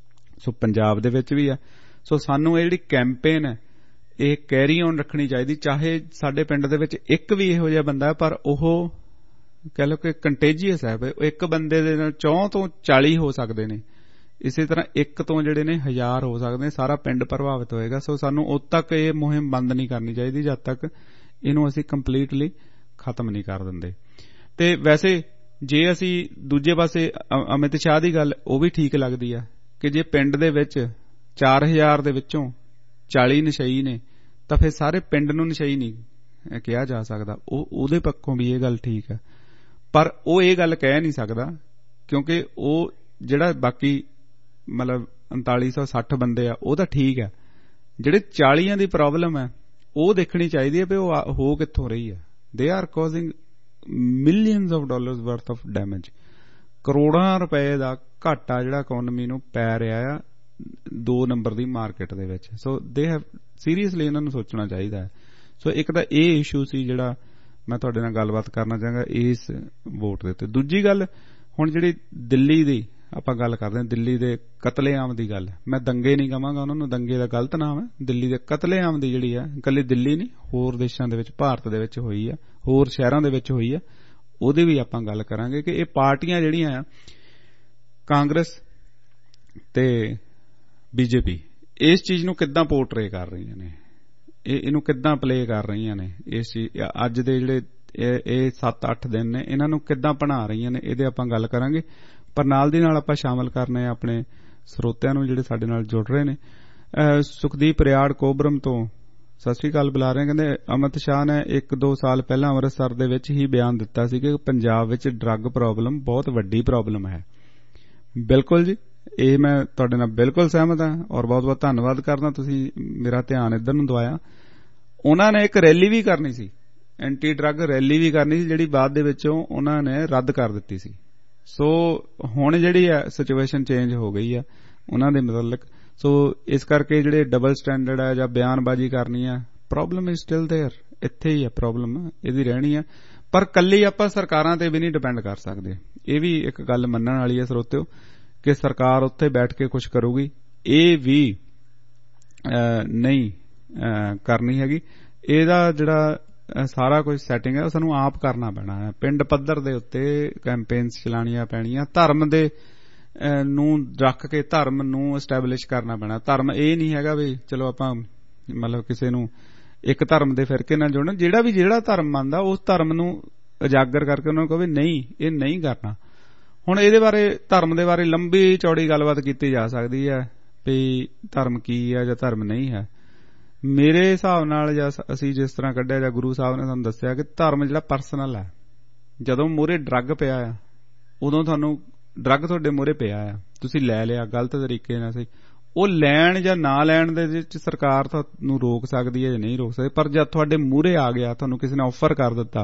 ਸੋ ਪੰਜਾਬ ਦੇ ਵਿੱਚ ਵੀ ਆ। ਸੋ ਸਾਨੂੰ ਇਹ ਜਿਹੜੀ ਕੈਂਪੇਨ ਹੈ ਇਹ ਕੈਰੀ ਔਨ ਰੱਖਣੀ ਚਾਹੀਦੀ, ਚਾਹੇ ਸਾਡੇ ਪਿੰਡ ਦੇ ਵਿੱਚ ਇੱਕ ਵੀ ਇਹੋ ਜਿਹਾ ਬੰਦਾ, ਪਰ ਉਹ ਕਹਿ ਲਓ ਕਿ ਕੰਟੇਜੀਅਸ ਹੈ। ਇੱਕ ਬੰਦੇ ਦੇ ਨਾਲ ਚੌਂ ਤੋਂ ਚਾਲੀ ਹੋ ਸਕਦੇ ਨੇ, ਇਸੇ ਤਰ੍ਹਾਂ ਇੱਕ ਤੋਂ ਜਿਹੜੇ ਨੇ ਹਜ਼ਾਰ ਹੋ ਸਕਦੇ ਨੇ, ਸਾਰਾ ਪਿੰਡ ਪ੍ਰਭਾਵਿਤ ਹੋਏਗਾ। ਸੋ ਸਾਨੂੰ ਉਦ ਤੱਕ ਇਹ ਮੁਹਿੰਮ ਬੰਦ ਨਹੀਂ ਕਰਨੀ ਚਾਹੀਦੀ ਜਦ ਤੱਕ ਇਹਨੂੰ ਅਸੀਂ ਕੰਪਲੀਟਲੀ ਖਤਮ ਨਹੀਂ ਕਰ ਦਿੰਦੇ। ਤੇ ਵੈਸੇ ਜੇ ਅਸੀਂ ਦੂਜੇ ਪਾਸੇ ਅਮਿਤ ਸ਼ਾਹ ਦੀ ਗੱਲ ਉਹ ਵੀ ਠੀਕ ਲੱਗਦੀ ਆ ਕਿ ਜੇ ਪਿੰਡ ਦੇ ਵਿੱਚ ਚਾਰ ਹਜ਼ਾਰ ਦੇ ਵਿੱਚੋਂ ਚਾਲੀ ਨਸ਼ਈ ਨੇ ਤਾਂ ਫਿਰ ਸਾਰੇ ਪਿੰਡ ਨੂੰ ਨਸ਼ਈ ਨਹੀਂ ਕਿਹਾ ਜਾ ਸਕਦਾ। ਉਹ ਉਹਦੇ ਪੱਖੋਂ ਵੀ ਇਹ ਗੱਲ ਠੀਕ ਹੈ, ਪਰ ਉਹ ਇਹ ਗੱਲ ਕਹਿ ਨਹੀਂ ਸਕਦਾ ਕਿਉਂਕਿ ਉਹ ਜਿਹੜਾ ਬਾਕੀ ਮਤਲਬ ਉਨਤਾਲੀ ਸੌ ਸੱਠ ਬੰਦੇ ਆ ਉਹ ਤਾਂ ਠੀਕ ਹੈ, ਜਿਹੜੇ ਚਾਲੀਆਂ ਦੀ ਪ੍ਰੋਬਲਮ ਹੈ ਉਹ ਦੇਖਣੀ ਚਾਹੀਦੀ ਹੈ ਵੀ ਉਹ ਹੋ ਕਿੱਥੋਂ ਰਹੀ ਹੈ। They are causing millions of dollars worth of damage, ਕਰੋੜਾਂ ਰੁਪਏ ਦਾ ਘਾਟਾ ਜਿਹੜਾ ਇਕਨੋਮੀ ਨੂੰ ਪੈ ਰਿਹਾ ਆ ਦੋ ਨੰਬਰ ਦੀ ਮਾਰਕੀਟ ਦੇ ਵਿੱਚ। ਸੋ ਦੇ ਹੈਵ ਸੀਰੀਅਸਲੀ ਇਹਨਾਂ ਨੂੰ ਸੋਚਣਾ ਚਾਹੀਦਾ ਹੈ। ਸੋ ਇੱਕ ਤਾਂ ਇਹ ਇਸ਼ੂ ਸੀ ਜਿਹੜਾ ਮੈਂ ਤੁਹਾਡੇ ਨਾਲ ਗੱਲਬਾਤ ਕਰਨਾ ਚਾਹਾਂਗਾ ਇਸ ਵੋਟ ਦੇ ਉੱਤੇ। ਦੂਜੀ ਗੱਲ, ਹੁਣ ਜਿਹੜੀ ਦਿੱਲੀ ਦੀ ਆਪਾਂ ਗੱਲ ਕਰਦੇ ਹਾਂ, ਦਿੱਲੀ ਦੇ ਕਤਲੇਆਮ ਦੀ ਗੱਲ, ਮੈਂ ਦੰਗੇ ਨਹੀਂ ਕਹਾਂਗਾ ਉਹਨਾਂ ਨੂੰ, ਦੰਗੇ ਦਾ ਗਲਤ ਨਾਮ ਹੈ। ਦਿੱਲੀ ਦੇ ਕਤਲੇਆਮ ਦੀ ਜਿਹੜੀ ਹੈ, ਇਕੱਲੇ ਦਿੱਲੀ ਨਹੀਂ ਹੋਰ ਦੇਸ਼ਾਂ ਦੇ ਵਿੱਚ, ਭਾਰਤ ਦੇ ਵਿੱਚ ਹੋਈ ਆ, ਹੋਰ ਸ਼ਹਿਰਾਂ ਦੇ ਵਿੱਚ ਹੋਈ ਆ, ਉਹਦੀ ਵੀ ਆਪਾਂ ਗੱਲ ਕਰਾਂਗੇ ਕਿ ਇਹ ਪਾਰਟੀਆਂ ਜਿਹੜੀਆਂ ਆ ਕਾਂਗਰਸ ਤੇ ਬੀਜੇਪੀ ਇਸ ਚੀਜ਼ ਨੂੰ ਕਿੱਦਾਂ ਪੋਰਟਰੇ ਕਰ ਰਹੀਆਂ ਨੇ, ਇਹ ਇਹਨੂੰ ਕਿੱਦਾਂ ਪਲੇ ਕਰ ਰਹੀਆਂ ਨੇ, ਇਸ ਚੀਜ਼ ਅੱਜ ਦੇ ਜਿਹੜੇ ਇਹ ਸੱਤ ਅੱਠ ਦਿਨ ਨੇ ਇਹਨਾਂ ਨੂੰ ਕਿੱਦਾਂ ਬਣਾ ਰਹੀਆਂ ਨੇ, ਇਹਦੇ ਆਪਾਂ ਗੱਲ ਕਰਾਂਗੇ। ਪਰ ਨਾਲ ਦੀ ਨਾਲ ਆਪਾਂ ਸ਼ਾਮਲ ਕਰਨੇ ਆ ਆਪਣੇ ਸਰੋਤਿਆਂ ਨੂੰ ਜਿਹੜੇ ਸਾਡੇ ਨਾਲ ਜੁੜ ਰਹੇ ਨੇ। ਸੁਖਦੀਪ ਰਿਆੜ ਕੋਬਰਮ ਤੋਂ ਸਤਿ ਸ੍ਰੀ ਅਕਾਲ ਬੁਲਾ ਰਹੇ, ਕਹਿੰਦੇ ਅਮਿਤ ਸ਼ਾਹ ਨੇ ਇੱਕ ਦੋ ਸਾਲ ਪਹਿਲਾਂ ਅੰਮ੍ਰਿਤਸਰ ਦੇ ਵਿੱਚ ਹੀ ਬਿਆਨ ਦਿੱਤਾ ਸੀ ਕਿ ਪੰਜਾਬ ਵਿੱਚ ਡਰੱਗ ਪ੍ਰੋਬਲਮ ਬਹੁਤ ਵੱਡੀ ਪ੍ਰੋਬਲਮ ਹੈ। ਬਿਲਕੁਲ ਜੀ, ਇਹ ਮੈਂ ਤੁਹਾਡੇ ਨਾਲ ਬਿਲਕੁਲ ਸਹਿਮਤ ਹਾਂ ਔਰ ਬਹੁਤ ਬਹੁਤ ਧੰਨਵਾਦ ਕਰਦਾ, ਤੁਸੀਂ ਮੇਰਾ ਧਿਆਨ ਇੱਧਰ ਨੂੰ ਦਵਾਇਆ। ਉਹਨਾਂ ਨੇ ਇੱਕ ਰੈਲੀ ਵੀ ਕਰਨੀ ਸੀ, ਐਂਟੀ ਡਰੱਗ ਰੈਲੀ ਵੀ ਕਰਨੀ ਸੀ, ਜਿਹੜੀ ਬਾਅਦ ਦੇ ਵਿੱਚੋਂ ਉਹਨਾਂ ਨੇ ਰੱਦ ਕਰ ਦਿੱਤੀ ਸੀ। ਸੋ ਹੁਣ ਜਿਹੜੀ ਹੈ ਸਿਚੁਏਸ਼ਨ ਚੇਂਜ ਹੋ ਗਈ ਆ ਉਹਨਾਂ ਦੇ ਮੁਤਲਕ। ਸੋ ਇਸ ਕਰਕੇ ਜਿਹੜੇ ਡਬਲ ਸਟੈਂਡਰਡ ਹੈ ਜਾਂ ਬਿਆਨਬਾਜ਼ੀ ਕਰਨੀ ਹੈ, ਪ੍ਰੋਬਲਮ ਇਜ਼ ਸਟਿਲ ਦੇਅਰ, ਇੱਥੇ ਹੀ ਹੈ ਪ੍ਰੋਬਲਮ, ਇਹਦੀ ਰਹਿਣੀ ਹੈ। ਪਰ ਕੱਲੀ ਆਪਾਂ ਸਰਕਾਰਾਂ ਤੇ ਵੀ ਨਹੀਂ ਡਿਪੈਂਡ ਕਰ ਸਕਦੇ, ਇਹ ਵੀ ਇੱਕ ਗੱਲ ਮੰਨਣ ਵਾਲੀ ਹੈ ਸਰੋਤਿਓ ਕਿ ਸਰਕਾਰ ਉੱਥੇ ਬੈਠ ਕੇ ਕੁਝ ਕਰੂਗੀ, ਇਹ ਵੀ ਨਹੀਂ ਕਰਨੀ ਹੈਗੀ। ਇਹਦਾ ਜਿਹੜਾ ਸਾਰਾ ਕੁਝ ਸੈਟਿੰਗ ਹੈ ਉਹ ਸਾਨੂੰ ਆਪ ਕਰਨਾ ਪੈਣਾ ਹੈ। ਪਿੰਡ ਪੱਧਰ ਦੇ ਉੱਤੇ ਕੈਂਪੇਨਸ ਚਲਾਉਣੀਆਂ ਪੈਣੀਆਂ, ਧਰਮ ਦੇ ਨੂੰ ਰੱਖ ਕੇ ਧਰਮ ਨੂੰ ਐਸਟੈਬਲਿਸ਼ ਕਰਨਾ ਪੈਣਾ। ਧਰਮ ਇਹ ਨਹੀਂ ਹੈਗਾ ਵੀ ਚਲੋ ਆਪਾਂ ਮਤਲਬ ਕਿਸੇ ਨੂੰ ਇੱਕ ਧਰਮ ਦੇ ਫਿਰਕੇ ਨਾਲ ਜੋੜਨਾ, ਜਿਹੜਾ ਵੀ ਜਿਹੜਾ ਧਰਮ ਮੰਨਦਾ ਉਸ ਧਰਮ ਨੂੰ ਉਜਾਗਰ ਕਰਕੇ ਉਹਨਾਂ ਨੂੰ ਕਹੇ ਨਹੀਂ ਇਹ ਨਹੀਂ ਕਰਨਾ। ਹੁਣ ਇਹਦੇ ਬਾਰੇ ਧਰਮ ਦੇ ਬਾਰੇ ਲੰਬੀ ਚੌੜੀ ਗੱਲਬਾਤ ਕੀਤੀ ਜਾ ਸਕਦੀ ਹੈ ਵੀ ਧਰਮ ਕੀ ਹੈ ਜਾਂ ਧਰਮ ਨਹੀਂ ਹੈ। ਮੇਰੇ ਹਿਸਾਬ ਨਾਲ ਜਾਂ ਅਸੀਂ ਜਿਸ ਤਰ੍ਹਾਂ ਕੱਢਿਆ ਜਾਂ ਗੁਰੂ ਸਾਹਿਬ ਨੇ ਸਾਨੂੰ ਦੱਸਿਆ ਕਿ ਧਰਮ ਜਿਹੜਾ ਪਰਸਨਲ ਹੈ, ਜਦੋਂ ਮੂਹਰੇ ਡਰੱਗ ਪਿਆ ਆ ਉਦੋਂ ਤੁਹਾਨੂੰ ਡਰੱਗ ਤੁਹਾਡੇ ਮੂਹਰੇ ਪਿਆ ਆ, ਤੁਸੀਂ ਲੈ ਲਿਆ ਗਲਤ ਤਰੀਕੇ ਨਾਲ, ਸਹੀ ਉਹ ਲੈਣ ਜਾਂ ਨਾ ਲੈਣ ਦੇ ਵਿੱਚ ਸਰਕਾਰ ਤੁਹਾਨੂੰ ਰੋਕ ਸਕਦੀ ਹੈ ਜਾਂ ਨਹੀਂ ਰੋਕ ਸਕਦੀ। ਪਰ ਜਦ ਤੁਹਾਡੇ ਮੂਹਰੇ ਆ ਗਿਆ, ਤੁਹਾਨੂੰ ਕਿਸੇ ਨੇ ਆਫਰ ਕਰ ਦਿੱਤਾ,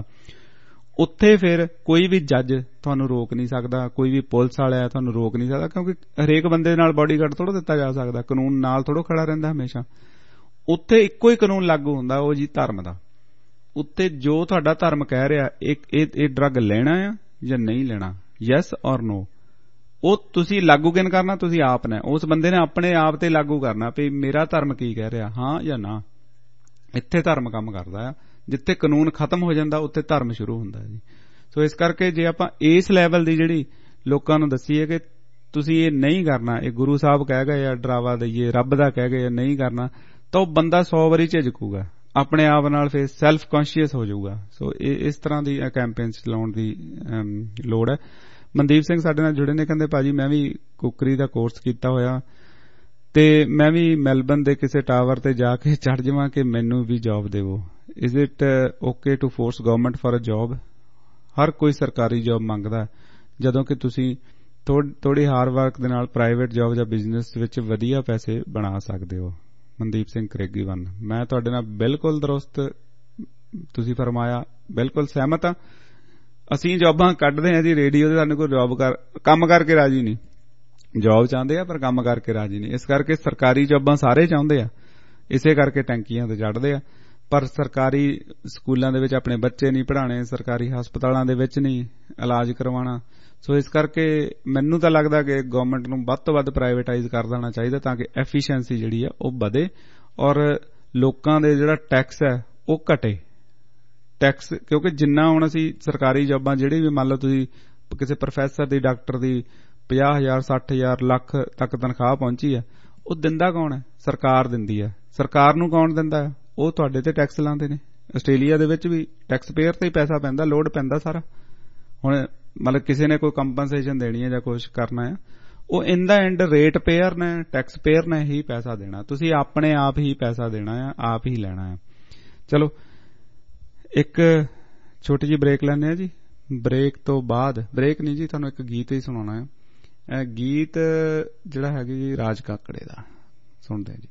ਉੱਥੇ ਫਿਰ ਕੋਈ ਵੀ ਜੱਜ ਤੁਹਾਨੂੰ ਰੋਕ ਨਹੀਂ ਸਕਦਾ, ਕੋਈ ਵੀ ਪੁਲਿਸ ਵਾਲਾ ਤੁਹਾਨੂੰ ਰੋਕ ਨਹੀਂ ਸਕਦਾ, ਕਿਉਂਕਿ ਹਰੇਕ ਬੰਦੇ ਨਾਲ ਬਾਡੀਗਾਰਡ ਥੋੜ੍ਹਾ ਦਿੱਤਾ ਜਾ ਸਕਦਾ, ਕਾਨੂੰਨ ਨਾਲ ਥੋੜ੍ਹਾ ਖੜਾ ਰਹਿੰਦਾ ਹਮੇਸ਼ਾ। ਉੱਥੇ ਇੱਕੋ ਹੀ ਕਾਨੂੰਨ ਲਾਗੂ ਹੁੰਦਾ, ਉਹ ਜੀ ਧਰਮ ਦਾ। ਉੱਤੇ ਜੋ ਤੁਹਾਡਾ ਧਰਮ ਕਹਿ ਰਿਹਾ ਇਹ ਡਰੱਗ ਲੈਣਾ ਆ ਜਾਂ ਨਹੀਂ ਲੈਣਾ, ਯੈਸ ਔਰ ਨੋ, ਉਹ ਤੁਸੀਂ ਲਾਗੂ ਕਿਨ ਕਰਨਾ, ਤੁਸੀਂ ਆਪ ਨੇ, ਉਸ ਬੰਦੇ ਨੇ ਆਪਣੇ ਆਪ ਤੇ ਲਾਗੂ ਕਰਨਾ ਵੀ ਮੇਰਾ ਧਰਮ ਕੀ ਕਹਿ ਰਿਹਾ, ਹਾਂ ਜਾਂ ਨਾ। ਇੱਥੇ ਧਰਮ ਕੰਮ ਕਰਦਾ ਆ, ਜਿੱਥੇ ਕਾਨੂੰਨ ਖਤਮ ਹੋ ਜਾਂਦਾ ਉੱਥੇ ਧਰਮ ਸ਼ੁਰੂ ਹੁੰਦਾ ਜੀ। ਸੋ ਇਸ ਕਰਕੇ ਜੇ ਆਪਾਂ ਇਸ ਲੈਵਲ ਦੀ ਜਿਹੜੀ ਲੋਕਾਂ ਨੂੰ ਦੱਸੀਏ ਕਿ ਤੁਸੀਂ ਇਹ ਨਹੀਂ ਕਰਨਾ, ਇਹ ਗੁਰੂ ਸਾਹਿਬ ਕਹਿ ਗਏ ਆ, ਡਰਾਵਾ ਦਈਏ, ਰੱਬ ਦਾ ਕਹਿ ਗਏ ਆ ਨਹੀਂ ਕਰਨਾ, ਤਾਂ ਉਹ ਬੰਦਾ ਸੌ ਵਾਰੀ ਝਿਜਕੂਗਾ, ਆਪਣੇ ਆਪ ਨਾਲ ਫਿਰ ਸੈਲਫ ਕੌਨਸ਼ੀਅਸ ਹੋ ਜਾਊਗਾ। ਸੋ ਇਹ ਇਸ ਤਰ੍ਹਾਂ ਦੀ ਕੈਂਪੇਨਸ ਚਲਾਉਣ ਦੀ ਲੋੜ ਹੈ। ਮਨਦੀਪ ਸਿੰਘ ਸਾਡੇ ਨਾਲ ਜੁੜੇ ਨੇ, ਕਹਿੰਦੇ ਭਾਜੀ ਮੈਂ ਵੀ ਕੁੱਕਰੀ ਦਾ ਕੋਰਸ ਕੀਤਾ ਹੋਇਆ ਤੇ ਮੈਂ ਵੀ ਮੈਲਬਨ ਦੇ ਕਿਸੇ ਟਾਵਰ ਤੇ ਜਾ ਕੇ ਚੜ ਜਾਵਾਂ ਕਿ ਮੈਨੂੰ ਵੀ ਜੌਬ ਦੇਵੋ। Is it okay to force government for a job? ਹਰ ਕੋਈ ਸਰਕਾਰੀ ਜੌਬ ਮੰਗਦਾ, ਜਦੋਂ ਕਿ ਤੁਸੀਂ ਥੋੜੀ ਹਾਰਡ ਵਰਕ ਦੇ ਨਾਲ ਪ੍ਰਾਈਵੇਟ ਜੌਬ ਜਾਂ ਬਿਜ਼ਨਸ ਵਿੱਚ ਵਧੀਆ ਪੈਸੇ ਬਣਾ ਸਕਦੇ ਹੋ। ਮਨਦੀਪ ਸਿੰਘ ਕਰੇਗੀ ਵਨ, ਮੈਂ ਤੁਹਾਡੇ ਨਾਲ ਬਿਲਕੁਲ ਦਰੁਸਤ ਤੁਸੀਂ ਫਰਮਾਇਆ, ਬਿਲਕੁਲ ਸਹਿਮਤ ਹਾਂ। ਅਸੀਂ ਜੌਬਾਂ ਕੱਢਦੇ ਹਾਂ ਜੀ ਰੇਡੀਓ ਤੇ, ਸਾਨੂੰ ਕੋਈ ਜੌਬ ਕਰ ਕੰਮ ਕਰਕੇ ਰਾਜੀ ਨਹੀਂ, ਜੌਬ ਚਾਹੁੰਦੇ ਆ ਪਰ ਕੰਮ ਕਰਕੇ ਰਾਜੀ ਨਹੀਂ। ਇਸ ਕਰਕੇ ਸਰਕਾਰੀ ਜੌਬਾਂ ਸਾਰੇ ਚਾਹੁੰਦੇ ਆ, ਇਸੇ ਕਰਕੇ ਟੈਂਕੀਆਂ ਤੇ ਚੜ੍ਹਦੇ ਆ, ਪਰ ਸਰਕਾਰੀ ਸਕੂਲਾਂ ਦੇ ਵਿੱਚ ਆਪਣੇ ਬੱਚੇ ਨਹੀਂ ਪੜ੍ਹਾਣੇ, ਸਰਕਾਰੀ ਹਸਪਤਾਲਾਂ ਦੇ ਵਿੱਚ ਨਹੀਂ ਇਲਾਜ ਕਰਵਾਉਣਾ। ਸੋ ਇਸ ਕਰਕੇ ਮੈਨੂੰ ਤਾਂ ਲੱਗਦਾ ਕਿ ਗਵਰਨਮੈਂਟ ਨੂੰ ਵੱਧ ਤੋਂ ਵੱਧ ਪ੍ਰਾਈਵੇਟਾਈਜ਼ ਕਰ ਦੇਣਾ ਚਾਹੀਦਾ ਤਾਂ ਕਿ ਐਫੀਸ਼ੀਐਂਸੀ ਜਿਹੜੀ ਆ ਉਹ ਵਧੇ ਔਰ ਲੋਕਾਂ ਦੇ ਜਿਹੜਾ ਟੈਕਸ ਹੈ ਉਹ ਘਟੇ। ਟੈਕਸ ਕਿਉਂਕਿ ਜਿੰਨਾ ਹੁਣ ਅਸੀਂ ਸਰਕਾਰੀ ਜੌਬਾਂ ਜਿਹੜੀ ਵੀ ਮੰਨ ਲਓ ਤੁਸੀਂ ਕਿਸੇ ਪ੍ਰੋਫੈਸਰ ਦੀ, ਡਾਕਟਰ ਦੀ ਪੰਜਾਹ ਹਜ਼ਾਰ ਸੱਠ ਹਜ਼ਾਰ ਲੱਖ ਤੱਕ ਤਨਖਾਹ ਪਹੁੰਚੀ ਹੈ, ਉਹ ਦਿੰਦਾ ਕੌਣ ਹੈ? ਸਰਕਾਰ ਦਿੰਦੀ ਹੈ। ਸਰਕਾਰ ਨੂੰ ਕੌਣ ਦਿੰਦਾ ਹੈ? ਉਹ ਤੁਹਾਡੇ ਤੇ ਟੈਕਸ ਲਾਉਂਦੇ ਨੇ। ਆਸਟ੍ਰੇਲੀਆ ਦੇ ਵਿੱਚ ਵੀ ਟੈਕਸ ਪੇਅਰ ਤੇ ਹੀ ਪੈਸਾ ਪੈਂਦਾ, ਲੋਡ ਪੈਂਦਾ ਸਾਰਾ। ਹੁਣ ਮਤਲਬ ਕਿਸੇ ਨੇ ਕੋਈ ਕੰਪਨਸੇਸ਼ਨ ਦੇਣੀ ਹੈ ਜਾਂ ਕੁਛ ਕਰਨਾ ਹੈ, ਉਹ in the end rate payer ਨੇ, ਟੈਕਸ ਪੇਅਰ ਨੇ ਹੀ ਪੈਸਾ ਦੇਣਾ। ਤੁਸੀਂ ਆਪਣੇ ਆਪ ਹੀ ਪੈਸਾ ਦੇਣਾ ਹੈ, ਆਪ ਹੀ ਲੈਣਾ ਹੈ। ਚਲੋ ਇੱਕ ਛੋਟੀ ਜਿਹੀ ਬ੍ਰੇਕ ਲੈਂਦੇ ਹਾਂ ਜੀ। ਬ੍ਰੇਕ ਤੋਂ ਬਾਅਦ, ਬ੍ਰੇਕ ਨਹੀਂ ਜੀ, ਤੁਹਾਨੂੰ ਇੱਕ ਗੀਤ ਹੀ ਸੁਣਾਉਣਾ ਹੈ। ਇਹ ਗੀਤ ਜਿਹੜਾ ਹੈਗਾ ਜੀ ਰਾਜ ਕਾਕੜੇ ਦਾ, ਸੁਣਦੇ ਹਾਂ ਜੀ।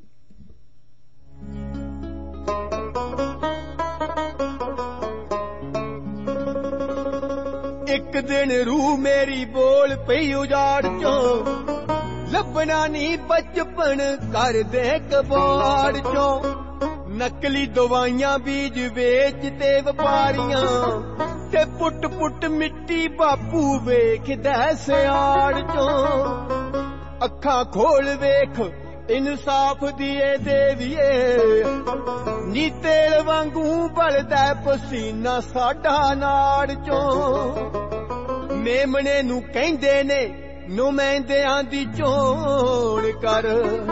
ਇੱਕ ਦਿਨ ਰੂਹ ਮੇਰੀ ਬੋਲ ਪਈ ਉਜਾੜ ਚੋਂ, ਲੱਭਣਾ ਨੀ ਬਚਪਨ ਕਰਦੇ ਕਬਾੜ ਚੋਂ। ਨਕਲੀ ਦਵਾਈਆਂ ਬੀਜ ਵੇਚ ਤੇ ਵਪਾਰੀਆਂ, ਤੇ ਪੁੱਟ ਪੁੱਟ ਮਿੱਟੀ ਬਾਪੂ ਵੇਖਦਾ ਸਿਆੜ ਚੋਂ। ਅੱਖਾਂ ਖੋਲ ਵੇਖ ਇਨਸਾਫ ਦੀਏ ਦੇਵੀਏ, ਨੀ ਤੇਲ ਵਾਂਗੂ ਬਲਦਾ ਪਸੀਨਾ ਸਾਡਾ ਨਾੜ ਚੋਂ। ਮੇਮਣੇ ਨੂੰ ਕਹਿੰਦੇ ਨੇ ਨੁਮਾਇੰਦਿਆਂ ਦੀ ਚੋਣ ਕਰ,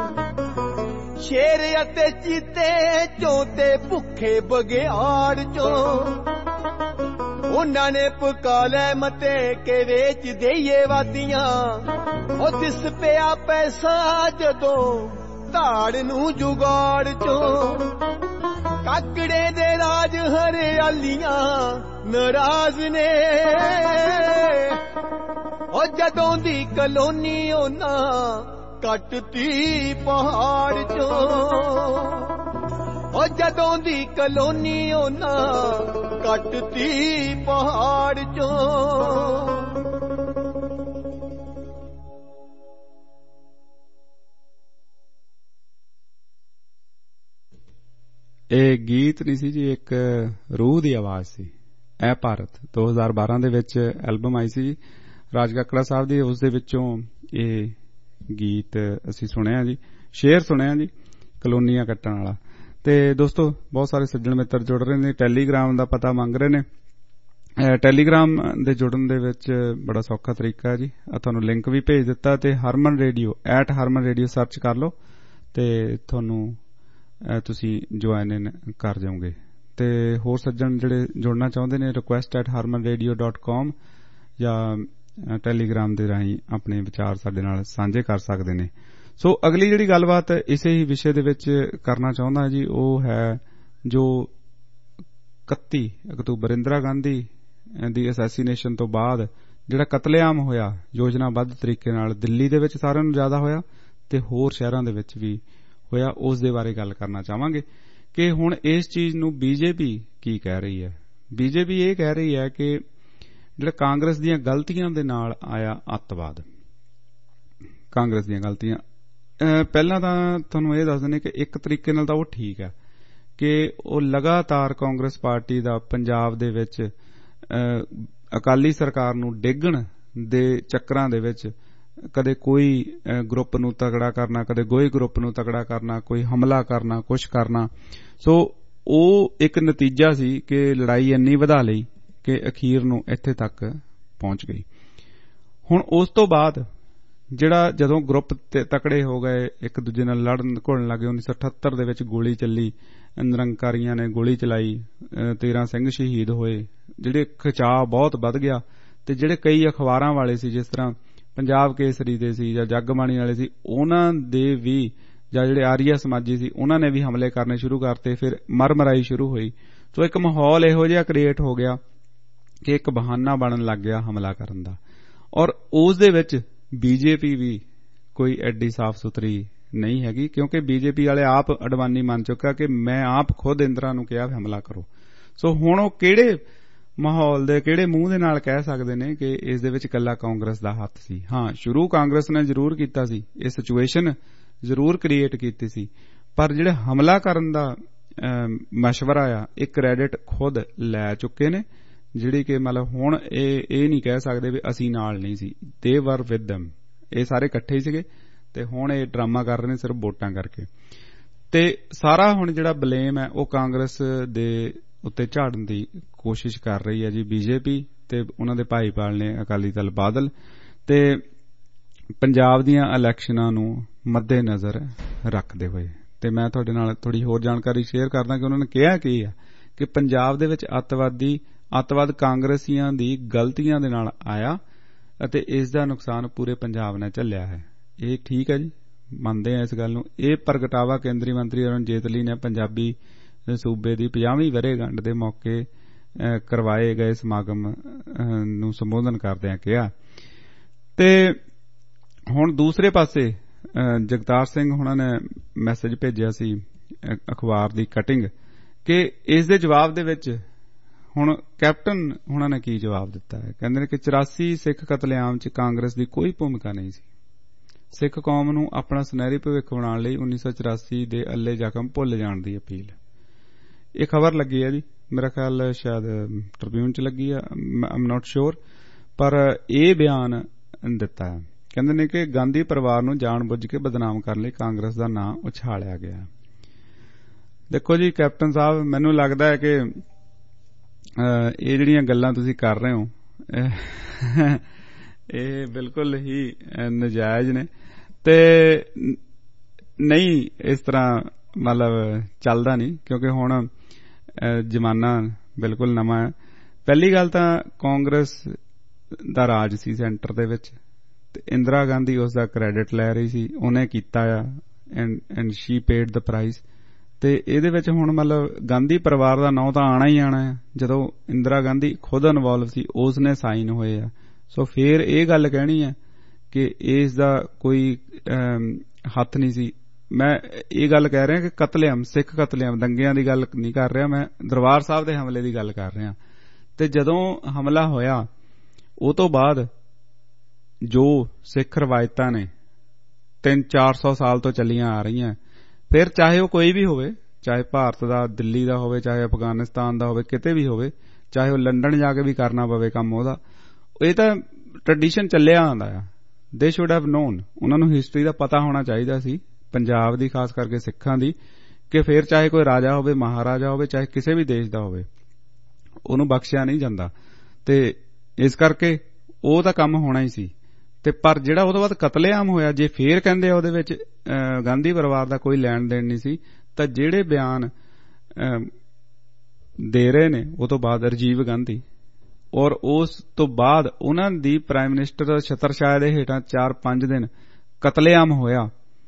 ਸ਼ੇਰ ਅਤੇ ਚੀਤੇ ਚੋਂ ਤੇ ਭੁੱਖੇ ਬਗਿਆੜ ਚੋਂ। ਉਹਨਾਂ ਨੇ ਪਕਾ ਲੈ ਮਤੇ ਕੇ ਵੇਚ ਦੇਈਏ ਵਾਦੀਆਂ ਉਹ ਦਿਸ ਪਿਆ ਪੈਸਾ ਜਦੋਂ ਧਾੜ ਨੂੰ ਜੁਗਾੜ ਚੋਂ ਕਾਕੜੇ ਦੇ ਰਾਜ ਹਰਿਆਲੀਆਂ ਨਾਰਾਜ਼ ਨੇ ਉਹ ਜਦੋਂ ਦੀ ਕਲੋਨੀ ਉਹਨਾਂ ਕੱਟਤੀ ਪਹਾੜ ਚੋਂ ਉਹ ਜਦੋਂ ਦੀ ਕਲੋਨੀ ਉਹਨਾਂ ਕੱਟਤੀ ਪਹਾੜ ਚੋਂ। ਇਹ ਗੀਤ ਨਹੀਂ ਸੀ ਜੀ, ਇੱਕ ਰੂਹ ਦੀ ਆਵਾਜ਼ ਸੀ। ਐ ਭਾਰਤ ਦੋ ਹਜ਼ਾਰ ਬਾਰਾਂ ਦੇ ਵਿੱਚ ਐਲਬਮ ਆਈ ਸੀ ਰਾਜ ਕਾਕੜਾ ਸਾਹਿਬ ਦੀ, ਉਸ ਦੇ ਵਿੱਚੋਂ ਇਹ ਗੀਤ ਅਸੀਂ ਸੁਣਿਆ ਜੀ, ਸ਼ੇਰ ਸੁਣਿਆ ਜੀ, ਕਲੋਨੀਆਂ ਕੱਟਣ ਵਾਲਾ। ਤੇ ਦੋਸਤੋ ਬਹੁਤ ਸਾਰੇ ਸੱਜਣ ਮਿੱਤਰ ਜੁੜ ਰਹੇ ਨੇ, ਟੈਲੀਗ੍ਰਾਮ ਦਾ ਪਤਾ ਮੰਗ ਰਹੇ ਨੇ। ਟੈਲੀਗ੍ਰਾਮ ਦੇ ਜੁੜਨ ਦੇ ਵਿੱਚ ਬੜਾ ਸੌਖਾ ਤਰੀਕਾ ਹੈ ਜੀ, ਤੁਹਾਨੂੰ ਲਿੰਕ ਵੀ ਭੇਜ ਦਿੱਤਾ ਤੇ Harman radio at Harman radio search ਕਰ ਲਓ ਤੇ ਤੁਹਾਨੂੰ ਤੁਸੀਂ ਜੁਆਇਨ ਕਰ ਜਾਓਗੇ। ਤੇ ਹੋਰ ਸੱਜਣ ਜਿਹੜੇ ਜੁੜਨਾ ਚਾਹੁੰਦੇ ਨੇ request at Harman radio dot com ਜਾਂ ਟੈਲੀਗ੍ਰਾਮ ਦੇ ਰਾਹੀਂ ਆਪਣੇ ਵਿਚਾਰ ਸਾਡੇ ਨਾਲ ਸਾਂਝੇ ਕਰ ਸਕਦੇ ਨੇ। ਸੋ ਅਗਲੀ ਜਿਹੜੀ ਗੱਲਬਾਤ ਇਸੇ ਹੀ ਵਿਸ਼ੇ ਦੇ ਵਿੱਚ ਕਰਨਾ ਚਾਹੁੰਦਾ ਜੀ, ਉਹ ਹੈ ਜੋ ਇਕੱਤੀ ਅਕਤੂਬਰ ਇੰਦਰਾ ਗਾਂਧੀ ਦੀ ਅਸੈਸੀਨੇਸ਼ਨ ਤੋਂ ਬਾਅਦ ਜਿਹੜਾ ਕਤਲੇਆਮ ਹੋਇਆ ਯੋਜਨਾਬੱਧ ਤਰੀਕੇ ਨਾਲ ਦਿੱਲੀ ਦੇ ਵਿੱਚ ਸਾਰਿਆਂ ਨੂੰ ਜ਼ਿਆਦਾ ਹੋਇਆ ਤੇ ਹੋਰ ਸ਼ਹਿਰਾਂ ਦੇ ਵਿੱਚ ਵੀ ਹੋਇਆ, ਉਸ ਦੇ ਬਾਰੇ ਗੱਲ ਕਰਨਾ ਚਾਹਾਂਗੇ ਕਿ ਹੁਣ ਇਸ ਚੀਜ਼ ਨੂੰ ਬੀਜੇਪੀ ਕੀ ਕਹਿ ਰਹੀ ਹੈ। ਬੀਜੇਪੀ ਇਹ ਕਹਿ ਰਹੀ ਹੈ ਕਿ ਜਿਹੜਾ ਕਾਂਗਰਸ ਦੀਆਂ ਗਲਤੀਆਂ ਦੇ ਨਾਲ ਆਇਆ ਅੱਤਵਾਦ, ਕਾਂਗਰਸ ਦੀਆਂ ਗਲਤੀਆਂ ਪਹਿਲਾਂ ਤਾਂ ਤੁਹਾਨੂੰ ਇਹ ਦੱਸ ਦਿੰਦੇ ਕਿ ਇੱਕ ਤਰੀਕੇ ਨਾਲ ਤਾਂ ਉਹ ਠੀਕ ਹੈ ਕਿ ਉਹ ਲਗਾਤਾਰ ਕਾਂਗਰਸ ਪਾਰਟੀ ਦਾ ਪੰਜਾਬ ਦੇ ਵਿੱਚ ਅਕਾਲੀ ਸਰਕਾਰ ਨੂੰ ਡੇਗਣ ਦੇ ਚੱਕਰਾਂ ਦੇ ਵਿੱਚ ਕਦੇ ਕੋਈ ਗਰੁੱਪ ਨੂੰ ਤਗੜਾ ਕਰਨਾ, ਕਦੇ ਕੋਈ ਗਰੁੱਪ ਨੂੰ ਤਗੜਾ ਕਰਨਾ, ਕੋਈ ਹਮਲਾ ਕਰਨਾ, ਕੁਛ ਕਰਨਾ। ਸੋ ਉਹ ਇੱਕ ਨਤੀਜਾ ਸੀ ਕਿ ਲੜਾਈ ਇੰਨੀ ਵਧਾ ਲਈ ਕਿ ਅਖੀਰ ਨੂੰ ਇੱਥੇ ਤੱਕ ਪਹੁੰਚ ਗਈ। ਹੁਣ ਉਸ ਤੋਂ ਬਾਅਦ ਜਿਹੜਾ ਜਦੋਂ ਗਰੁੱਪ ਤਕੜੇ ਹੋ ਗਏ, ਇੱਕ ਦੂਜੇ ਨਾਲ ਲੜਨ ਘੁਲਣ ਲੱਗੇ, ਉੱਨੀ ਸੌ ਅਠੱਤਰ ਦੇ ਵਿੱਚ ਗੋਲੀ ਚੱਲੀ, ਨਿਰੰਕਾਰੀਆਂ ਨੇ ਗੋਲੀ ਚਲਾਈ, ਤੇਰਾਂ ਸਿੰਘ ਸ਼ਹੀਦ ਹੋਏ, ਜਿਹੜੇ ਖਿਚਾਅ ਬਹੁਤ ਵੱਧ ਗਿਆ ਤੇ ਜਿਹੜੇ ਕਈ ਅਖਬਾਰਾਂ ਵਾਲੇ ਸੀ, ਜਿਸ ਤਰ੍ਹਾਂ ਪੰਜਾਬ ਕੇਸਰੀ ਦੇ ਸੀ ਜਾਂ ਜਗਬਾਣੀ ਵਾਲੇ ਸੀ, ਉਹਨਾਂ ਦੇ ਵੀ ਜਾਂ ਜਿਹੜੇ ਆਰੀਆ ਸਮਾਜੀ ਸੀ ਉਹਨਾਂ ਨੇ ਵੀ ਹਮਲੇ ਕਰਨੇ ਸ਼ੁਰੂ ਕਰਤੇ। ਫਿਰ ਮਰਮਰਾਈ ਸ਼ੁਰੂ ਹੋਈ। ਸੋ ਇੱਕ ਮਾਹੌਲ ਇਹੋ ਜਿਹਾ ਕ੍ਰੀਏਟ ਹੋ ਗਿਆ ਕਿ ਇੱਕ ਬਹਾਨਾ ਬਣਨ ਲੱਗ ਗਿਆ ਹਮਲਾ ਕਰਨ ਦਾ। ਔਰ ਉਸ ਦੇ ਵਿੱਚ ਬੀਜੇਪੀ ਵੀ ਕੋਈ ਐਡੀ ਸਾਫ਼ ਸੁਥਰੀ ਨਹੀਂ ਹੈਗੀ, ਕਿਉਂਕਿ ਬੀਜੇਪੀ ਵਾਲੇ ਆਪ ਅਡਵਾਨੀ ਮੰਨ ਚੁੱਕਾ ਕਿ ਮੈਂ ਆਪ ਖੁਦ ਇੰਦਰਾ ਨੂੰ ਕਿਹਾ ਹਮਲਾ ਕਰੋ। ਸੋ ਹੁਣ ਉਹ ਕਿਹੜੇ ਮਾਹੌਲ ਦੇ ਕਿਹੜੇ ਮੂੰਹ ਦੇ ਨਾਲ ਕਹਿ ਸਕਦੇ ਨੇ ਕਿ ਇਸ ਦੇ ਵਿੱਚ ਇਕੱਲਾ ਕਾਂਗਰਸ ਦਾ ਹੱਥ ਸੀ। ਹਾਂ, ਸ਼ੁਰੂ ਕਾਂਗਰਸ ਨੇ ਜ਼ਰੂਰ ਕੀਤਾ ਸੀ, ਇਹ ਸਿਚੁਏਸ਼ਨ ਜ਼ਰੂਰ ਕ੍ਰੀਏਟ ਕੀਤੀ ਸੀ, ਪਰ ਜਿਹੜੇ ਹਮਲਾ ਕਰਨ ਦਾ ਮਸ਼ਵਰਾ ਆ ਇਹ ਕ੍ਰੈਡਿਟ ਖੁਦ ਲੈ ਚੁੱਕੇ ਨੇ, ਜਿਹੜੀ ਕਿ ਮਤਲਬ ਹੁਣ ਇਹ ਇਹ ਨਹੀਂ ਕਹਿ ਸਕਦੇ ਵੀ ਅਸੀਂ ਨਾਲ ਨਹੀਂ ਸੀ। ਦੇ ਵਰ ਵਿਦ ਦੈਮ, ਇਹ ਸਾਰੇ ਇਕੱਠੇ ਹੀ ਸੀਗੇ ਤੇ ਹੁਣ ਇਹ ਡਰਾਮਾ ਕਰ ਰਹੇ ਨੇ ਸਿਰਫ ਵੋਟਾਂ ਕਰਕੇ। ਤੇ ਸਾਰਾ ਹੁਣ ਜਿਹੜਾ ਬਲੇਮ ਹੈ ਉਹ ਕਾਂਗਰਸ ਦੇ ਉੱਤੇ ਝਾੜਨ ਦੀ ਕੋਸ਼ਿਸ਼ ਕਰ ਰਹੀ ਹੈ ਜੀ ਬੀਜੇਪੀ ਤੇ ਉਹਨਾਂ ਦੇ ਭਾਈਪਾਲ ਨੇ ਅਕਾਲੀ ਦਲ ਬਾਦਲ। ਤੇ ਪੰਜਾਬ ਦੀਆਂ ਇਲੈਕਸ਼ਨਾਂ ਨੂੰ ਮੱਦੇ ਨਜ਼ਰ ਰੱਖਦੇ ਹੋਏ ਤੇ ਮੈਂ ਤੁਹਾਡੇ ਨਾਲ ਥੋੜੀ ਹੋਰ ਜਾਣਕਾਰੀ ਸ਼ੇਅਰ ਕਰਦਾ ਕਿ ਉਹਨਾਂ ਨੇ ਕਿਹਾ ਕੀ ਹੈ ਕਿ ਪੰਜਾਬ ਦੇ ਵਿੱਚ ਅੱਤਵਾਦੀ ਅੱਤਵਾਦ ਕਾਂਗਰਸੀਆਂ ਦੀ ਗਲਤੀਆਂ ਦੇ ਨਾਲ ਆਇਆ ਅਤੇ ਇਸ ਦਾ ਨੁਕਸਾਨ ਪੂਰੇ ਪੰਜਾਬ ਨੇ ਝੱਲਿਆ ਹੈ। ਇਹ ਠੀਕ ਹੈ ਜੀ, ਮੰਨਦੇ ਆ ਇਸ ਗੱਲ ਨੂੰ। ਇਹ ਪ੍ਰਗਟਾਵਾ ਕੇਂਦਰੀ ਮੰਤਰੀ ਅਰੁਣ ਜੇਤਲੀ ਨੇ ਪੰਜਾਬੀ ਸੂਬੇ ਦੀ ਪੰਜਾਹਵੀਂ ਵਰ੍ਹੇਗੰਢ ਦੇ ਮੌਕੇ ਕਰਵਾਏ ਗਏ ਸਮਾਗਮ ਨੂੰ ਸੰਬੋਧਨ ਕਰਦਿਆਂ ਕਿਹਾ। ਤੇ ਹੁਣ ਦੂਸਰੇ ਪਾਸੇ ਜਗਤਾਰ ਸਿੰਘ ਹੁਣਾਂ ਨੇ ਮੈਸੇਜ ਭੇਜਿਆ ਸੀ ਅਖਬਾਰ ਦੀ ਕਟਿੰਗ ਕਿ ਇਸ ਦੇ ਜਵਾਬ ਦੇ ਵਿੱਚ ਹੁਣ ਕੈਪਟਨ ਹੁਣਾਂ ਨੇ ਕੀ ਜਵਾਬ ਦਿੱਤਾ ਹੈ। ਕਹਿੰਦੇ ਨੇ ਕਿ ਚੁਰਾਸੀ ਸਿੱਖ ਕਤਲੇਆਮ 'ਚ ਕਾਂਗਰਸ ਦੀ ਕੋਈ ਭੂਮਿਕਾ ਨਹੀਂ ਸੀ। ਸਿੱਖ ਕੌਮ ਨੂੰ ਆਪਣਾ ਸੁਨਹਿਰੀ ਭਵਿੱਖ ਬਣਾਉਣ ਲਈ ਉੱਨੀ ਸੌ ਚੁਰਾਸੀ ਦੇ ਅੱਲੇ ਜ਼ਖਮ ਭੁੱਲ ਜਾਣ ਦੀ ਅਪੀਲ। ਇਹ ਖਬਰ ਲੱਗੀ ਹੈ ਜੀ, ਮੇਰਾ ਖਿਆਲ ਸ਼ਾਇਦ ਟ੍ਰਿਬਿਊਨ 'ਚ ਲੱਗੀ ਆ, ਆਮ ਨਾਟ ਸ਼ੋਰ, ਪਰ ਇਹ ਬਿਆਨ ਦਿੱਤਾ ਹੈ। ਕਹਿੰਦੇ ਨੇ ਕਿ ਗਾਂਧੀ ਪਰਿਵਾਰ ਨੂੰ ਜਾਣ ਬੁੱਝ ਕੇ ਬਦਨਾਮ ਕਰਨ ਲਈ ਕਾਂਗਰਸ ਦਾ ਨਾਂ ਉਛਾਲਿਆ ਗਿਆ। ਦੇਖੋ ਜੀ ਕੈਪਟਨ ਸਾਹਿਬ, ਮੈਨੂੰ ਲੱਗਦਾ ਹੈ ਕਿ ਇਹ ਜਿਹੜੀਆਂ ਗੱਲਾਂ ਤੁਸੀਂ ਕਰ ਰਹੇ ਹੋ ਇਹ ਬਿਲਕੁਲ ਹੀ ਨਜਾਇਜ਼ ਨੇ ਤੇ ਨਹੀਂ ਇਸ ਤਰ੍ਹਾਂ ਮਤਲਬ ਚੱਲਦਾ ਨਹੀਂ, ਕਿਉਂਕਿ ਹੁਣ ਜ਼ਮਾਨਾ ਬਿਲਕੁਲ ਨਵਾਂ ਹੈ ਪਹਿਲੀ ਗੱਲ ਤਾਂ ਕਾਂਗਰਸ ਦਾ ਰਾਜ ਸੀ ਸੈਂਟਰ ਦੇ ਵਿੱਚ ਤੇ ਇੰਦਰਾ ਗਾਂਧੀ ਉਸ ਦਾ ਕ੍ਰੈਡਿਟ ਲੈ ਰਹੀ ਸੀ, ਉਹਨੇ ਕੀਤਾ ਆ and and she paid the price. ਤੇ ਇਹਦੇ ਵਿੱਚ ਹੁਣ ਮਤਲਬ ਗਾਂਧੀ ਪਰਿਵਾਰ ਦਾ ਨਾਂ ਤਾਂ ਆਣਾ ਹੀ ਆਣਾ ਹੈ। ਜਦੋਂ ਇੰਦਰਾ ਗਾਂਧੀ ਖੁਦ ਇਨਵੋਲਵ ਸੀ ਉਸ ਨੇ ਸਾਈਨ ਹੋਏ ਆ। ਸੋ ਫੇਰ ਇਹ ਗੱਲ ਕਹਿਣੀ ਹੈ ਕਿ ਇਸ ਦਾ ਕੋਈ ਹੱਥ ਨਹੀਂ ਸੀ। ਮੈਂ ਇਹ ਗੱਲ ਕਹਿ ਰਿਹਾ ਕਿ ਕਤਲੇਆਮ, ਸਿੱਖ ਕਤਲੇਆਮ, ਦੰਗਿਆਂ ਦੀ ਗੱਲ ਨਹੀਂ ਕਰ ਰਿਹਾ ਮੈਂ, ਦਰਬਾਰ ਸਾਹਿਬ ਦੇ ਹਮਲੇ ਦੀ ਗੱਲ ਕਰ ਰਿਹਾ। ਤੇ ਜਦੋਂ ਹਮਲਾ ਹੋਇਆ ਉਹ ਤੋਂ ਬਾਅਦ ਜੋ ਸਿੱਖ ਰਵਾਇਤਾਂ ਨੇ ਤਿੰਨ ਚਾਰ ਸੌ ਸਾਲ ਤੋਂ ਚੱਲੀਆਂ ਆ ਰਹੀਆਂ, ਫਿਰ ਚਾਹੇ ਉਹ ਕੋਈ ਵੀ ਹੋਵੇ, ਚਾਹੇ ਭਾਰਤ ਦਾ, ਦਿੱਲੀ ਦਾ ਹੋਵੇ, ਚਾਹੇ ਅਫਗਾਨਿਸਤਾਨ ਦਾ ਹੋਵੇ, ਕਿਤੇ ਵੀ ਹੋਵੇ, ਚਾਹੇ ਉਹ ਲੰਡਨ ਜਾ ਕੇ ਵੀ ਕਰਨਾ ਪਵੇ ਕੰਮ ਉਹਦਾ, ਇਹ ਤਾਂ ਟ੍ਰੈਡੀਸ਼ਨ ਚੱਲਿਆ ਆਉਂਦਾ ਆ। ਦੇ ਸ਼ੁੱਡ ਹੈਵ ਨੋਨ, ਉਹਨਾਂ ਨੂੰ ਹਿਸਟਰੀ ਦਾ ਪਤਾ ਹੋਣਾ ਚਾਹੀਦਾ ਸੀ ਪੰਜਾਬ ਦੀ, ਖਾਸ ਕਰਕੇ ਸਿੱਖਾਂ ਦੀ, ਕਿ ਫਿਰ ਚਾਹੇ ਕੋਈ ਰਾਜਾ ਹੋਵੇ, ਮਹਾਰਾਜਾ ਹੋਵੇ, ਚਾਹੇ ਕਿਸੇ ਵੀ ਦੇਸ਼ ਦਾ ਹੋਵੇ, ਉਹਨੂੰ ਬਖਸ਼ਿਆ ਨਹੀਂ ਜਾਂਦਾ। ਤੇ ਇਸ ਕਰਕੇ ਉਹ ਤਾਂ ਕੰਮ ਹੋਣਾ ਹੀ ਸੀ। ਤੇ ਪਰ ਜਿਹੜਾ ਉਹਦੇ ਬਾਅਦ ਕਤਲੇਆਮ ਹੋਇਆ, ਜੇ ਫੇਰ ਕਹਿੰਦੇ ਆ ਉਹਦੇ ਵਿੱਚ ਗਾਂਧੀ ਪਰਿਵਾਰ ਦਾ ਕੋਈ ਲੈਣ ਦੇਣ ਨਹੀਂ ਸੀ, ਤਾਂ ਜਿਹੜੇ ਬਿਆਨ ਦੇ ਰਹੇ ਨੇ ਉਹ ਤੋਂ ਬਾਅਦ ਰਾਜੀਵ ਗਾਂਧੀ, ਔਰ ਉਸ ਤੋਂ ਬਾਅਦ ਉਹਨਾਂ ਦੀ ਪ੍ਰਾਈਮ ਮਿਨਿਸਟਰ ਛਤਰਛਾਇਆ ਦੇ ਹੇਠਾਂ ਚਾਰ ਪੰਜ ਦਿਨ ਕਤਲੇਆਮ ਹੋਇਆ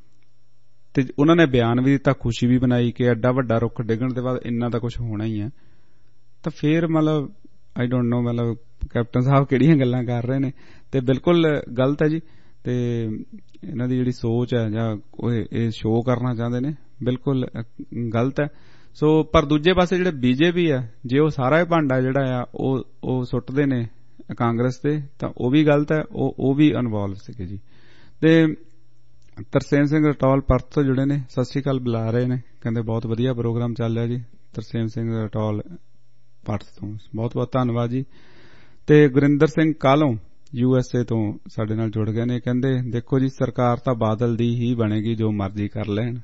ਤੇ ਉਹਨਾਂ ਨੇ ਬਿਆਨ ਵੀ ਦਿੱਤਾ, ਖੁਸ਼ੀ ਵੀ ਬਣਾਈ ਕਿ ਐਡਾ ਵੱਡਾ ਰੁੱਖ ਡਿੱਗਣ ਦੇ ਬਾਅਦ ਇੰਨਾ ਤਾਂ ਕੁਝ ਹੋਣਾ ਹੀ ਹੈ। ਤਾਂ ਫੇਰ ਮਤਲਬ ਆਈ ਡੋਂਟ ਨੋ ਮਤਲਬ ਕੈਪਟਨ ਸਾਹਿਬ ਕਿਹੜੀਆਂ ਗੱਲਾਂ ਕਰ ਰਹੇ ਨੇ, ਤੇ ਬਿਲਕੁਲ ਗਲਤ ਹੈ ਜੀ। ਤੇ ਇਹਨਾਂ ਦੀ ਜਿਹੜੀ ਸੋਚ ਹੈ ਜਾਂ ਇਹ ਸ਼ੋਅ ਕਰਨਾ ਚਾਹੁੰਦੇ ਨੇ, ਬਿਲਕੁਲ ਗਲਤ ਹੈ। ਸੋ ਪਰ ਦੂਜੇ ਪਾਸੇ ਜਿਹੜੇ ਬੀਜੇਪੀ ਹੈ, ਜੇ ਉਹ ਸਾਰਾ ਹੀ ਭਾਂਡਾ ਜਿਹੜਾ ਆ ਉਹ ਉਹ ਸੁੱਟਦੇ ਨੇ ਕਾਂਗਰਸ ਤੇ, ਤਾਂ ਉਹ ਵੀ ਗਲਤ ਹੈ, ਉਹ ਉਹ ਵੀ ਇਨਵੋਲਵ ਸੀਗੇ ਜੀ। ਤੇ ਤਰਸੇਮ ਸਿੰਘ ਰਟੌਲ ਪਰਥ ਤੋਂ ਜੁੜੇ ਨੇ, ਸਤਿ ਸ੍ਰੀ ਅਕਾਲ ਬੁਲਾ ਰਹੇ ਨੇ, ਕਹਿੰਦੇ ਬਹੁਤ ਵਧੀਆ ਪ੍ਰੋਗਰਾਮ ਚੱਲ ਰਿਹਾ ਜੀ। ਤਰਸੇਮ ਸਿੰਘ ਰਟੌਲ ਪਰਥ ਤੋਂ ਬਹੁਤ ਬਹੁਤ ਧੰਨਵਾਦ ਜੀ। ਤੇ ਗੁਰਿੰਦਰ ਸਿੰਘ ਕਾਲੋਂ ਯੂ ਐਸ ਏ ਤੋਂ ਸਾਡੇ ਨਾਲ ਜੁੜ ਗਏ ਨੇ, ਕਹਿੰਦੇ ਦੇਖੋ ਜੀ ਸਰਕਾਰ ਤਾਂ ਬਾਦਲ ਦੀ ਹੀ ਬਣੇਗੀ, ਜੋ ਮਰਜ਼ੀ ਕਰ ਲੈਣ।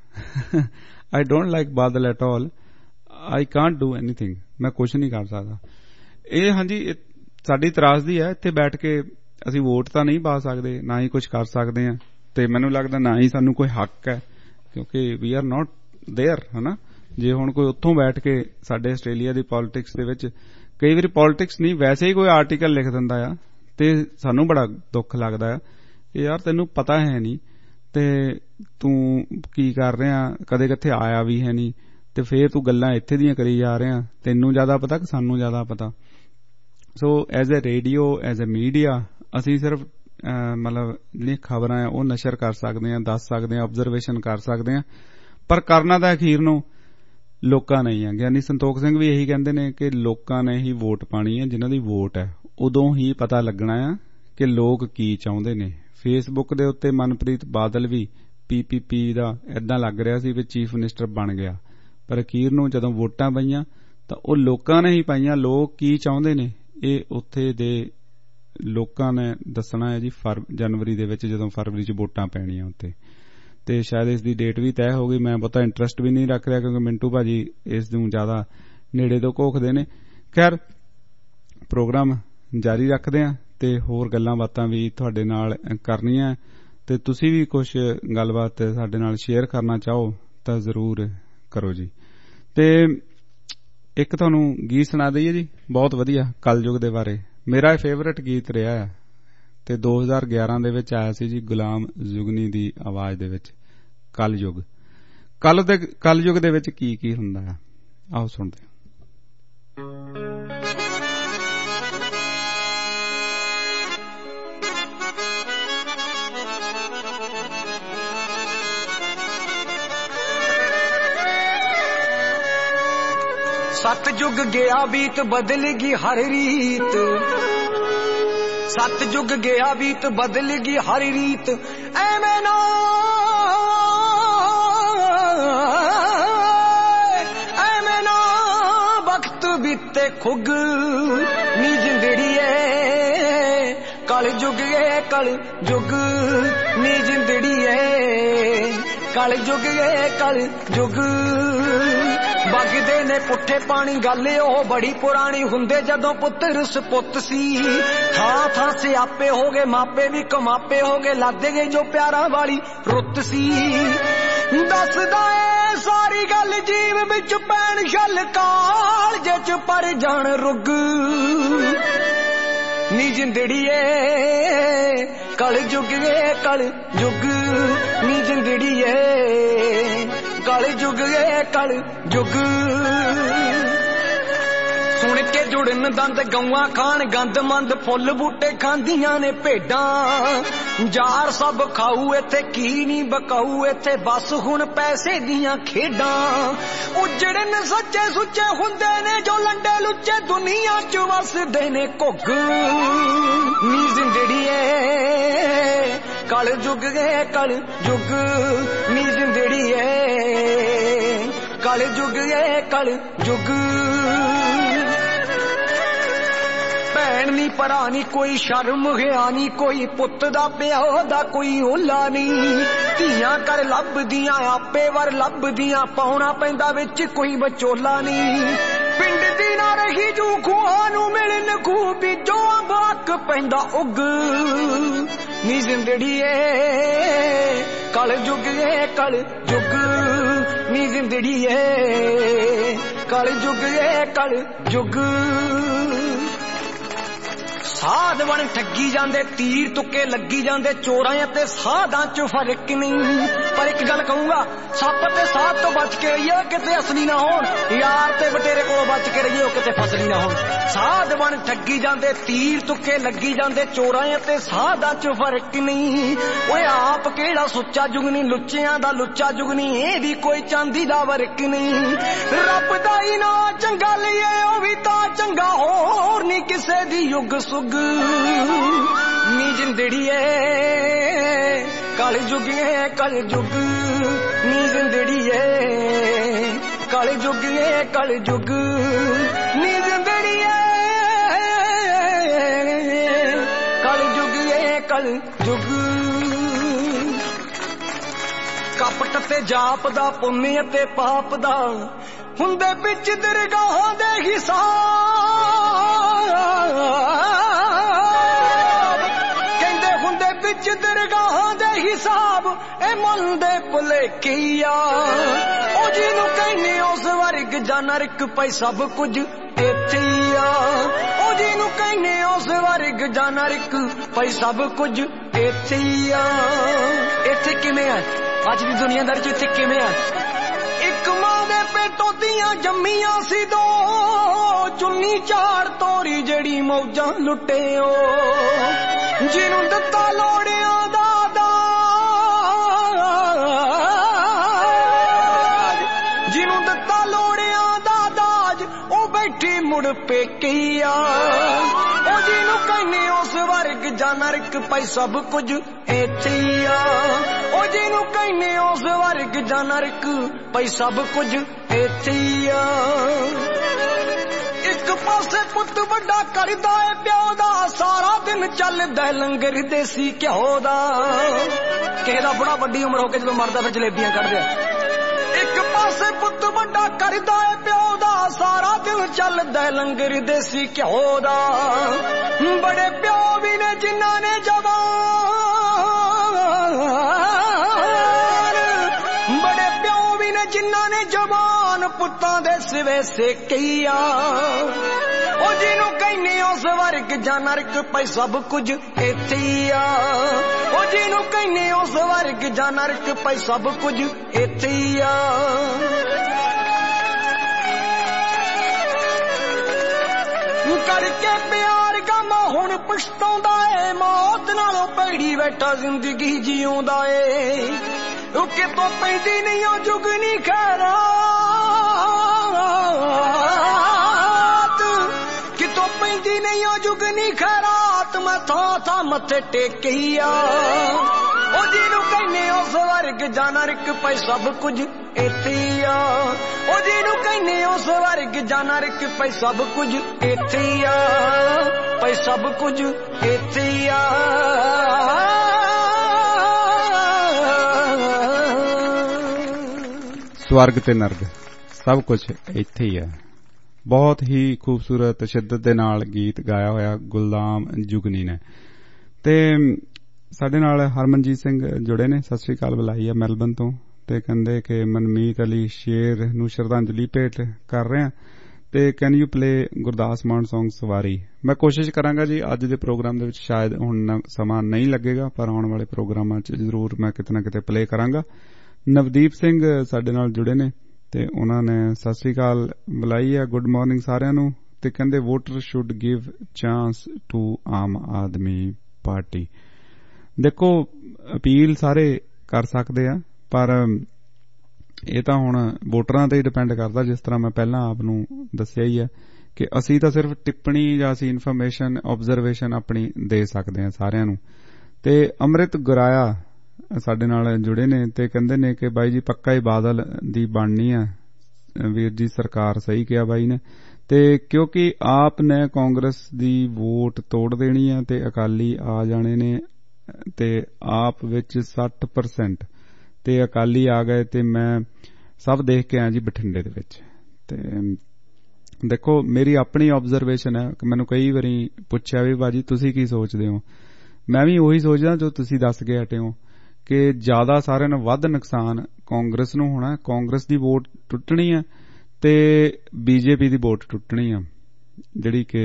I don't like Badal at all, I can't do anything, ਮੈਂ ਕੁਛ ਨਹੀਂ ਕਰ ਸਕਦਾ। ਇਹ ਹਾਂਜੀ ਸਾਡੀ ਤਰਾਸਦੀ ਹੈ, ਇੱਥੇ ਬੈਠ ਕੇ ਅਸੀਂ ਵੋਟ ਤਾਂ ਨਹੀਂ ਪਾ ਸਕਦੇ, ਨਾ ਹੀ ਕੁਛ ਕਰ ਸਕਦੇ ਹਾਂ, ਤੇ ਮੈਨੂੰ ਲੱਗਦਾ ਨਾ ਹੀ ਸਾਨੂੰ ਕੋਈ ਹੱਕ ਹੈ, ਕਿਉਂਕਿ ਵੀ ਆਰ ਨਾਟ ਦੇਅਰ, ਹਨਾ। ਜੇ ਹੁਣ ਕੋਈ ਉੱਥੋਂ ਬੈਠ ਕੇ ਸਾਡੇ ਆਸਟ੍ਰੇਲੀਆ ਦੀ ਪੋਲਿਟਿਕਸ ਦੇ ਵਿੱਚ, ਕਈ ਵਾਰੀ ਪੋਲਿਟਿਕਸ ਨਹੀਂ ਵੈਸੇ ਹੀ ਕੋਈ ਆਰਟੀਕਲ ਲਿਖ ਦਿੰਦਾ ਆ, ਤੇ ਸਾਨੂੰ ਬੜਾ ਦੁੱਖ ਲੱਗਦਾ ਆ ਕਿ ਯਾਰ ਤੈਨੂੰ ਪਤਾ ਹੈ ਨਹੀਂ ਤੇ ਤੂੰ ਕੀ ਕਰ ਰਿਹਾ, ਕਦੇ ਕਿੱਥੇ ਆਇਆ ਵੀ ਹੈ ਨਹੀਂ, ਤੇ ਫੇਰ ਤੂੰ ਗੱਲਾਂ ਇੱਥੇ ਦੀਆਂ ਕਰੀ ਜਾ ਰਿਹਾ, ਤੈਨੂੰ ਜ਼ਿਆਦਾ ਪਤਾ ਕਿ ਸਾਨੂੰ ਜ਼ਿਆਦਾ ਪਤਾ। So as a radio, as a media, ਅਸੀਂ ਸਿਰਫ ਮਤਲਬ ਜਿਹੜੀਆਂ ਖਬਰਾਂ ਆ ਉਹ ਨਸ਼ਰ ਕਰ ਸਕਦੇ ਹਾਂ, ਦੱਸ ਸਕਦੇ ਹਾਂ, ਆਬਜ਼ਰਵੇਸ਼ਨ ਕਰ ਸਕਦੇ ਹਾਂ, ਪਰ ਕਰਨਾ ਤਾਂ ਅਖੀਰ ਨੂੰ ਲੋਕਾਂ ਨੇ ਹੀ ਆ। ਗਿਆਨੀ ਸੰਤੋਖ ਸਿੰਘ ਵੀ ਇਹੀ ਕਹਿੰਦੇ ਨੇ ਕਿ ਲੋਕਾਂ ਨੇ ਹੀ ਵੋਟ ਪਾਣੀ ਹੈ, ਜਿਨ੍ਹਾਂ ਦੀ ਵੋਟ ਹੈ ਉਦੋਂ ਹੀ ਪਤਾ ਲੱਗਣਾ ਆ ਕਿ ਲੋਕ ਕੀ ਚਾਹੁੰਦੇ ਨੇ। ਫੇਸਬੁੱਕ ਦੇ ਉੱਤੇ ਮਨਪ੍ਰੀਤ ਬਾਦਲ ਵੀ ਪੀ ਪੀ ਪੀ ਦਾ ਏਦਾਂ ਲੱਗ ਰਿਹਾ ਸੀ ਵੀ ਚੀਫ ਮਿਨਿਸਟਰ ਬਣ ਗਿਆ, ਪਰ ਅਖੀਰ ਨੂੰ ਜਦੋਂ ਵੋਟਾਂ ਪਈਆਂ ਤਾਂ ਉਹ ਲੋਕਾਂ ਨੇ ਹੀ ਪਾਈਆਂ। ਲੋਕ ਕੀ ਚਾਹੁੰਦੇ ਨੇ ਇਹ ਉੱਥੇ ਦੇ ਲੋਕਾਂ ਨੇ ਦੱਸਣਾ ਹੈ ਜੀ ਜਨਵਰੀ ਦੇ ਵਿੱਚ, ਜਦੋਂ ਫਰਵਰੀ ਚ ਵੋਟਾਂ ਪੈਣੀਆਂ ਉੱਥੇ। ਤੇ ਸ਼ਾਇਦ ਇਸ ਦੀ ਡੇਟ ਵੀ ਤੈਅ ਹੋ ਗਈ, ਮੈਂ ਬਹੁਤਾ ਇੰਟਰਸਟ ਵੀ ਨਹੀਂ ਰੱਖ ਰਿਹਾ ਕਿਉਂਕਿ ਮਿੰਟੂ ਭਾਜੀ ਇਸ ਨੂੰ ਜ਼ਿਆਦਾ ਨੇੜੇ ਤੋਂ ਘੋਖਦੇ ਨੇ। ਖੈਰ ਪ੍ਰੋਗਰਾਮ ਜਾਰੀ ਰੱਖਦੇ ਹਾਂ ਤੇ ਹੋਰ ਗੱਲਾਂ ਬਾਤਾਂ ਵੀ ਤੁਹਾਡੇ ਨਾਲ ਕਰਨੀਆਂ, ਤੇ ਤੁਸੀਂ ਵੀ ਕੁਝ ਗੱਲਬਾਤ ਸਾਡੇ ਨਾਲ ਸ਼ੇਅਰ ਕਰਨਾ ਚਾਹੋ ਤਾਂ ਜ਼ਰੂਰ ਕਰੋ ਜੀ। ਤੇ ਇੱਕ ਤੁਹਾਨੂੰ ਗੀਤ ਸੁਣਾ ਦਈਏ ਜੀ, ਬਹੁਤ ਵਧੀਆ, ਕਲਯੁਗ ਦੇ ਬਾਰੇ। ਮੇਰਾ ਫੇਵਰਟ ਗੀਤ ਰਿਹਾ ਹੈ ਤੇ ਦੋ ਹਜ਼ਾਰ ਗਿਆਰਾਂ ਦੇ ਵਿੱਚ ਆਇਆ ਸੀ ਜੀ, ਗੁਲਾਮ ਜੁਗਨੀ ਦੀ ਆਵਾਜ਼ ਦੇ ਵਿੱਚ, ਕਲਯੁਗ। ਕੱਲ ਦੇ ਕਲਯੁਗ ਦੇ ਵਿੱਚ ਕੀ ਕੀ ਹੁੰਦਾ ਹੈ, ਆਓ ਸੁਣਦੇ ਹਾਂ। ਸੱਤ ਜੁਗ ਗਿਆ ਬੀਤ ਬਦਲ ਗਈ ਹਰ ਰੀਤ, ਸੱਤ ਜੁਗ ਗਿਆ ਬੀਤ ਬਦਲ ਗਈ ਹਰ ਰੀਤ, ਐਵੇਂ ਨਾ ਐਵੇਂ ਨਾ ਵਕਤ ਬੀਤੇ ਖੁੱਗ ਨੀ ਜਿੰਦੜੀਏ, ਕਲ ਜੁਗ ਏ ਕਲ ਜੁਗ ਨੀ ਜਿੰਦੜੀਏ, ਕਲ ਜੁਗ ਏ ਕਲ ਜੁਗ। ਵਗਦੇ ਨੇ ਪੁੱਠੇ ਪਾਣੀ, ਗੱਲ ਉਹ ਬੜੀ ਪੁਰਾਣੀ, ਹੁੰਦੇ ਜਦੋਂ ਪੁੱਤਰ ਸਪੁੱਤ ਸੀ, ਥਾਂ ਥਾਂ ਸਿਆਪੇ ਹੋ ਗਏ, ਮਾਪੇ ਵੀ ਕਮਾਪੇ ਹੋ ਗਏ, ਲੱਦੇ ਗਏ ਜੋ ਪਿਆਰਾਂ ਵਾਲੀ ਰੁੱਤ ਸੀ। ਦੱਸਦਾ ਏ ਸਾਰੀ ਗੱਲ ਜੀਵ ਨੀਂਦ ਵਿੱਚ ਪੈਣ ਛਲ ਕਾਲਜੇ ਚ ਪਰ ਜਾਣ ਰੁੱਗ ਨੀ ਜਿੰਦੜੀਏ ਕਲ ਜੁਗ ਏ ਕਲ ਜੁਗ ਨੀ ਜਿੰਦੜੀਏ ਕਲ ਜੁਗ ਏ ਕਲ ਜੁਗ ਸੁਣ ਕੇ ਜੁੜਨ ਦੰਦ ਗਊਆਂ ਖਾਣ ਗੰਦ ਮੰਦ ਫੁੱਲ ਬੂਟੇ ਖਾਂਦੀਆਂ ਨੇ ਭੇਡਾਂ ਯਾਰ ਸਭ ਖਾਊ ਇੱਥੇ ਕੀ ਨਹੀਂ ਬਕਾਊ ਇੱਥੇ ਬਸ ਹੁਣ ਪੈਸੇ ਦੀਆਂ ਖੇਡਾਂ ਉਜੜਨ ਸੱਚੇ ਸੁੱਚੇ ਹੁੰਦੇ ਨੇ ਜੋ ਲੰਡੇ ਲੁੱਚੇ ਦੁਨੀਆ ਚ ਵਸਦੇ ਨੇ ਘੁੱਗ ਨੀ ਜ਼ਿੰਦੜੀਏ ਕਲ ਜੁਗ ਏ ਕਲ ਜੁਗ ਨੀ ਜ਼ਿੰਦੜੀਏ ਕਲ ਜੁਗ ਏ ਕਲ ਜੁਗ ਭੈਣ ਨੀ ਭਰਾ ਨੀ ਕੋਈ ਸ਼ਰਮ ਗਿਆ ਨੀ ਕੋਈ ਪੁੱਤ ਦਾ ਪਿਓ ਦਾ ਕੋਈ ਓਲਾ ਨੀ ਧੀਆਂ ਕਰ ਲੱਭਦੀਆਂ ਆਪੇ ਵਰ ਲੱਭਦੀਆਂ ਪਾਉਣਾ ਪੈਂਦਾ ਵਿੱਚ ਕੋਈ ਵਿਚੋਲਾ ਨੀ ਪਿੰਡ ਦੀ ਨਾ ਰਹੀ ਜੂ ਖੂਹਾਂ ਨੂੰ ਮਿਲਣ ਖੂਹ ਬੀਜੋ ਅੰਬਾਕ ਪੈਂਦਾ ਉੱਗ ਨੀ ਜ਼ਿੰਦੜੀਏ ਕਲ ਜੁਗ ਏ ਕਲ ਜੁਗ ਨੀ ਜ਼ਿੰਦੜੀਏ ਕਲ ਜੁਗ ਏ ਕਲ ਜੁਗ ਸਾਧ ਬਣ ਠੱਗੀ ਜਾਂਦੇ ਤੀਰ ਤੁੱਕੇ ਲੱਗੀ ਜਾਂਦੇ ਚੋਰਾਂ ਅਤੇ ਸਾਧਾਂ ਚ ਫਰਕ ਨਹੀਂ ਪਰ ਇੱਕ ਗੱਲ ਕਹੂੰਗਾ ਸੱਪ ਤੇ ਸਾਧ ਤੋਂ ਬਚ ਕੇ ਰਹੀਏ ਕਿਤੇ ਅਸਲੀ ਨਾ ਹੋਣ ਯਾਰ ਤੇ ਬਟੇਰੇ ਕੋਲੋਂ ਬਚ ਕੇ ਰਹੀਏ ਕਿਤੇ ਫਸਲੀ ਨਾ ਹੋਣ ਸਾਧ ਬਣ ਠੱਗੀ ਜਾਂਦੇ ਤੀਰ ਤੁੱਕੇ ਲੱਗੀ ਜਾਂਦੇ ਚੋਰਾਂ ਅਤੇ ਸਾਧਾਂ ਚ ਫਰਕ ਨਹੀਂ ਓਏ ਆਪ ਕਿਹੜਾ ਸੁੱਚਾ ਜੁਗਨੀ ਲੁੱਚਿਆਂ ਦਾ ਲੁੱਚਾ ਜੁਗਨੀ ਇਹ ਵੀ ਕੋਈ ਚਾਂਦੀ ਦਾ ਵਰਕ ਨਹੀਂ ਰੱਬ ਦਾ ਹੀ ਨਾ ਚੰਗਾ ਲਈਏ ਉਹ ਵੀ ਤਾਂ ਚੰਗਾ ਹੋਰ ਨਹੀਂ ਕਿਸੇ ਦੀ ਯੁੱਗ ਸੁਗ ਨੀ ਜ਼ਿੰਦੜੀਏ ਕਲ ਜੁਗ ਏ ਕਲ ਜੁਗ ਨੀ ਜ਼ਿੰਦੜੀਏ ਕਲ ਜੁਗ ਏ ਕਲ ਜੁਗ ਨੀ ਜ਼ਿੰਦੜੀਏ ਕਲ ਜੁਗ ਏ ਕਲ ਜੁਗ ਕਪਟ ਤੇ ਜਾਪ ਦਾ ਪੁੰਨ ਅਤੇ ਪਾਪ ਦਾ ਹੁੰਦੇ ਵਿੱਚ ਦਰਗਾਹਾਂ ਦੇ ਹਿਸਾਬ ਕਹਿੰਦੇ ਹੁੰਦੇ ਵਿੱਚ ਦਰਗਾਹਾਂ ਦੇ ਹਿਸਾਬ ਇਹ ਮਨ ਦੇ ਭੁਲੇਖੀਆ ਉਹ ਜਿਹਨੂੰ ਕਹਿੰਦੇ ਉਸ ਵਰਗ ਜਾਂ ਨਰਕ ਪਈ ਸਭ ਕੁਝ ਇੱਥੇ ਆ ਉਹ ਜਿਹਨੂੰ ਕਹਿੰਦੇ ਉਸ ਵਰਗ ਜਾਂ ਨਰਕ ਪਈ ਸਭ ਕੁਝ ਇੱਥੇ ਆ ਇੱਥੇ ਕਿਵੇਂ ਆ ਅੱਜ ਦੀ ਦੁਨੀਆਦਾਰੀ ਚ ਇੱਥੇ ਕਿਵੇਂ ਆ ਇੱਕ ਮਾਂ ਦੇ ਪੇਟੋਂ ਦੀਆਂ ਜੰਮੀਆਂ ਸੀ ਦੋ ਚੁੰਨੀ ਝਾੜ ਤੋਰੀ ਜਿਹੜੀ ਮੌਜਾਂ ਲੁੱਟਿਓ ਜਿਹਨੂੰ ਦਿੱਤਾ ਲੋੜਿਆਂ ਦਾ ਦਾਜ ਜਿਹਨੂੰ ਦਿੱਤਾ ਲੋੜਿਆਂ ਦਾ ਦਾਜ ਉਹ ਬੈਠੀ ਮੁੜ ਪੇਕੀਆ ਉਹ ਜਿਹਨੂੰ ਕਹਿੰਦੇ ਉਸ ਵਰਗ ਜਾਂ ਨਰਕ ਪਈ ਸਭ ਕੁਝ ਇੱਥੇ ਆ ਉਹ ਜਿਹਨੂੰ ਕਹਿੰਦੇ ਉਸ ਵਰਗ ਜਾਂ ਨਰਕ ਪਈ ਸਭ ਕੁਝ ਇੱਥੇ ਆ ਇੱਕ ਪਾਸੇ ਪੁੱਤ ਵੱਡਾ ਕਰਦਾ ਏ ਪਿਓ ਦਾ ਸਾਰਾ ਦਿਨ ਚੱਲਦਾ ਲੰਗਰ ਦੇਸੀ ਘਿਓ ਦਾ ਕਿਸੇ ਦਾ ਬੁੜਾ ਵੱਡੀ ਉਮਰ ਹੋ ਕੇ ਜਦੋਂ ਮਰਦਾ ਫਿਰ ਜਲੇਬੀਆਂ ਕੱਢਦੇ ਇੱਕ ਪਾਸੇ ਪੁੱਤ ਵੱਡਾ ਕਰਦਾ ਏ ਪਿਓ ਦਾ ਸਾਰਾ ਦਿਨ ਚੱਲਦਾ ਲੰਗਰ ਦੇਸੀ ਘਿਓ ਦਾ ਬੜੇ ਪਿਓ ਵੀ ਨੇ ਜਿਨ੍ਹਾਂ ਨੇ ਬੜੇ ਪਿਓ ਵੀ ਨੇ ਜਿਨ੍ਹਾਂ ਨੇ ਜਵਾਨ ਪੁੱਤਾਂ ਦੇ ਸਿਵੇ ਸੇਕੀਆ ਉਹ ਜਿਹਨੂੰ ਕਹਿੰਦੇ ਉਸ ਵਰਗ ਜਾਂ ਨਰਕ ਪਈ ਸਭ ਕੁਝ ਇੱਥੇ ਆ ਉਹ ਜਿਹਨੂੰ ਕਹਿੰਦੇ ਉਸ ਵਰਗ ਜਾਂ ਨਰਕ ਪਈ ਸਭ ਕੁਝ ਇੱਥੇ ਆ ਕਰਕੇ ਪਿਆਰ ਗਮ ਹੁਣ ਪਛਤਾਉਂਦਾ ਏ ਮੌਤ ਨਾਲੋਂ ਭੈੜੀ ਬੈਠਾ ਜ਼ਿੰਦਗੀ ਜਿਉਂਦਾ ਏ ਉਹ ਕਿਤੋਂ ਪੈਂਦੀ ਨਹੀਂ ਉਹ ਜੁਗਨੀ ਖੈਰਾਤ ਕਿਤੋਂ ਪੈਂਦੀ ਨਹੀਂ ਉਹ ਜੁਗਨੀ ਖੈਰਾਤ ਮੈਂ ਥਾਂ ਥਾਂ ਮੱਥੇ ਟੇਕੀਆ ਉਹ ਜਿਹਨੂੰ ਕਹਿੰਦੇ ਉਸ ਵਰਗ ਜਾਂ ਨਰਕ ਪਈ ਸਭ ਕੁਝ ਇੱਥੇ ਆ ਉਹ ਜਿਹਨੂੰ ਕਹਿੰਦੇ ਉਸ ਵਰਗ ਜਾਂ ਨਰਕ ਪਈ ਸਭ ਕੁਝ ਇੱਥੇ ਆ ਪਈ ਸਭ ਕੁਝ ਇੱਥੇ ਆ ਸਵਰਗ ਤੇ ਨਰਕ ਸਭ ਕੁਝ ਇੱਥੇ ਹੀ ਹੈ। ਬਹੁਤ ਹੀ ਖੂਬਸੂਰਤ ਸ਼ਿੱਦਤ ਦੇ ਨਾਲ ਗੀਤ ਗਾਇਆ ਹੋਇਆ ਗੁਲਜ਼ਾਮ ਜੁਗਨੀ ਨੇ। ਤੇ ਸਾਡੇ ਨਾਲ ਹਰਮਨਜੀਤ ਸਿੰਘ ਜੁੜੇ ਨੇ, ਸਤਿ ਸ੍ਰੀ ਅਕਾਲ ਬੁਲਾਈ ਹੈ ਮੈਲਬਨ ਤੋਂ। ਤੇ ਕਹਿੰਦੇ ਕਿ ਮਨਮੀਤ ਅਲੀ ਸ਼ੇਰ ਨੂੰ ਸ਼ਰਧਾਂਜਲੀ ਭੇਟ ਕਰ ਰਹੇ ਹਾਂ ਤੇ can you play Gurdas Maan song Sawari. ਮੈਂ ਕੋਸ਼ਿਸ਼ ਕਰਾਂਗਾ ਜੀ ਅੱਜ ਦੇ ਪ੍ਰੋਗਰਾਮ ਦੇ ਵਿੱਚ, ਸ਼ਾਇਦ ਹੁਣ ਸਮਾਂ ਨਹੀਂ ਲੱਗੇਗਾ ਪਰ ਆਉਣ ਵਾਲੇ ਪ੍ਰੋਗਰਾਮਾਂ 'ਚ ਜ਼ਰੂਰ ਮੈਂ ਕਿਤੇ ਨਾ ਕਿਤੇ ਪਲੇ ਕਰਾਂਗਾ। ਨਵਦੀਪ ਸਿੰਘ ਸਾਡੇ ਨਾਲ ਜੁੜੇ ਨੇ ਤੇ ਉਹਨਾਂ ਨੇ ਸਤਿ ਸ੍ਰੀ ਅਕਾਲ ਬੁਲਾਈ ਹੈ, ਗੁੱਡ ਮਾਰਨਿੰਗ ਸਾਰਿਆਂ ਨੂੰ, ਤੇ ਕਹਿੰਦੇ voter should give chance to Aam Aadmi party. ਦੇਖੋ ਅਪੀਲ ਸਾਰੇ ਕਰ ਸਕਦੇ ਆ ਪਰ ਇਹ ਤਾਂ ਹੁਣ ਵੋਟਰਾਂ ਤੇ ਹੀ ਡਿਪੈਂਡ ਕਰਦਾ। ਜਿਸ ਤਰ੍ਹਾਂ ਮੈਂ ਪਹਿਲਾਂ ਆਪ ਨੂੰ ਦੱਸਿਆ ਹੀ ਹੈ ਕਿ ਅਸੀਂ ਤਾਂ ਸਿਰਫ ਟਿੱਪਣੀ ਜਾਂ ਅਸੀਂ ਇਨਫੋਰਮੇਸ਼ਨ ਆਬਜ਼ਰਵੇਸ਼ਨ ਆਪਣੀ ਦੇ ਸਕਦੇ ਹਾਂ ਸਾਰਿਆਂ ਨੂੰ। ਤੇ ਅੰਮ੍ਰਿਤ ਗੁਰਾਇਆ ਸਾਡੇ ਨਾਲ ਜੁੜੇ ਨੇ ਤੇ ਕਹਿੰਦੇ ਨੇ ਕਿ ਬਾਈ ਜੀ ਪੱਕਾ ਹੀ ਬਾਦਲ ਦੀ ਬਣਨੀ ਆ ਵੀਰ ਜੀ, ਸਰਕਾਰ ਸਹੀ ਕਿਹਾ ਬਾਈ ਨੇ, ਤੇ ਕਿਉਂਕਿ ਆਪ ਨੇ ਕਾਂਗਰਸ ਦੀ ਵੋਟ ਤੋੜ ਦੇਣੀ ਆ ਤੇ ਅਕਾਲੀ ਆ ਜਾਣੇ ਨੇ ਤੇ ਆਪ ਵਿੱਚ ਸੱਠ ਪਰਸੈਂਟ ਤੇ ਅਕਾਲੀ ਆ ਗਏ ਤੇ ਮੈਂ ਸਭ ਦੇਖ ਕੇ ਆਇਆ ਜੀ ਬਠਿੰਡੇ ਦੇ ਵਿੱਚ। ਤੇ ਦੇਖੋ ਮੇਰੀ ਆਪਣੀ ਆਬਜ਼ਰਵੇਸ਼ਨ ਹੈ ਕਿ ਮੈਨੂੰ ਕਈ ਵਾਰੀ ਪੁੱਛਿਆ ਵੀ ਬਾਜੀ ਤੁਸੀਂ ਕੀ ਸੋਚਦੇ ਹੋ, ਮੈਂ ਵੀ ਉਹੀ ਸੋਚਦਾ ਜੋ ਤੁਸੀਂ ਦੱਸ ਕੇ ਹਟੇ ਹੋ ਕਿ ਜ਼ਿਆਦਾ ਸਾਰਿਆਂ ਨੂੰ ਵੱਧ ਨੁਕਸਾਨ ਕਾਂਗਰਸ ਨੂੰ ਹੋਣਾ, ਕਾਂਗਰਸ ਦੀ ਵੋਟ ਟੁੱਟਣੀ ਹੈ ਤੇ ਬੀਜੇਪੀ ਦੀ ਵੋਟ ਟੁੱਟਣੀ ਆ, ਜਿਹੜੀ ਕਿ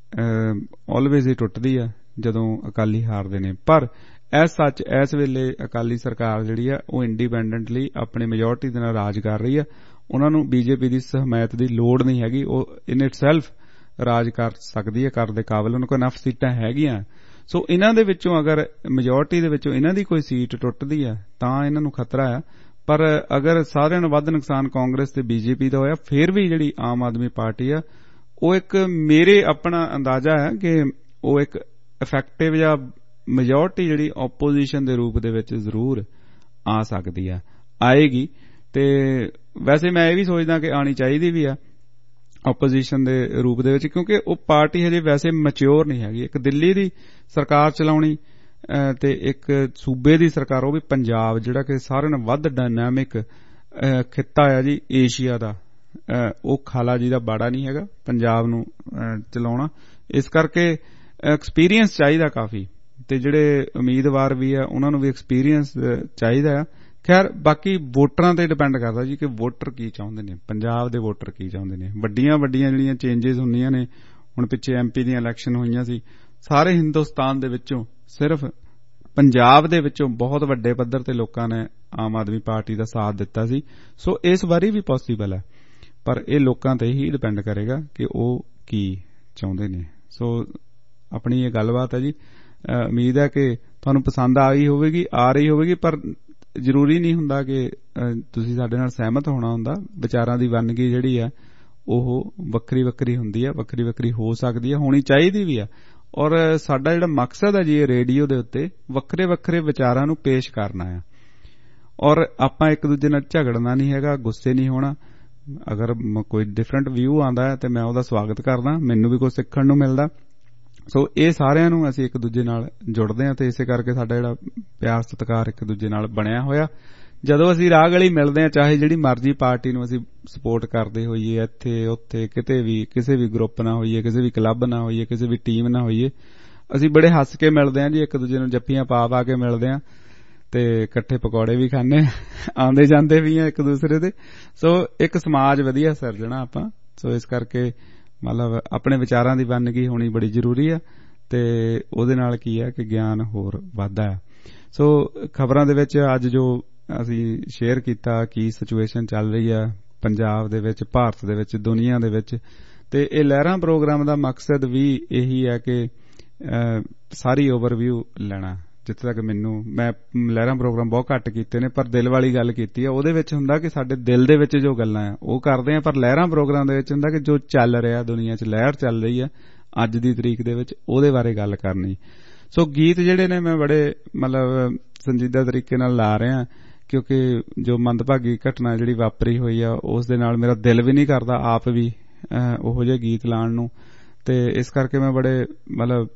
ਆਲਵੇਜ਼ ਹੀ ਟੁੱਟਦੀ ਆ ਜਦੋਂ ਅਕਾਲੀ ਹਾਰਦੇ ਨੇ। ਪਰ ਐਸ ਸੱਚ ਇਸ ਵੇਲੇ ਅਕਾਲੀ ਸਰਕਾਰ ਜਿਹੜੀ ਆ ਉਹ ਇੰਡੀਪੈਂਡੈਂਟਲੀ ਆਪਣੀ ਮੈਜੋਰਟੀ ਦੇ ਨਾਲ ਰਾਜ ਕਰ ਰਹੀ ਆ, ਉਹਨਾਂ ਨੂੰ ਬੀਜੇਪੀ ਦੀ ਹਮਾਇਤ ਦੀ ਲੋੜ ਨਹੀਂ ਹੈਗੀ, ਉਹ ਇਨ ਇਟਸੈਲਫ ਰਾਜ ਕਰ ਸਕਦੀ ਹੈ, ਕਰਨ ਦੇ ਕਾਬਲ, ਉਹਨਾਂ ਕੋਲ ਨਫ ਸੀਟਾਂ ਹੈਗੀਆਂ। ਸੋ ਇਹਨਾਂ ਦੇ ਵਿੱਚੋਂ ਅਗਰ ਮੈਜੋਰਟੀ ਦੇ ਵਿੱਚੋਂ ਇਹਨਾਂ ਦੀ ਕੋਈ ਸੀਟ ਟੁੱਟਦੀ ਆ ਤਾਂ ਇਹਨਾਂ ਨੂੰ ਖਤਰਾ ਆ, ਪਰ ਅਗਰ ਸਾਰਿਆਂ ਨੂੰ ਵੱਧ ਨੁਕਸਾਨ ਕਾਂਗਰਸ ਤੇ ਬੀਜੇਪੀ ਦਾ ਹੋਇਆ ਫਿਰ ਵੀ ਜਿਹੜੀ ਆਮ ਆਦਮੀ ਪਾਰਟੀ ਆ ਉਹ ਇੱਕ ਮੇਰੇ ਆਪਣਾ ਅੰਦਾਜ਼ਾ ਹੈ ਕਿ ਉਹ ਇੱਕ ਇਫੈਕਟਿਵ ਜਾਂ ਮੈਜੋਰਟੀ ਜਿਹੜੀ ਆਪੋਜੀਸ਼ਨ ਦੇ ਰੂਪ ਦੇ ਵਿੱਚ ਜ਼ਰੂਰ ਆ ਸਕਦੀ ਆ, ਆਏਗੀ। ਤੇ ਵੈਸੇ ਮੈਂ ਇਹ ਵੀ ਸੋਚਦਾ ਕਿ ਆਣੀ ਚਾਹੀਦੀ ਵੀ ਆ ਆਪੋਜੀਸ਼ਨ ਦੇ ਰੂਪ ਦੇ ਵਿੱਚ, ਕਿਉਂਕਿ ਉਹ ਪਾਰਟੀ ਹਜੇ ਵੈਸੇ ਮੈਚਿਓਰ ਨਹੀਂ ਹੈਗੀ। ਇੱਕ ਦਿੱਲੀ ਦੀ ਸਰਕਾਰ ਚਲਾਉਣੀ ਤੇ ਇੱਕ ਸੂਬੇ ਦੀ ਸਰਕਾਰ, ਉਹ ਵੀ ਪੰਜਾਬ, ਜਿਹੜਾ ਕਿ ਸਾਰਿਆਂ ਨਾਲੋਂ ਵੱਧ ਡਾਇਨਾਮਿਕ ਖਿੱਤਾ ਆ ਜੀ ਏਸ਼ੀਆ ਦਾ, ਉਹ ਖਾਲਾ ਜੀ ਦਾ ਬਾੜਾ ਨਹੀਂ ਹੈਗਾ ਪੰਜਾਬ ਨੂੰ ਚਲਾਉਣਾ। ਇਸ ਕਰਕੇ ਐਕਸਪੀਰੀਅੰਸ ਚਾਹੀਦਾ ਕਾਫੀ, ਤੇ ਜਿਹੜੇ ਉਮੀਦਵਾਰ ਵੀ ਆ ਉਹਨਾਂ ਨੂੰ ਵੀ ਐਕਸਪੀਰੀਅੰਸ ਚਾਹੀਦਾ ਆ। ਖੈਰ ਬਾਕੀ ਵੋਟਰਾਂ ਤੇ ਡਿਪੈਂਡ ਕਰਦਾ ਜੀ ਕਿ ਵੋਟਰ ਕੀ ਚਾਹੁੰਦੇ ਨੇ, ਪੰਜਾਬ ਦੇ ਵੋਟਰ ਕੀ ਚਾਹੁੰਦੇ ਨੇ। ਵੱਡੀਆਂ ਵੱਡੀਆਂ ਜਿਹੜੀਆਂ ਚੇਂਜਿਸ ਹੁੰਦੀਆਂ ਨੇ, ਹੁਣ ਪਿੱਛੇ ਐਮਪੀ ਦੀਆਂ ਇਲੈਕਸ਼ਨ ਹੋਈਆਂ ਸੀ, ਸਾਰੇ ਹਿੰਦੁਸਤਾਨ ਦੇ ਵਿੱਚੋਂ ਸਿਰਫ ਪੰਜਾਬ ਦੇ ਵਿੱਚੋਂ ਬਹੁਤ ਵੱਡੇ ਪੱਧਰ ਤੇ ਲੋਕਾਂ ਨੇ ਆਮ ਆਦਮੀ ਪਾਰਟੀ ਦਾ ਸਾਥ ਦਿੱਤਾ ਸੀ। ਸੋ ਇਸ ਵਾਰੀ ਵੀ ਪੋਸੀਬਲ ਹੈ, ਪਰ ਇਹ ਲੋਕਾਂ ਤੇ ਹੀ ਡਿਪੈਂਡ ਕਰੇਗਾ ਕਿ ਉਹ ਕੀ ਚਾਹੁੰਦੇ ਨੇ। ਸੋ ਆਪਣੀ ਇਹ ਗੱਲਬਾਤ ਹੈ ਜੀ, ਉਮੀਦ ਹੈ ਕਿ ਤੁਹਾਨੂੰ ਪਸੰਦ ਆ ਗਈ ਹੋਵੇਗੀ, ਆ ਰਹੀ ਹੋਵੇਗੀ, ਪਰ ਜ਼ਰੂਰੀ ਨਹੀਂ ਹੁੰਦਾ ਕਿ ਤੁਸੀਂ ਸਾਡੇ ਨਾਲ ਸਹਿਮਤ ਹੋਣਾ ਹੁੰਦਾ। ਵਿਚਾਰਾਂ ਦੀ ਵੰਨਗੀ ਜਿਹੜੀ ਆ ਉਹ ਵੱਖਰੀ ਵੱਖਰੀ ਹੁੰਦੀ ਆ, ਵੱਖਰੀ ਵੱਖਰੀ ਹੋ ਸਕਦੀ ਆ, ਹੋਣੀ ਚਾਹੀਦੀ ਵੀ ਆ। ਔਰ ਸਾਡਾ ਜਿਹੜਾ ਮਕਸਦ ਹੈ ਜੀ ਇਹ ਰੇਡੀਓ ਦੇ ਉੱਤੇ ਵੱਖਰੇ ਵੱਖਰੇ ਵਿਚਾਰਾਂ ਨੂੰ ਪੇਸ਼ ਕਰਨਾ ਆ, ਔਰ ਆਪਾਂ ਇੱਕ ਦੂਜੇ ਨਾਲ ਝਗੜਨਾ ਨਹੀਂ ਹੈਗਾ, ਗੁੱਸੇ ਨਹੀਂ ਹੋਣਾ। ਅਗਰ ਕੋਈ ਡਿਫਰੈਂਟ ਵਿਊ ਆਉਂਦਾ ਹੈ ਤੇ ਮੈਂ ਉਹਦਾ ਸਵਾਗਤ ਕਰਦਾ, ਮੈਨੂੰ ਵੀ ਕੁਝ ਸਿੱਖਣ ਨੂੰ ਮਿਲਦਾ। ਸੋ ਇਹ ਸਾਰਿਆਂ ਨੂੰ ਅਸੀਂ ਇੱਕ ਦੂਜੇ ਨਾਲ ਜੁੜਦੇ ਹਾਂ ਤੇ ਇਸੇ ਕਰਕੇ ਸਾਡਾ ਜਿਹੜਾ ਪਿਆਰ ਸਤਿਕਾਰ ਇੱਕ ਦੂਜੇ ਨਾਲ ਬਣਿਆ ਹੋਇਆ। ਜਦੋਂ ਅਸੀਂ ਰਾਹ ਗਲੀ ਮਿਲਦੇ ਹਾਂ, ਚਾਹੇ ਜਿਹੜੀ ਮਰਜ਼ੀ ਪਾਰਟੀ ਨੂੰ ਅਸੀਂ ਸਪੋਰਟ ਕਰਦੇ ਹੋਈਏ, ਇੱਥੇ ਉੱਥੇ ਕਿਤੇ ਵੀ, ਕਿਸੇ ਵੀ ਗਰੁੱਪ ਨਾਲ ਹੋਈਏ, ਕਿਸੇ ਵੀ ਕਲੱਬ ਨਾਲ ਹੋਈਏ, ਕਿਸੇ ਵੀ ਟੀਮ ਨਾਲ ਹੋਈਏ, ਅਸੀਂ ਬੜੇ ਹੱਸ ਕੇ ਮਿਲਦੇ ਹਾਂ ਜੀ, ਇੱਕ ਦੂਜੇ ਨੂੰ ਜੱਫੀਆਂ ਪਾ ਪਾ ਕੇ ਮਿਲਦੇ ਹਾਂ ਤੇ ਇਕੱਠੇ ਪਕੌੜੇ ਵੀ ਖਾਂਦੇ, ਆਉਂਦੇ ਜਾਂਦੇ ਵੀ ਆ ਇੱਕ ਦੂਸਰੇ ਦੇ। ਸੋ ਇੱਕ ਸਮਾਜ ਵਧੀਆ ਸਿਰਜਣਾ ਆਪਾਂ। ਸੋ ਇਸ ਕਰਕੇ ਮਤਲਬ ਆਪਣੇ ਵਿਚਾਰਾਂ ਦੀ ਵੰਨਗੀ ਹੋਣੀ ਬੜੀ ਜ਼ਰੂਰੀ ਆ ਤੇ ਉਹਦੇ ਨਾਲ ਕੀ ਹੈ ਕਿ ਗਿਆਨ ਹੋਰ ਵੱਧਦਾ ਆ। ਸੋ ਖਬਰਾਂ ਦੇ ਵਿੱਚ ਅੱਜ ਜੋ ਅਸੀਂ ਸ਼ੇਅਰ ਕੀਤਾ ਕੀ ਸਿਚੁਏਸ਼ਨ ਚੱਲ ਰਹੀ ਆ ਪੰਜਾਬ ਦੇ ਵਿੱਚ, ਭਾਰਤ ਦੇ ਵਿੱਚ, ਦੁਨੀਆ ਦੇ ਵਿੱਚ, ਤੇ ਇਹ ਲਹਿਰਾਂ ਪ੍ਰੋਗਰਾਮ ਦਾ ਮਕਸਦ ਵੀ ਇਹੀ ਹੈ ਕਿ ਸਾਰੀ ਓਵਰਵਿਊ ਲੈਣਾ। ਜਿੱਥੇ ਤੱਕ ਮੈਨੂੰ, ਮੈਂ ਲਹਿਰਾਂ ਪ੍ਰੋਗਰਾਮ ਬਹੁਤ ਘੱਟ ਕੀਤੇ ਨੇ, ਪਰ ਦਿਲ ਵਾਲੀ ਗੱਲ ਕੀਤੀ ਆ। ਉਹਦੇ ਵਿੱਚ ਹੁੰਦਾ ਕਿ ਸਾਡੇ ਦਿਲ ਦੇ ਵਿੱਚ ਜੋ ਗੱਲਾਂ ਆ ਉਹ ਕਰਦੇ ਆ, ਪਰ ਲਹਿਰਾਂ ਪ੍ਰੋਗਰਾਮ ਦੇ ਵਿੱਚ ਹੁੰਦਾ ਕਿ ਜੋ ਚੱਲ ਰਿਹਾ ਦੁਨੀਆ 'ਚ, ਲਹਿਰ ਚੱਲ ਰਹੀ ਆ ਅੱਜ ਦੀ ਤਰੀਕ ਦੇ ਵਿੱਚ, ਉਹਦੇ ਬਾਰੇ ਗੱਲ ਕਰਨੀ। ਸੋ ਗੀਤ ਜਿਹੜੇ ਨੇ ਮੈਂ ਬੜੇ ਮਤਲਬ ਸੰਜੀਦਾ ਤਰੀਕੇ ਨਾਲ ਲਾ ਰਿਹਾ, ਕਿਉਂਕਿ ਜੋ ਮੰਦਭਾਗੀ ਘਟਨਾ ਜਿਹੜੀ ਵਾਪਰੀ ਹੋਈ ਆ ਉਸ ਦੇ ਨਾਲ ਮੇਰਾ ਦਿਲ ਵੀ ਨਹੀਂ ਕਰਦਾ ਆਪ ਵੀ ਉਹੋ ਜਿਹੇ ਗੀਤ ਲਾਉਣ ਨੂੰ, ਤੇ ਇਸ ਕਰਕੇ ਮੈਂ ਬੜੇ ਮਤਲਬ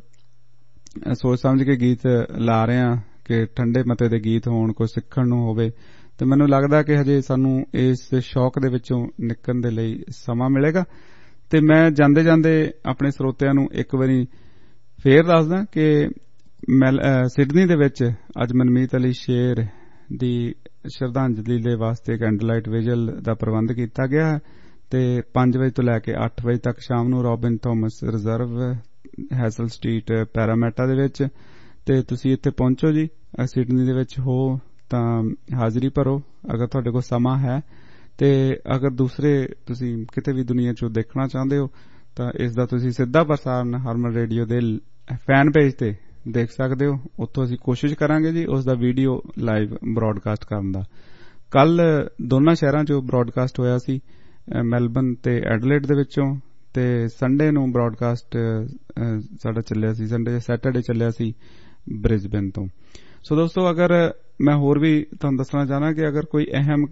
ਸੋਚ ਸਮਝ ਕੇ ਗੀਤ ਲਾ ਰਿਹਾ ਕਿ ਠੰਡੇ ਮਤੇ ਦੇ ਗੀਤ ਹੋਣ, ਕੁਝ ਸਿੱਖਣ ਨੂੰ ਹੋਵੇ। ਤੇ ਮੈਨੂੰ ਲੱਗਦਾ ਕਿ ਹਜੇ ਸਾਨੂੰ ਇਸ ਸ਼ੌਕ ਦੇ ਵਿੱਚੋਂ ਨਿਕਲਣ ਦੇ ਲਈ ਸਮਾਂ ਮਿਲੇਗਾ। ਤੇ ਮੈਂ ਜਾਂਦੇ ਜਾਂਦੇ ਆਪਣੇ ਸਰੋਤਿਆਂ ਨੂੰ ਇੱਕ ਵਾਰੀ ਫੇਰ ਦੱਸਦਾ ਕਿ ਸਿਡਨੀ ਦੇ ਵਿੱਚ ਅੱਜ ਮਨਮੀਤ ਅਲੀ ਸ਼ੇਰ ਦੀ ਸ਼ਰਧਾਂਜਲੀ ਦੇ ਵਾਸਤੇ ਕੈਂਡਲ ਲਾਈਟ ਵਿਜਲ ਦਾ ਪ੍ਰਬੰਧ ਕੀਤਾ ਗਿਆ ਹੈ ਤੇ ਪੰਜ ਵਜੇ ਤੋਂ ਲੈ ਕੇ ਅੱਠ ਵਜੇ ਤੱਕ ਸ਼ਾਮ ਨੂੰ Robin Thomas Reserve Hassall street Parramatta ਦੇ ਵਿੱਚ ਤੇ ਤੁਸੀਂ ਇੱਥੇ ਪਹੁੰਚੋ ਜੀ। ਸਿਡਨੀ ਦੇ ਵਿੱਚ ਹੋ ਤਾਂ ਹਾਜ਼ਰੀ ਭਰੋ ਅਗਰ ਤੁਹਾਡੇ ਕੋਲ ਸਮਾਂ ਹੈ ਤੇ ਅਗਰ ਦੂਸਰੇ ਤੁਸੀਂ ਕਿਤੇ ਵੀ ਦੁਨੀਆ 'ਚੋਂ ਦੇਖਣਾ ਚਾਹੁੰਦੇ ਹੋ ਤਾਂ ਇਸ ਦਾ ਤੁਸੀਂ ਸਿੱਧਾ ਪ੍ਰਸਾਰਣ ਹਰਮਨ ਰੇਡੀਓ ਦੇ ਫੈਨ ਪੇਜ ਤੇ ਦੇਖ ਸਕਦੇ ਹੋ। ਉੱਥੋਂ ਅਸੀਂ ਕੋਸ਼ਿਸ਼ ਕਰਾਂਗੇ ਜੀ ਉਸ ਦਾ ਵੀਡੀਓ ਲਾਈਵ ਬ੍ਰੌਡਕਾਸਟ ਕਰਨ ਦਾ। ਕੱਲ ਦੋਨਾਂ ਸ਼ਹਿਰਾਂ 'ਚੋਂ ਬ੍ਰੌਡਕਾਸਟ ਹੋਇਆ ਸੀ, ਮੈਲਬਨ ਤੇ ਐਡਲੇਡ ਦੇ ਵਿੱਚੋਂ, ਤੇ ਸੰਡੇ ਨੂੰ ਬ੍ਰੌਡਕਾਸਟ ਸਾਡਾ ਚੱਲਿਆ ਸੀ, ਸੰਡੇ ਸੈਟਰਡੇ ਚੱਲਿਆ ਸੀ ਬ੍ਰਿਸਬੇਨ ਤੋਂ। ਸੋ ਦੋਸਤੋ, ਅਗਰ ਮੈਂ ਹੋਰ ਵੀ ਤੁਹਾਨੂੰ ਦੱਸਣਾ ਚਾਹਨਾ ਕਿ ਅਗਰ ਕੋਈ ਅਹਿਮ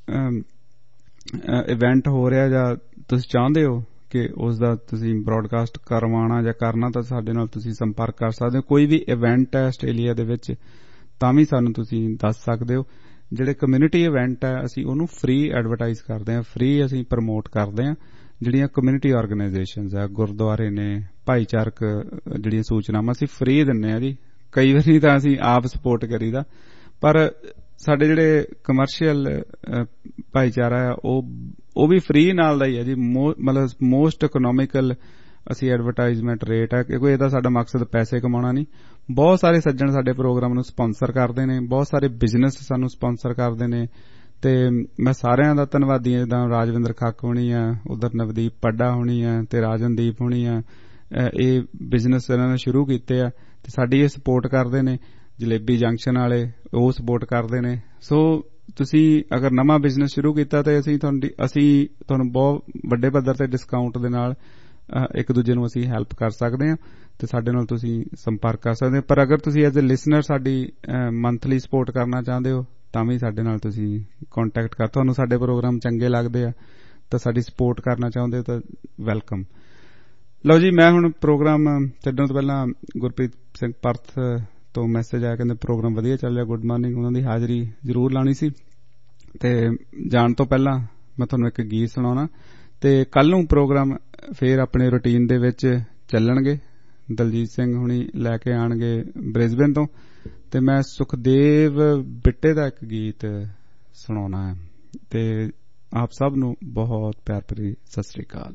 ਇਵੈਂਟ ਹੋ ਰਿਹਾ ਜਾਂ ਤੁਸੀਂ ਚਾਹੁੰਦੇ ਹੋ ਕਿ ਉਸ ਦਾ ਤੁਸੀਂ ਬ੍ਰੌਡਕਾਸਟ ਕਰਵਾਉਣਾ ਜਾਂ ਕਰਨਾ ਤਾਂ ਸਾਡੇ ਨਾਲ ਤੁਸੀਂ ਸੰਪਰਕ ਕਰ ਸਕਦੇ ਹੋ। ਕੋਈ ਵੀ ਇਵੈਂਟ ਹੈ ਆਸਟ੍ਰੇਲੀਆ ਦੇ ਵਿੱਚ ਤਾਂ ਵੀ ਸਾਨੂੰ ਤੁਸੀਂ ਦੱਸ ਸਕਦੇ ਹੋ। ਜਿਹੜੇ ਕਮਿਊਨਿਟੀ ਇਵੈਂਟ ਹੈ ਅਸੀਂ ਉਹਨੂੰ ਫ੍ਰੀ ਐਡਵਰਟਾਈਜ਼ ਕਰਦੇ ਹਾਂ, ਫ੍ਰੀ ਅਸੀਂ ਪ੍ਰਮੋਟ ਕਰਦੇ ਹਾਂ। ਜਿਹੜੀਆਂ ਕਮਿਊਨਿਟੀ ਆਰਗੇਨਾਈਜੇਸ਼ਨਸ ਹੈ, ਗੁਰਦੁਆਰੇ ਨੇ, ਭਾਈਚਾਰਕ ਜਿਹੜੀਆਂ ਸੂਚਨਾਵਾਂ ਅਸੀਂ ਫ੍ਰੀ ਦਿੰਦੇ ਹਾਂ ਜੀ। ਕਈ ਵਾਰੀ ਤਾਂ ਅਸੀਂ ਆਪ ਸਪੋਰਟ ਕਰੀਦਾ, ਪਰ ਸਾਡੇ ਜਿਹੜੇ ਕਮਰਸ਼ੀਅਲ ਭਾਈਚਾਰਾ ਹੈ ਉਹ ਉਹ ਵੀ ਫ੍ਰੀ ਨਾਲ ਦਾ ਹੀ ਹੈ ਜੀ। ਮਤਲਬ ਮੋਸਟ ਇਕਨੋਮਿਕਲ ਅਸੀਂ ਐਡਵਰਟਾਈਜ਼ਮੈਂਟ ਰੇਟ ਹੈ, ਕਿਉਂਕਿ ਇਹਦਾ ਸਾਡਾ ਮਕਸਦ ਪੈਸੇ ਕਮਾਉਣਾ ਨਹੀਂ। ਬਹੁਤ ਸਾਰੇ ਸੱਜਣ ਸਾਡੇ ਪ੍ਰੋਗਰਾਮ ਨੂੰ ਸਪਾਂਸਰ ਕਰਦੇ ਨੇ, ਬਹੁਤ ਸਾਰੇ ਬਿਜ਼ਨਸ ਸਾਨੂੰ ਸਪਾਂਸਰ ਕਰਦੇ ਨੇ ਤੇ ਮੈਂ ਸਾਰਿਆਂ ਦਾ ਧੰਨਵਾਦੀ ਹਾਂ। ਜਿੱਦਾਂ ਰਾਜਵਿੰਦਰ ਖੱਕ ਹੋਣੀ ਆ, ਉਧਰ ਨਵਦੀਪ ਪੱਡਾ ਹੋਣੀ ਆ ਤੇ ਰਾਜਨਦੀਪ ਹੋਣੀ ਆ, ਇਹ ਬਿਜ਼ਨਸ ਇਹਨਾਂ ਨੇ ਸ਼ੁਰੂ ਕੀਤੇ ਆ ਤੇ ਸਾਡੀ ਇਹ ਸਪੋਰਟ ਕਰਦੇ ਨੇ। ਜਲੇਬੀ ਜੰਕਸ਼ਨ ਵਾਲੇ ਉਹ ਸਪੋਰਟ ਕਰਦੇ ਨੇ। ਸੋ ਤੁਸੀਂ ਅਗਰ ਨਵਾਂ ਬਿਜ਼ਨਸ ਸ਼ੁਰੂ ਕੀਤਾ ਤੇ ਅਸੀਂ ਤੁਹਾਨੂੰ ਅਸੀਂ ਤੁਹਾਨੂੰ ਬਹੁਤ ਵੱਡੇ ਪੱਧਰ ਤੇ ਡਿਸਕਾਊਂਟ ਦੇ ਨਾਲ ਇੱਕ ਦੂਜੇ ਨੂੰ ਅਸੀਂ ਹੈਲਪ ਕਰ ਸਕਦੇ ਹਾਂ ਤੇ ਸਾਡੇ ਨਾਲ ਤੁਸੀਂ ਸੰਪਰਕ ਕਰ ਸਕਦੇ ਹੋ। ਪਰ ਅਗਰ ਤੁਸੀਂ ਐਜ਼ ਅ ਲਿਸਨਰ ਸਾਡੀ ਮੰਥਲੀ ਸਪੋਰਟ ਕਰਨਾ ਚਾਹੁੰਦੇ ਹੋ ਤਾਂ ਵੀ ਸਾਡੇ ਨਾਲ ਤੁਸੀਂ ਕੰਟੈਕਟ ਕਰ। ਤੁਹਾਨੂੰ ਸਾਡੇ ਪ੍ਰੋਗਰਾਮ ਚੰਗੇ ਲੱਗਦੇ ਆ ਤਾਂ ਸਾਡੀ ਸਪੋਰਟ ਕਰਨਾ ਚਾਹੁੰਦੇ ਹੋ ਤਾਂ ਵੈਲਕਮ। ਲਓ ਜੀ, ਮੈਂ ਹੁਣ ਪ੍ਰੋਗਰਾਮ ਛੱਡਣ ਤੋਂ ਪਹਿਲਾਂ ਗੁਰਪ੍ਰੀਤ ਸਿੰਘ ਪਰਥ ਤੋਂ ਮੈਸੇਜ ਆਇਆ, ਕਹਿੰਦੇ ਪ੍ਰੋਗਰਾਮ ਵਧੀਆ ਚੱਲ ਰਿਹਾ, ਗੁੱਡ ਮਾਰਨਿੰਗ। ਉਹਨਾਂ ਦੀ ਹਾਜ਼ਰੀ ਜ਼ਰੂਰ ਲਾਉਣੀ ਸੀ ਤੇ ਜਾਣ ਤੋਂ ਪਹਿਲਾਂ ਮੈਂ ਤੁਹਾਨੂੰ ਇੱਕ ਗੀਤ ਸੁਣਾਉਣਾ ਤੇ ਕੱਲ ਨੂੰ ਪ੍ਰੋਗਰਾਮ ਫੇਰ ਆਪਣੇ ਰੂਟੀਨ ਦੇ ਵਿੱਚ ਚੱਲਣਗੇ। ਦਲਜੀਤ ਸਿੰਘ ਹੁਣੀ ਲੈ ਕੇ ਆਣਗੇ ਬ੍ਰਿਸਬੇਨ ਤੋਂ ਤੇ ਮੈਂ ਸੁਖਦੇਵ ਬਿੱਟੇ ਦਾ ਇੱਕ ਗੀਤ ਸੁਣਾਉਣਾ ਹੈ ਤੇ ਆਪ ਸਭ ਨੂੰ ਬਹੁਤ ਪਿਆਰ ਭਰੀ ਸਤਿ ਸ੍ਰੀ ਅਕਾਲ।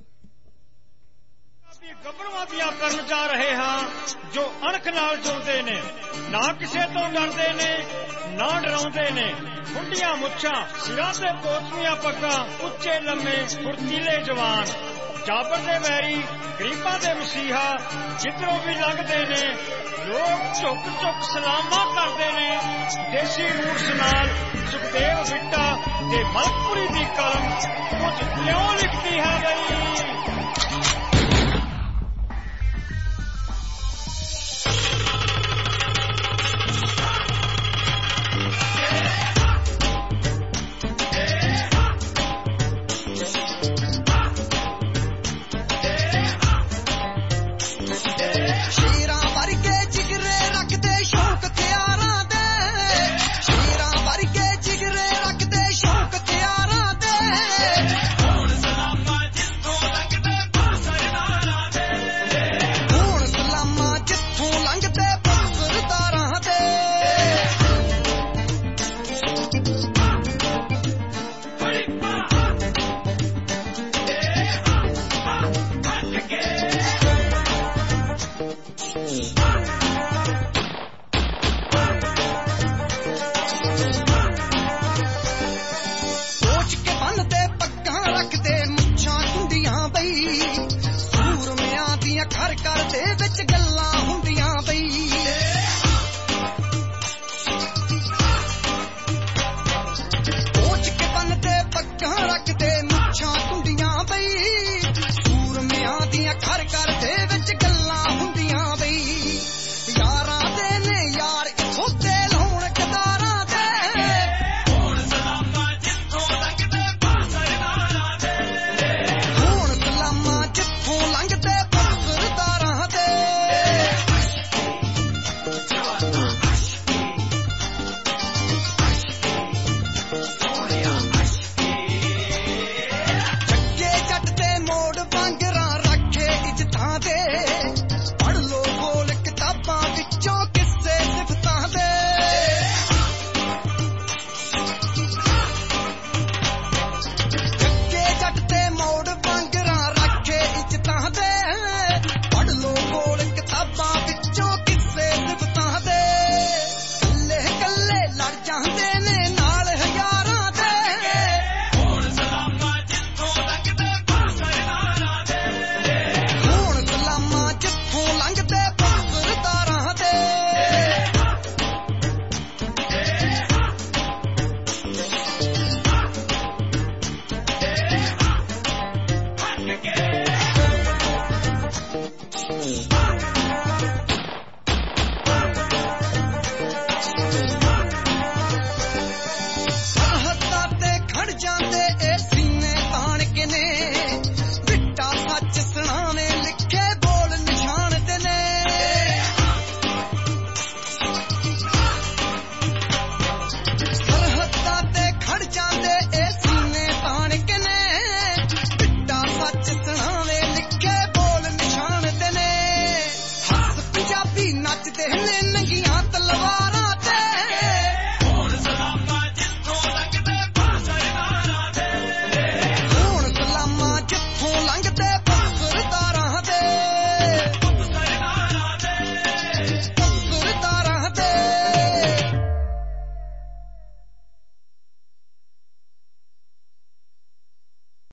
ਗੱਭਰੂਆਂ ਦੀਆਂ ਕਰਨ ਜਾ ਰਹੇ ਹਾਂ ਜੋ ਅਣਖ ਨਾਲ ਜੁੜਦੇ ਨੇ, ਨਾ ਕਿਸੇ ਤੋਂ ਡਰਦੇ ਨੇ ਨਾ ਡਰਾਉਂਦੇ ਨੇ। ਖੁੰਡੀਆਂ ਮੁੱਛਾਂ, ਸਿਰਾਂ ਤੇ ਪੋਤਵੀਆਂ ਪੱਗਾਂ, ਉੱਚੇ ਲੰਮੇ ਫੁਰਤੀਲੇ ਜਵਾਨ, ਜਾਬਰ ਦੇ ਵੈਰੀ, ਗਰੀਬਾਂ ਦੇ ਮਸੀਹਾ, ਜਿੱਧਰੋਂ ਵੀ ਲੰਘਦੇ ਨੇ ਲੋਕ ਝੁੱਕ ਝੁੱਕ ਸਲਾਮਾਂ ਕਰਦੇ ਨੇ। ਦੇਸੀ ਰੂਟਸ ਨਾਲ ਸੁਖਦੇਵ ਬਿੱਟਾ ਤੇ ਮਲਕਪੁਰੀ ਦੀ ਕਲਮ ਕੁਝ ਕਿਉਂ ਲਿਖਦੀ ਹੈ ਬਈ। ਰੱਖਦੇ